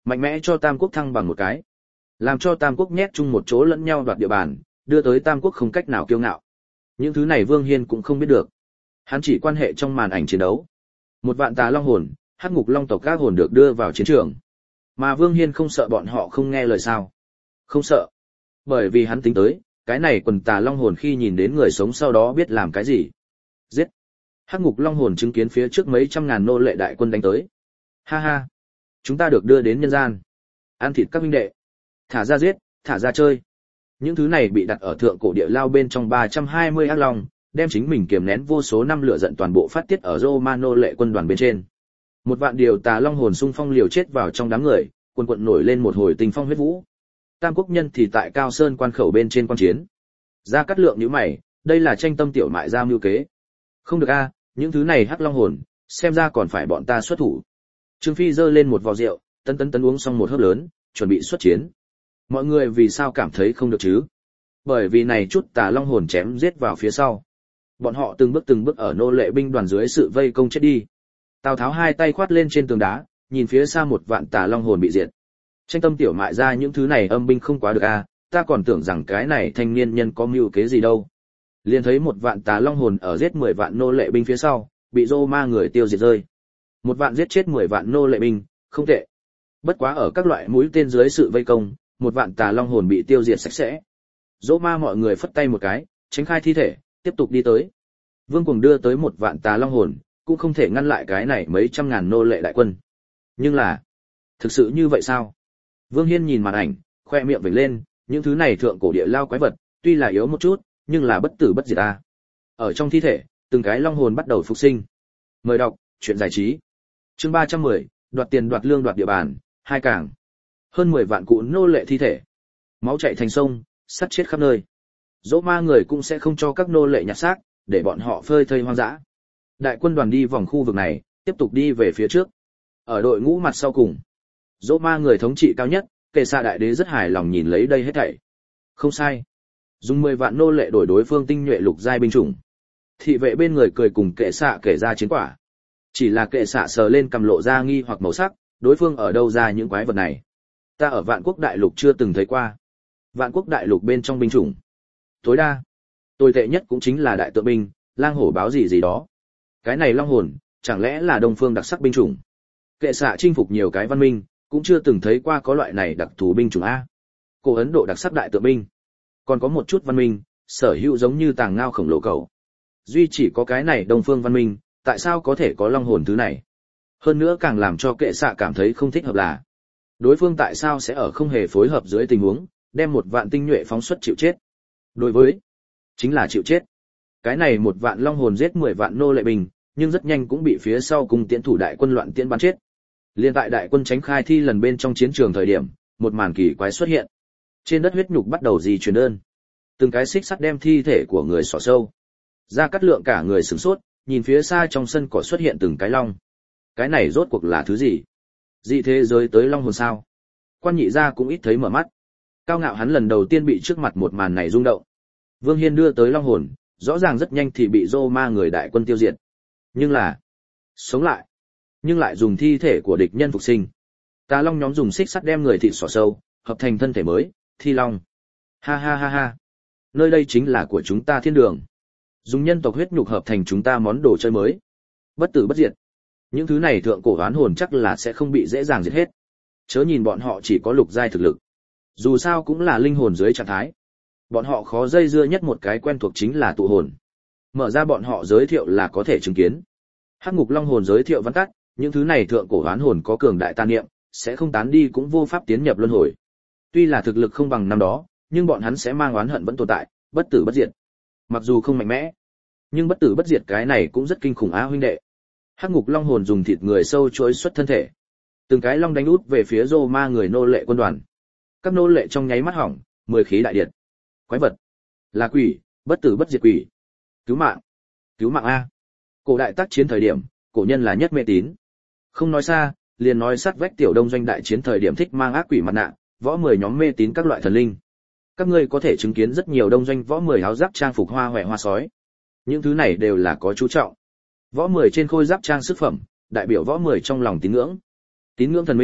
Speaker 1: mạnh mẽ cho Tam Quốc thăng bằng một cái. Làm cho Tam Quốc nhét chung một chỗ lẫn nhau đoạt địa bàn, đưa tới Tam Quốc không cách nào kiêu ngạo. Những thứ này Vương Hiên cũng không biết được. Hắn chỉ quan hệ trong màn ảnh chiến đấu. Một vạn tà long hồn, Hắc Ngục Long tộc các hồn được đưa vào chiến trường. Mà Vương Hiên không sợ bọn họ không nghe lời sao? Không sợ. Bởi vì hắn tính tới, cái này quần tà long hồn khi nhìn đến người sống sau đó biết làm cái gì. Giết. Hắc Ngục Long hồn chứng kiến phía trước mấy trăm ngàn nô lệ đại quân đánh tới. Ha ha. Chúng ta được đưa đến nhân gian. Ăn thịt các huynh đệ. Thả ra giết, thả ra chơi. Những thứ này bị đặt ở thượng cổ địa lao bên trong 320 ác long, đem chính mình kiềm nén vô số năm lửa giận toàn bộ phát tiết ở Romano lệ quân đoàn bên trên. Một vạn điều tà long hồn xung phong liều chết vào trong đám người, quần quận nổi lên một hồi tình phong huyết vũ. Tam Quốc nhân thì tại Cao Sơn quan khẩu bên trên quan chiến. Ra Cát Lượng nhíu mày, đây là tranh tâm tiểu mại ra mưu kế. Không được a, những thứ này hắc long hồn, xem ra còn phải bọn ta xuất thủ. Trương Phi giơ lên một vò rượu, tấn uống xong một hớp lớn, chuẩn bị xuất chiến. Mọi người vì sao cảm thấy không được chứ? Bởi vì này chút tà long hồn chém giết vào phía sau. Bọn họ từng bước ở nô lệ binh đoàn dưới sự vây công chết đi. Tào Tháo hai tay khoát lên trên tường đá, nhìn phía xa một vạn tà long hồn bị diệt. Tranh tâm tiểu mại ra những thứ này âm binh không quá được a, ta còn tưởng rằng cái này thanh niên nhân có mưu kế gì đâu. Liền thấy một vạn tà long hồn ở giết 10 vạn nô lệ binh phía sau, bị Roma người tiêu diệt rơi. Một vạn giết chết 10 vạn nô lệ binh, không tệ. Bất quá ở các loại mũi tên dưới sự vây công, một vạn tà long hồn bị tiêu diệt sạch sẽ. Roma mọi người phất tay một cái, tránh khai thi thể, tiếp tục đi tới. Vương Cuồng đưa tới một vạn tà long hồn, cũng không thể ngăn lại cái này mấy trăm ngàn nô lệ đại quân. Nhưng là, thực sự như vậy sao? Vương Hiên nhìn màn ảnh, khoe miệng vểnh lên, những thứ này thượng cổ địa lao quái vật, tuy là yếu một chút, nhưng là bất tử bất diệt a. Ở trong thi thể, từng cái long hồn bắt đầu phục sinh. Mời đọc, chuyện giải trí. Chương 310, đoạt tiền đoạt lương đoạt địa bàn, hai càng. Hơn 10 vạn cụ nô lệ thi thể. Máu chảy thành sông, sắt chết khắp nơi. Dỗ ma người cũng sẽ không cho các nô lệ nhặt xác, để bọn họ phơi thây hoang dã. Đại quân đoàn đi vòng khu vực này, tiếp tục đi về phía trước. Ở đội ngũ mặt sau cùng, Dỗ ma người thống trị cao nhất, Kệ Xạ đại đế rất hài lòng nhìn lấy đây hết thảy. Không sai. Dùng 10 vạn nô lệ đổi đối phương tinh nhuệ lục giai binh chủng. Thị vệ bên người cười cùng Kệ Xạ kể ra chiến quả. Chỉ là Kệ Xạ sờ lên cầm lộ ra nghi hoặc màu sắc, đối phương ở đâu ra những quái vật này? Ta ở Vạn Quốc đại lục chưa từng thấy qua. Vạn Quốc đại lục bên trong binh chủng, tối đa, tồi tệ nhất cũng chính là đại tượng binh, lang hổ báo gì gì đó. Cái này long hồn, chẳng lẽ là đông phương đặc sắc binh chủng? Kệ Xạ chinh phục nhiều cái văn minh, cũng chưa từng thấy qua có loại này đặc thù binh chủng a. Cổ Ấn Độ đặc sắc đại tượng binh, còn có một chút văn minh, sở hữu giống như tàng ngao khổng lồ cầu. Duy chỉ có cái này đông phương văn minh, tại sao có thể có long hồn thứ này? Hơn nữa càng làm cho Kệ Xạ cảm thấy không thích hợp là, đối phương tại sao sẽ ở không hề phối hợp dưới tình huống, đem một vạn tinh nhuệ phóng xuất chịu chết. Đối với, chính là chịu chết. Cái này một vạn long hồn giết 10 vạn nô lệ binh, nhưng rất nhanh cũng bị phía sau cùng tiễn thủ đại quân loạn tiễn bắn chết. Liên tại đại quân tránh khai thi lần bên trong chiến trường thời điểm, một màn kỳ quái xuất hiện. Trên đất huyết nhục bắt đầu di chuyển đơn. Từng cái xích sắt đem thi thể của người xỏ sâu. Ra Cát Lượng cả người sửng sốt, nhìn phía xa trong sân cỏ xuất hiện từng cái long. Cái này rốt cuộc là thứ gì? Dị thế giới tới long hồn sao? Quan Nhị gia cũng ít thấy mở mắt. Cao ngạo hắn lần đầu tiên bị trước mặt một màn này rung động. Vương Hiên đưa tới long hồn, rõ ràng rất nhanh thì bị Roma người đại quân tiêu diệt. Nhưng là, sống lại, nhưng lại dùng thi thể của địch nhân phục sinh. Tà long nhóm dùng xích sắt đem người thịt xỏ sâu, hợp thành thân thể mới, Thi Long. Ha ha ha ha. Nơi đây chính là của chúng ta thiên đường. Dùng nhân tộc huyết nhục hợp thành chúng ta món đồ chơi mới. Bất tử bất diệt. Những thứ này thượng cổ oán hồn chắc là sẽ không bị dễ dàng diệt hết. Chớ nhìn bọn họ chỉ có lục giai thực lực. Dù sao cũng là linh hồn dưới trạng thái. Bọn họ khó dây dưa nhất một cái quen thuộc chính là tụ hồn. Mở ra bọn họ giới thiệu là có thể chứng kiến. Hắc Ngục Long hồn giới thiệu văn tắt, những thứ này thượng cổ oán hồn có cường đại tàn niệm, sẽ không tán đi cũng vô pháp tiến nhập luân hồi. Tuy là thực lực không bằng năm đó, nhưng bọn hắn sẽ mang oán hận vẫn tồn tại, bất tử bất diệt. Mặc dù không mạnh mẽ, nhưng bất tử bất diệt cái này cũng rất kinh khủng á huynh đệ. Hắc Ngục Long hồn dùng thịt người sâu chối xuất thân thể. Từng cái long đánh út về phía Roma người nô lệ quân đoàn. Các nô lệ trong nháy mắt hỏng, 10 khí đại điệt. Quái vật, là quỷ, bất tử bất diệt quỷ. Cứu mạng a. Cổ đại tác chiến thời điểm, cổ nhân là nhất mê tín. Không nói xa, liền nói sát vách tiểu đông doanh đại chiến thời điểm thích mang ác quỷ mặt nạ, võ 10 nhóm mê tín các loại thần linh. Các ngươi có thể chứng kiến rất nhiều đông doanh võ 10 áo giáp trang phục hoa hoè hoa sói. Những thứ này đều là có chú trọng. Võ 10 trên khôi giáp trang sức phẩm, đại biểu võ 10 trong lòng tín ngưỡng. Tín ngưỡng thần minh,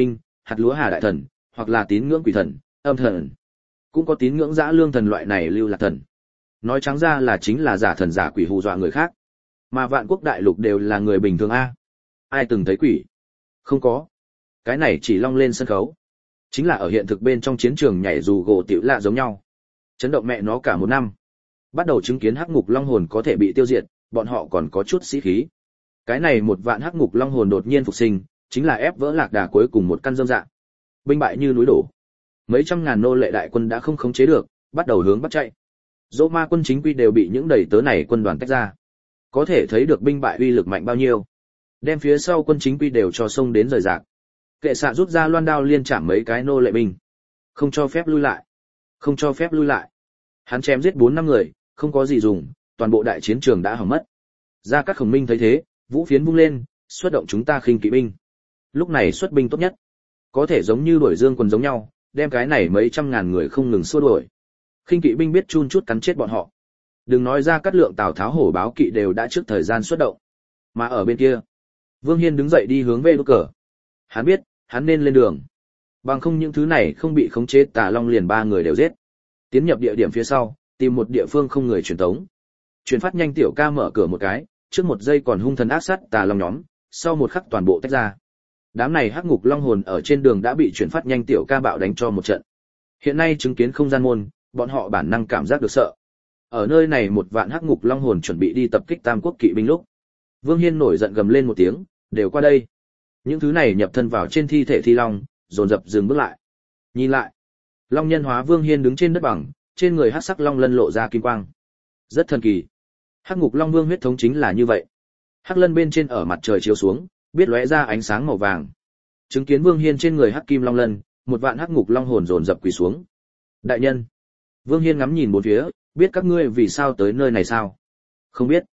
Speaker 1: hạt lúa hà đại thần, hoặc là tín ngưỡng quỷ thần, âm thần. Cũng có tín ngưỡng dã lương thần loại này lưu lạc thần. Nói trắng ra là chính là giả thần giả quỷ hù dọa người khác. Mà vạn quốc đại lục đều là người bình thường a. Ai từng thấy quỷ? Không có. Cái này chỉ long lên sân khấu. Chính là ở hiện thực bên trong chiến trường nhảy dù gỗ tiểu lạ giống nhau. Chấn động mẹ nó cả một năm. Bắt đầu chứng kiến hắc ngục long hồn có thể bị tiêu diệt, bọn họ còn có chút sĩ khí. Cái này một vạn hắc ngục long hồn đột nhiên phục sinh, chính là ép vỡ lạc đà cuối cùng một căn dâm dạng. Binh bại như núi đổ. Mấy trăm ngàn nô lệ đại quân đã không khống chế được, bắt đầu hướng bắt chạy. Dỗ ma quân chính quy đều bị những đầy tớ này quân đoàn tách ra. Có thể thấy được binh bại uy lực mạnh bao nhiêu. Đem phía sau quân chính quy đều cho xông đến rời rạc. Kệ xạ rút ra loan đao liên chạm mấy cái nô lệ binh. Không cho phép lui lại. Không cho phép lui lại. Hắn chém giết 4-5 người, không có gì dùng, toàn bộ đại chiến trường đã hỏng mất. Gia Cát Khổng Minh thấy thế, vũ phiến vung lên, xuất động chúng ta khinh kỵ binh. Lúc này xuất binh tốt nhất. Có thể giống như đuổi dương quần giống nhau, đem cái này mấy trăm ngàn người không ngừng xua đuổi. Khinh kỵ binh biết chun chút cắn chết bọn họ. Đừng nói ra Cát Lượng Tào Tháo hổ báo kỵ đều đã trước thời gian xuất động. Mà ở bên kia, Vương Hiên đứng dậy đi hướng về đốt cờ. Hắn biết, hắn nên lên đường. Bằng không những thứ này không bị khống chế Tà Long liền 3 người đều giết. Tiến nhập địa điểm phía sau, tìm một địa phương không người truyền tống. Truyền phát nhanh tiểu ca mở cửa một cái, trước một giây còn hung thần ác sát Tà Long nhóm, sau một khắc toàn bộ tách ra. Đám này hắc ngục long hồn ở trên đường đã bị truyền phát nhanh tiểu ca bạo đánh cho một trận. Hiện nay chứng kiến không gian môn, bọn họ bản năng cảm giác được sợ. Ở nơi này một vạn hắc ngục long hồn chuẩn bị đi tập kích Tam Quốc kỵ binh lúc, Vương Hiên nổi giận gầm lên một tiếng, đều qua đây. Những thứ này nhập thân vào trên thi thể thi long, dồn dập dừng bước lại. Nhìn lại, long nhân hóa Vương Hiên đứng trên đất bằng, trên người hắc sắc long lân lộ ra kim quang. Rất thần kỳ. Hắc ngục long vương huyết thống chính là như vậy. Hắc lân bên trên ở mặt trời chiếu xuống, biết lóe ra ánh sáng màu vàng. Chứng kiến Vương Hiên trên người hắc kim long lân, một vạn hắc ngục long hồn dồn dập quỳ xuống. Đại nhân. Vương Hiên ngắm nhìn bốn phía, biết các ngươi vì sao tới nơi này sao? Không biết.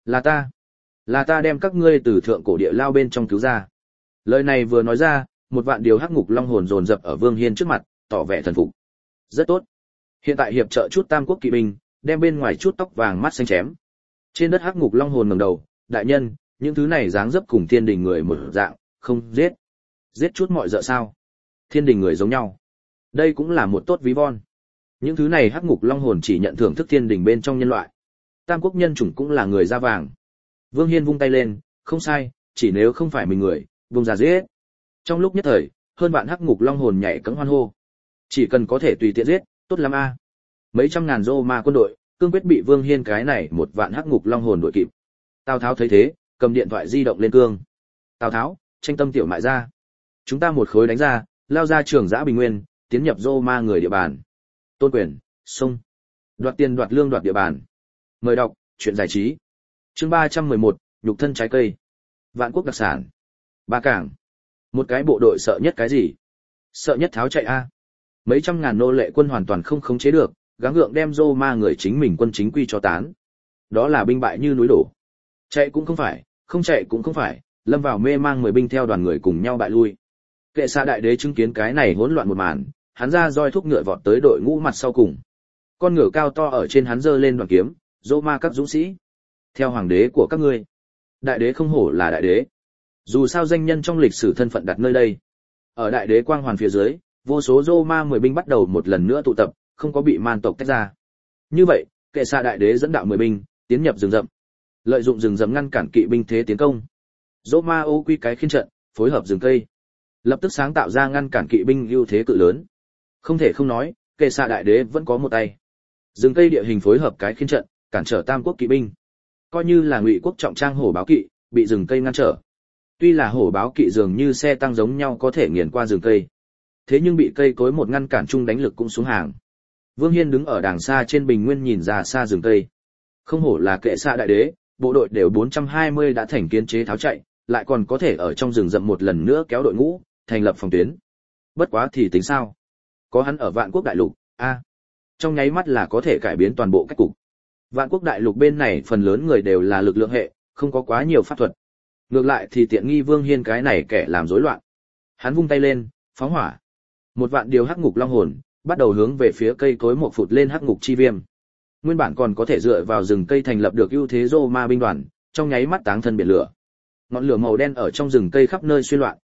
Speaker 1: Là ta đem các ngươi từ thượng cổ địa lao bên trong cứu ra. Lời này vừa nói ra, một vạn điều hắc ngục long hồn dồn dập ở Vương Hiên trước mặt, tỏ vẻ thần phục. Rất tốt. Hiện tại hiệp trợ chút Tam Quốc kỵ binh, đem bên ngoài chút tóc vàng mắt xanh chém. Trên đất hắc ngục long hồn ngẩng đầu, đại nhân, những thứ này dáng dấp cùng thiên đình người một dạng, không giết. Giết chút mọi dợ sao? Thiên đình người giống nhau. Đây cũng là một tốt ví von. Những thứ này hắc ngục long hồn chỉ nhận thưởng thức thiên đình bên trong nhân loại. Tam Quốc nhân chủng cũng là người da vàng. Vương Hiên vung tay lên, không sai, chỉ nếu không phải mình người, vùng ra giết. Trong lúc nhất thời, hơn vạn hắc ngục long hồn nhảy cẫng hoan hô. Chỉ cần có thể tùy tiện giết, tốt lắm a. Mấy trăm ngàn rô ma quân đội, cương quyết bị Vương Hiên cái này một vạn hắc ngục long hồn đuổi kịp. Tào Tháo thấy thế, cầm điện thoại di động lên cương. Tào Tháo, tranh tâm tiểu mại ra. Chúng ta một khối đánh ra, lao ra trường giã bình nguyên, tiến nhập rô ma người địa bàn. Tôn quyền, xông. Đoạt tiền đoạt lương đoạt địa bàn. Mời đọc, chuyện giải trí. Chương 311, nhục thân trái cây. Vạn quốc đặc sản. Ba Cảng. Một cái bộ đội sợ nhất cái gì? Sợ nhất tháo chạy a. Mấy trăm ngàn nô lệ quân hoàn toàn không khống chế được, gắng gượng đem rô ma người chính mình quân chính quy cho tán. Đó là binh bại như núi đổ. Chạy cũng không phải, không chạy cũng không phải, lâm vào mê mang 10 binh theo đoàn người cùng nhau bại lui. Kệ xạ đại đế chứng kiến cái này hỗn loạn một màn, hắn ra roi thúc ngựa vọt tới đội ngũ mặt sau cùng. Con ngựa cao to ở trên hắn giơ lên đoàn kiếm, rô ma các dũng sĩ. Theo hoàng đế của các ngươi. Đại đế không hổ là đại đế. Dù sao danh nhân trong lịch sử thân phận đặt nơi đây. Ở đại đế quang hoàn phía dưới, vô số rô ma 10 binh bắt đầu một lần nữa tụ tập, không có bị man tộc tách ra. Như vậy, kệ xạ đại đế dẫn đạo 10 binh, tiến nhập rừng rậm. Lợi dụng rừng rậm ngăn cản kỵ binh thế tiến công. Rô ma ô quy cái khiên trận, phối hợp rừng cây. Lập tức sáng tạo ra ngăn cản kỵ binh ưu thế cự lớn. Không thể không nói, kệ xạ đại đế vẫn có một tay. Rừng cây địa hình phối hợp cái khiên trận, cản trở Tam Quốc kỵ binh. Coi như là Ngụy quốc trọng trang hổ báo kỵ, bị rừng cây ngăn trở. Tuy là hổ báo kỵ dường như xe tăng giống nhau có thể nghiền qua rừng cây, thế nhưng bị cây cối một ngăn cản chung đánh lực cũng xuống hàng. Vương Hiên đứng ở đàng xa trên bình nguyên nhìn ra xa rừng cây. Không hổ là kệ xạ đại đế, bộ đội đều 420 đã thành kiến chế tháo chạy, lại còn có thể ở trong rừng rậm một lần nữa kéo đội ngũ, thành lập phòng tuyến. Bất quá thì tính sao? Có hắn ở Vạn Quốc đại lục, trong nháy mắt là có thể cải biến toàn bộ cách cục. Vạn Quốc đại lục bên này phần lớn người đều là lực lượng hệ, không có quá nhiều pháp thuật. Ngược lại thì tiện nghi Vương Hiên cái này kẻ làm rối loạn. Hắn vung tay lên, phóng hỏa. Một vạn điều hắc ngục long hồn, bắt đầu hướng về phía cây cối một phụt lên hắc ngục chi viêm. Nguyên bản còn có thể dựa vào rừng cây thành lập được ưu thế rô ma binh đoàn, trong nháy mắt táng thân biển lửa. Ngọn lửa màu đen ở trong rừng cây khắp nơi xuyên loạn,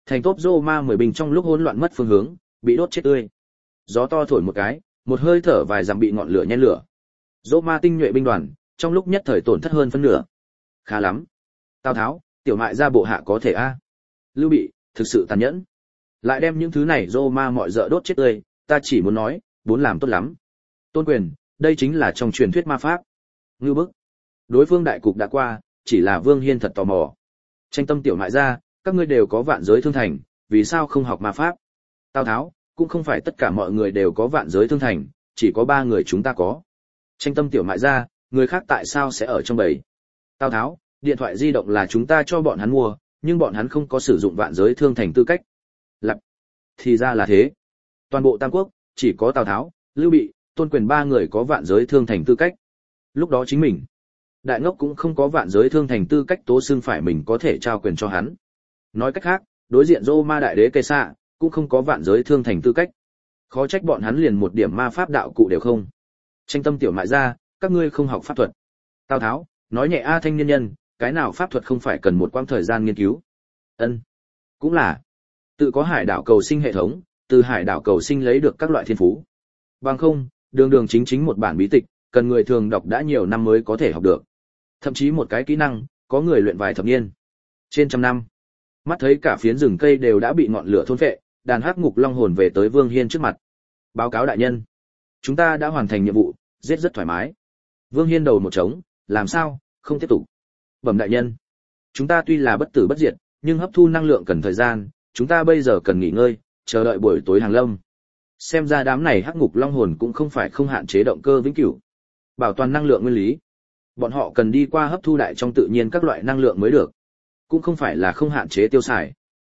Speaker 1: Thành tốp Roma 10 binh trong lúc hỗn loạn mất phương hướng, bị đốt chết tươi. Gió to thổi một cái, một hơi thở vài dặm bị ngọn lửa nhen lửa. Roma tinh nhuệ binh đoàn, trong lúc nhất thời tổn thất hơn phân nửa. Khá lắm. Tào Tháo, tiểu mại ra bộ hạ có thể a. Lưu Bị, thực sự tàn nhẫn. Lại đem những thứ này Roma mọi dợ đốt chết tươi, ta chỉ muốn nói, bốn làm tốt lắm. Tôn Quyền, đây chính là trong truyền thuyết ma pháp. Ngưu bức. Đối phương đại cục đã qua, chỉ là Vương Hiên thật tò mò. Tranh tâm tiểu mại ra, các ngươi đều có vạn giới thương thành, vì sao không học ma pháp? Tào Tháo, cũng không phải tất cả mọi người đều có vạn giới thương thành, chỉ có 3 người chúng ta có. Tranh tâm tiểu mại ra, người khác tại sao sẽ ở trong bầy? Tào Tháo, điện thoại di động là chúng ta cho bọn hắn mua, nhưng bọn hắn không có sử dụng vạn giới thương thành tư cách. Lặp. Thì ra là thế. Toàn bộ Tam Quốc, chỉ có Tào Tháo, Lưu Bị, Tôn Quyền 3 người có vạn giới thương thành tư cách. Lúc đó chính mình, đại ngốc cũng không có vạn giới thương thành tư cách tố xưng phải mình có thể trao quyền cho hắn. Nói cách khác, đối diện Roma đại đế Caesar cũng không có vạn giới thương thành tư cách. Khó trách bọn hắn liền một điểm ma pháp đạo cụ đều không. Tranh tâm tiểu mại ra, các ngươi không học pháp thuật. Tào Tháo, nói nhẹ a thanh niên nhân, cái nào pháp thuật không phải cần một quãng thời gian nghiên cứu. Ân, cũng là. Tự có hải đảo cầu sinh hệ thống, từ hải đảo cầu sinh lấy được các loại thiên phú. Bằng không, đường đường chính chính một bản bí tịch, cần người thường đọc đã nhiều năm mới có thể học được. Thậm chí một cái kỹ năng, có người luyện vài thập niên. Trên trăm năm. Mắt thấy cả phiến rừng cây đều đã bị ngọn lửa thôn phệ, đàn hắc ngục long hồn về tới Vương Hiên trước mặt. Báo cáo đại nhân, chúng ta đã hoàn thành nhiệm vụ, giết rất thoải mái. Vương Hiên đầu một trống, làm sao, không tiếp tục. Bẩm đại nhân, chúng ta tuy là bất tử bất diệt, nhưng hấp thu năng lượng cần thời gian, chúng ta bây giờ cần nghỉ ngơi, chờ đợi buổi tối hàng lâm. Xem ra đám này hắc ngục long hồn cũng không phải không hạn chế động cơ vĩnh cửu. Bảo toàn năng lượng nguyên lý. Bọn họ cần đi qua hấp thu đại trong tự nhiên các loại năng lượng mới được. Cũng không phải là không hạn chế tiêu xài.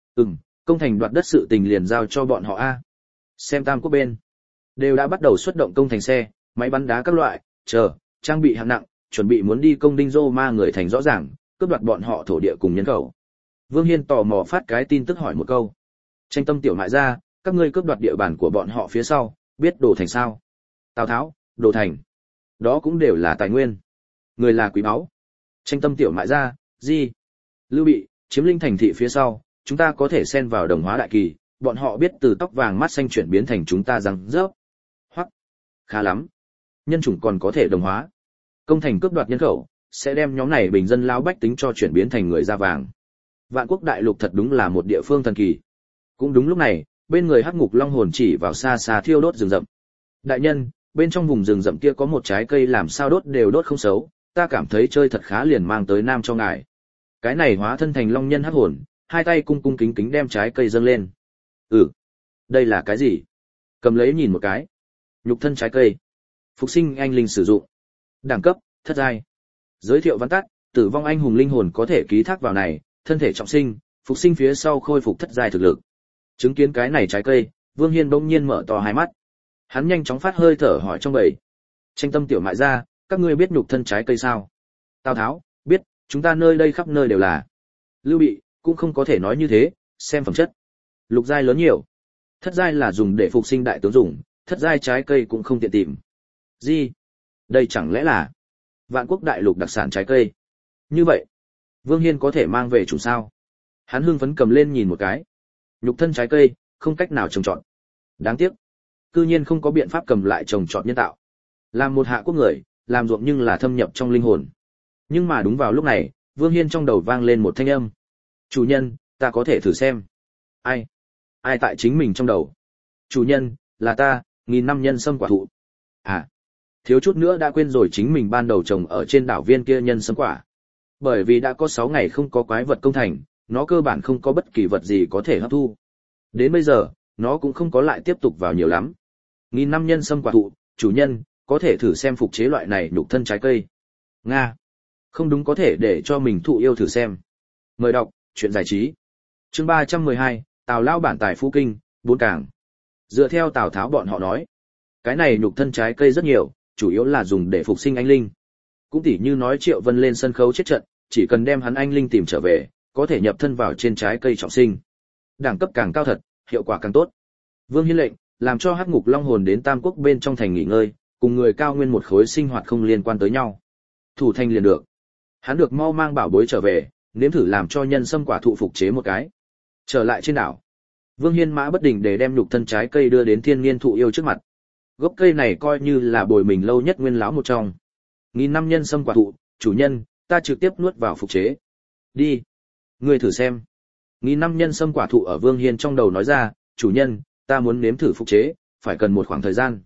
Speaker 1: Công thành đoạt đất sự tình liền giao cho bọn họ a. Xem Tam Quốc bên đều đã bắt đầu xuất động công thành xe, máy bắn đá các loại, trang bị hạng nặng, chuẩn bị muốn đi công đinh Roma người thành rõ ràng, cướp đoạt bọn họ thổ địa cùng nhân khẩu. Vương Hiên tò mò phát cái tin tức hỏi một câu. Tranh tâm tiểu mại ra, các ngươi cướp đoạt địa bàn của bọn họ phía sau, biết đổ thành sao? Tào Tháo, đổ thành. Đó cũng đều là tài nguyên. Người là quý báu. Tranh tâm tiểu mại ra, gì? Lưu Bị, chiếm linh thành thị phía sau, chúng ta có thể xen vào đồng hóa đại kỳ, bọn họ biết từ tóc vàng mắt xanh chuyển biến thành chúng ta răng rớp. Hoặc, khá lắm. Nhân chủng còn có thể đồng hóa. Công thành cướp đoạt nhân khẩu, sẽ đem nhóm này bình dân lao bách tính cho chuyển biến thành người da vàng. Vạn Quốc đại lục thật đúng là một địa phương thần kỳ. Cũng đúng lúc này, bên người hắc ngục long hồn chỉ vào xa xa thiêu đốt rừng rậm. Đại nhân, bên trong vùng rừng rậm kia có một trái cây làm sao đốt đều đốt không xấu, ta cảm thấy chơi thật khá liền mang tới nam cho ngài. Cái này hóa thân thành long nhân hắc hồn, hai tay cung cung kính kính đem trái cây dâng lên. Đây là cái gì? Cầm lấy nhìn một cái. Nhục thân trái cây. Phục sinh anh linh sử dụng. Đẳng cấp, thất giai. Giới thiệu văn tắt, tử vong anh hùng linh hồn có thể ký thác vào này, thân thể trọng sinh, phục sinh phía sau khôi phục thất giai thực lực. Chứng kiến cái này trái cây, Vương Hiên bỗng nhiên mở to hai mắt. Hắn nhanh chóng phát hơi thở hỏi trong bầy. Tranh tâm tiểu mại ra, các ngươi biết nhục thân trái cây sao? Tào Tháo, biết, chúng ta nơi đây khắp nơi đều là. Lưu Bị, cũng không có thể nói như thế, xem phẩm chất. Lục giai lớn nhiều. Thất giai là dùng để phục sinh đại tướng dùng, thất giai trái cây cũng không tiện tìm. Gì? Đây chẳng lẽ là Vạn Quốc đại lục đặc sản trái cây? Như vậy, Vương Hiên có thể mang về chủ sao? Hắn hưng phấn cầm lên nhìn một cái. Nhục thân trái cây, không cách nào trồng trọt. Đáng tiếc, cư nhiên không có biện pháp cầm lại trồng trọt nhân tạo. Làm một hạ quốc người, làm ruộng nhưng là thâm nhập trong linh hồn. Nhưng mà đúng vào lúc này, Vương Hiên trong đầu vang lên một thanh âm. Chủ nhân, ta có thể thử xem. Ai? Ai tại chính mình trong đầu? Chủ nhân, là ta, 1000 năm nhân sâm quả thụ. À, thiếu chút nữa đã quên rồi chính mình ban đầu trồng ở trên đảo viên kia nhân sâm quả. Bởi vì đã có 6 ngày không có quái vật công thành, nó cơ bản không có bất kỳ vật gì có thể hấp thu. Đến bây giờ, nó cũng không có lại tiếp tục vào nhiều lắm. 1000 năm nhân sâm quả thụ, chủ nhân, có thể thử xem phục chế loại này nhục thân trái cây. Nga. Không đúng có thể để cho mình thụ yêu thử xem. Mời đọc, chuyện giải trí. Chương 312, Tào Lao bản tài phú kinh, 4 càng. Dựa theo Tào Tháo bọn họ nói, cái này nhục thân trái cây rất nhiều, chủ yếu là dùng để phục sinh anh linh. Cũng tỉ như nói Triệu Vân lên sân khấu chết trận, chỉ cần đem hắn anh linh tìm trở về, có thể nhập thân vào trên trái cây trọng sinh. Đẳng cấp càng cao thật, hiệu quả càng tốt. Vương Hiên lệnh, làm cho hắc ngục long hồn đến Tam Quốc bên trong thành nghỉ ngơi, cùng người cao nguyên một khối sinh hoạt không liên quan tới nhau. Thủ thành liền được. Hắn được mau mang bảo bối trở về, nếm thử làm cho nhân sâm quả thụ phục chế một cái. Trở lại trên đảo, Vương Hiên mã bất định để đem nhục thân trái cây đưa đến thiên niên thụ yêu trước mặt. Gốc cây này coi như là bồi mình lâu nhất nguyên lão một trong. Nghìn năm nhân sâm quả thụ, chủ nhân, ta trực tiếp nuốt vào phục chế. Đi, ngươi thử xem. Nghìn năm nhân sâm quả thụ ở Vương Hiên trong đầu nói ra, chủ nhân, ta muốn nếm thử phục chế, phải cần một khoảng thời gian.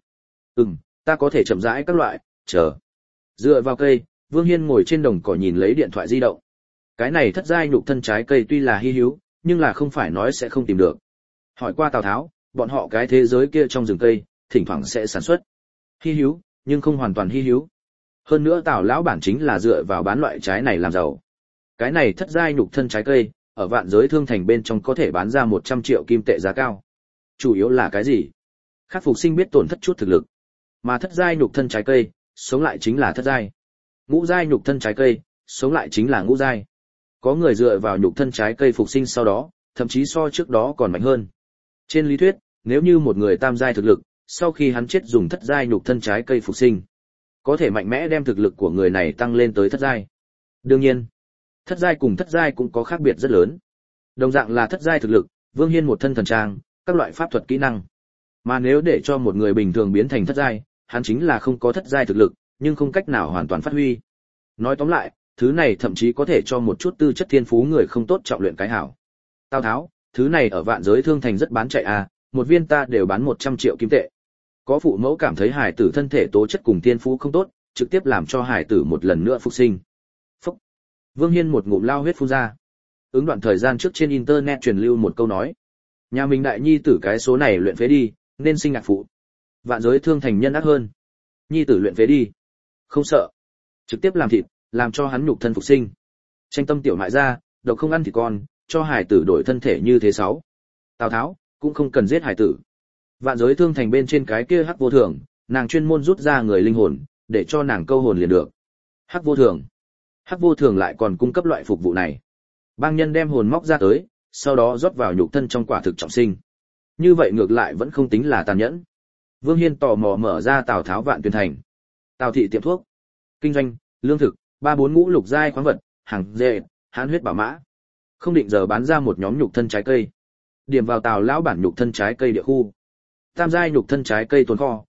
Speaker 1: Ta có thể chậm rãi các loại, chờ. Dựa vào cây, Vương Hiên ngồi trên đồng cỏ nhìn lấy điện thoại di động. Cái này thất giai nhục thân trái cây tuy là hi hữu, nhưng là không phải nói sẽ không tìm được. Hỏi qua Tào Tháo, bọn họ cái thế giới kia trong rừng cây, thỉnh thoảng sẽ sản xuất. Hi hữu, nhưng không hoàn toàn hi hữu. Hơn nữa Tào lão bản chính là dựa vào bán loại trái này làm giàu. Cái này thất giai nhục thân trái cây, ở vạn giới thương thành bên trong có thể bán ra 100 triệu kim tệ giá cao. Chủ yếu là cái gì? Khắc phục sinh biết tổn thất chút thực lực. Mà thất giai nhục thân trái cây, sống lại chính là thất giai. Ngũ giai nhục thân trái cây, sống lại chính là ngũ giai. Có người dựa vào nhục thân trái cây phục sinh sau đó, thậm chí so trước đó còn mạnh hơn. Trên lý thuyết, nếu như một người tam giai thực lực, sau khi hắn chết dùng thất giai nhục thân trái cây phục sinh, có thể mạnh mẽ đem thực lực của người này tăng lên tới thất giai. Đương nhiên, thất giai cùng thất giai cũng có khác biệt rất lớn. Đồng dạng là thất giai thực lực, Vương Hiên một thân thần trang, các loại pháp thuật kỹ năng. Mà nếu để cho một người bình thường biến thành thất giai, hắn chính là không có thất giai thực lực, nhưng không cách nào hoàn toàn phát huy. Nói tóm lại, thứ này thậm chí có thể cho một chút tư chất thiên phú người không tốt trọng luyện cái hảo. Tào Tháo, thứ này ở vạn giới thương thành rất bán chạy à, một viên ta đều bán 100 triệu kim tệ. Có phụ mẫu cảm thấy hải tử thân thể tố chất cùng thiên phú không tốt, trực tiếp làm cho hải tử một lần nữa phục sinh. Phúc. Vương Hiên một ngụm lao huyết phun ra. Ứng đoạn thời gian trước trên internet truyền lưu một câu nói. Nhà mình đại nhi tử cái số này luyện phế đi, nên sinh ngạc phụ. Vạn giới thương thành nhân ác hơn. Nhi tử luyện phế đi. Không sợ. Trực tiếp làm thịt, làm cho hắn nhục thân phục sinh. Tranh tâm tiểu mại ra, độc không ăn thịt con, cho hải tử đổi thân thể như thế sáu. Tào Tháo, cũng không cần giết hải tử. Vạn giới thương thành bên trên cái kia hắc vô thường, nàng chuyên môn rút ra người linh hồn, để cho nàng câu hồn liền được. Hắc vô thường. Hắc vô thường lại còn cung cấp loại phục vụ này. Bang nhân đem hồn móc ra tới, sau đó rót vào nhục thân trong quả thực trọng sinh. Như vậy ngược lại vẫn không tính là tàn nhẫn. Vương Hiên tò mò mở ra Tào Tháo Vạn Tuyền Thành. Tào thị tiệm thuốc, kinh doanh, lương thực, 3-4 ngũ lục giai khoáng vật, hàng dệt, hán huyết bảo mã. Không định giờ bán ra một nhóm nhục thân trái cây. Điểm vào Tào lão bản nhục thân trái cây địa khu. Tam giai nhục thân trái cây tồn kho,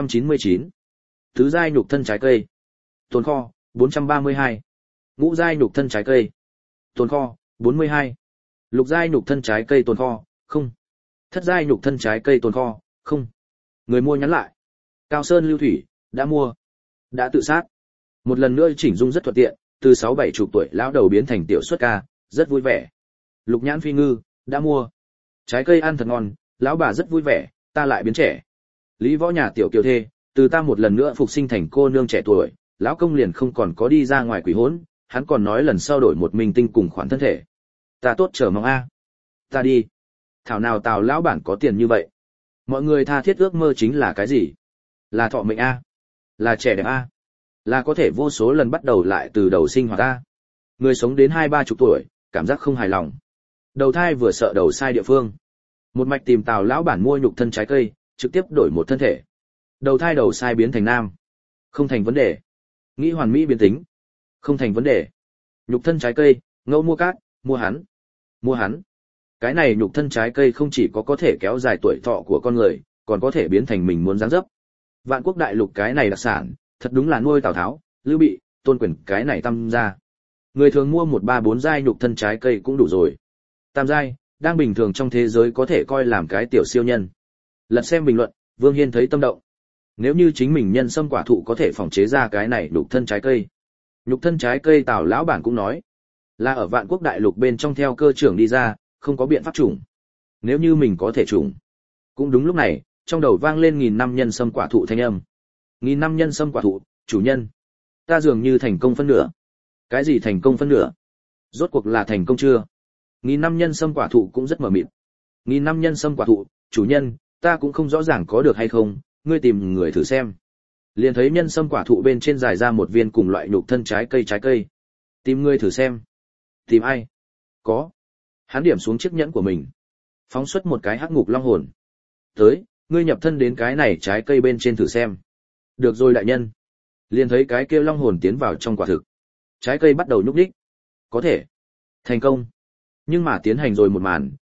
Speaker 1: 999. Tứ giai nhục thân trái cây tồn kho, 432. Ngũ giai nhục thân trái cây tồn kho, 42. Lục giai nhục thân trái cây tồn kho, không. Thất giai nhục thân trái cây tồn kho, không. Người mua nhắn lại. Cao Sơn Lưu Thủy, đã mua. Đã tự sát. Một lần nữa chỉnh dung rất thuận tiện, từ 6-7 chục tuổi lão đầu biến thành tiểu xuất ca, rất vui vẻ. Lục Nhãn Phi Ngư, đã mua. Trái cây ăn thật ngon, lão bà rất vui vẻ, ta lại biến trẻ. Lý Võ nhà tiểu kiều thê, từ ta một lần nữa phục sinh thành cô nương trẻ tuổi, lão công liền không còn có đi ra ngoài quỷ hỗn, hắn còn nói lần sau đổi một mình tinh cùng khoản thân thể. Ta tốt chờ mong a. Ta đi. Thảo nào Tào lão bản có tiền như vậy. Mọi người tha thiết ước mơ chính là cái gì? Là thọ mệnh a, là trẻ đẹp a, là có thể vô số lần bắt đầu lại từ đầu sinh hoạt a. Người sống đến 2-3 chục tuổi, cảm giác không hài lòng. Đầu thai vừa sợ đầu sai địa phương. Một mạch tìm Tào lão bản mua nhục thân trái cây, trực tiếp đổi một thân thể. Đầu thai đầu sai biến thành nam. Không thành vấn đề. Nghĩ hoàn mỹ biến tính. Không thành vấn đề. Nhục thân trái cây, ngẫu mua cát, mua hắn. Mua hắn. Cái này nhục thân trái cây không chỉ có thể kéo dài tuổi thọ của con người, còn có thể biến thành mình muốn dáng dấp. Vạn quốc đại lục cái này đặc sản, thật đúng là nuôi Tào Tháo, Lưu Bị, Tôn Quyền cái này tam gia. Người thường mua 1-3-4 giai nhục thân trái cây cũng đủ rồi. Tam giai, đang bình thường trong thế giới có thể coi làm cái tiểu siêu nhân. Lật xem bình luận, Vương Hiên thấy tâm động. Nếu như chính mình nhân sâm quả thụ có thể phòng chế ra cái này nhục thân trái cây. Nhục thân trái cây Tào lão bản cũng nói, là ở Vạn quốc đại lục bên trong theo cơ trưởng đi ra, không có biện pháp chủng. Nếu như mình có thể chủng. Cũng đúng lúc này, trong đầu vang lên 1000 năm nhân sâm quả thụ thanh âm. 1000 năm nhân sâm quả thụ, chủ nhân. Ta dường như thành công phân nửa. Cái gì thành công phân nửa? Rốt cuộc là thành công chưa? 1000 năm nhân sâm quả thụ cũng rất mờ mịt. 1000 năm nhân sâm quả thụ, chủ nhân, ta cũng không rõ ràng có được hay không, ngươi tìm người thử xem. Liền thấy nhân sâm quả thụ bên trên dài ra một viên cùng loại nhục thân trái cây. Tìm ngươi thử xem. Tìm ai? Có. Hắn điểm xuống chiếc nhẫn của mình, phóng xuất một cái hắc ngục long hồn. Tới, ngươi nhập thân đến cái này trái cây bên trên thử xem. Được rồi đại nhân. Liền thấy cái kia long hồn tiến vào trong quả thực. Trái cây bắt đầu nhúc nhích. Có thể. Thành công. Nhưng mà tiến hành rồi một màn,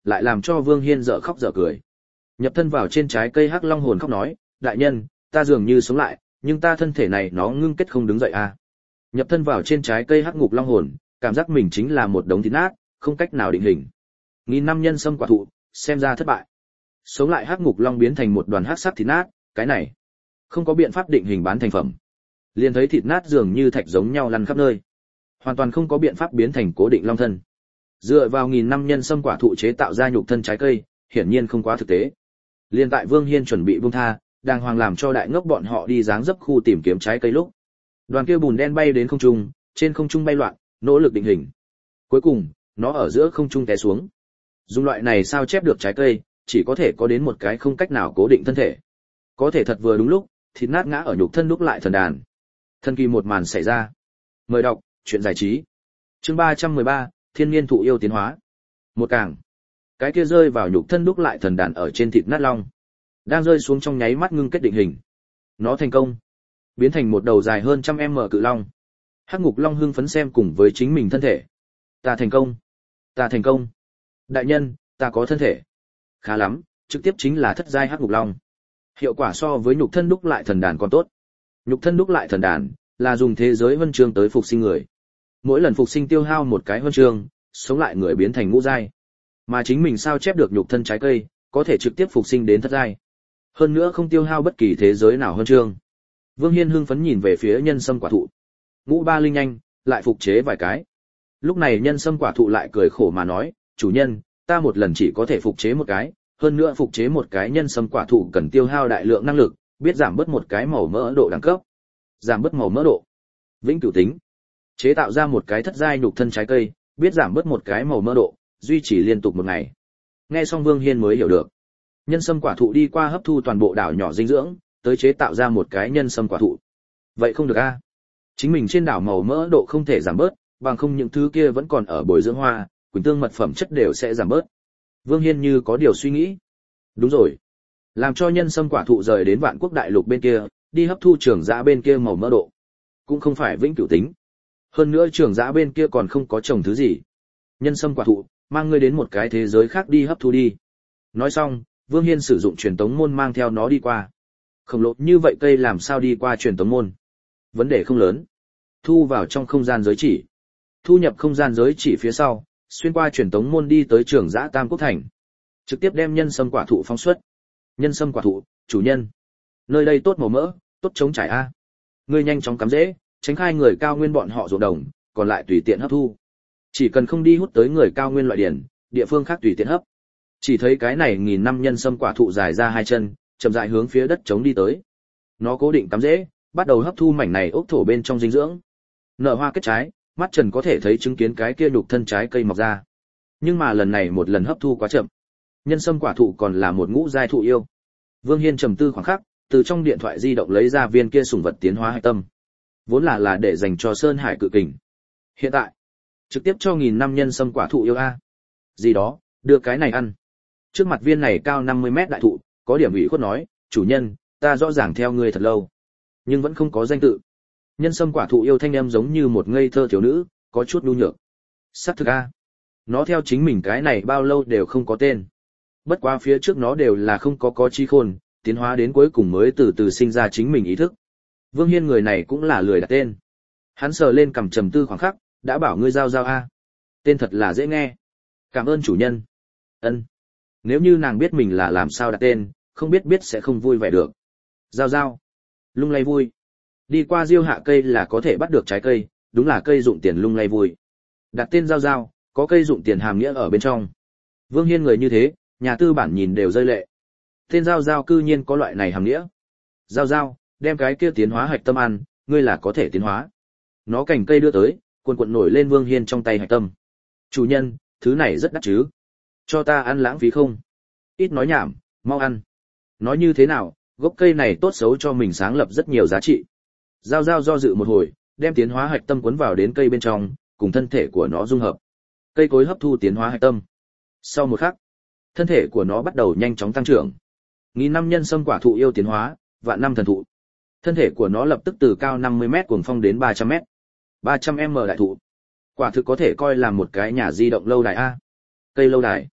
Speaker 1: lại làm cho Vương Hiên dở khóc dở cười. Nhập thân vào trên trái cây hắc long hồn khóc nói, đại nhân, ta dường như sống lại, nhưng ta thân thể này nó ngưng kết không đứng dậy à. Nhập thân vào trên trái cây hắc ngục long hồn, cảm giác mình chính là một đống thịt nát, không cách nào định hình. Nghìn năm nhân sâm quả thụ, xem ra thất bại. Sống lại hắc ngục long biến thành một đoàn hắc sắc thịt nát, cái này không có biện pháp định hình bán thành phẩm. Liền thấy thịt nát dường như thạch giống nhau lăn khắp nơi, hoàn toàn không có biện pháp biến thành cố định long thân. Dựa vào nghìn năm nhân sâm quả thụ chế tạo ra nhục thân trái cây, hiển nhiên không quá thực tế. Liên tại Vương Hiên chuẩn bị buông tha, đàng hoàng làm cho đại ngốc bọn họ đi dáng dấp khu tìm kiếm trái cây lúc, đoàn kia bùn đen bay đến không trung, trên không trung bay loạn, nỗ lực định hình. Cuối cùng, nó ở giữa không trung té xuống. Dùng loại này sao chép được trái cây, chỉ có thể có đến một cái không cách nào cố định thân thể. Có thể thật vừa đúng lúc, thịt nát ngã ở nhục thân đúc lại thần đàn. Thần kỳ một màn xảy ra. Mời đọc, truyện giải trí. Chương 313, Thiên Niên thụ yêu tiến hóa. Một càng. Cái kia rơi vào nhục thân đúc lại thần đàn ở trên thịt nát long. Đang rơi xuống trong nháy mắt ngưng kết định hình. Nó thành công. Biến thành một đầu dài hơn 100m cự long. Hắc ngục long hưng phấn xem cùng với chính mình thân thể. Ta thành công. Ta thành công. Đại nhân, ta có thân thể. Khá lắm, trực tiếp chính là thất giai hắc ngục long. Hiệu quả so với nhục thân đúc lại thần đàn còn tốt. Nhục thân đúc lại thần đàn là dùng thế giới huân chương tới phục sinh người. Mỗi lần phục sinh tiêu hao một cái huân chương, sống lại người biến thành ngũ giai. Mà chính mình sao chép được nhục thân trái cây, có thể trực tiếp phục sinh đến thất giai. Hơn nữa không tiêu hao bất kỳ thế giới nào huân chương. Vương Hiên hưng phấn nhìn về phía nhân sâm quả thụ. Ngũ ba linh nhanh, lại phục chế vài cái. Lúc này nhân sâm quả thụ lại cười khổ mà nói, chủ nhân, ta một lần chỉ có thể phục chế một cái, hơn nữa phục chế một cái nhân sâm quả thụ cần tiêu hao đại lượng năng lực, biết giảm bớt một cái màu mỡ độ đẳng cấp. Giảm bớt màu mỡ độ. Vĩnh cửu tính. Chế tạo ra một cái thất giai nhục thân trái cây, biết giảm bớt một cái màu mỡ độ, duy trì liên tục một ngày. Nghe xong Vương Hiên mới hiểu được. Nhân sâm quả thụ đi qua hấp thu toàn bộ đảo nhỏ dinh dưỡng, tới chế tạo ra một cái nhân sâm quả thụ. Vậy không được a. Chính mình trên đảo màu mỡ độ không thể giảm bớt, bằng không những thứ kia vẫn còn ở bồi dưỡng hoa, quỳnh tương mật phẩm chất đều sẽ giảm bớt. Vương Hiên như có điều suy nghĩ. Đúng rồi. Làm cho nhân sâm quả thụ rời đến Vạn Quốc đại lục bên kia, đi hấp thu trường giã bên kia màu mỡ độ. Cũng không phải vĩnh cửu tính. Hơn nữa trường giã bên kia còn không có trồng thứ gì. Nhân sâm quả thụ, mang ngươi đến một cái thế giới khác đi hấp thu đi. Nói xong, Vương Hiên sử dụng truyền tống môn mang theo nó đi qua. Khổng lồ như vậy cây làm sao đi qua truyền tống môn? Vấn đề không lớn. Thu vào trong không gian giới chỉ. Thu nhập không gian giới chỉ phía sau, xuyên qua truyền tống môn đi tới trường giã Tam Quốc thành. Trực tiếp đem nhân sâm quả thụ phóng xuất. Nhân sâm quả thụ, chủ nhân. Nơi đây tốt màu mỡ, tốt chống trải a. Ngươi nhanh chóng cắm rễ, tránh khai người cao nguyên bọn họ ruộng đồng, còn lại tùy tiện hấp thu. Chỉ cần không đi hút tới người cao nguyên loại điển, địa phương khác tùy tiện hấp. Chỉ thấy cái này nghìn năm nhân sâm quả thụ dài ra hai chân, chậm rãi hướng phía đất trống đi tới. Nó cố định cắm rễ, bắt đầu hấp thu mảnh này ốc thổ bên trong dinh dưỡng. Nở hoa kết trái, mắt Trần có thể thấy chứng kiến cái kia nhục thân trái cây mọc ra. Nhưng mà lần này một lần hấp thu quá chậm. Nhân sâm quả thụ còn là một ngũ giai thụ yêu. Vương Hiên trầm tư khoảng khắc, từ trong điện thoại di động lấy ra viên kia sủng vật tiến hóa hạch tâm. Vốn là để dành cho Sơn Hải cự kình. Hiện tại, trực tiếp cho nghìn năm nhân sâm quả thụ yêu a. Gì đó, đưa cái này ăn. Trước mặt viên này cao 50 mét đại thụ, có điểm ủy khuất nói, chủ nhân, ta rõ ràng theo ngươi thật lâu, nhưng vẫn không có danh tự. Nhân sâm quả thụ yêu thanh em giống như một ngây thơ thiếu nữ, có chút nhu nhược. Sắc thực a. Nó theo chính mình cái này bao lâu đều không có tên. Bất quá phía trước nó đều là không có trí khôn, tiến hóa đến cuối cùng mới từ từ sinh ra chính mình ý thức. Vương Hiên người này cũng là lười đặt tên. Hắn sờ lên cằm trầm tư khoảng khắc, đã bảo ngươi giao giao a. Tên thật là dễ nghe. Cảm ơn chủ nhân. Ân. Nếu như nàng biết mình là làm sao đặt tên, không biết sẽ không vui vẻ được. Giao giao. Lung lay vui. Đi qua diêu hạ cây là có thể bắt được trái cây, đúng là cây dụng tiền lung lay vui. Đặt tên giao giao, có cây dụng tiền hàm nghĩa ở bên trong. Vương Hiên người như thế, nhà tư bản nhìn đều rơi lệ. Tên giao giao cư nhiên có loại này hàm nghĩa. Giao giao, đem cái kia tiến hóa hạch tâm ăn, ngươi là có thể tiến hóa. Nó cành cây đưa tới, cuộn nổi lên Vương Hiên trong tay hạch tâm. Chủ nhân, thứ này rất đắt chứ. Cho ta ăn lãng phí không? Ít nói nhảm, mau ăn. Nói như thế nào, gốc cây này tốt xấu cho mình sáng lập rất nhiều giá trị. Giao giao do dự một hồi, đem tiến hóa hạch tâm cuốn vào đến cây bên trong, cùng thân thể của nó dung hợp. Cây cối hấp thu tiến hóa hạch tâm. Sau một khắc, thân thể của nó bắt đầu nhanh chóng tăng trưởng. Nghìn năm nhân sâm quả thụ yêu tiến hóa, vạn năm thần thụ. Thân thể của nó lập tức từ cao 50 mét cuồng phong đến 300 mét. 300m đại thụ. Quả thực có thể coi là một cái nhà di động lâu đài a. Cây lâu đài.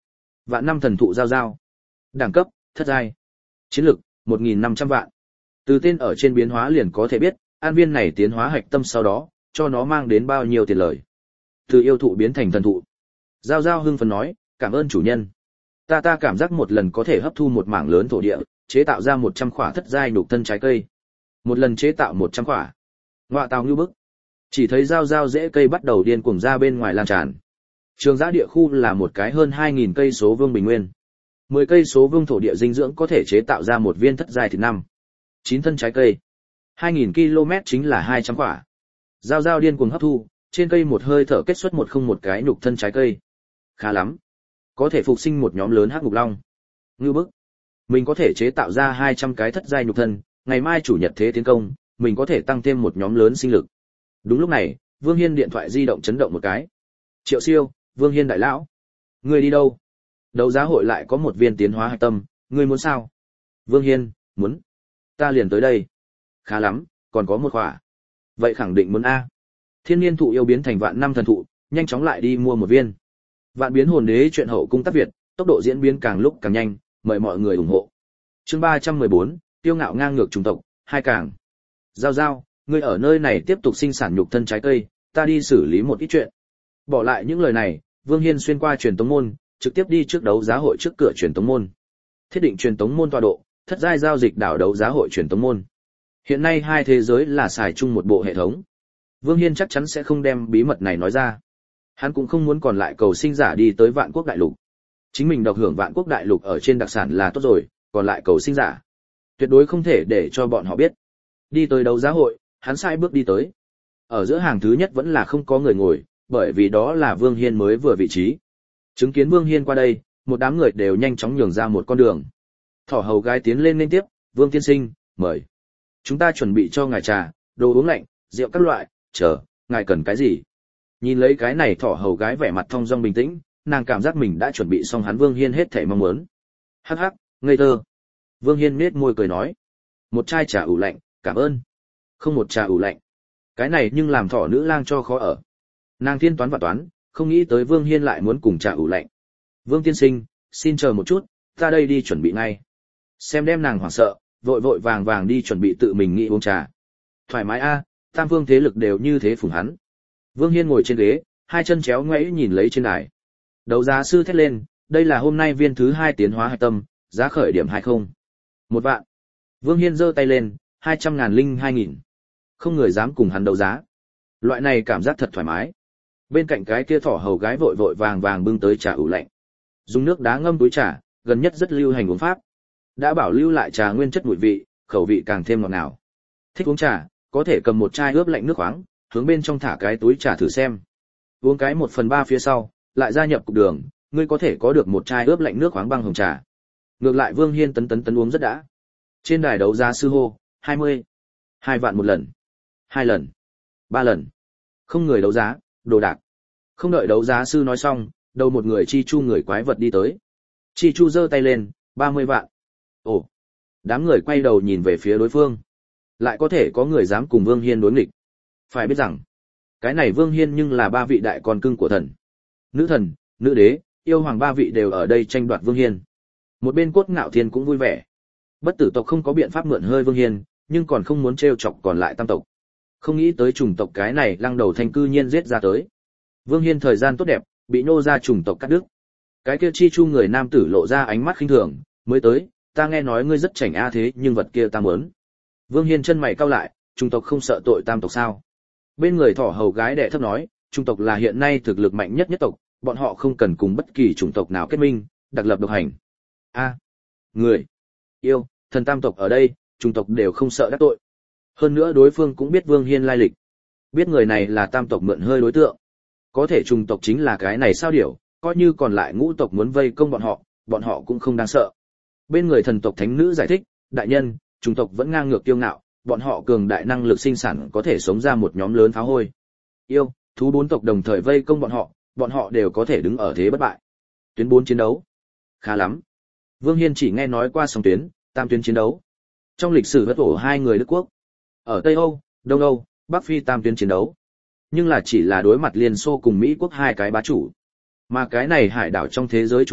Speaker 1: Vạn năm thần thụ giao giao. Đẳng cấp, thất giai. Chiến lực, 1.500 vạn. Từ tên ở trên biến hóa liền có thể biết, an viên này tiến hóa hạch tâm sau đó, cho nó mang đến bao nhiêu tiền lời. Từ yêu thụ biến thành thần thụ. Giao giao hưng phấn nói, cảm ơn chủ nhân. Ta cảm giác một lần có thể hấp thu một mảng lớn thổ địa, chế tạo ra 100 khỏa thất giai nhục thân trái cây. Một lần chế tạo 100 khỏa. Ngoạ tào ngưu bức. Chỉ thấy giao giao rễ cây bắt đầu điên cuồng ra bên ngoài lan tràn. Trường giã địa khu là một cái hơn 2.000 cây số vuông bình nguyên. 10 cây số vuông thổ địa dinh dưỡng có thể chế tạo ra một viên thất giai thịt năm. 9 thân trái cây. 2.000 km chính là 200 quả. Giao giao điên cuồng hấp thu, trên cây một hơi thở kết xuất 101 cái nhục thân trái cây. Khá lắm. Có thể phục sinh một nhóm lớn hắc ngục long. Ngưu bức. Mình có thể chế tạo ra 200 cái thất giai nhục thân, ngày mai chủ nhật thế tiến công, mình có thể tăng thêm một nhóm lớn sinh lực. Đúng lúc này, Vương Hiên điện thoại di động chấn động một cái. Triệu Siêu, Vương Hiên đại lão. Ngươi đi đâu? Đấu giá hội lại có một viên tiến hóa hạch tâm, ngươi muốn sao? Vương Hiên, muốn. Ta liền tới đây. Khá lắm, còn có một khỏa. Vậy khẳng định muốn A. Thiên niên thụ yêu biến thành vạn năm thần thụ, nhanh chóng lại đi mua một viên. Vạn biến hồn đế chuyện hậu cung tác Việt, tốc độ diễn biến càng lúc càng nhanh, mời mọi người ủng hộ. Chương 314, tiêu ngạo ngang ngược chủng tộc, hai càng. Giao giao, ngươi ở nơi này tiếp tục sinh sản nhục thân trái cây, ta đi xử lý một ít chuyện. Bỏ lại những lời này, Vương Hiên xuyên qua truyền tống môn, trực tiếp đi trước đấu giá hội trước cửa truyền tống môn. Thiết định truyền tống môn tọa độ, thất giai giao dịch đảo đấu giá hội truyền tống môn. Hiện nay hai thế giới là xài chung một bộ hệ thống. Vương Hiên chắc chắn sẽ không đem bí mật này nói ra. Hắn cũng không muốn còn lại cầu sinh giả đi tới Vạn Quốc đại lục. Chính mình độc hưởng Vạn Quốc đại lục ở trên đặc sản là tốt rồi, còn lại cầu sinh giả tuyệt đối không thể để cho bọn họ biết. Đi tới đấu giá hội, hắn sai bước đi tới. Ở giữa hàng thứ nhất vẫn là không có người ngồi, bởi vì đó là Vương Hiên mới vừa vị trí. Chứng kiến Vương Hiên qua đây, một đám người đều nhanh chóng nhường ra một con đường. Thỏ hầu gái tiến lên liên tiếp, Vương tiên sinh, mời. Chúng ta chuẩn bị cho ngài trà, đồ uống lạnh, rượu các loại, chờ, ngài cần cái gì? Nhìn lấy cái này thỏ hầu gái vẻ mặt thong dong bình tĩnh, nàng cảm giác mình đã chuẩn bị xong hắn Vương Hiên hết thảy mong muốn. Hắc hắc, ngây thơ. Vương Hiên nhếch môi cười nói. Một chai trà ủ lạnh, cảm ơn. Không một trà ủ lạnh. Cái này nhưng làm thỏ nữ lang cho khó ở. Nàng thiên toán và toán, không nghĩ tới Vương Hiên lại muốn cùng trà ủ lạnh. Vương tiên sinh, xin chờ một chút, ta đây đi chuẩn bị ngay. Xem đem nàng hoảng sợ, vội vội vàng vàng đi chuẩn bị tự mình nghĩ uống trà. Thoải mái a, tam phương thế lực đều như thế phụng hắn. Vương Hiên ngồi trên ghế, hai chân chéo ngoẫy nhìn lấy trên đài. Đấu giá sư thét lên, đây là hôm nay viên thứ 2 tiến hóa hạch tâm, giá khởi điểm 20. 1 vạn. Vương Hiên giơ tay lên, 200.000 linh 2.000. Không người dám cùng hắn đấu giá. Loại này cảm giác thật thoải mái. Bên cạnh cái kia thỏ hầu gái vội vội vàng vàng bưng tới trà ủ lạnh. Dùng nước đá ngâm túi trà, gần nhất rất lưu hành uống pháp. Đã bảo lưu lại trà nguyên chất mùi vị, khẩu vị càng thêm ngọt ngào. Thích uống trà, có thể cầm một chai ướp lạnh nước khoáng, hướng bên trong thả cái túi trà thử xem. Uống cái 1/3 phía sau, lại gia nhập cục đường, ngươi có thể có được một chai ướp lạnh nước khoáng băng hồng trà. Ngược lại Vương Hiên tấn uống rất đã. Trên đài đấu giá sư hô, 20. 2 vạn một lần. 2 lần. 3 lần. Không người đấu giá, đồ đạc. Không đợi đấu giá sư nói xong, đầu một người chi chu người quái vật đi tới. Chi chu giơ tay lên, 30 vạn. Ồ. Đám người quay đầu nhìn về phía đối phương. Lại có thể có người dám cùng Vương Hiên đối nghịch. Phải biết rằng, cái này Vương Hiên nhưng là 3 vị đại con cưng của thần. Thần, nữ đế, yêu hoàng 3 vị đều ở đây tranh đoạt Vương Hiên. Một bên Cốt Ngạo Thiên cũng vui vẻ. Bất tử tộc không có biện pháp mượn hơi Vương Hiên, nhưng còn không muốn trêu chọc còn lại tam tộc. Không nghĩ tới chủng tộc cái này lăng đầu thanh cư nhiên giết ra tới. Vương Hiên thời gian tốt đẹp, bị nô ra chủng tộc cắt đứt. Cái kia chi chu người nam tử lộ ra ánh mắt khinh thường, mới tới, ta nghe nói ngươi rất chảnh a thế nhưng vật kia ta muốn. Vương Hiên chân mày cau lại, chủng tộc không sợ tội tam tộc sao? Bên người thỏ hầu gái đệ thấp nói, chủng tộc là hiện nay thực lực mạnh nhất nhất tộc, bọn họ không cần cùng bất kỳ chủng tộc nào kết minh, đặc lập độc hành. A, người, yêu, thần tam tộc ở đây, chủng tộc đều không sợ đắc tội. Hơn nữa đối phương cũng biết Vương Hiên lai lịch, biết người này là tam tộc mượn hơi đối tượng. Có thể chủng tộc chính là cái này sao điểu, coi như còn lại ngũ tộc muốn vây công bọn họ cũng không đáng sợ. Bên người thần tộc thánh nữ giải thích, đại nhân, chủng tộc vẫn ngang ngược kiêu ngạo, bọn họ cường đại năng lực sinh sản có thể sống ra một nhóm lớn pháo hôi. Yêu, thú 4 tộc đồng thời vây công bọn họ đều có thể đứng ở thế bất bại. Tuyến 4 chiến đấu. Khá lắm. Vương Hiên chỉ nghe nói qua song tuyến, tam tuyến chiến đấu. Trong lịch sử vất vổ 2 người Đức quốc. Ở Tây Âu, Đông Âu, Bắc Phi tam tuyến chiến đấu. Nhưng là chỉ là đối mặt Liên Xô cùng Mỹ quốc 2 cái bá chủ. Mà cái này hải đảo trong thế giới chủng tộc,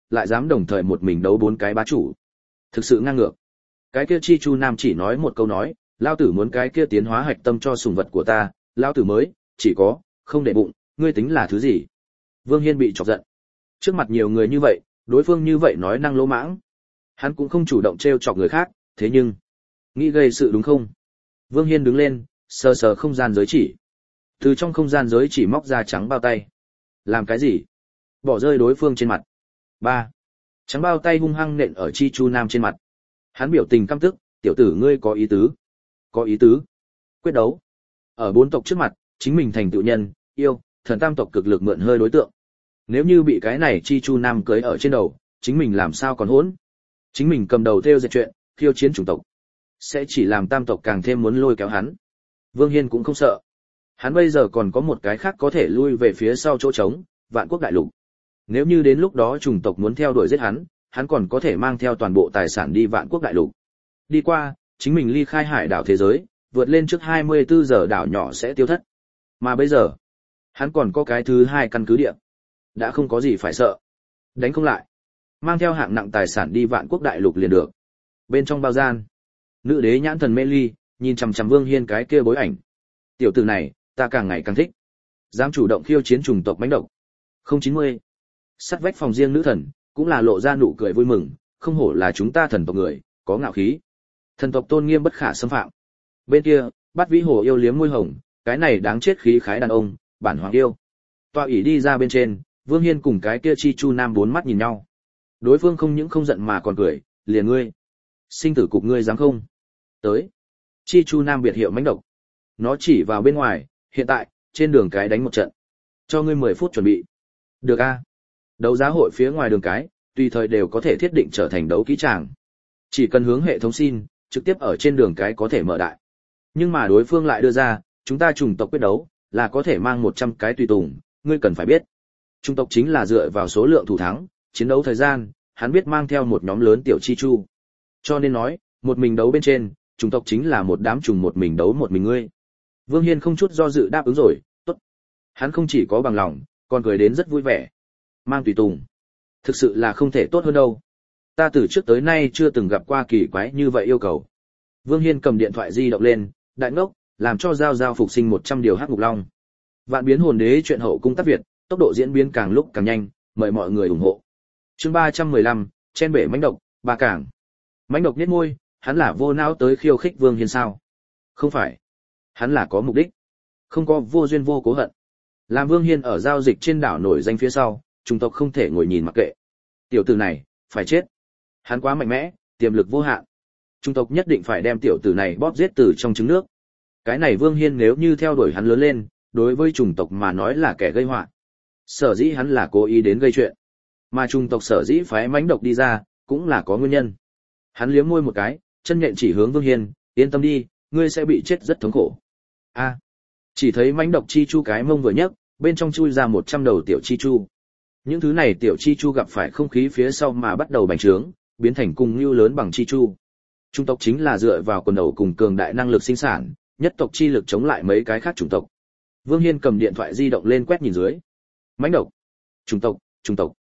Speaker 1: lại dám đồng thời một mình đấu 4 cái bá chủ. Thực sự ngang ngược. Cái kia Chi Chu Nam chỉ nói một câu nói, lao tử muốn cái kia tiến hóa hạch tâm cho sủng vật của ta, lao tử mới, chỉ có, không để bụng, ngươi tính là thứ gì? Vương Hiên bị chọc giận. Trước mặt nhiều người như vậy, đối phương như vậy nói năng lỗ mãng. Hắn cũng không chủ động trêu chọc người khác, thế nhưng, nghĩ gây sự đúng không? Vương Hiên đứng lên, sờ sờ không gian giới chỉ. Từ trong không gian giới chỉ móc ra trắng bao tay. Làm cái gì? Bỏ rơi đối phương trên mặt. 3. Trắng bao tay hung hăng nện ở Chi Chu Nam trên mặt. Hắn biểu tình căm tức, tiểu tử ngươi có ý tứ. Có ý tứ. Quyết đấu. Ở 4 tộc trước mặt, chính mình thành tựu nhân, yêu, thần tam tộc cực lực mượn hơi đối tượng. Nếu như bị cái này Chi Chu Nam cưới ở trên đầu, chính mình làm sao còn hỗn? Chính mình cầm đầu theo dệt chuyện, khiêu chiến chủng tộc. Sẽ chỉ làm tam tộc càng thêm muốn lôi kéo hắn. Vương Hiên cũng không sợ. Hắn bây giờ còn có một cái khác có thể lui về phía sau chỗ trống, Vạn Quốc đại lục. Nếu như đến lúc đó chủng tộc muốn theo đuổi giết hắn còn có thể mang theo toàn bộ tài sản đi Vạn Quốc đại lục. Đi qua, chính mình ly khai hải đảo thế giới, vượt lên trước 24 giờ đảo nhỏ sẽ tiêu thất. Mà bây giờ, hắn còn có cái thứ 2 căn cứ địa. Đã không có gì phải sợ. Đánh không lại. Mang theo hạng nặng tài sản đi Vạn Quốc đại lục liền được. Bên trong bao gian, nữ đế nhãn thần mê ly, nhìn chằm chằm Vương Hiên cái kia bối ảnh. Tiểu tử này, ta càng ngày càng thích. Dám chủ động khiêu chiến chủng tộc mãnh độc. 090. Sắt vách phòng riêng nữ thần, cũng là lộ ra nụ cười vui mừng, không hổ là chúng ta thần tộc người, có ngạo khí. Thần tộc tôn nghiêm bất khả xâm phạm. Bên kia, Bát Vĩ Hồ yêu liếm môi hồng, cái này đáng chết khí khái đàn ông, bản hoàng yêu. Tọa ỷ đi ra bên trên, Vương Hiên cùng cái kia Chi Chu Nam 4 mắt nhìn nhau. Đối phương không những không giận mà còn cười, liền ngươi. Sinh tử cục ngươi dám không? Tới. Chi Chu Nam biệt hiệu mãnh độc. Nó chỉ vào bên ngoài, hiện tại, trên đường cái đánh một trận. Cho ngươi 10 phút chuẩn bị. Được a. Đấu giá hội phía ngoài đường cái, tùy thời đều có thể thiết định trở thành đấu kỹ tràng. Chỉ cần hướng hệ thống xin, trực tiếp ở trên đường cái có thể mở đại. Nhưng mà đối phương lại đưa ra, chúng ta chủng tộc quyết đấu, là có thể mang 100 cái tùy tùng, ngươi cần phải biết. Chủng tộc chính là dựa vào số lượng thủ thắng, chiến đấu thời gian, hắn biết mang theo một nhóm lớn tiểu chi chu. Cho nên nói, một mình đấu bên trên, chủng tộc chính là một đám trùng một mình đấu một mình ngươi. Vương Hiên không chút do dự đáp ứng rồi, tốt. Hắn không chỉ có bằng lòng, còn cười đến rất vui vẻ. Mang tùy tùng. Thực sự là không thể tốt hơn đâu. Ta từ trước tới nay chưa từng gặp qua kỳ quái như vậy yêu cầu. Vương Hiên cầm điện thoại di động lên, đại ngốc, làm cho Giao Giao phục sinh 100 điều hắc ngục long. Vạn biến hồn đế chuyện hậu cung tác Việt, tốc độ diễn biến càng lúc càng nhanh, mời mọi người ủng hộ. Chương 315, chen bể mãnh độc, ba cảng. Mãnh độc nhếch môi, hắn là vô não tới khiêu khích Vương Hiên sao? Không phải. Hắn là có mục đích. Không có vô duyên vô cố hận. Làm Vương Hiên ở giao dịch trên đảo nổi danh phía sau, chủng tộc không thể ngồi nhìn mặc kệ. Tiểu tử này, phải chết. Hắn quá mạnh mẽ, tiềm lực vô hạn. Chủng tộc nhất định phải đem tiểu tử này bóp giết từ trong trứng nước. Cái này Vương Hiên nếu như theo đuổi hắn lớn lên, đối với chủng tộc mà nói là kẻ gây họa. Sở dĩ hắn là cố ý đến gây chuyện. Mà chủng tộc sở dĩ phái mãnh độc đi ra, cũng là có nguyên nhân. Hắn liếm môi một cái, chân nhện chỉ hướng Vương Hiên, yên tâm đi, ngươi sẽ bị chết rất thống khổ. A. Chỉ thấy mãnh độc chi chu cái mông vừa nhấc, bên trong chui ra 100 đầu tiểu chi chu. Những thứ này tiểu chi chu gặp phải không khí phía sau mà bắt đầu bành trướng, biến thành cùng lưu lớn bằng chi chu. Chủng tộc chính là dựa vào quần đầu cùng cường đại năng lực sinh sản, nhất tộc chi lực chống lại mấy cái khác chủng tộc. Vương Hiên cầm điện thoại di động lên quét nhìn dưới. Mãnh độc, chủng tộc.